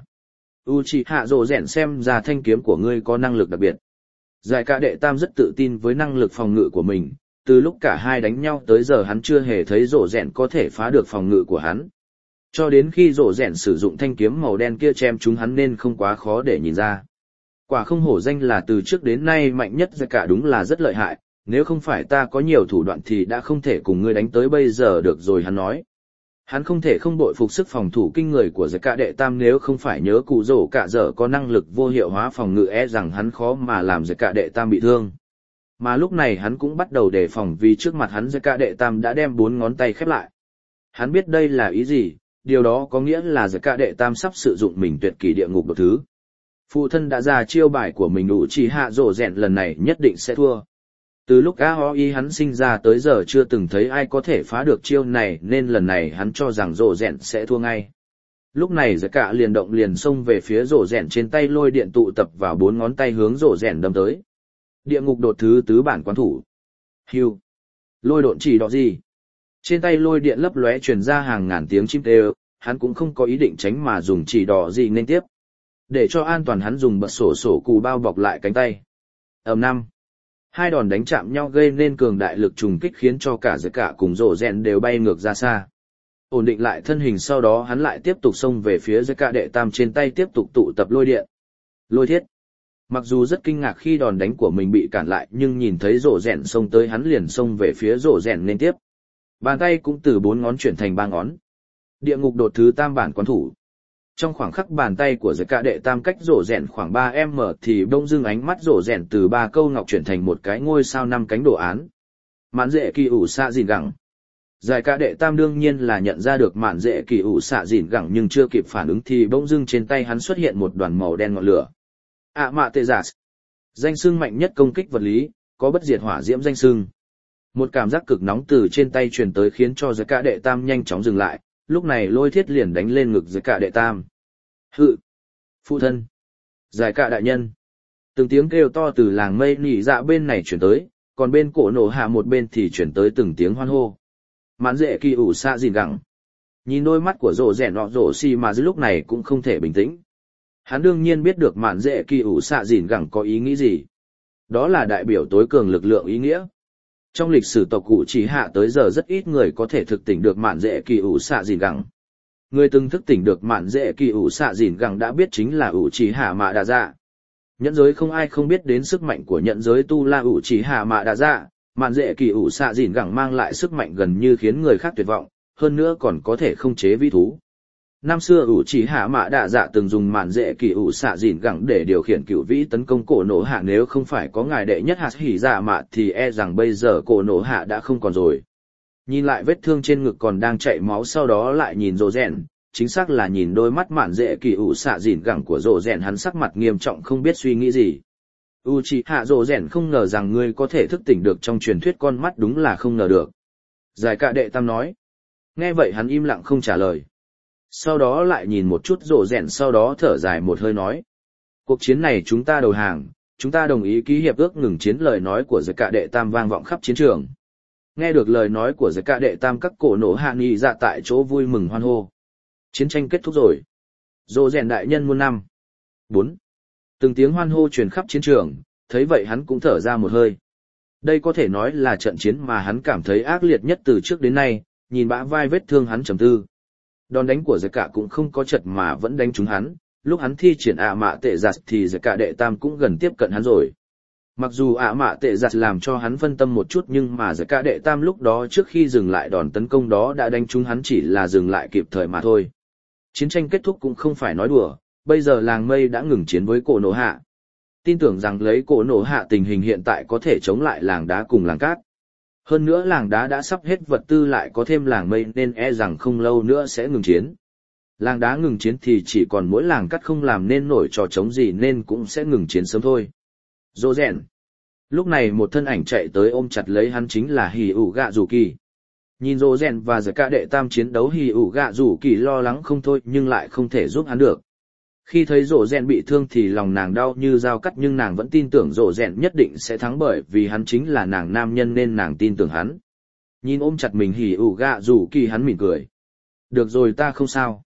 Uchiha rổ rèn, xem ra thanh kiếm của ngươi có năng lực đặc biệt. Giải Cả Đệ Tam rất tự tin với năng lực phòng ngự của mình, từ lúc cả hai đánh nhau tới giờ hắn chưa hề thấy rổ rèn có thể phá được phòng ngự của hắn. Cho đến khi rổ rèn sử dụng thanh kiếm màu đen kia chém chúng hắn nên không quá khó để nhìn ra. Quả không hổ danh là từ trước đến nay mạnh nhất Giải Cả, đúng là rất lợi hại, nếu không phải ta có nhiều thủ đoạn thì đã không thể cùng ngươi đánh tới bây giờ được rồi, hắn nói. Hắn không thể không bội phục sức phòng thủ kinh người của Giải Cả Đệ Tam, nếu không phải nhớ cụ rổ cả giờ có năng lực vô hiệu hóa phòng ngự e rằng hắn khó mà làm Giải Cả Đệ Tam bị thương. Mà lúc này hắn cũng bắt đầu đề phòng, vì trước mặt hắn Giải Cả Đệ Tam đã đem bốn ngón tay khép lại. Hắn biết đây là ý gì, điều đó có nghĩa là Giải Cả Đệ Tam sắp sử dụng mình tuyệt kỷ địa ngục đột thứ. Phụ thân đã ra chiêu bài của mình, Uchiha rổ rèn lần này nhất định sẽ thua. Từ lúc a o i hắn sinh ra tới giờ chưa từng thấy ai có thể phá được chiêu này, nên lần này hắn cho rằng rổ rèn sẽ thua ngay. Lúc này Giải Cả liền động liền xông về phía rổ rèn, trên tay lôi điện tụ tập vào bốn ngón tay hướng rổ rèn đâm tới. Địa ngục đột thứ tứ bản quán thủ. Hưu. Lôi độn chỉ đỏ gì. Trên tay lôi điện lấp lóe truyền ra hàng ngàn tiếng chim kêu, hắn cũng không có ý định tránh mà dùng chỉ đỏ gì nên tiếp. Để cho an toàn hắn dùng bật sổ sổ cụ bao bọc lại cánh tay. Ầm năm. Hai đòn đánh chạm nhau gây nên cường đại lực trùng kích khiến cho cả Giải Cả cùng rổ rèn đều bay ngược ra xa. Ổn định lại thân hình, sau đó hắn lại tiếp tục xông về phía Giải Cả Đệ Tam, trên tay tiếp tục tụ tập lôi điện. Lôi thiết. Mặc dù rất kinh ngạc khi đòn đánh của mình bị cản lại, nhưng nhìn thấy rổ rèn xông tới hắn liền xông về phía rổ rèn nên tiếp. Bàn tay cũng từ bốn ngón chuyển thành ba ngón. Địa ngục đột thứ tam bản quán thủ. Trong khoảng khắc bàn tay của giải cả đệ tam cách rổ rèn khoảng ba em mở thì bỗng dưng ánh mắt rổ rèn từ ba câu ngọc chuyển thành một cái ngôi sao năm cánh đồ án. Mạn dễ kỳ ủ xạ dìn gẳng. Giải cả đệ tam đương nhiên là nhận ra được mạn dễ kỳ ủ xạ dìn gẳng nhưng chưa kịp phản ứng thì bỗng dưng trên tay hắn xuất hiện một đoàn màu đen ngọn lửa. ạ mạ tê giả. Danh xưng mạnh nhất công kích vật lý, có bất diệt hỏa diễm danh xưng. Một cảm giác cực nóng từ trên tay truyền tới khiến cho giải cả đệ tam nhanh chóng dừng lại, lúc này lôi thiết liền đánh lên ngực giải cả đệ tam. Hự! Phụ thân! Giải cả đại nhân! Từng tiếng kêu to từ làng mây nỉ dạ bên này chuyển tới, còn bên cổ nổ hạ một bên thì chuyển tới từng tiếng hoan hô. Mạn dễ kỳ ủ xạ dìn gẳng. Nhìn đôi mắt của rổ rẻ nọ rổ xì mà lúc này cũng không thể bình tĩnh. Hắn đương nhiên biết được mạn dễ kỳ ủ xạ dìn gẳng có ý nghĩ gì. Đó là đại biểu tối cường lực lượng ý nghĩa. Trong lịch sử tộc cụ chỉ hạ tới giờ rất ít người có thể thực tỉnh được mạn dễ kỳ ủ xạ dìn gẳng. Người từng thức tỉnh được mạn dễ kỳ ủ xạ dìn gẳng đã biết chính là ủ chỉ hạ mạ đà dạ. Nhẫn giới không ai không biết đến sức mạnh của nhẫn giới tu la ủ chỉ hạ mạ đà dạ, mạn dễ kỳ ủ xạ dìn gẳng mang lại sức mạnh gần như khiến người khác tuyệt vọng, hơn nữa còn có thể không chế vi thú. Năm xưa ủ chỉ hạ mạ đà dạ từng dùng mạn dễ kỳ ủ xạ dìn gẳng để điều khiển cựu vĩ tấn công cổ nổ hạ, nếu không phải có ngài đệ nhất hạt hỉ dạ mạ thì e rằng bây giờ cổ nổ hạ đã không còn rồi. Nhìn lại vết thương trên ngực còn đang chảy máu, sau đó lại nhìn rồ rèn, chính xác là nhìn đôi mắt mạn dễ kỳ ủ xạ dìn gẳng của rồ rèn, hắn sắc mặt nghiêm trọng không biết suy nghĩ gì. Uchiha rồ rèn không ngờ rằng ngươi có thể thức tỉnh được trong truyền thuyết, con mắt đúng là không ngờ được. Giải cả đệ tam nói. Nghe vậy hắn im lặng không trả lời. Sau đó lại nhìn một chút rồ rèn, sau đó thở dài một hơi nói. Cuộc chiến này chúng ta đầu hàng, chúng ta đồng ý ký hiệp ước ngừng chiến. Lời nói của giải cả đệ tam vang vọng khắp chiến trường. Nghe được lời nói của giải cả đệ tam, các cổ nổ hạ nghị dạ tại chỗ vui mừng hoan hô. Chiến tranh kết thúc rồi. Rồ rèn đại nhân muôn năm. Bốn. Từng tiếng hoan hô truyền khắp chiến trường, thấy vậy hắn cũng thở ra một hơi. Đây có thể nói là trận chiến mà hắn cảm thấy ác liệt nhất từ trước đến nay, nhìn bã vai vết thương hắn trầm tư. Đòn đánh của giải cả cũng không có chật mà vẫn đánh trúng hắn, lúc hắn thi triển ạ mạ tệ giặt thì giải cả đệ tam cũng gần tiếp cận hắn rồi. Mặc dù ạ mạ tệ giặt làm cho hắn phân tâm một chút nhưng mà giải cả đệ tam lúc đó trước khi dừng lại đòn tấn công đó đã đánh trúng hắn, chỉ là dừng lại kịp thời mà thôi. Chiến tranh kết thúc cũng không phải nói đùa, bây giờ làng mây đã ngừng chiến với cổ nổ hạ. Tin tưởng rằng lấy cổ nổ hạ tình hình hiện tại có thể chống lại làng đá cùng làng cát. Hơn nữa làng đá đã sắp hết vật tư, lại có thêm làng mây nên e rằng không lâu nữa sẽ ngừng chiến. Làng đá ngừng chiến thì chỉ còn mỗi làng cát không làm nên nổi trò chống gì nên cũng sẽ ngừng chiến sớm thôi. Rồ rèn. Lúc này một thân ảnh chạy tới ôm chặt lấy hắn, chính là Hỉ ủ gạ rủ kỳ. Nhìn rồ rèn và giải cả đệ tam chiến đấu, Hỉ ủ gạ rủ kỳ lo lắng không thôi nhưng lại không thể giúp hắn được. Khi thấy rồ rèn bị thương thì lòng nàng đau như dao cắt, nhưng nàng vẫn tin tưởng rồ rèn nhất định sẽ thắng bởi vì hắn chính là nàng nam nhân nên nàng tin tưởng hắn. Nhìn ôm chặt mình Hỉ ủ gạ rủ kỳ, hắn mỉm cười. Được rồi, ta không sao.